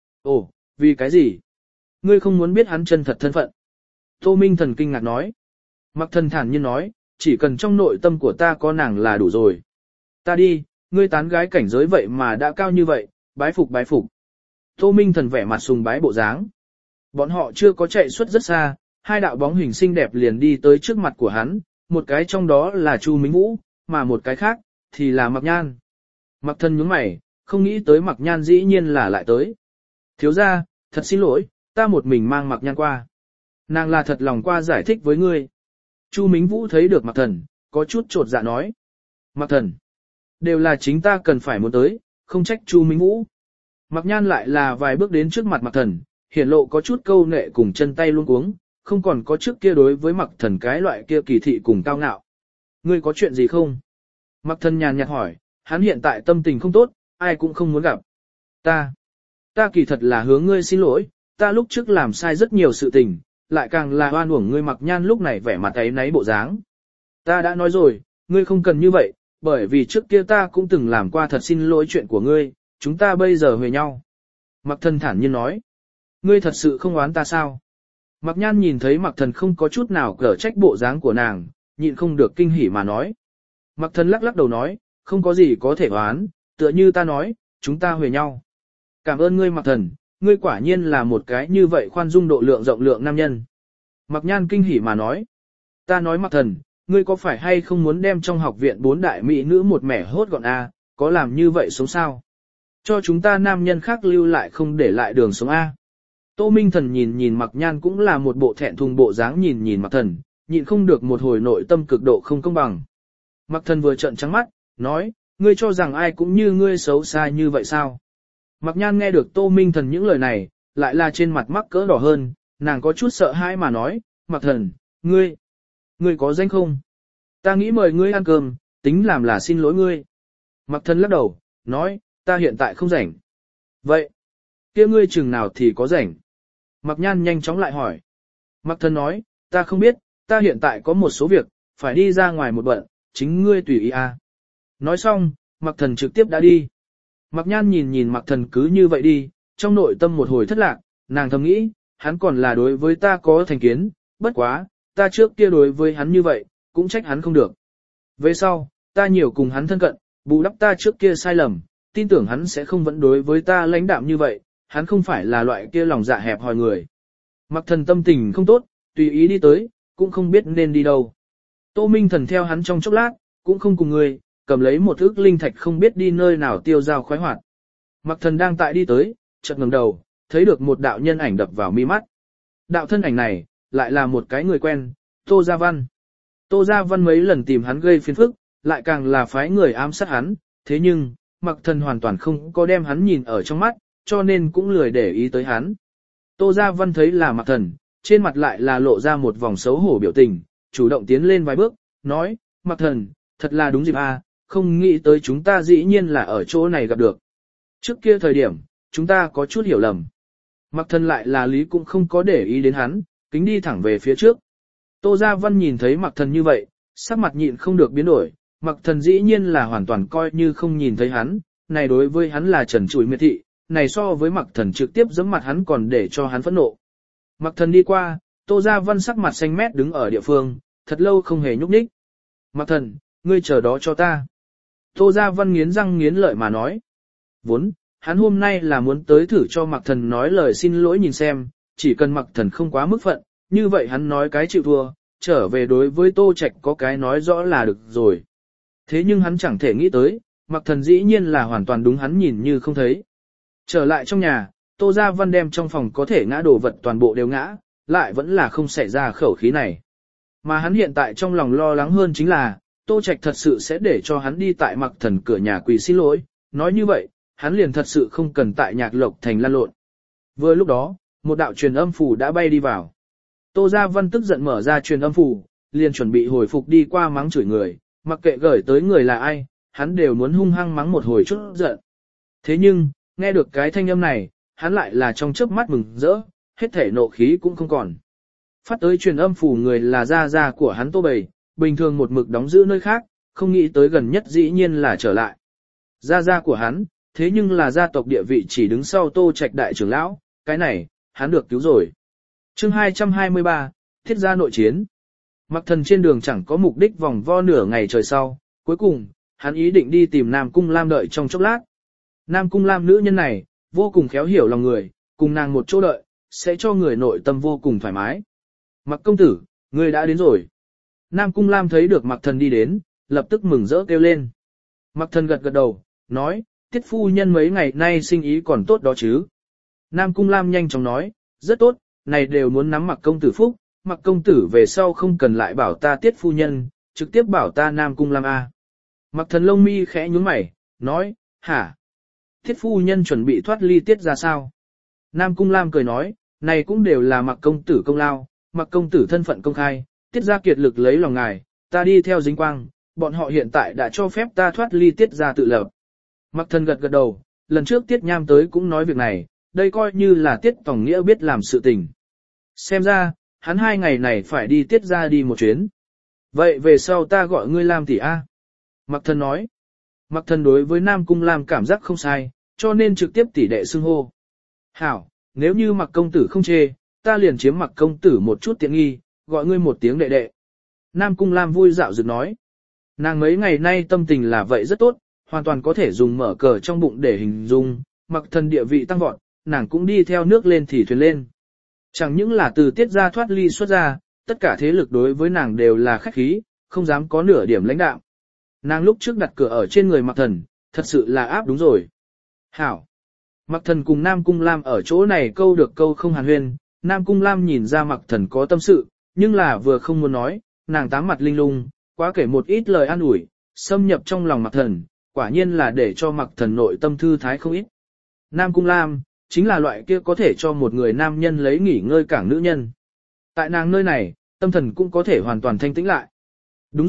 Ồ, vì cái gì? Ngươi không muốn biết hắn chân thật thân phận. Tô Minh Thần kinh ngạc nói. Mặc Thần thản nhiên nói, chỉ cần trong nội tâm của ta có nàng là đủ rồi. Ta đi, ngươi tán gái cảnh giới vậy mà đã cao như vậy, bái phục bái phục. Tô Minh Thần vẻ mặt sùng bái bộ dáng. Bọn họ chưa có chạy suốt rất xa, 2 đạo bóng hình xinh đẹp liền đi tới trước mặt của hắn, một cái trong đó là Chu Minh Vũ, mà một cái khác, thì là Mặc Nhan. Mặc Thần nhướng mày, không nghĩ tới Mặc Nhan dĩ nhiên là lại tới. Thiếu gia, thật xin lỗi, ta một mình mang Mặc Nhan qua. Nàng là thật lòng qua giải thích với ngươi. Chu Minh Vũ thấy được Mặc Thần, có chút trột dạ nói. Mặc Thần, đều là chính ta cần phải muốn tới, không trách Chu Minh Vũ. Mặc Nhan lại là vài bước đến trước mặt Mặc Thần, hiển lộ có chút câu nệ cùng chân tay luôn cuống, không còn có trước kia đối với Mặc Thần cái loại kia kỳ thị cùng cao ngạo. Ngươi có chuyện gì không? Mặc Thần nhàn nhạt hỏi, hắn hiện tại tâm tình không tốt, ai cũng không muốn gặp. Ta kỳ thật là hướng ngươi xin lỗi, ta lúc trước làm sai rất nhiều sự tình, lại càng là oan uổng ngươi. Mặc Nhan lúc này vẻ mặt ấy náy bộ dáng. Ta đã nói rồi, ngươi không cần như vậy, bởi vì trước kia ta cũng từng làm qua thật xin lỗi chuyện của ngươi, chúng ta bây giờ huề nhau. Mặc Thần thản nhiên nói, ngươi thật sự không oán ta sao? Mặc Nhan nhìn thấy Mặc Thần không có chút nào cở trách bộ dáng của nàng, nhịn không được kinh hỉ mà nói. Mặc Thần lắc lắc đầu nói, không có gì có thể oán, tựa như ta nói, chúng ta huề nhau. Cảm ơn ngươi Mặc Thần, ngươi quả nhiên là một cái như vậy khoan dung độ lượng rộng lượng nam nhân. Mặc Nhan kinh hỉ mà nói, ta nói Mặc Thần, ngươi có phải hay không muốn đem trong học viện 4 đại mỹ nữ một mẻ hốt gọn a, có làm như vậy sống sao? Cho chúng ta nam nhân khác lưu lại không để lại đường sống a. Tô Minh Thần nhìn Mặc Nhan cũng là một bộ thẹn thùng bộ dáng nhìn Mặc Thần, nhịn không được một hồi nội tâm cực độ không công bằng. Mặc Thần vừa trợn trắng mắt, nói, ngươi cho rằng ai cũng như ngươi xấu xa như vậy sao? Mặc Nhan nghe được Tô Minh Thần những lời này, lại là trên mặt mắc cỡ đỏ hơn, nàng có chút sợ hãi mà nói, Mặc Thần, ngươi có danh không? Ta nghĩ mời ngươi ăn cơm, tính làm là xin lỗi ngươi. Mặc Thần lắc đầu, nói, ta hiện tại không rảnh. Vậy, kia ngươi chừng nào thì có rảnh? Mặc Nhan nhanh chóng lại hỏi. Mặc Thần nói, ta không biết, ta hiện tại có một số việc, phải đi ra ngoài một bận, chính ngươi tùy ý à. Nói xong, Mặc Thần trực tiếp đã đi. Mặc Nhan nhìn Mặc Thần cứ như vậy đi, trong nội tâm một hồi thất lạc, nàng thầm nghĩ, hắn còn là đối với ta có thành kiến, bất quá, ta trước kia đối với hắn như vậy, cũng trách hắn không được. Về sau, ta nhiều cùng hắn thân cận, bù đắp ta trước kia sai lầm, tin tưởng hắn sẽ không vẫn đối với ta lãnh đạm như vậy, hắn không phải là loại kia lòng dạ hẹp hòi người. Mặc Thần tâm tình không tốt, tùy ý đi tới, cũng không biết nên đi đâu. Tô Minh Thần theo hắn trong chốc lát, cũng không cùng người, cầm lấy một ức linh thạch không biết đi nơi nào tiêu dao khoái hoạt. Mặc Thần đang tại đi tới, chợt ngẩng đầu, thấy được một đạo nhân ảnh đập vào mi mắt. Đạo thân ảnh này, lại là một cái người quen, Tô Gia Văn. Tô Gia Văn mấy lần tìm hắn gây phiền phức, lại càng là phái người ám sát hắn, thế nhưng, Mặc Thần hoàn toàn không có đem hắn nhìn ở trong mắt, cho nên cũng lười để ý tới hắn. Tô Gia Văn thấy là Mặc Thần, trên mặt lại là lộ ra một vòng xấu hổ biểu tình, chủ động tiến lên vài bước, nói, Mặc Thần, thật là đúng dịp à, không nghĩ tới chúng ta dĩ nhiên là ở chỗ này gặp được. Trước kia thời điểm, chúng ta có chút hiểu lầm. Mặc Thần lại là lý cũng không có để ý đến hắn, kính đi thẳng về phía trước. Tô Gia Văn nhìn thấy Mặc Thần như vậy, sắc mặt nhịn không được biến đổi, Mặc Thần dĩ nhiên là hoàn toàn coi như không nhìn thấy hắn, này đối với hắn là trần trụi miệt thị, này so với Mặc Thần trực tiếp giẫm mặt hắn còn để cho hắn phẫn nộ. Mặc Thần đi qua, Tô Gia Văn sắc mặt xanh mét đứng ở địa phương, thật lâu không hề nhúc nhích. Mặc Thần, ngươi chờ đó cho ta. Tô Gia Văn nghiến răng nghiến lợi mà nói. Vốn, hắn hôm nay là muốn tới thử cho Mặc Thần nói lời xin lỗi nhìn xem, chỉ cần Mặc Thần không quá mức phận, như vậy hắn nói cái chịu thua, trở về đối với Tô Trạch có cái nói rõ là được rồi. Thế nhưng hắn chẳng thể nghĩ tới, Mặc Thần dĩ nhiên là hoàn toàn đúng hắn nhìn như không thấy. Trở lại trong nhà, Tô Gia Văn đem trong phòng có thể ngã đồ vật toàn bộ đều ngã, lại vẫn là không xảy ra khẩu khí này. Mà hắn hiện tại trong lòng lo lắng hơn chính là, Tô Trạch thật sự sẽ để cho hắn đi tại Mặc Thần cửa nhà quỳ xin lỗi, nói như vậy, hắn liền thật sự không cần tại Nhạc Lộc Thành lăn lộn. Vừa lúc đó, một đạo truyền âm phù đã bay đi vào. Tô Gia Văn tức giận mở ra truyền âm phù, liền chuẩn bị hồi phục đi qua mắng chửi người, mặc kệ gửi tới người là ai, hắn đều muốn hung hăng mắng một hồi chút giận. Thế nhưng, nghe được cái thanh âm này, hắn lại là trong chớp mắt mừng rỡ, hết thể nộ khí cũng không còn. Phát tới truyền âm phù người là gia gia của hắn Tô Bầy, bình thường một mực đóng giữ nơi khác, không nghĩ tới gần nhất dĩ nhiên là trở lại. Gia gia của hắn, thế nhưng là gia tộc địa vị chỉ đứng sau Tô Trạch đại trưởng lão, cái này, hắn được cứu rồi. Chương 223, thiết gia nội chiến. Mặc Thần trên đường chẳng có mục đích vòng vo nửa ngày trời sau, cuối cùng, hắn ý định đi tìm Nam Cung Lam đợi trong chốc lát. Nam Cung Lam nữ nhân này, vô cùng khéo hiểu lòng người, cùng nàng một chỗ đợi, sẽ cho người nội tâm vô cùng thoải mái. Mặc công tử, người đã đến rồi. Nam Cung Lam thấy được Mặc Thần đi đến, lập tức mừng rỡ kêu lên. Mặc Thần gật gật đầu, nói, Tiết phu nhân mấy ngày nay sinh ý còn tốt đó chứ. Nam Cung Lam nhanh chóng nói, rất tốt, này đều muốn nắm Mặc công tử phúc, Mặc công tử về sau không cần lại bảo ta Tiết phu nhân, trực tiếp bảo ta Nam Cung Lam a. Mặc Thần lông mi khẽ nhướng mày, nói, hả? Tiết phu nhân chuẩn bị thoát ly Tiết ra sao? Nam Cung Lam cười nói, này cũng đều là Mặc công tử công lao, Mặc công tử thân phận công khai, Tiết ra kiệt lực lấy lòng ngài, ta đi theo dính quang, bọn họ hiện tại đã cho phép ta thoát ly Tiết ra tự lập. Mặc Thần gật gật đầu, lần trước Tiết Nham tới cũng nói việc này, đây coi như là Tiết Tòng Nghĩa biết làm sự tình. Xem ra, hắn 2 ngày này phải đi Tiết ra đi một chuyến. Vậy về sau ta gọi ngươi Lam tỷ A. Mặc Thần nói. Mặc Thần đối với Nam Cung Lam cảm giác không sai, cho nên trực tiếp tỷ đệ xưng hô. Hảo, nếu như Mặc công tử không chê, ta liền chiếm Mặc công tử một chút tiện nghi, gọi ngươi một tiếng đệ đệ. Nam Cung Lam vui dạo dực nói. Nàng mấy ngày nay tâm tình là vậy rất tốt, hoàn toàn có thể dùng mở cờ trong bụng để hình dung, Mặc Thần địa vị tăng vọt, nàng cũng đi theo nước lên thì thuyền lên. Chẳng những là từ Tiết ra thoát ly xuất ra, tất cả thế lực đối với nàng đều là khách khí, không dám có nửa điểm lãnh đạo. Nàng lúc trước đặt cửa ở trên người Mặc Thần, thật sự là áp đúng rồi. Hảo. Mặc Thần cùng Nam Cung Lam ở chỗ này câu được câu không hàn huyên, Nam Cung Lam nhìn ra Mặc Thần có tâm sự, nhưng là vừa không muốn nói, nàng tám mặt linh lung, quá kể một ít lời an ủi, xâm nhập trong lòng Mặc Thần, quả nhiên là để cho Mặc Thần nội tâm thư thái không ít. Nam Cung Lam, chính là loại kia có thể cho một người nam nhân lấy nghỉ ngơi cảng nữ nhân. Tại nàng nơi này, tâm thần cũng có thể hoàn toàn thanh tĩnh lại. Đúng rồi,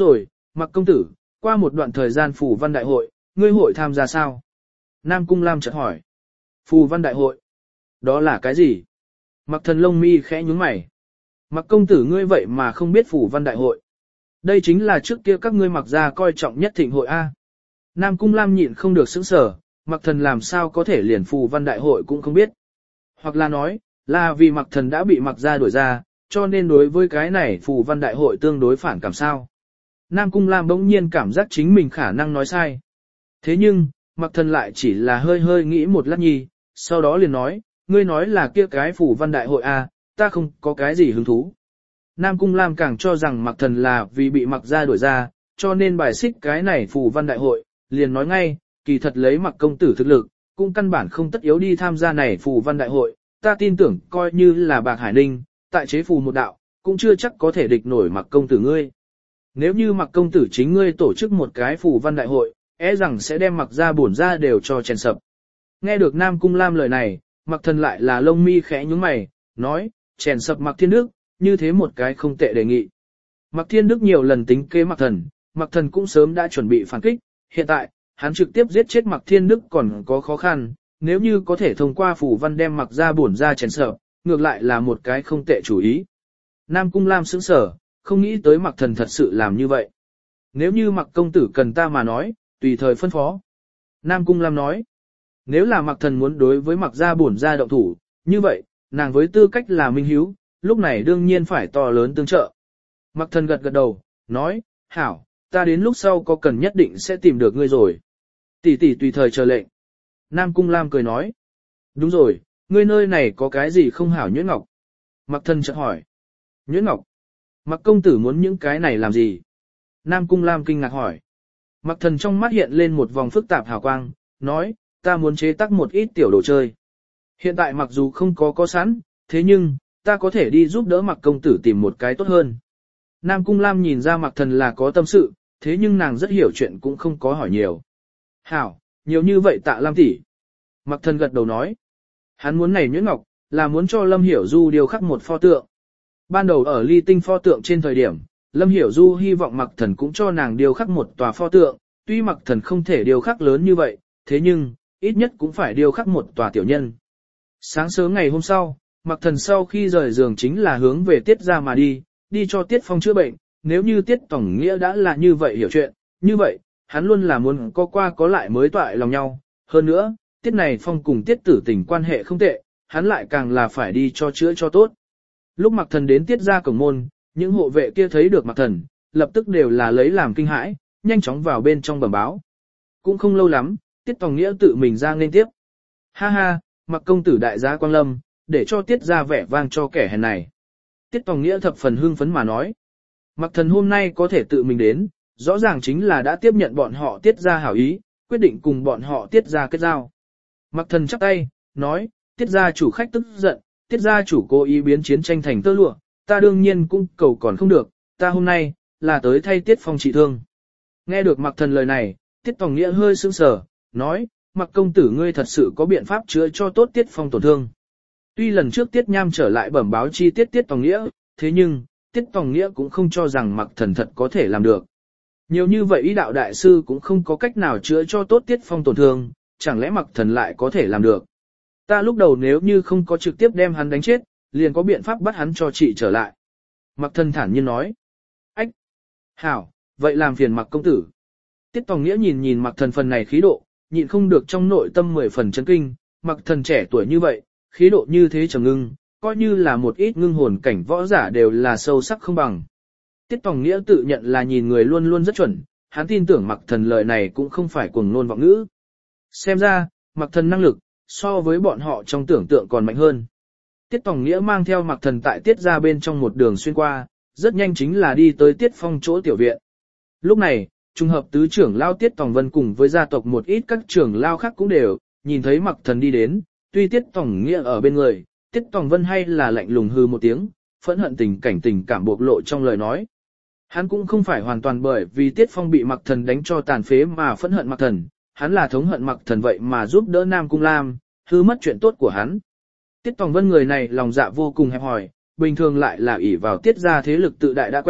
Mặc công tử, qua một đoạn thời gian phù văn đại hội, ngươi hội tham gia sao? Nam Cung Lam chợt hỏi. Phù văn đại hội? Đó là cái gì? Mặc thần lông mi khẽ nhướng mày. Mặc công tử ngươi vậy mà không biết phù văn đại hội. Đây chính là trước kia các ngươi mặc ra coi trọng nhất thịnh hội A. Nam Cung Lam nhịn không được sững sờ, mặc thần làm sao có thể liền phù văn đại hội cũng không biết. Hoặc là nói, là vì mặc thần đã bị mặc ra đuổi ra, cho nên đối với cái này phù văn đại hội tương đối phản cảm sao. Nam Cung Lam bỗng nhiên cảm giác chính mình khả năng nói sai. Thế nhưng, mặc thần lại chỉ là hơi hơi nghĩ một lát nhi, sau đó liền nói, ngươi nói là kia cái phù văn đại hội à, ta không có cái gì hứng thú. Nam Cung Lam càng cho rằng mặc thần là vì bị mặc ra đuổi ra, cho nên bài xích cái này phù văn đại hội, liền nói ngay, kỳ thật lấy mặc công tử thực lực, cũng căn bản không tất yếu đi tham gia này phù văn đại hội, ta tin tưởng coi như là bạc Hải Ninh, tại chế phù một đạo, cũng chưa chắc có thể địch nổi mặc công tử ngươi. Nếu như mặc công tử chính ngươi tổ chức một cái phù văn đại hội, rằng sẽ đem mặc ra bổn ra đều cho chèn sập. Nghe được Nam Cung Lam lời này, mặc thần lại là lông mi khẽ nhướng mày, nói, chèn sập mặc thiên đức, như thế một cái không tệ đề nghị. Mặc thiên đức nhiều lần tính kế mặc thần cũng sớm đã chuẩn bị phản kích, hiện tại, hắn trực tiếp giết chết mặc thiên đức còn có khó khăn, nếu như có thể thông qua phù văn đem mặc ra bổn ra chèn sập, ngược lại là một cái không tệ chủ ý. Nam Cung Lam sững sờ, không nghĩ tới mặc thần thật sự làm như vậy. Nếu như mặc công tử cần ta mà nói, tùy thời phân phó. Nam Cung Lam nói, nếu là mặc thần muốn đối với mặc gia bổn gia động thủ, như vậy, nàng với tư cách là minh hiếu, lúc này đương nhiên phải to lớn tương trợ. Mặc thần gật gật đầu, nói, hảo, ta đến lúc sau có cần nhất định sẽ tìm được ngươi rồi. Tỷ tỷ tùy thời chờ lệnh. Nam Cung Lam cười nói, đúng rồi, ngươi nơi này có cái gì không hảo Nhuyễn Ngọc? Mặc thần chợt hỏi, Nhuyễn Ngọc? Mặc công tử muốn những cái này làm gì? Nam Cung Lam kinh ngạc hỏi. Mặc thần trong mắt hiện lên một vòng phức tạp hào quang, nói, ta muốn chế tác một ít tiểu đồ chơi. Hiện tại mặc dù không có sẵn, thế nhưng, ta có thể đi giúp đỡ mặc công tử tìm một cái tốt hơn. Nam Cung Lam nhìn ra mặc thần là có tâm sự, thế nhưng nàng rất hiểu chuyện cũng không có hỏi nhiều. Hảo, nhiều như vậy tạ Lam tỷ. Mặc thần gật đầu nói. Hắn muốn này Nhuyễn Ngọc, là muốn cho Lâm Hiểu Du điều khắc một pho tượng. Ban đầu ở ly tinh pho tượng trên thời điểm, Lâm Hiểu Du hy vọng mặc thần cũng cho nàng điều khắc một tòa pho tượng, tuy mặc thần không thể điều khắc lớn như vậy, thế nhưng, ít nhất cũng phải điều khắc một tòa tiểu nhân. Sáng sớm ngày hôm sau, mặc thần sau khi rời giường chính là hướng về Tiết ra mà đi cho Tiết Phong chữa bệnh, nếu như Tiết Tổng Nghĩa đã là như vậy hiểu chuyện, như vậy, hắn luôn là muốn có qua có lại mới toại lòng nhau. Hơn nữa, Tiết này Phong cùng Tiết Tử Tình quan hệ không tệ, hắn lại càng là phải đi cho chữa cho tốt. Lúc mặc thần đến Tiết ra cổng môn, những hộ vệ kia thấy được mặc thần, lập tức đều là lấy làm kinh hãi, nhanh chóng vào bên trong bẩm báo. Cũng không lâu lắm, Tiết Tòng Nghĩa tự mình ra nên tiếp. Ha ha, mặc công tử đại gia Quang Lâm, để cho Tiết ra vẻ vang cho kẻ hèn này. Tiết Tòng Nghĩa thập phần hưng phấn mà nói. Mặc thần hôm nay có thể tự mình đến, rõ ràng chính là đã tiếp nhận bọn họ Tiết ra hảo ý, quyết định cùng bọn họ Tiết ra kết giao. Mặc thần chắp tay, nói, Tiết ra chủ khách tức giận, Tiết ra chủ cố ý biến chiến tranh thành tơ lụa, ta đương nhiên cũng cầu còn không được, ta hôm nay, là tới thay Tiết Phong trị thương. Nghe được mặc thần lời này, Tiết Tòng Nghĩa hơi sững sờ, nói, mặc công tử ngươi thật sự có biện pháp chữa cho tốt Tiết Phong tổn thương. Tuy lần trước Tiết Nham trở lại bẩm báo chi tiết Tiết Tòng Nghĩa, thế nhưng, Tiết Tòng Nghĩa cũng không cho rằng mặc thần thật có thể làm được. Nhiều như vậy ý đạo đại sư cũng không có cách nào chữa cho tốt Tiết Phong tổn thương, chẳng lẽ mặc thần lại có thể làm được. Ta lúc đầu nếu như không có trực tiếp đem hắn đánh chết, liền có biện pháp bắt hắn cho trị trở lại. Mặc thần thản nhiên nói. Ách! Hảo, vậy làm phiền mặc công tử. Tiết Tòng Nghĩa nhìn mặc thần phần này khí độ, nhịn không được trong nội tâm 10 phần chấn kinh, mặc thần trẻ tuổi như vậy, khí độ như thế trầm ngưng, coi như là một ít ngưng hồn cảnh võ giả đều là sâu sắc không bằng. Tiết Tòng Nghĩa tự nhận là nhìn người luôn luôn rất chuẩn, hắn tin tưởng mặc thần lời này cũng không phải cuồng ngôn vọng ngữ. Xem ra, mặc thần năng lực, so với bọn họ trong tưởng tượng còn mạnh hơn. Tiết Tòng Nghĩa mang theo mặc thần tại Tiết ra bên trong một đường xuyên qua, rất nhanh chính là đi tới Tiết Phong chỗ tiểu viện. Lúc này, trùng hợp tứ trưởng lao Tiết Tòng Vân cùng với gia tộc một ít các trưởng lao khác cũng đều, nhìn thấy mặc thần đi đến, tuy Tiết Tòng Nghĩa ở bên người, Tiết Tòng Vân hay là lạnh lùng hư một tiếng, phẫn hận tình cảm bộc lộ trong lời nói. Hắn cũng không phải hoàn toàn bởi vì Tiết Phong bị mặc thần đánh cho tàn phế mà phẫn hận mặc thần, hắn là thống hận mặc thần vậy mà giúp đỡ Nam Cung Lam, hư mất chuyện tốt của hắn. Tiết Tòng Vân người này lòng dạ vô cùng hẹp hòi, bình thường lại là ỷ vào Tiết ra thế lực tự đại đã quen,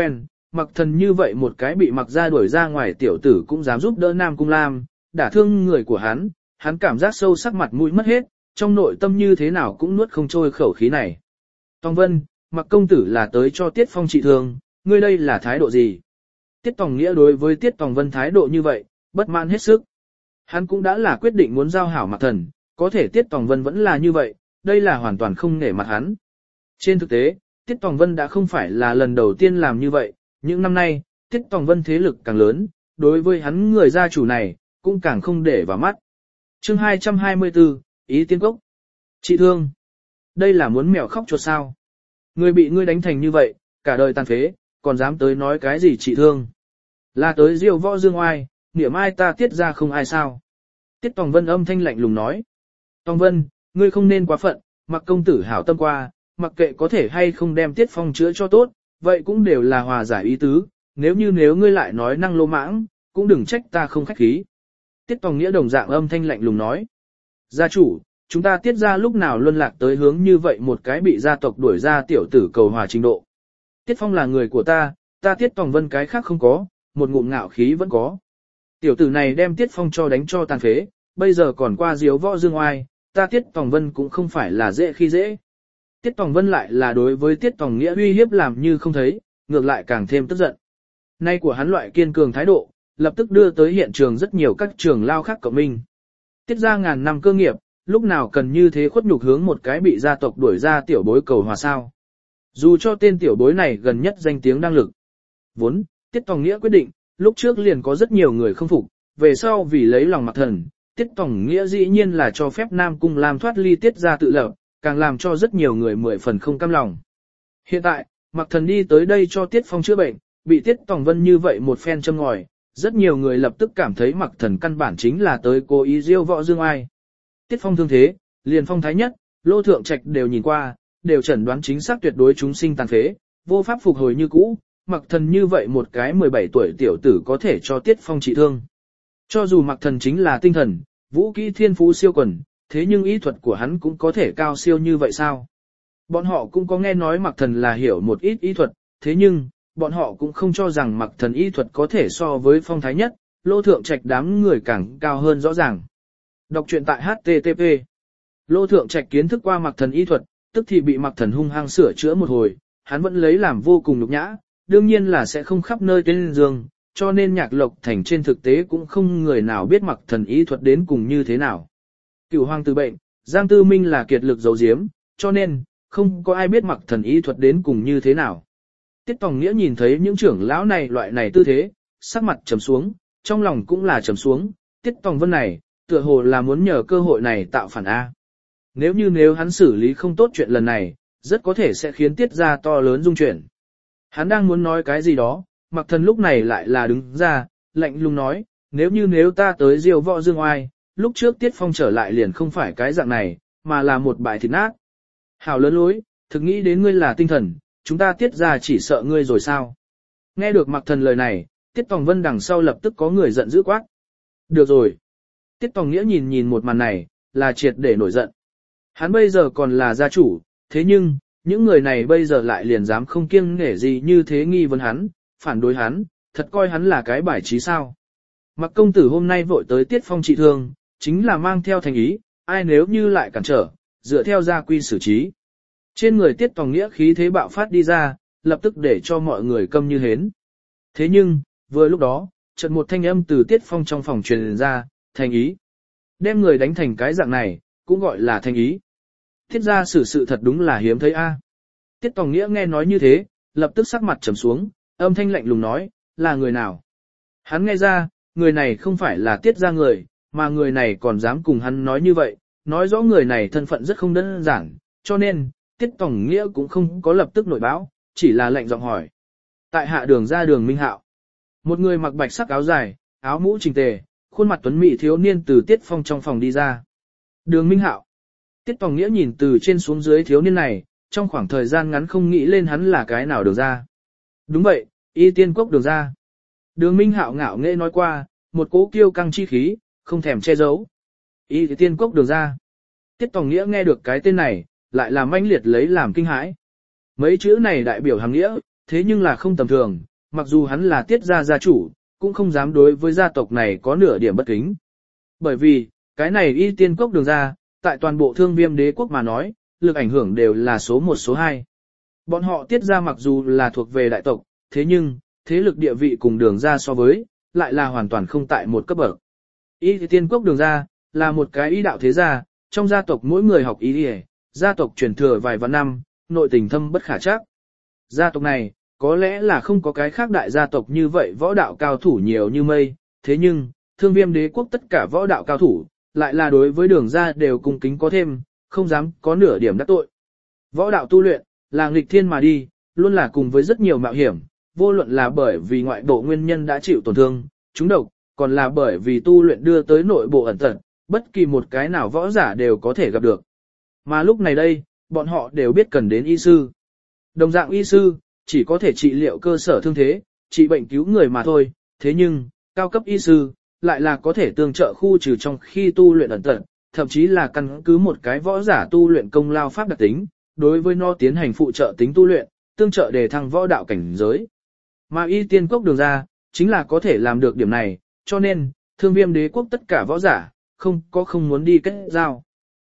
Mặc Thần như vậy một cái bị Mặc gia đuổi ra ngoài tiểu tử cũng dám giúp đỡ Nam Cung Lam, đả thương người của hắn cảm giác sâu sắc mặt mũi mất hết, trong nội tâm như thế nào cũng nuốt không trôi khẩu khí này. Tòng Vân, Mặc công tử là tới cho Tiết Phong trị thương, ngươi đây là thái độ gì? Tiết Tòng Nghĩa đối với Tiết Tòng Vân thái độ như vậy, bất mãn hết sức. Hắn cũng đã là quyết định muốn giao hảo Mặc Thần, có thể Tiết Tòng Vân vẫn là như vậy, đây là hoàn toàn không nể mặt hắn. Trên thực tế, Tiết Tòng Vân đã không phải là lần đầu tiên làm như vậy, những năm nay, Tiết Tòng Vân thế lực càng lớn, đối với hắn người gia chủ này, cũng càng không để vào mắt. Chương 224, Ý Tiên Cốc. Trị thương. Đây là muốn mèo khóc chuột sao? Người bị ngươi đánh thành như vậy, cả đời tàn phế, còn dám tới nói cái gì trị thương? Là tới diêu võ dương oai, niệm ai ta Tiết ra không ai sao? Tiết Tòng Vân âm thanh lạnh lùng nói. Tòng Vân, ngươi không nên quá phận, Mặc công tử hảo tâm qua, mặc kệ có thể hay không đem Tiết Phong chữa cho tốt, vậy cũng đều là hòa giải ý tứ, nếu ngươi lại nói năng lô mãng, cũng đừng trách ta không khách khí. Tiết Tòng Nghĩa đồng dạng âm thanh lạnh lùng nói. Gia chủ, chúng ta Tiết ra lúc nào luân lạc tới hướng như vậy một cái bị gia tộc đuổi ra tiểu tử cầu hòa trình độ. Tiết Phong là người của ta Tiết Tòng Vân cái khác không có, một ngụm ngạo khí vẫn có. Tiểu tử này đem Tiết Phong cho đánh cho tàn phế, bây giờ còn qua diếu võ dương oai, ta Tiết Tòng Vân cũng không phải là dễ khi dễ. Tiết Tòng Vân lại là đối với Tiết Tòng Nghĩa uy hiếp làm như không thấy, ngược lại càng thêm tức giận. Nay của hắn loại kiên cường thái độ, lập tức đưa tới hiện trường rất nhiều các trường lao khác cộng minh. Tiết ra ngàn năm cơ nghiệp, lúc nào cần như thế khuất nhục hướng một cái bị gia tộc đuổi ra tiểu bối cầu hòa sao. Dù cho tên tiểu bối này gần nhất danh tiếng năng lực. Vốn, Tiết Tòng Nghĩa quyết định, lúc trước liền có rất nhiều người không phục, về sau vì lấy lòng Mặc Thần, Tiết Tòng Nghĩa dĩ nhiên là cho phép Nam Cung Lam thoát ly Tiết ra tự lập, càng làm cho rất nhiều người 10 phần không cam lòng. Hiện tại, Mặc Thần đi tới đây cho Tiết Phong chữa bệnh, bị Tiết Tòng Vân như vậy một phen châm ngòi, rất nhiều người lập tức cảm thấy Mặc Thần căn bản chính là tới cố ý diêu võ dương ai. Tiết Phong thương thế, liền Phong Thái Nhất, Lô Thượng Trạch đều nhìn qua, đều chẩn đoán chính xác tuyệt đối chúng sinh tàn phế, vô pháp phục hồi như cũ, Mặc Thần như vậy một cái 17 tuổi tiểu tử có thể cho Tiết Phong trị thương. Cho dù Mặc Thần chính là tinh thần, vũ kỹ thiên phú siêu quần, thế nhưng ý thuật của hắn cũng có thể cao siêu như vậy sao? Bọn họ cũng có nghe nói Mặc Thần là hiểu một ít ý thuật, thế nhưng, bọn họ cũng không cho rằng Mặc Thần ý thuật có thể so với Phong Thái Nhất, Lô Thượng Trạch đám người càng cao hơn rõ ràng. Đọc truyện tại HTTP. Lô Thượng Trạch kiến thức qua Mặc Thần ý thuật, tức thì bị Mặc Thần hung hăng sửa chữa một hồi, hắn vẫn lấy làm vô cùng nhục nhã, đương nhiên là sẽ không khắp nơi tuyên dương, cho nên Nhạc Lộc Thành trên thực tế cũng không người nào biết Mặc Thần ý thuật đến cùng như thế nào. Cửu hoàng tử bệnh, Giang Tư Minh là kiệt lực giấu giếm, cho nên, không có ai biết Mặc Thần ý thuật đến cùng như thế nào. Tiết Tòng Nghĩa nhìn thấy những trưởng lão này loại này tư thế, sắc mặt trầm xuống, trong lòng cũng là trầm xuống, Tiết Tòng Vân này, tựa hồ là muốn nhờ cơ hội này tạo phản A. Nếu hắn xử lý không tốt chuyện lần này, rất có thể sẽ khiến Tiết ra to lớn dung chuyển. Hắn đang muốn nói cái gì đó, Mặc Thần lúc này lại là đứng ra, lạnh lùng nói, nếu ta tới diêu võ dương oai, lúc trước Tiết Phong trở lại liền không phải cái dạng này, mà là một bãi thịt nát. Hảo lớn lối, thực nghĩ đến ngươi là tinh thần, chúng ta Tiết ra chỉ sợ ngươi rồi sao. Nghe được Mặc Thần lời này, Tiết Tòng Vân đằng sau lập tức có người giận dữ quát. Được rồi. Tiết Tòng Nghĩa nhìn một màn này, là triệt để nổi giận. Hắn bây giờ còn là gia chủ, thế nhưng, những người này bây giờ lại liền dám không kiêng nể gì như thế nghi vấn hắn, phản đối hắn, thật coi hắn là cái bài trí sao. Mặc công tử hôm nay vội tới Tiết Phong trị thương, chính là mang theo thành ý, ai nếu như lại cản trở, dựa theo gia quy xử trí. Trên người Tiết Tòng Nghĩa khí thế bạo phát đi ra, lập tức để cho mọi người câm như hến. Thế nhưng, vừa lúc đó, chợt một thanh âm từ Tiết Phong trong phòng truyền ra, thành ý. Đem người đánh thành cái dạng này, cũng gọi là thành ý. Tiết ra xử sự thật đúng là hiếm thấy a. Tiết Tòng Nghĩa nghe nói như thế, lập tức sắc mặt trầm xuống, âm thanh lạnh lùng nói, là người nào? Hắn nghe ra, người này không phải là Tiết ra người, mà người này còn dám cùng hắn nói như vậy, nói rõ người này thân phận rất không đơn giản, cho nên, Tiết Tòng Nghĩa cũng không có lập tức nổi báo, chỉ là lệnh giọng hỏi. Tại hạ đường ra Đường Minh Hạo. Một người mặc bạch sắc áo dài, áo mũ chỉnh tề, khuôn mặt tuấn mỹ thiếu niên từ Tiết Phong trong phòng đi ra. Đường Minh Hạo. Tiết Tòng Nghĩa nhìn từ trên xuống dưới thiếu niên này, trong khoảng thời gian ngắn không nghĩ lên hắn là cái nào đường ra. Đúng vậy, Y Tiên Cốc đường ra. Đường Minh Hạo ngạo nghễ nói qua, một cố kiêu căng chi khí, không thèm che giấu. Y Tiên Cốc đường ra. Tiết Tòng Nghĩa nghe được cái tên này, lại làm manh liệt lấy làm kinh hãi. Mấy chữ này đại biểu hàng nghĩa, thế nhưng là không tầm thường, mặc dù hắn là tiết gia gia chủ, cũng không dám đối với gia tộc này có nửa điểm bất kính. Bởi vì, cái này Y Tiên Cốc Đường gia, tại toàn bộ Thương Viêm đế quốc mà nói, lực ảnh hưởng đều là số 1 số 2. Bọn họ tiết gia mặc dù là thuộc về đại tộc, thế nhưng, thế lực địa vị cùng Đường gia so với, lại là hoàn toàn không tại một cấp bậc. Y Tiên Cốc Đường gia, là một cái y đạo thế gia, trong gia tộc mỗi người học y y, gia tộc truyền thừa vài vạn năm, nội tình thâm bất khả trắc. Gia tộc này, có lẽ là không có cái khác đại gia tộc như vậy võ đạo cao thủ nhiều như mây, thế nhưng, Thương Viêm đế quốc tất cả võ đạo cao thủ, lại là đối với Đường gia đều cung kính có thêm, không dám có nửa điểm đắc tội. Võ đạo tu luyện, là nghịch thiên mà đi, luôn là cùng với rất nhiều mạo hiểm, vô luận là bởi vì ngoại bộ nguyên nhân đã chịu tổn thương, trúng độc, còn là bởi vì tu luyện đưa tới nội bộ ẩn tật, bất kỳ một cái nào võ giả đều có thể gặp được. Mà lúc này đây, bọn họ đều biết cần đến y sư. Đồng dạng y sư, chỉ có thể trị liệu cơ sở thương thế, trị bệnh cứu người mà thôi, thế nhưng, cao cấp y sư, lại là có thể tương trợ khu trừ trong khi tu luyện ẩn tật, thậm chí là căn cứ một cái võ giả tu luyện công lao pháp đặc tính, đối với nó tiến hành phụ trợ tính tu luyện, tương trợ để thăng võ đạo cảnh giới. Mà Y Tiên Cốc Đường gia, chính là có thể làm được điểm này, cho nên, Thương Viêm đế quốc tất cả võ giả, không muốn đi kết giao.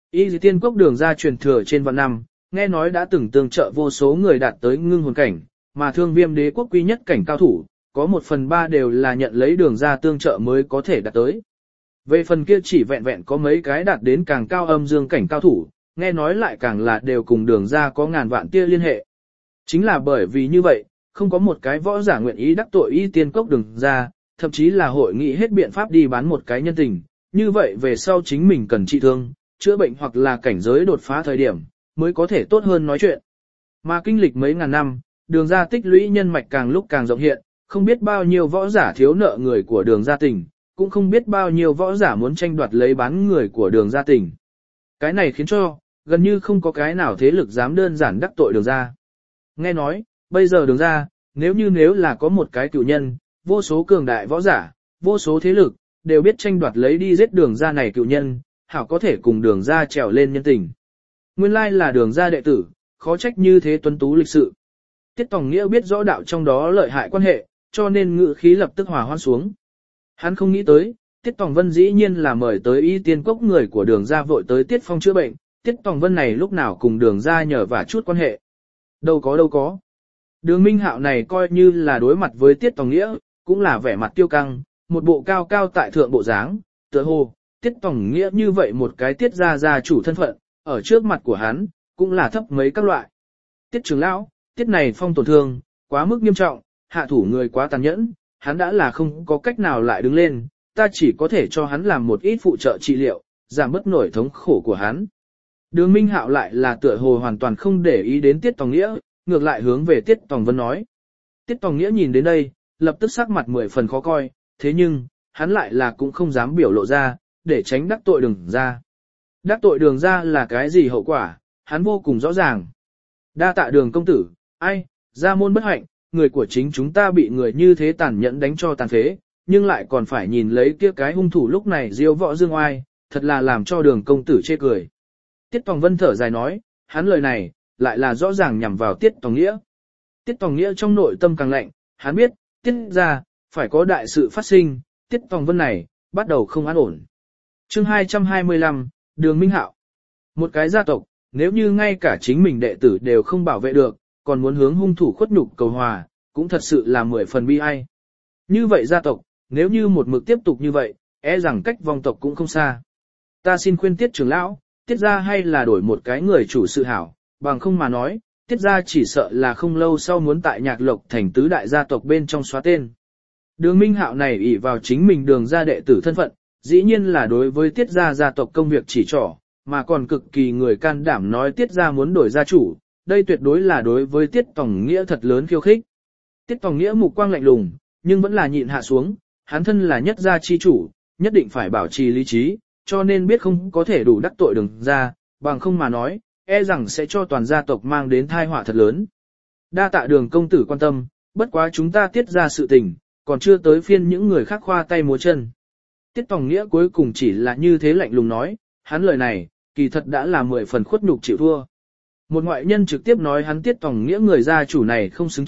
Y Tiên Cốc Đường gia truyền thừa trên vạn năm, nghe nói đã từng tương trợ vô số người đạt tới ngưng hồn cảnh, mà Thương Viêm đế quốc quý nhất cảnh cao thủ, có 1/3 đều là nhận lấy Đường gia tương trợ mới có thể đạt tới. Về phần kia chỉ vẹn vẹn có mấy cái đạt đến càng cao âm dương cảnh cao thủ, nghe nói lại càng là đều cùng Đường gia có ngàn vạn tia liên hệ. Chính là bởi vì như vậy, không có một cái võ giả nguyện ý đắc tội Y Tiên Cốc Đường gia, thậm chí là hội nghị hết biện pháp đi bán một cái nhân tình, như vậy về sau chính mình cần trị thương, chữa bệnh hoặc là cảnh giới đột phá thời điểm, mới có thể tốt hơn nói chuyện. Mà kinh lịch mấy ngàn năm, Đường gia tích lũy nhân mạch càng lúc càng rộng hiện, không biết bao nhiêu võ giả thiếu nợ người của Đường gia tỉnh, cũng không biết bao nhiêu võ giả muốn tranh đoạt lấy bán người của Đường gia tỉnh. Cái này khiến cho, gần như không có cái nào thế lực dám đơn giản đắc tội Đường gia. Nghe nói, bây giờ Đường gia, nếu là có một cái cựu nhân, vô số cường đại võ giả, vô số thế lực, đều biết tranh đoạt lấy đi giết Đường gia này cựu nhân, hảo có thể cùng Đường gia trèo lên nhân tình. Nguyên lai là Đường gia đệ tử, khó trách như thế tuấn tú lịch sự. Tiết Tòng Nghĩa biết rõ đạo trong đó lợi hại quan hệ, cho nên ngữ khí lập tức hòa hoan xuống. Hắn không nghĩ tới, Tiết Tòng Vân dĩ nhiên là mời tới Y Tiên Cốc người của Đường gia vội tới Tiết Phong chữa bệnh, Tiết Tòng Vân này lúc nào cùng Đường gia nhờ vả chút quan hệ. Đâu có. Đường Minh Hạo này coi như là đối mặt với Tiết Tòng Nghĩa, cũng là vẻ mặt tiêu căng, một bộ cao cao tại thượng bộ dáng, tựa hồ, Tiết Tòng Nghĩa như vậy một cái Tiết gia chủ thân phận, ở trước mặt của hắn, cũng là thấp mấy các loại. Tiết trưởng lão, Tiết này Phong tổn thương, quá mức nghiêm trọng, hạ thủ người quá tàn nhẫn, hắn đã là không có cách nào lại đứng lên, ta chỉ có thể cho hắn làm một ít phụ trợ trị liệu, giảm bớt nổi thống khổ của hắn. Đường Minh Hạo lại là tựa hồ hoàn toàn không để ý đến Tiết Tòng Nghĩa, ngược lại hướng về Tiết Tòng Vân nói. Tiết Tòng Nghĩa nhìn đến đây, lập tức sắc mặt 10 phần khó coi, thế nhưng, hắn lại là cũng không dám biểu lộ ra, để tránh đắc tội Đường gia. Đắc tội Đường gia là cái gì hậu quả, hắn vô cùng rõ ràng. Đa tạ Đường công tử, ai, gia môn bất hạnh, người của chính chúng ta bị người như thế tàn nhẫn đánh cho tàn phế, nhưng lại còn phải nhìn lấy kia cái hung thủ lúc này diêu võ dương oai, thật là làm cho Đường công tử chê cười. Tiết Tòng Vân thở dài nói, hắn lời này, lại là rõ ràng nhằm vào Tiết Tòng Nghĩa. Tiết Tòng Nghĩa trong nội tâm càng lạnh, hắn biết, Tiết gia phải có đại sự phát sinh, Tiết Tòng Vân này, bắt đầu không an ổn. Chương 225, Đường Minh Hạo. Một cái gia tộc, nếu như ngay cả chính mình đệ tử đều không bảo vệ được, còn muốn hướng hung thủ khuất nhục cầu hòa, cũng thật sự là 10 phần bi ai. Như vậy gia tộc, nếu như một mực tiếp tục như vậy, e rằng cách vong tộc cũng không xa. Ta xin khuyên Tiết trưởng lão, Tiết gia hay là đổi một cái người chủ sự hảo, bằng không mà nói, Tiết gia chỉ sợ là không lâu sau muốn tại Nhạc Lộc thành tứ đại gia tộc bên trong xóa tên. Đường Minh Hạo này ỷ vào chính mình Đường gia đệ tử thân phận, dĩ nhiên là đối với Tiết gia tộc công việc chỉ trỏ, mà còn cực kỳ người can đảm nói Tiết gia muốn đổi gia chủ, đây tuyệt đối là đối với Tiết Tòng Nghĩa thật lớn khiêu khích. Tiết Tòng Nghĩa mục quang lạnh lùng, nhưng vẫn là nhịn hạ xuống, hắn thân là nhất gia chi chủ, nhất định phải bảo trì lý trí, cho nên biết không có thể đủ đắc tội Đường gia, bằng không mà nói, e rằng sẽ cho toàn gia tộc mang đến tai họa thật lớn. Đa tạ Đường công tử quan tâm, bất quá chúng ta Tiết gia sự tình, còn chưa tới phiên những người khác khoa tay múa chân. Tiết Tòng Nghĩa cuối cùng chỉ là như thế lạnh lùng nói, hắn lời này, kỳ thật đã là 10 phần khuất nhục chịu thua. Một ngoại nhân trực tiếp nói hắn Tiết Tòng Nghĩa người gia chủ này không xứng trước,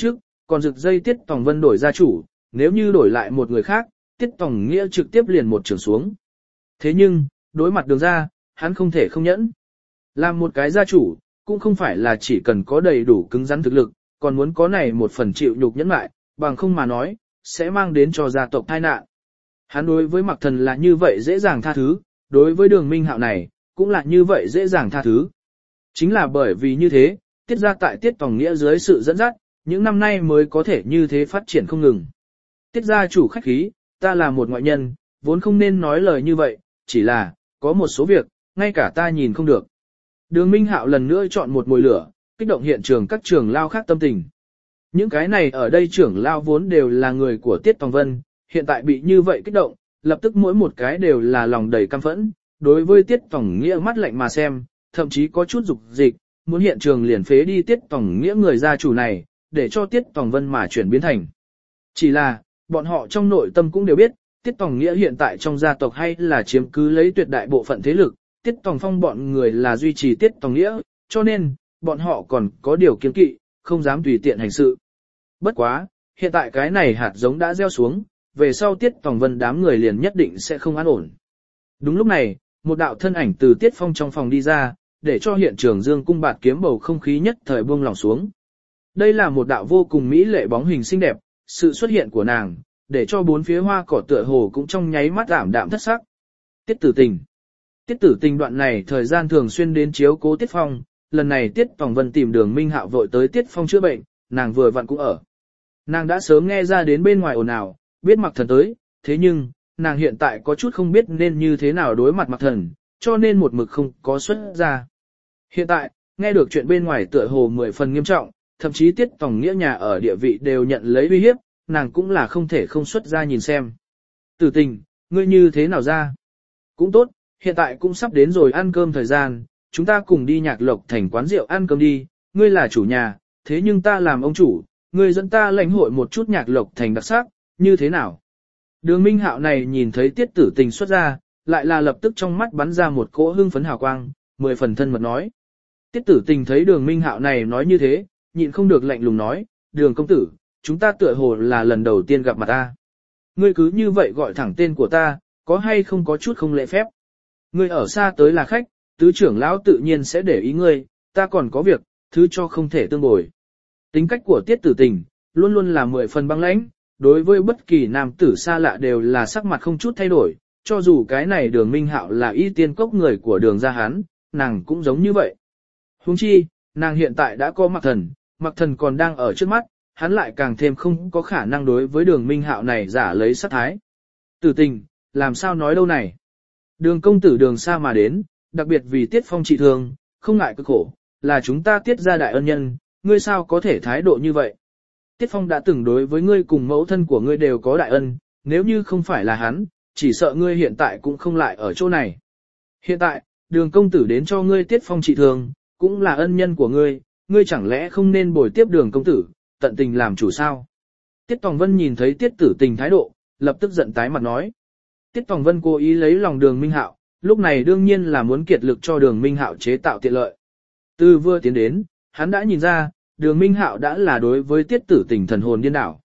còn rực dây Tiết Tòng Vân đổi gia chủ, nếu như đổi lại một người khác, Tiết Tòng Nghĩa trực tiếp liền một trường xuống. Thế nhưng, đối mặt Đường gia, hắn không thể không nhẫn. Làm một cái gia chủ, cũng không phải là chỉ cần có đầy đủ cứng rắn thực lực, còn muốn có này một phần chịu nhục nhẫn lại, bằng không mà nói, sẽ mang đến cho gia tộc tai nạn. Hắn đối với Mạc Thần là như vậy dễ dàng tha thứ, đối với Đường Minh Hạo này, cũng là như vậy dễ dàng tha thứ. Chính là bởi vì như thế, Tiết gia tại Tiết Tòng Nghĩa dưới sự dẫn dắt, những năm nay mới có thể như thế phát triển không ngừng. Tiết gia chủ khách khí, ta là một ngoại nhân, vốn không nên nói lời như vậy, chỉ là, có một số việc, ngay cả ta nhìn không được. Đường Minh Hạo lần nữa chọn một mồi lửa, kích động hiện trường các trưởng lao khác tâm tình. Những cái này ở đây trưởng lao vốn đều là người của Tiết Tòng Vân, hiện tại bị như vậy kích động, lập tức mỗi một cái đều là lòng đầy căm phẫn, đối với Tiết Tòng Nghĩa mắt lạnh mà xem, thậm chí có chút dục dịch, muốn hiện trường liền phế đi Tiết Tòng Nghĩa người gia chủ này, để cho Tiết Tòng Vân mà chuyển biến thành. Chỉ là, bọn họ trong nội tâm cũng đều biết, Tiết Tòng Nghĩa hiện tại trong gia tộc hay là chiếm cứ lấy tuyệt đại bộ phận thế lực, Tiết Tòng Phong bọn người là duy trì Tiết Tòng Nghĩa, cho nên, bọn họ còn có điều kiêng kỵ, không dám tùy tiện hành sự. Bất quá, hiện tại cái này hạt giống đã gieo xuống, về sau Tiết Tòng Vân đám người liền nhất định sẽ không an ổn. Đúng lúc này, một đạo thân ảnh từ Tiết Phong trong phòng đi ra, để cho hiện trường dương cung bạt kiếm bầu không khí nhất thời buông lỏng xuống. Đây là một đạo vô cùng mỹ lệ bóng hình xinh đẹp, sự xuất hiện của nàng, để cho bốn phía hoa cỏ tựa hồ cũng trong nháy mắt ảm đạm thất sắc. Tiết Tử Tình. Tiết Tử Tình đoạn này thời gian thường xuyên đến chiếu cố Tiết Phong, lần này Tiết Tòng Vân tìm Đường Minh Hạo vội tới Tiết Phong chữa bệnh, nàng vừa vặn cũng ở. Nàng đã sớm nghe ra đến bên ngoài ồn ào, biết Mạc Thần tới, thế nhưng, nàng hiện tại có chút không biết nên như thế nào đối mặt Mạc Thần, cho nên một mực không có xuất ra. Hiện tại, nghe được chuyện bên ngoài tựa hồ 10 phần nghiêm trọng, thậm chí Tiết Tòng Nghĩa nhà ở địa vị đều nhận lấy uy hiếp, nàng cũng là không thể không xuất ra nhìn xem. Tử Tình, ngươi như thế nào ra? Cũng tốt, hiện tại cũng sắp đến rồi ăn cơm thời gian, chúng ta cùng đi Nhạc Lộc Thành quán rượu ăn cơm đi, ngươi là chủ nhà, thế nhưng ta làm ông chủ, ngươi dẫn ta lãnh hội một chút Nhạc Lộc Thành đặc sắc, như thế nào? Đường Minh Hạo này nhìn thấy Tiết Tử Tình xuất ra, lại là lập tức trong mắt bắn ra một cỗ hưng phấn hào quang, 10 phần thân mật nói. Tiết Tử Tình thấy Đường Minh Hạo này nói như thế, nhịn không được lạnh lùng nói, Đường công tử, chúng ta tựa hồ là lần đầu tiên gặp mặt ta. Ngươi cứ như vậy gọi thẳng tên của ta, có hay không có chút không lễ phép? Ngươi ở xa tới là khách, tứ trưởng lão tự nhiên sẽ để ý ngươi, ta còn có việc, thứ cho không thể tương bồi. Tính cách của Tiết Tử Tình, luôn luôn là 10 phần băng lãnh, đối với bất kỳ nam tử xa lạ đều là sắc mặt không chút thay đổi, cho dù cái này Đường Minh Hạo là y tiên cốc người của Đường gia hán, nàng cũng giống như vậy. Huống chi, nàng hiện tại đã có Mạc Thần còn đang ở trước mắt, hắn lại càng thêm không có khả năng đối với Đường Minh Hạo này giả lấy sát thái. Tử Tình, làm sao nói đâu này? Đường công tử đường xa mà đến, đặc biệt vì Tiết Phong trị thương, không ngại cực khổ, là chúng ta Tiết gia đại ân nhân, ngươi sao có thể thái độ như vậy? Tiết Phong đã từng đối với ngươi cùng mẫu thân của ngươi đều có đại ân, nếu như không phải là hắn, chỉ sợ ngươi hiện tại cũng không lại ở chỗ này. Hiện tại, Đường công tử đến cho ngươi Tiết Phong trị thương, cũng là ân nhân của ngươi, ngươi chẳng lẽ không nên bồi tiếp Đường công tử, tận tình làm chủ sao? Tiết Tòng Vân nhìn thấy Tiết Tử Tình thái độ, lập tức giận tái mặt nói. Tiết Tòng Vân cố ý lấy lòng Đường Minh Hạo, lúc này đương nhiên là muốn kiệt lực cho Đường Minh Hạo chế tạo tiện lợi. Từ vừa tiến đến, hắn đã nhìn ra, Đường Minh Hạo đã là đối với Tiết Tử Tình thần hồn điên đảo.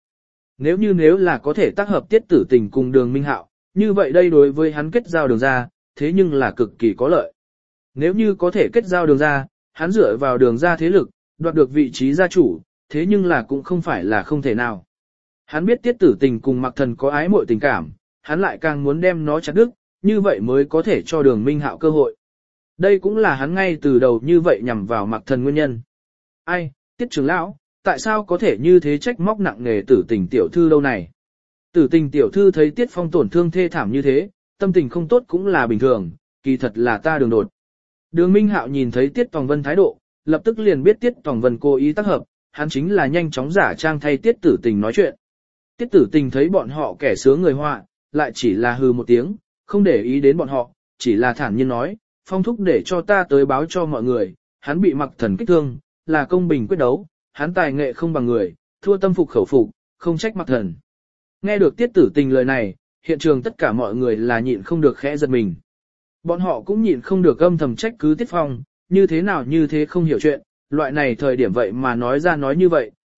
Nếu là có thể tác hợp Tiết Tử Tình cùng Đường Minh Hạo, như vậy đây đối với hắn kết giao Đường gia, thế nhưng là cực kỳ có lợi. Nếu như có thể kết giao Đường gia, hắn dựa vào Đường gia thế lực, đoạt được vị trí gia chủ, thế nhưng là cũng không phải là không thể nào. Hắn biết Tiết Tử Tình cùng Mạc Thần có ái mộ tình cảm, hắn lại càng muốn đem nó chặt đứt, như vậy mới có thể cho Đường Minh Hạo cơ hội. Đây cũng là hắn ngay từ đầu như vậy nhằm vào Mạc Thần nguyên nhân. Ai, Tiết trưởng lão, tại sao có thể như thế trách móc nặng nề Tử Tình tiểu thư đâu này? Tử Tình tiểu thư thấy Tiết Phong tổn thương thê thảm như thế, tâm tình không tốt cũng là bình thường, kỳ thật là ta đường đột. Đường Minh Hạo nhìn thấy Tiết Tòng Vân thái độ, lập tức liền biết Tiết Tòng Vân cố ý tác hợp, hắn chính là nhanh chóng giả trang thay Tiết Tử Tình nói chuyện. Tiết Tử Tình thấy bọn họ kẻ sướng người họa, lại chỉ là hừ một tiếng, không để ý đến bọn họ, chỉ là thản nhiên nói, Phong thúc để cho ta tới báo cho mọi người, hắn bị Mạc Thần kích thương, là công bình quyết đấu, hắn tài nghệ không bằng người, thua tâm phục khẩu phục, không trách Mạc Thần. Nghe được Tiết Tử Tình lời này, hiện trường tất cả mọi người là nhịn không được khẽ giật mình. Bọn họ cũng nhịn không được âm thầm trách cứ Tiết Phong, như thế nào như thế không hiểu chuyện, loại này thời điểm vậy mà nói ra nói như vậy,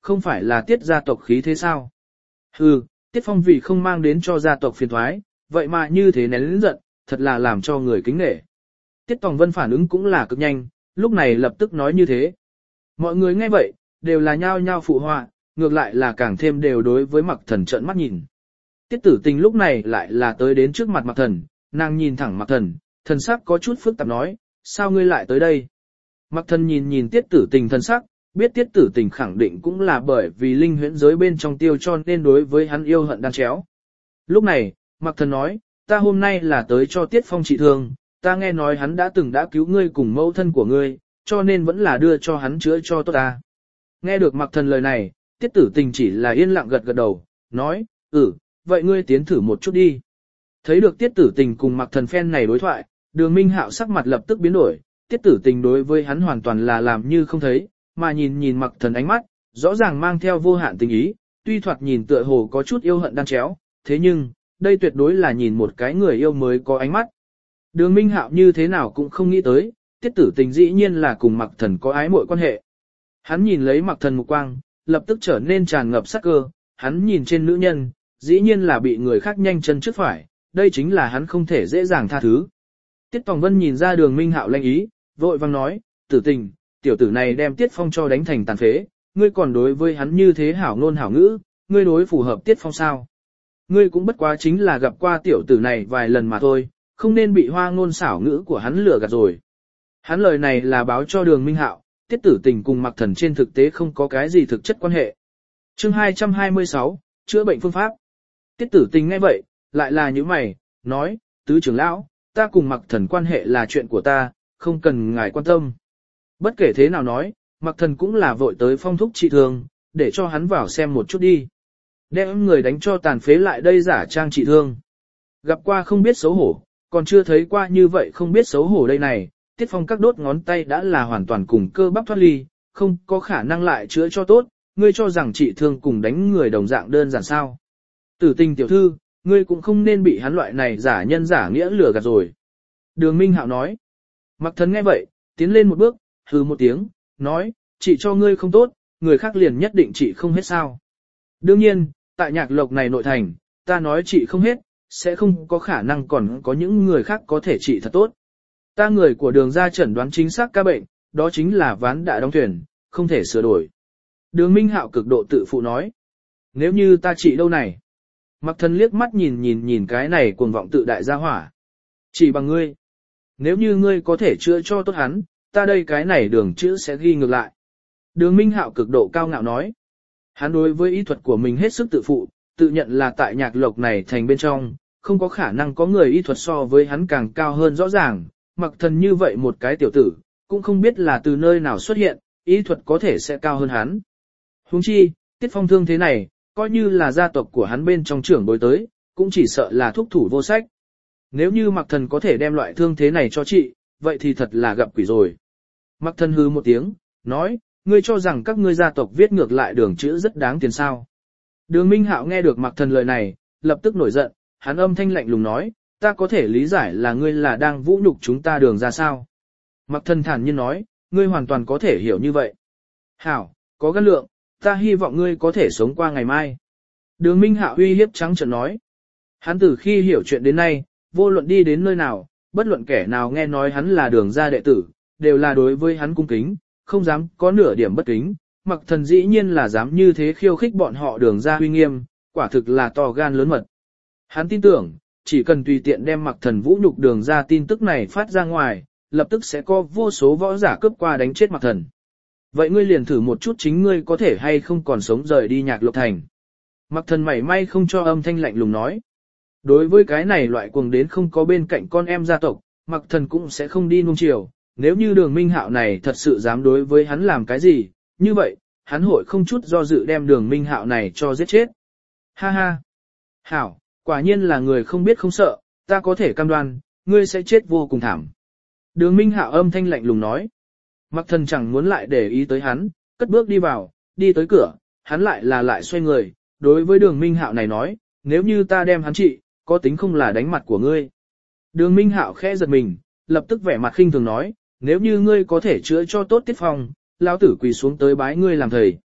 không phải là tiết gia tộc khí thế sao? Hừ, tiết phong vì không mang đến cho gia tộc phiền thoái, vậy mà như thế nén lĩnh giận, thật là làm cho người kính nể. Tiết Tòng Vân phản ứng cũng là cực nhanh, lúc này lập tức nói như thế. Mọi người nghe vậy, đều là nhao nhao phụ họa, ngược lại là càng thêm đều đối với Mặc Thần trợn mắt nhìn. Tiết Tử Tình lúc này lại là tới đến trước mặt Mặc Thần, nàng nhìn thẳng Mặc Thần, thần sắc có chút phức tạp nói, sao ngươi lại tới đây? Mặc Thần nhìn nhìn Tiết Tử Tình thần sắc, biết Tiết Tử Tình khẳng định cũng là bởi vì linh huyễn giới bên trong tiêu cho nên đối với hắn yêu hận đan chéo. Lúc này, Mặc Thần nói, ta hôm nay là tới cho Tiết Phong trị thương, ta nghe nói hắn đã từng đã cứu ngươi cùng mẫu thân của ngươi, cho nên vẫn là đưa cho hắn chữa cho tốt ta. Nghe được Mặc Thần lời này, Tiết Tử Tình chỉ là yên lặng gật gật đầu, nói, vậy ngươi tiến thử một chút đi. Thấy được Tiết Tử Tình cùng Mặc Thần phen này đối thoại, Đường Minh Hạo sắc mặt lập tức biến đổi, Tiết Tử Tình đối với hắn hoàn toàn là làm như không thấy, mà nhìn nhìn Mặc Thần ánh mắt, rõ ràng mang theo vô hạn tình ý, tuy thoạt nhìn tựa hồ có chút yêu hận đan chéo, thế nhưng, đây tuyệt đối là nhìn một cái người yêu mới có ánh mắt. Đường Minh Hạo như thế nào cũng không nghĩ tới, Tiết Tử Tình dĩ nhiên là cùng Mặc Thần có ái mội quan hệ. Hắn nhìn lấy Mặc Thần mục quang, lập tức trở nên tràn ngập sắc cơ, hắn nhìn trên nữ nhân, dĩ nhiên là bị người khác nhanh chân trước phải, đây chính là hắn không thể dễ dàng tha thứ. Tiết Tòng Vân nhìn ra Đường Minh Hạo lanh ý, vội vang nói, Tử Tình, tiểu tử này đem Tiết Phong cho đánh thành tàn phế, ngươi còn đối với hắn như thế hảo ngôn hảo ngữ, ngươi đối phù hợp Tiết Phong sao? Ngươi cũng bất quá chính là gặp qua tiểu tử này vài lần mà thôi, không nên bị hoa ngôn xảo ngữ của hắn lừa gạt rồi. Hắn lời này là báo cho Đường Minh Hạo, Tiết Tử Tình cùng Mặc Thần trên thực tế không có cái gì thực chất quan hệ. Chương 226, chữa bệnh phương pháp. Tiết Tử Tình nghe vậy, lại là như mày, nói, tứ trưởng lão, ta cùng Mặc Thần quan hệ là chuyện của ta, không cần ngài quan tâm. Bất kể thế nào nói, Mặc Thần cũng là vội tới phong thúc trị thương, để cho hắn vào xem một chút đi. Đem người đánh cho tàn phế lại đây giả trang trị thương. Gặp qua không biết xấu hổ, còn chưa thấy qua như vậy không biết xấu hổ đây này, Tiết Phong các đốt ngón tay đã là hoàn toàn cùng cơ bắp thoát ly, không có khả năng lại chữa cho tốt, ngươi cho rằng trị thương cùng đánh người đồng dạng đơn giản sao. Tử Tình tiểu thư, ngươi cũng không nên bị hắn loại này giả nhân giả nghĩa lừa gạt rồi. Đường Minh Hạo nói. Mặc Thần nghe vậy, tiến lên một bước, hừ một tiếng, nói, trị cho ngươi không tốt, người khác liền nhất định trị không hết sao. Đương nhiên, tại Nhạc Lộc này nội thành, ta nói trị không hết, sẽ không có khả năng còn có những người khác có thể trị thật tốt. Ta người của Đường gia chẩn đoán chính xác ca bệnh, đó chính là ván đã đóng thuyền, không thể sửa đổi. Đường Minh Hạo cực độ tự phụ nói. Nếu như ta trị đâu này? Mặc Thần liếc mắt nhìn cái này cuồng vọng tự đại gia hỏa. Chỉ bằng ngươi. Nếu như ngươi có thể chữa cho tốt hắn, ta đây cái này đường chữ sẽ ghi ngược lại. Đường Minh Hạo cực độ cao ngạo nói. Hắn đối với ý thuật của mình hết sức tự phụ, tự nhận là tại Nhạc Lộc này thành bên trong, không có khả năng có người y thuật so với hắn càng cao hơn rõ ràng. Mặc Thần như vậy một cái tiểu tử, cũng không biết là từ nơi nào xuất hiện, y thuật có thể sẽ cao hơn hắn. Huống chi, Tiết Phong thương thế này, coi như là gia tộc của hắn bên trong trưởng bối tới, cũng chỉ sợ là thúc thủ vô sách. Nếu như Mặc Thần có thể đem loại thương thế này cho trị, vậy thì thật là gặp quỷ rồi. Mặc Thần hừ một tiếng, nói, ngươi cho rằng các ngươi gia tộc viết ngược lại đường chữ rất đáng tiền sao. Đường Minh Hạo nghe được Mặc Thần lời này, lập tức nổi giận, hắn âm thanh lạnh lùng nói, ta có thể lý giải là ngươi là đang vũ nhục chúng ta Đường ra sao. Mặc Thần thản nhiên nói, ngươi hoàn toàn có thể hiểu như vậy. Hảo, có gan lượng, ta hy vọng ngươi có thể sống qua ngày mai. Đường Minh Hạo uy hiếp trắng trợn nói. Hắn từ khi hiểu chuyện đến nay, vô luận đi đến nơi nào, bất luận kẻ nào nghe nói hắn là Đường gia đệ tử, đều là đối với hắn cung kính, không dám có nửa điểm bất kính. Mặc Thần dĩ nhiên là dám như thế khiêu khích bọn họ Đường gia uy nghiêm, quả thực là to gan lớn mật. Hắn tin tưởng, chỉ cần tùy tiện đem Mặc Thần vũ nhục Đường gia tin tức này phát ra ngoài, lập tức sẽ có vô số võ giả cướp qua đánh chết Mặc Thần. Vậy ngươi liền thử một chút chính ngươi có thể hay không còn sống rời đi Nhạc Lộc thành. Mặc Thần mảy may không cho âm thanh lạnh lùng nói. Đối với cái này loại cuồng đến không có bên cạnh con em gia tộc, Mặc Thần cũng sẽ không đi nuông chiều. Nếu như Đường Minh Hạo này thật sự dám đối với hắn làm cái gì, như vậy, hắn hội không chút do dự đem Đường Minh Hạo này cho giết chết. Ha ha! Hảo, quả nhiên là người không biết không sợ, ta có thể cam đoan, ngươi sẽ chết vô cùng thảm. Đường Minh Hạo âm thanh lạnh lùng nói. Mặc Thần chẳng muốn lại để ý tới hắn, cất bước đi vào, đi tới cửa, hắn lại xoay người, đối với Đường Minh Hạo này nói, nếu như ta đem hắn trị, có tính không là đánh mặt của ngươi. Đường Minh Hạo khẽ giật mình, lập tức vẻ mặt khinh thường nói, nếu như ngươi có thể chữa cho tốt Tiết Phong, lão tử quỳ xuống tới bái ngươi làm thầy.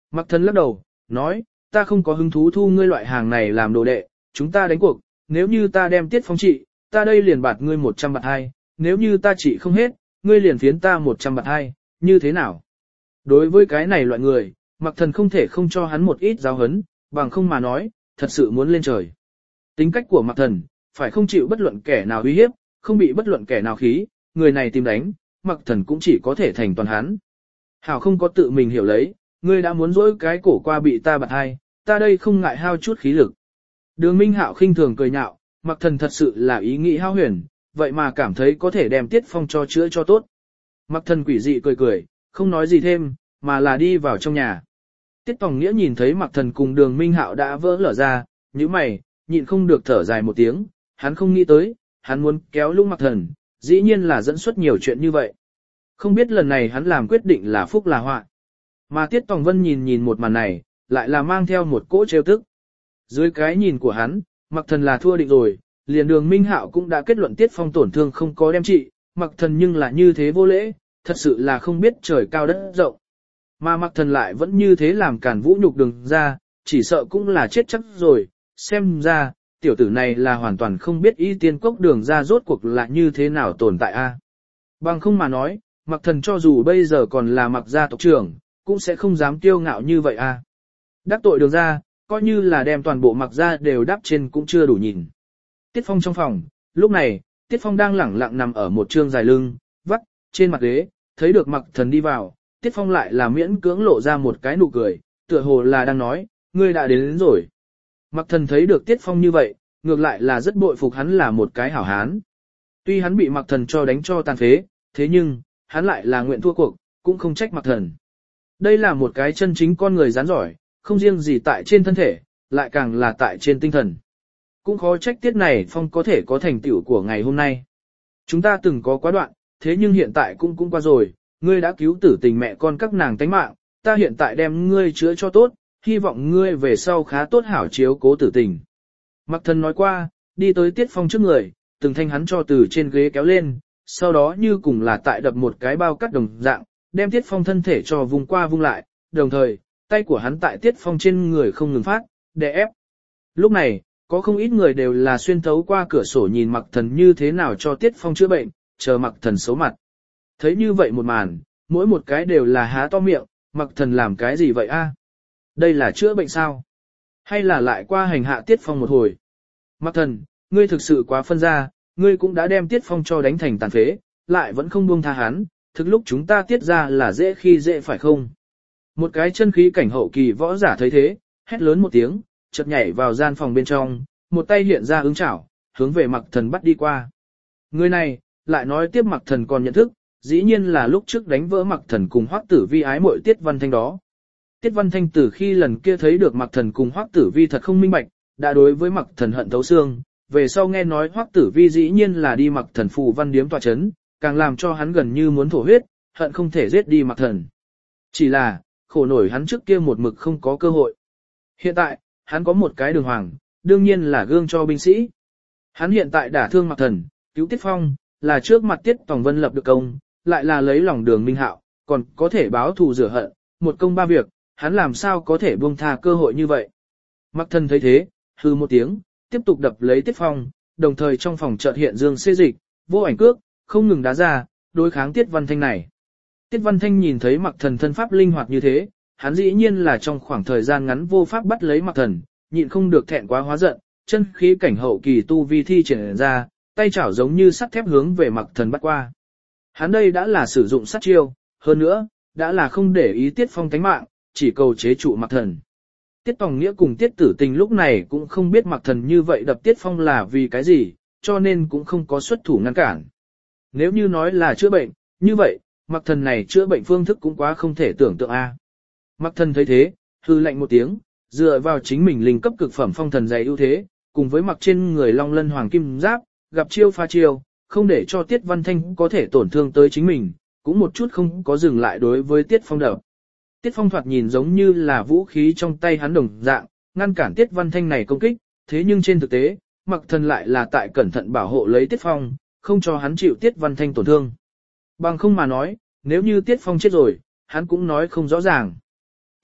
Mặc Thần lắc đầu, nói, ta không có hứng thú thu ngươi loại hàng này làm đồ đệ, chúng ta đánh cuộc, nếu như ta đem Tiết Phong trị, ta đây liền bạt ngươi 100 bạt hai, nếu như ta trị không hết, ngươi liền phiến ta 100 bạt hai, như thế nào? Đối với cái này loại người, Mặc Thần không thể không cho hắn một ít giáo hấn, bằng không mà nói, thật sự muốn lên trời. Tính cách của Mặc Thần, phải không chịu bất luận kẻ nào uy hiếp, không bị bất luận kẻ nào khí, người này tìm đánh, Mặc Thần cũng chỉ có thể thành toàn hắn. Hảo không có tự mình hiểu lấy, ngươi đã muốn dỗi cái cổ qua bị ta bạt hai, ta đây không ngại hao chút khí lực. Đường Minh Hạo khinh thường cười nhạo, Mặc Thần thật sự là ý nghĩ hao huyền, vậy mà cảm thấy có thể đem Tiết Phong cho chữa cho tốt. Mặc Thần quỷ dị cười cười, không nói gì thêm, mà là đi vào trong nhà. Tiết Tòng Nghĩa nhìn thấy Mặc Thần cùng Đường Minh Hạo đã vỡ lở ra, nhíu mày, nhịn không được thở dài một tiếng, hắn không nghĩ tới, hắn muốn kéo lung Mặc Thần, dĩ nhiên là dẫn xuất nhiều chuyện như vậy. Không biết lần này hắn làm quyết định là phúc là họa. Mà Tiết Tòng Vân nhìn một màn này, lại là mang theo một cỗ trêu tức. Dưới cái nhìn của hắn, Mặc Thần là thua định rồi, liền Đường Minh Hạo cũng đã kết luận Tiết Phong tổn thương không có đem trị, Mặc Thần nhưng là như thế vô lễ, thật sự là không biết trời cao đất rộng. Mà Mặc Thần lại vẫn như thế làm cản vũ nhục Đường ra, chỉ sợ cũng là chết chắc rồi, xem ra, tiểu tử này là hoàn toàn không biết y tiên cốc Đường ra rốt cuộc là như thế nào tồn tại a. Bằng không mà nói, Mặc Thần cho dù bây giờ còn là Mặc gia tộc trưởng, cũng sẽ không dám kiêu ngạo như vậy a. Đắc tội Đường ra, coi như là đem toàn bộ Mặc gia đều đắp trên cũng chưa đủ nhìn. Tiết Phong trong phòng, lúc này, Tiết Phong đang lẳng lặng nằm ở một trương dài lưng, vắt, trên mặt ghế, thấy được Mặc Thần đi vào, Tiết Phong lại là miễn cưỡng lộ ra một cái nụ cười, tựa hồ là đang nói, ngươi đã đến rồi. Mặc Thần thấy được Tiết Phong như vậy, ngược lại là rất bội phục hắn là một cái hảo hán. Tuy hắn bị Mặc Thần cho đánh cho tàn phế, thế nhưng, hắn lại là nguyện thua cuộc, cũng không trách Mặc Thần. Đây là một cái chân chính con người rắn giỏi, không riêng gì tại trên thân thể, lại càng là tại trên tinh thần. Cũng khó trách Tiết này Phong có thể có thành tựu của ngày hôm nay. Chúng ta từng có quá đoạn, thế nhưng hiện tại cũng qua rồi, ngươi đã cứu tử tình mẹ con các nàng tánh mạng, ta hiện tại đem ngươi chữa cho tốt, hy vọng ngươi về sau khá tốt hảo chiếu cố tử tình. Mặc Thần nói qua, đi tới Tiết Phong trước người, từng thanh hắn cho từ trên ghế kéo lên, sau đó như cùng là tại đập một cái bao cắt đồng dạng, đem Tiết Phong thân thể cho vùng qua vung lại, đồng thời, tay của hắn tại Tiết Phong trên người không ngừng phát, đè ép. Lúc này, có không ít người đều là xuyên thấu qua cửa sổ nhìn Mặc Thần như thế nào cho Tiết Phong chữa bệnh, chờ Mặc Thần xấu mặt. Thấy như vậy một màn, mỗi một cái đều là há to miệng, Mặc Thần làm cái gì vậy a? Đây là chữa bệnh sao? Hay là lại qua hành hạ Tiết Phong một hồi? Mặc Thần, ngươi thực sự quá phân ra, ngươi cũng đã đem Tiết Phong cho đánh thành tàn phế, lại vẫn không buông tha hắn, thực lúc chúng ta tiết ra là dễ khi dễ phải không? Một cái chân khí cảnh hậu kỳ võ giả thấy thế, hét lớn một tiếng, chợt nhảy vào gian phòng bên trong, một tay hiện ra ứng chảo, hướng về Mặc Thần bắt đi qua. Người này, lại nói tiếp Mặc Thần còn nhận thức, dĩ nhiên là lúc trước đánh vỡ Mặc Thần cùng Hoắc Tử Vi ái muội Tiết Văn Thanh đó. Tiết Văn Thanh từ khi lần kia thấy được Mặc Thần cùng Hoắc Tử Vi thật không minh bạch, đã đối với Mặc Thần hận thấu xương, về sau nghe nói Hoắc Tử Vi dĩ nhiên là đi Mặc Thần phù văn điếm tọa chấn, càng làm cho hắn gần như muốn thổ huyết, hận không thể giết đi Mặc Thần. Chỉ là, khổ nổi hắn trước kia một mực không có cơ hội. Hiện tại, hắn có một cái đường hoàng, đương nhiên là gương cho binh sĩ. Hắn hiện tại đả thương Mặc Thần, cứu Tiết Phong, là trước mặt Tiết Tòng Vân lập được công, lại là lấy lòng Đường Minh Hạo, còn có thể báo thù rửa hận, một công ba việc, hắn làm sao có thể buông tha cơ hội như vậy. Mặc Thần thấy thế, hư một tiếng, tiếp tục đập lấy Tiết Phong, đồng thời trong phòng chợt hiện dương xê dịch, vô ảnh cước, không ngừng đá ra, đối kháng Tiết Văn Thanh này. Tiết Văn Thanh nhìn thấy Mặc Thần thân pháp linh hoạt như thế, hắn dĩ nhiên là trong khoảng thời gian ngắn vô pháp bắt lấy Mặc Thần, nhịn không được thẹn quá hóa giận, chân khí cảnh hậu kỳ tu vi thi triển ra, tay chảo giống như sắt thép hướng về Mặc Thần bắt qua. Hắn đây đã là sử dụng sát chiêu, hơn nữa, đã là không để ý Tiết Phong tánh mạng, chỉ cầu chế trụ Mặc Thần. Tiết Tòng Nghĩa cùng Tiết Tử Tình lúc này cũng không biết Mặc Thần như vậy đập Tiết Phong là vì cái gì, cho nên cũng không có xuất thủ ngăn cản. Nếu như nói là chữa bệnh, như vậy, Mặc Thần này chữa bệnh phương thức cũng quá không thể tưởng tượng a. Mặc Thần thấy thế, hư lạnh một tiếng, dựa vào chính mình linh cấp cực phẩm phong thần dày ưu thế, cùng với mặc trên người long lân hoàng kim giáp, gặp chiêu pha chiêu, không để cho Tiết Văn Thanh có thể tổn thương tới chính mình, cũng một chút không có dừng lại đối với Tiết Phong đập. Tiết Phong thoạt nhìn giống như là vũ khí trong tay hắn đồng dạng, ngăn cản Tiết Văn Thanh này công kích, thế nhưng trên thực tế, Mặc Thần lại là tại cẩn thận bảo hộ lấy Tiết Phong, không cho hắn chịu Tiết Văn Thanh tổn thương. Bằng không mà nói, nếu như Tiết Phong chết rồi, hắn cũng nói không rõ ràng.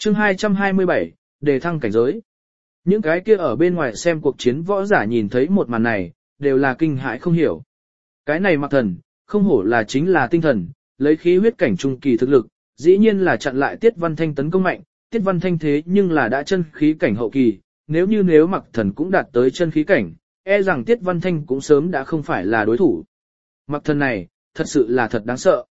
Chương 227, đề thăng cảnh giới. Những cái kia ở bên ngoài xem cuộc chiến võ giả nhìn thấy một màn này, đều là kinh hãi không hiểu. Cái này Mạc Thần, không hổ là chính là tinh thần, lấy khí huyết cảnh trung kỳ thực lực, dĩ nhiên là chặn lại Tiết Văn Thanh tấn công mạnh, Tiết Văn Thanh thế nhưng là đã chân khí cảnh hậu kỳ, nếu Mạc Thần cũng đạt tới chân khí cảnh, e rằng Tiết Văn Thanh cũng sớm đã không phải là đối thủ. Mạc Thần này, thật sự là thật đáng sợ.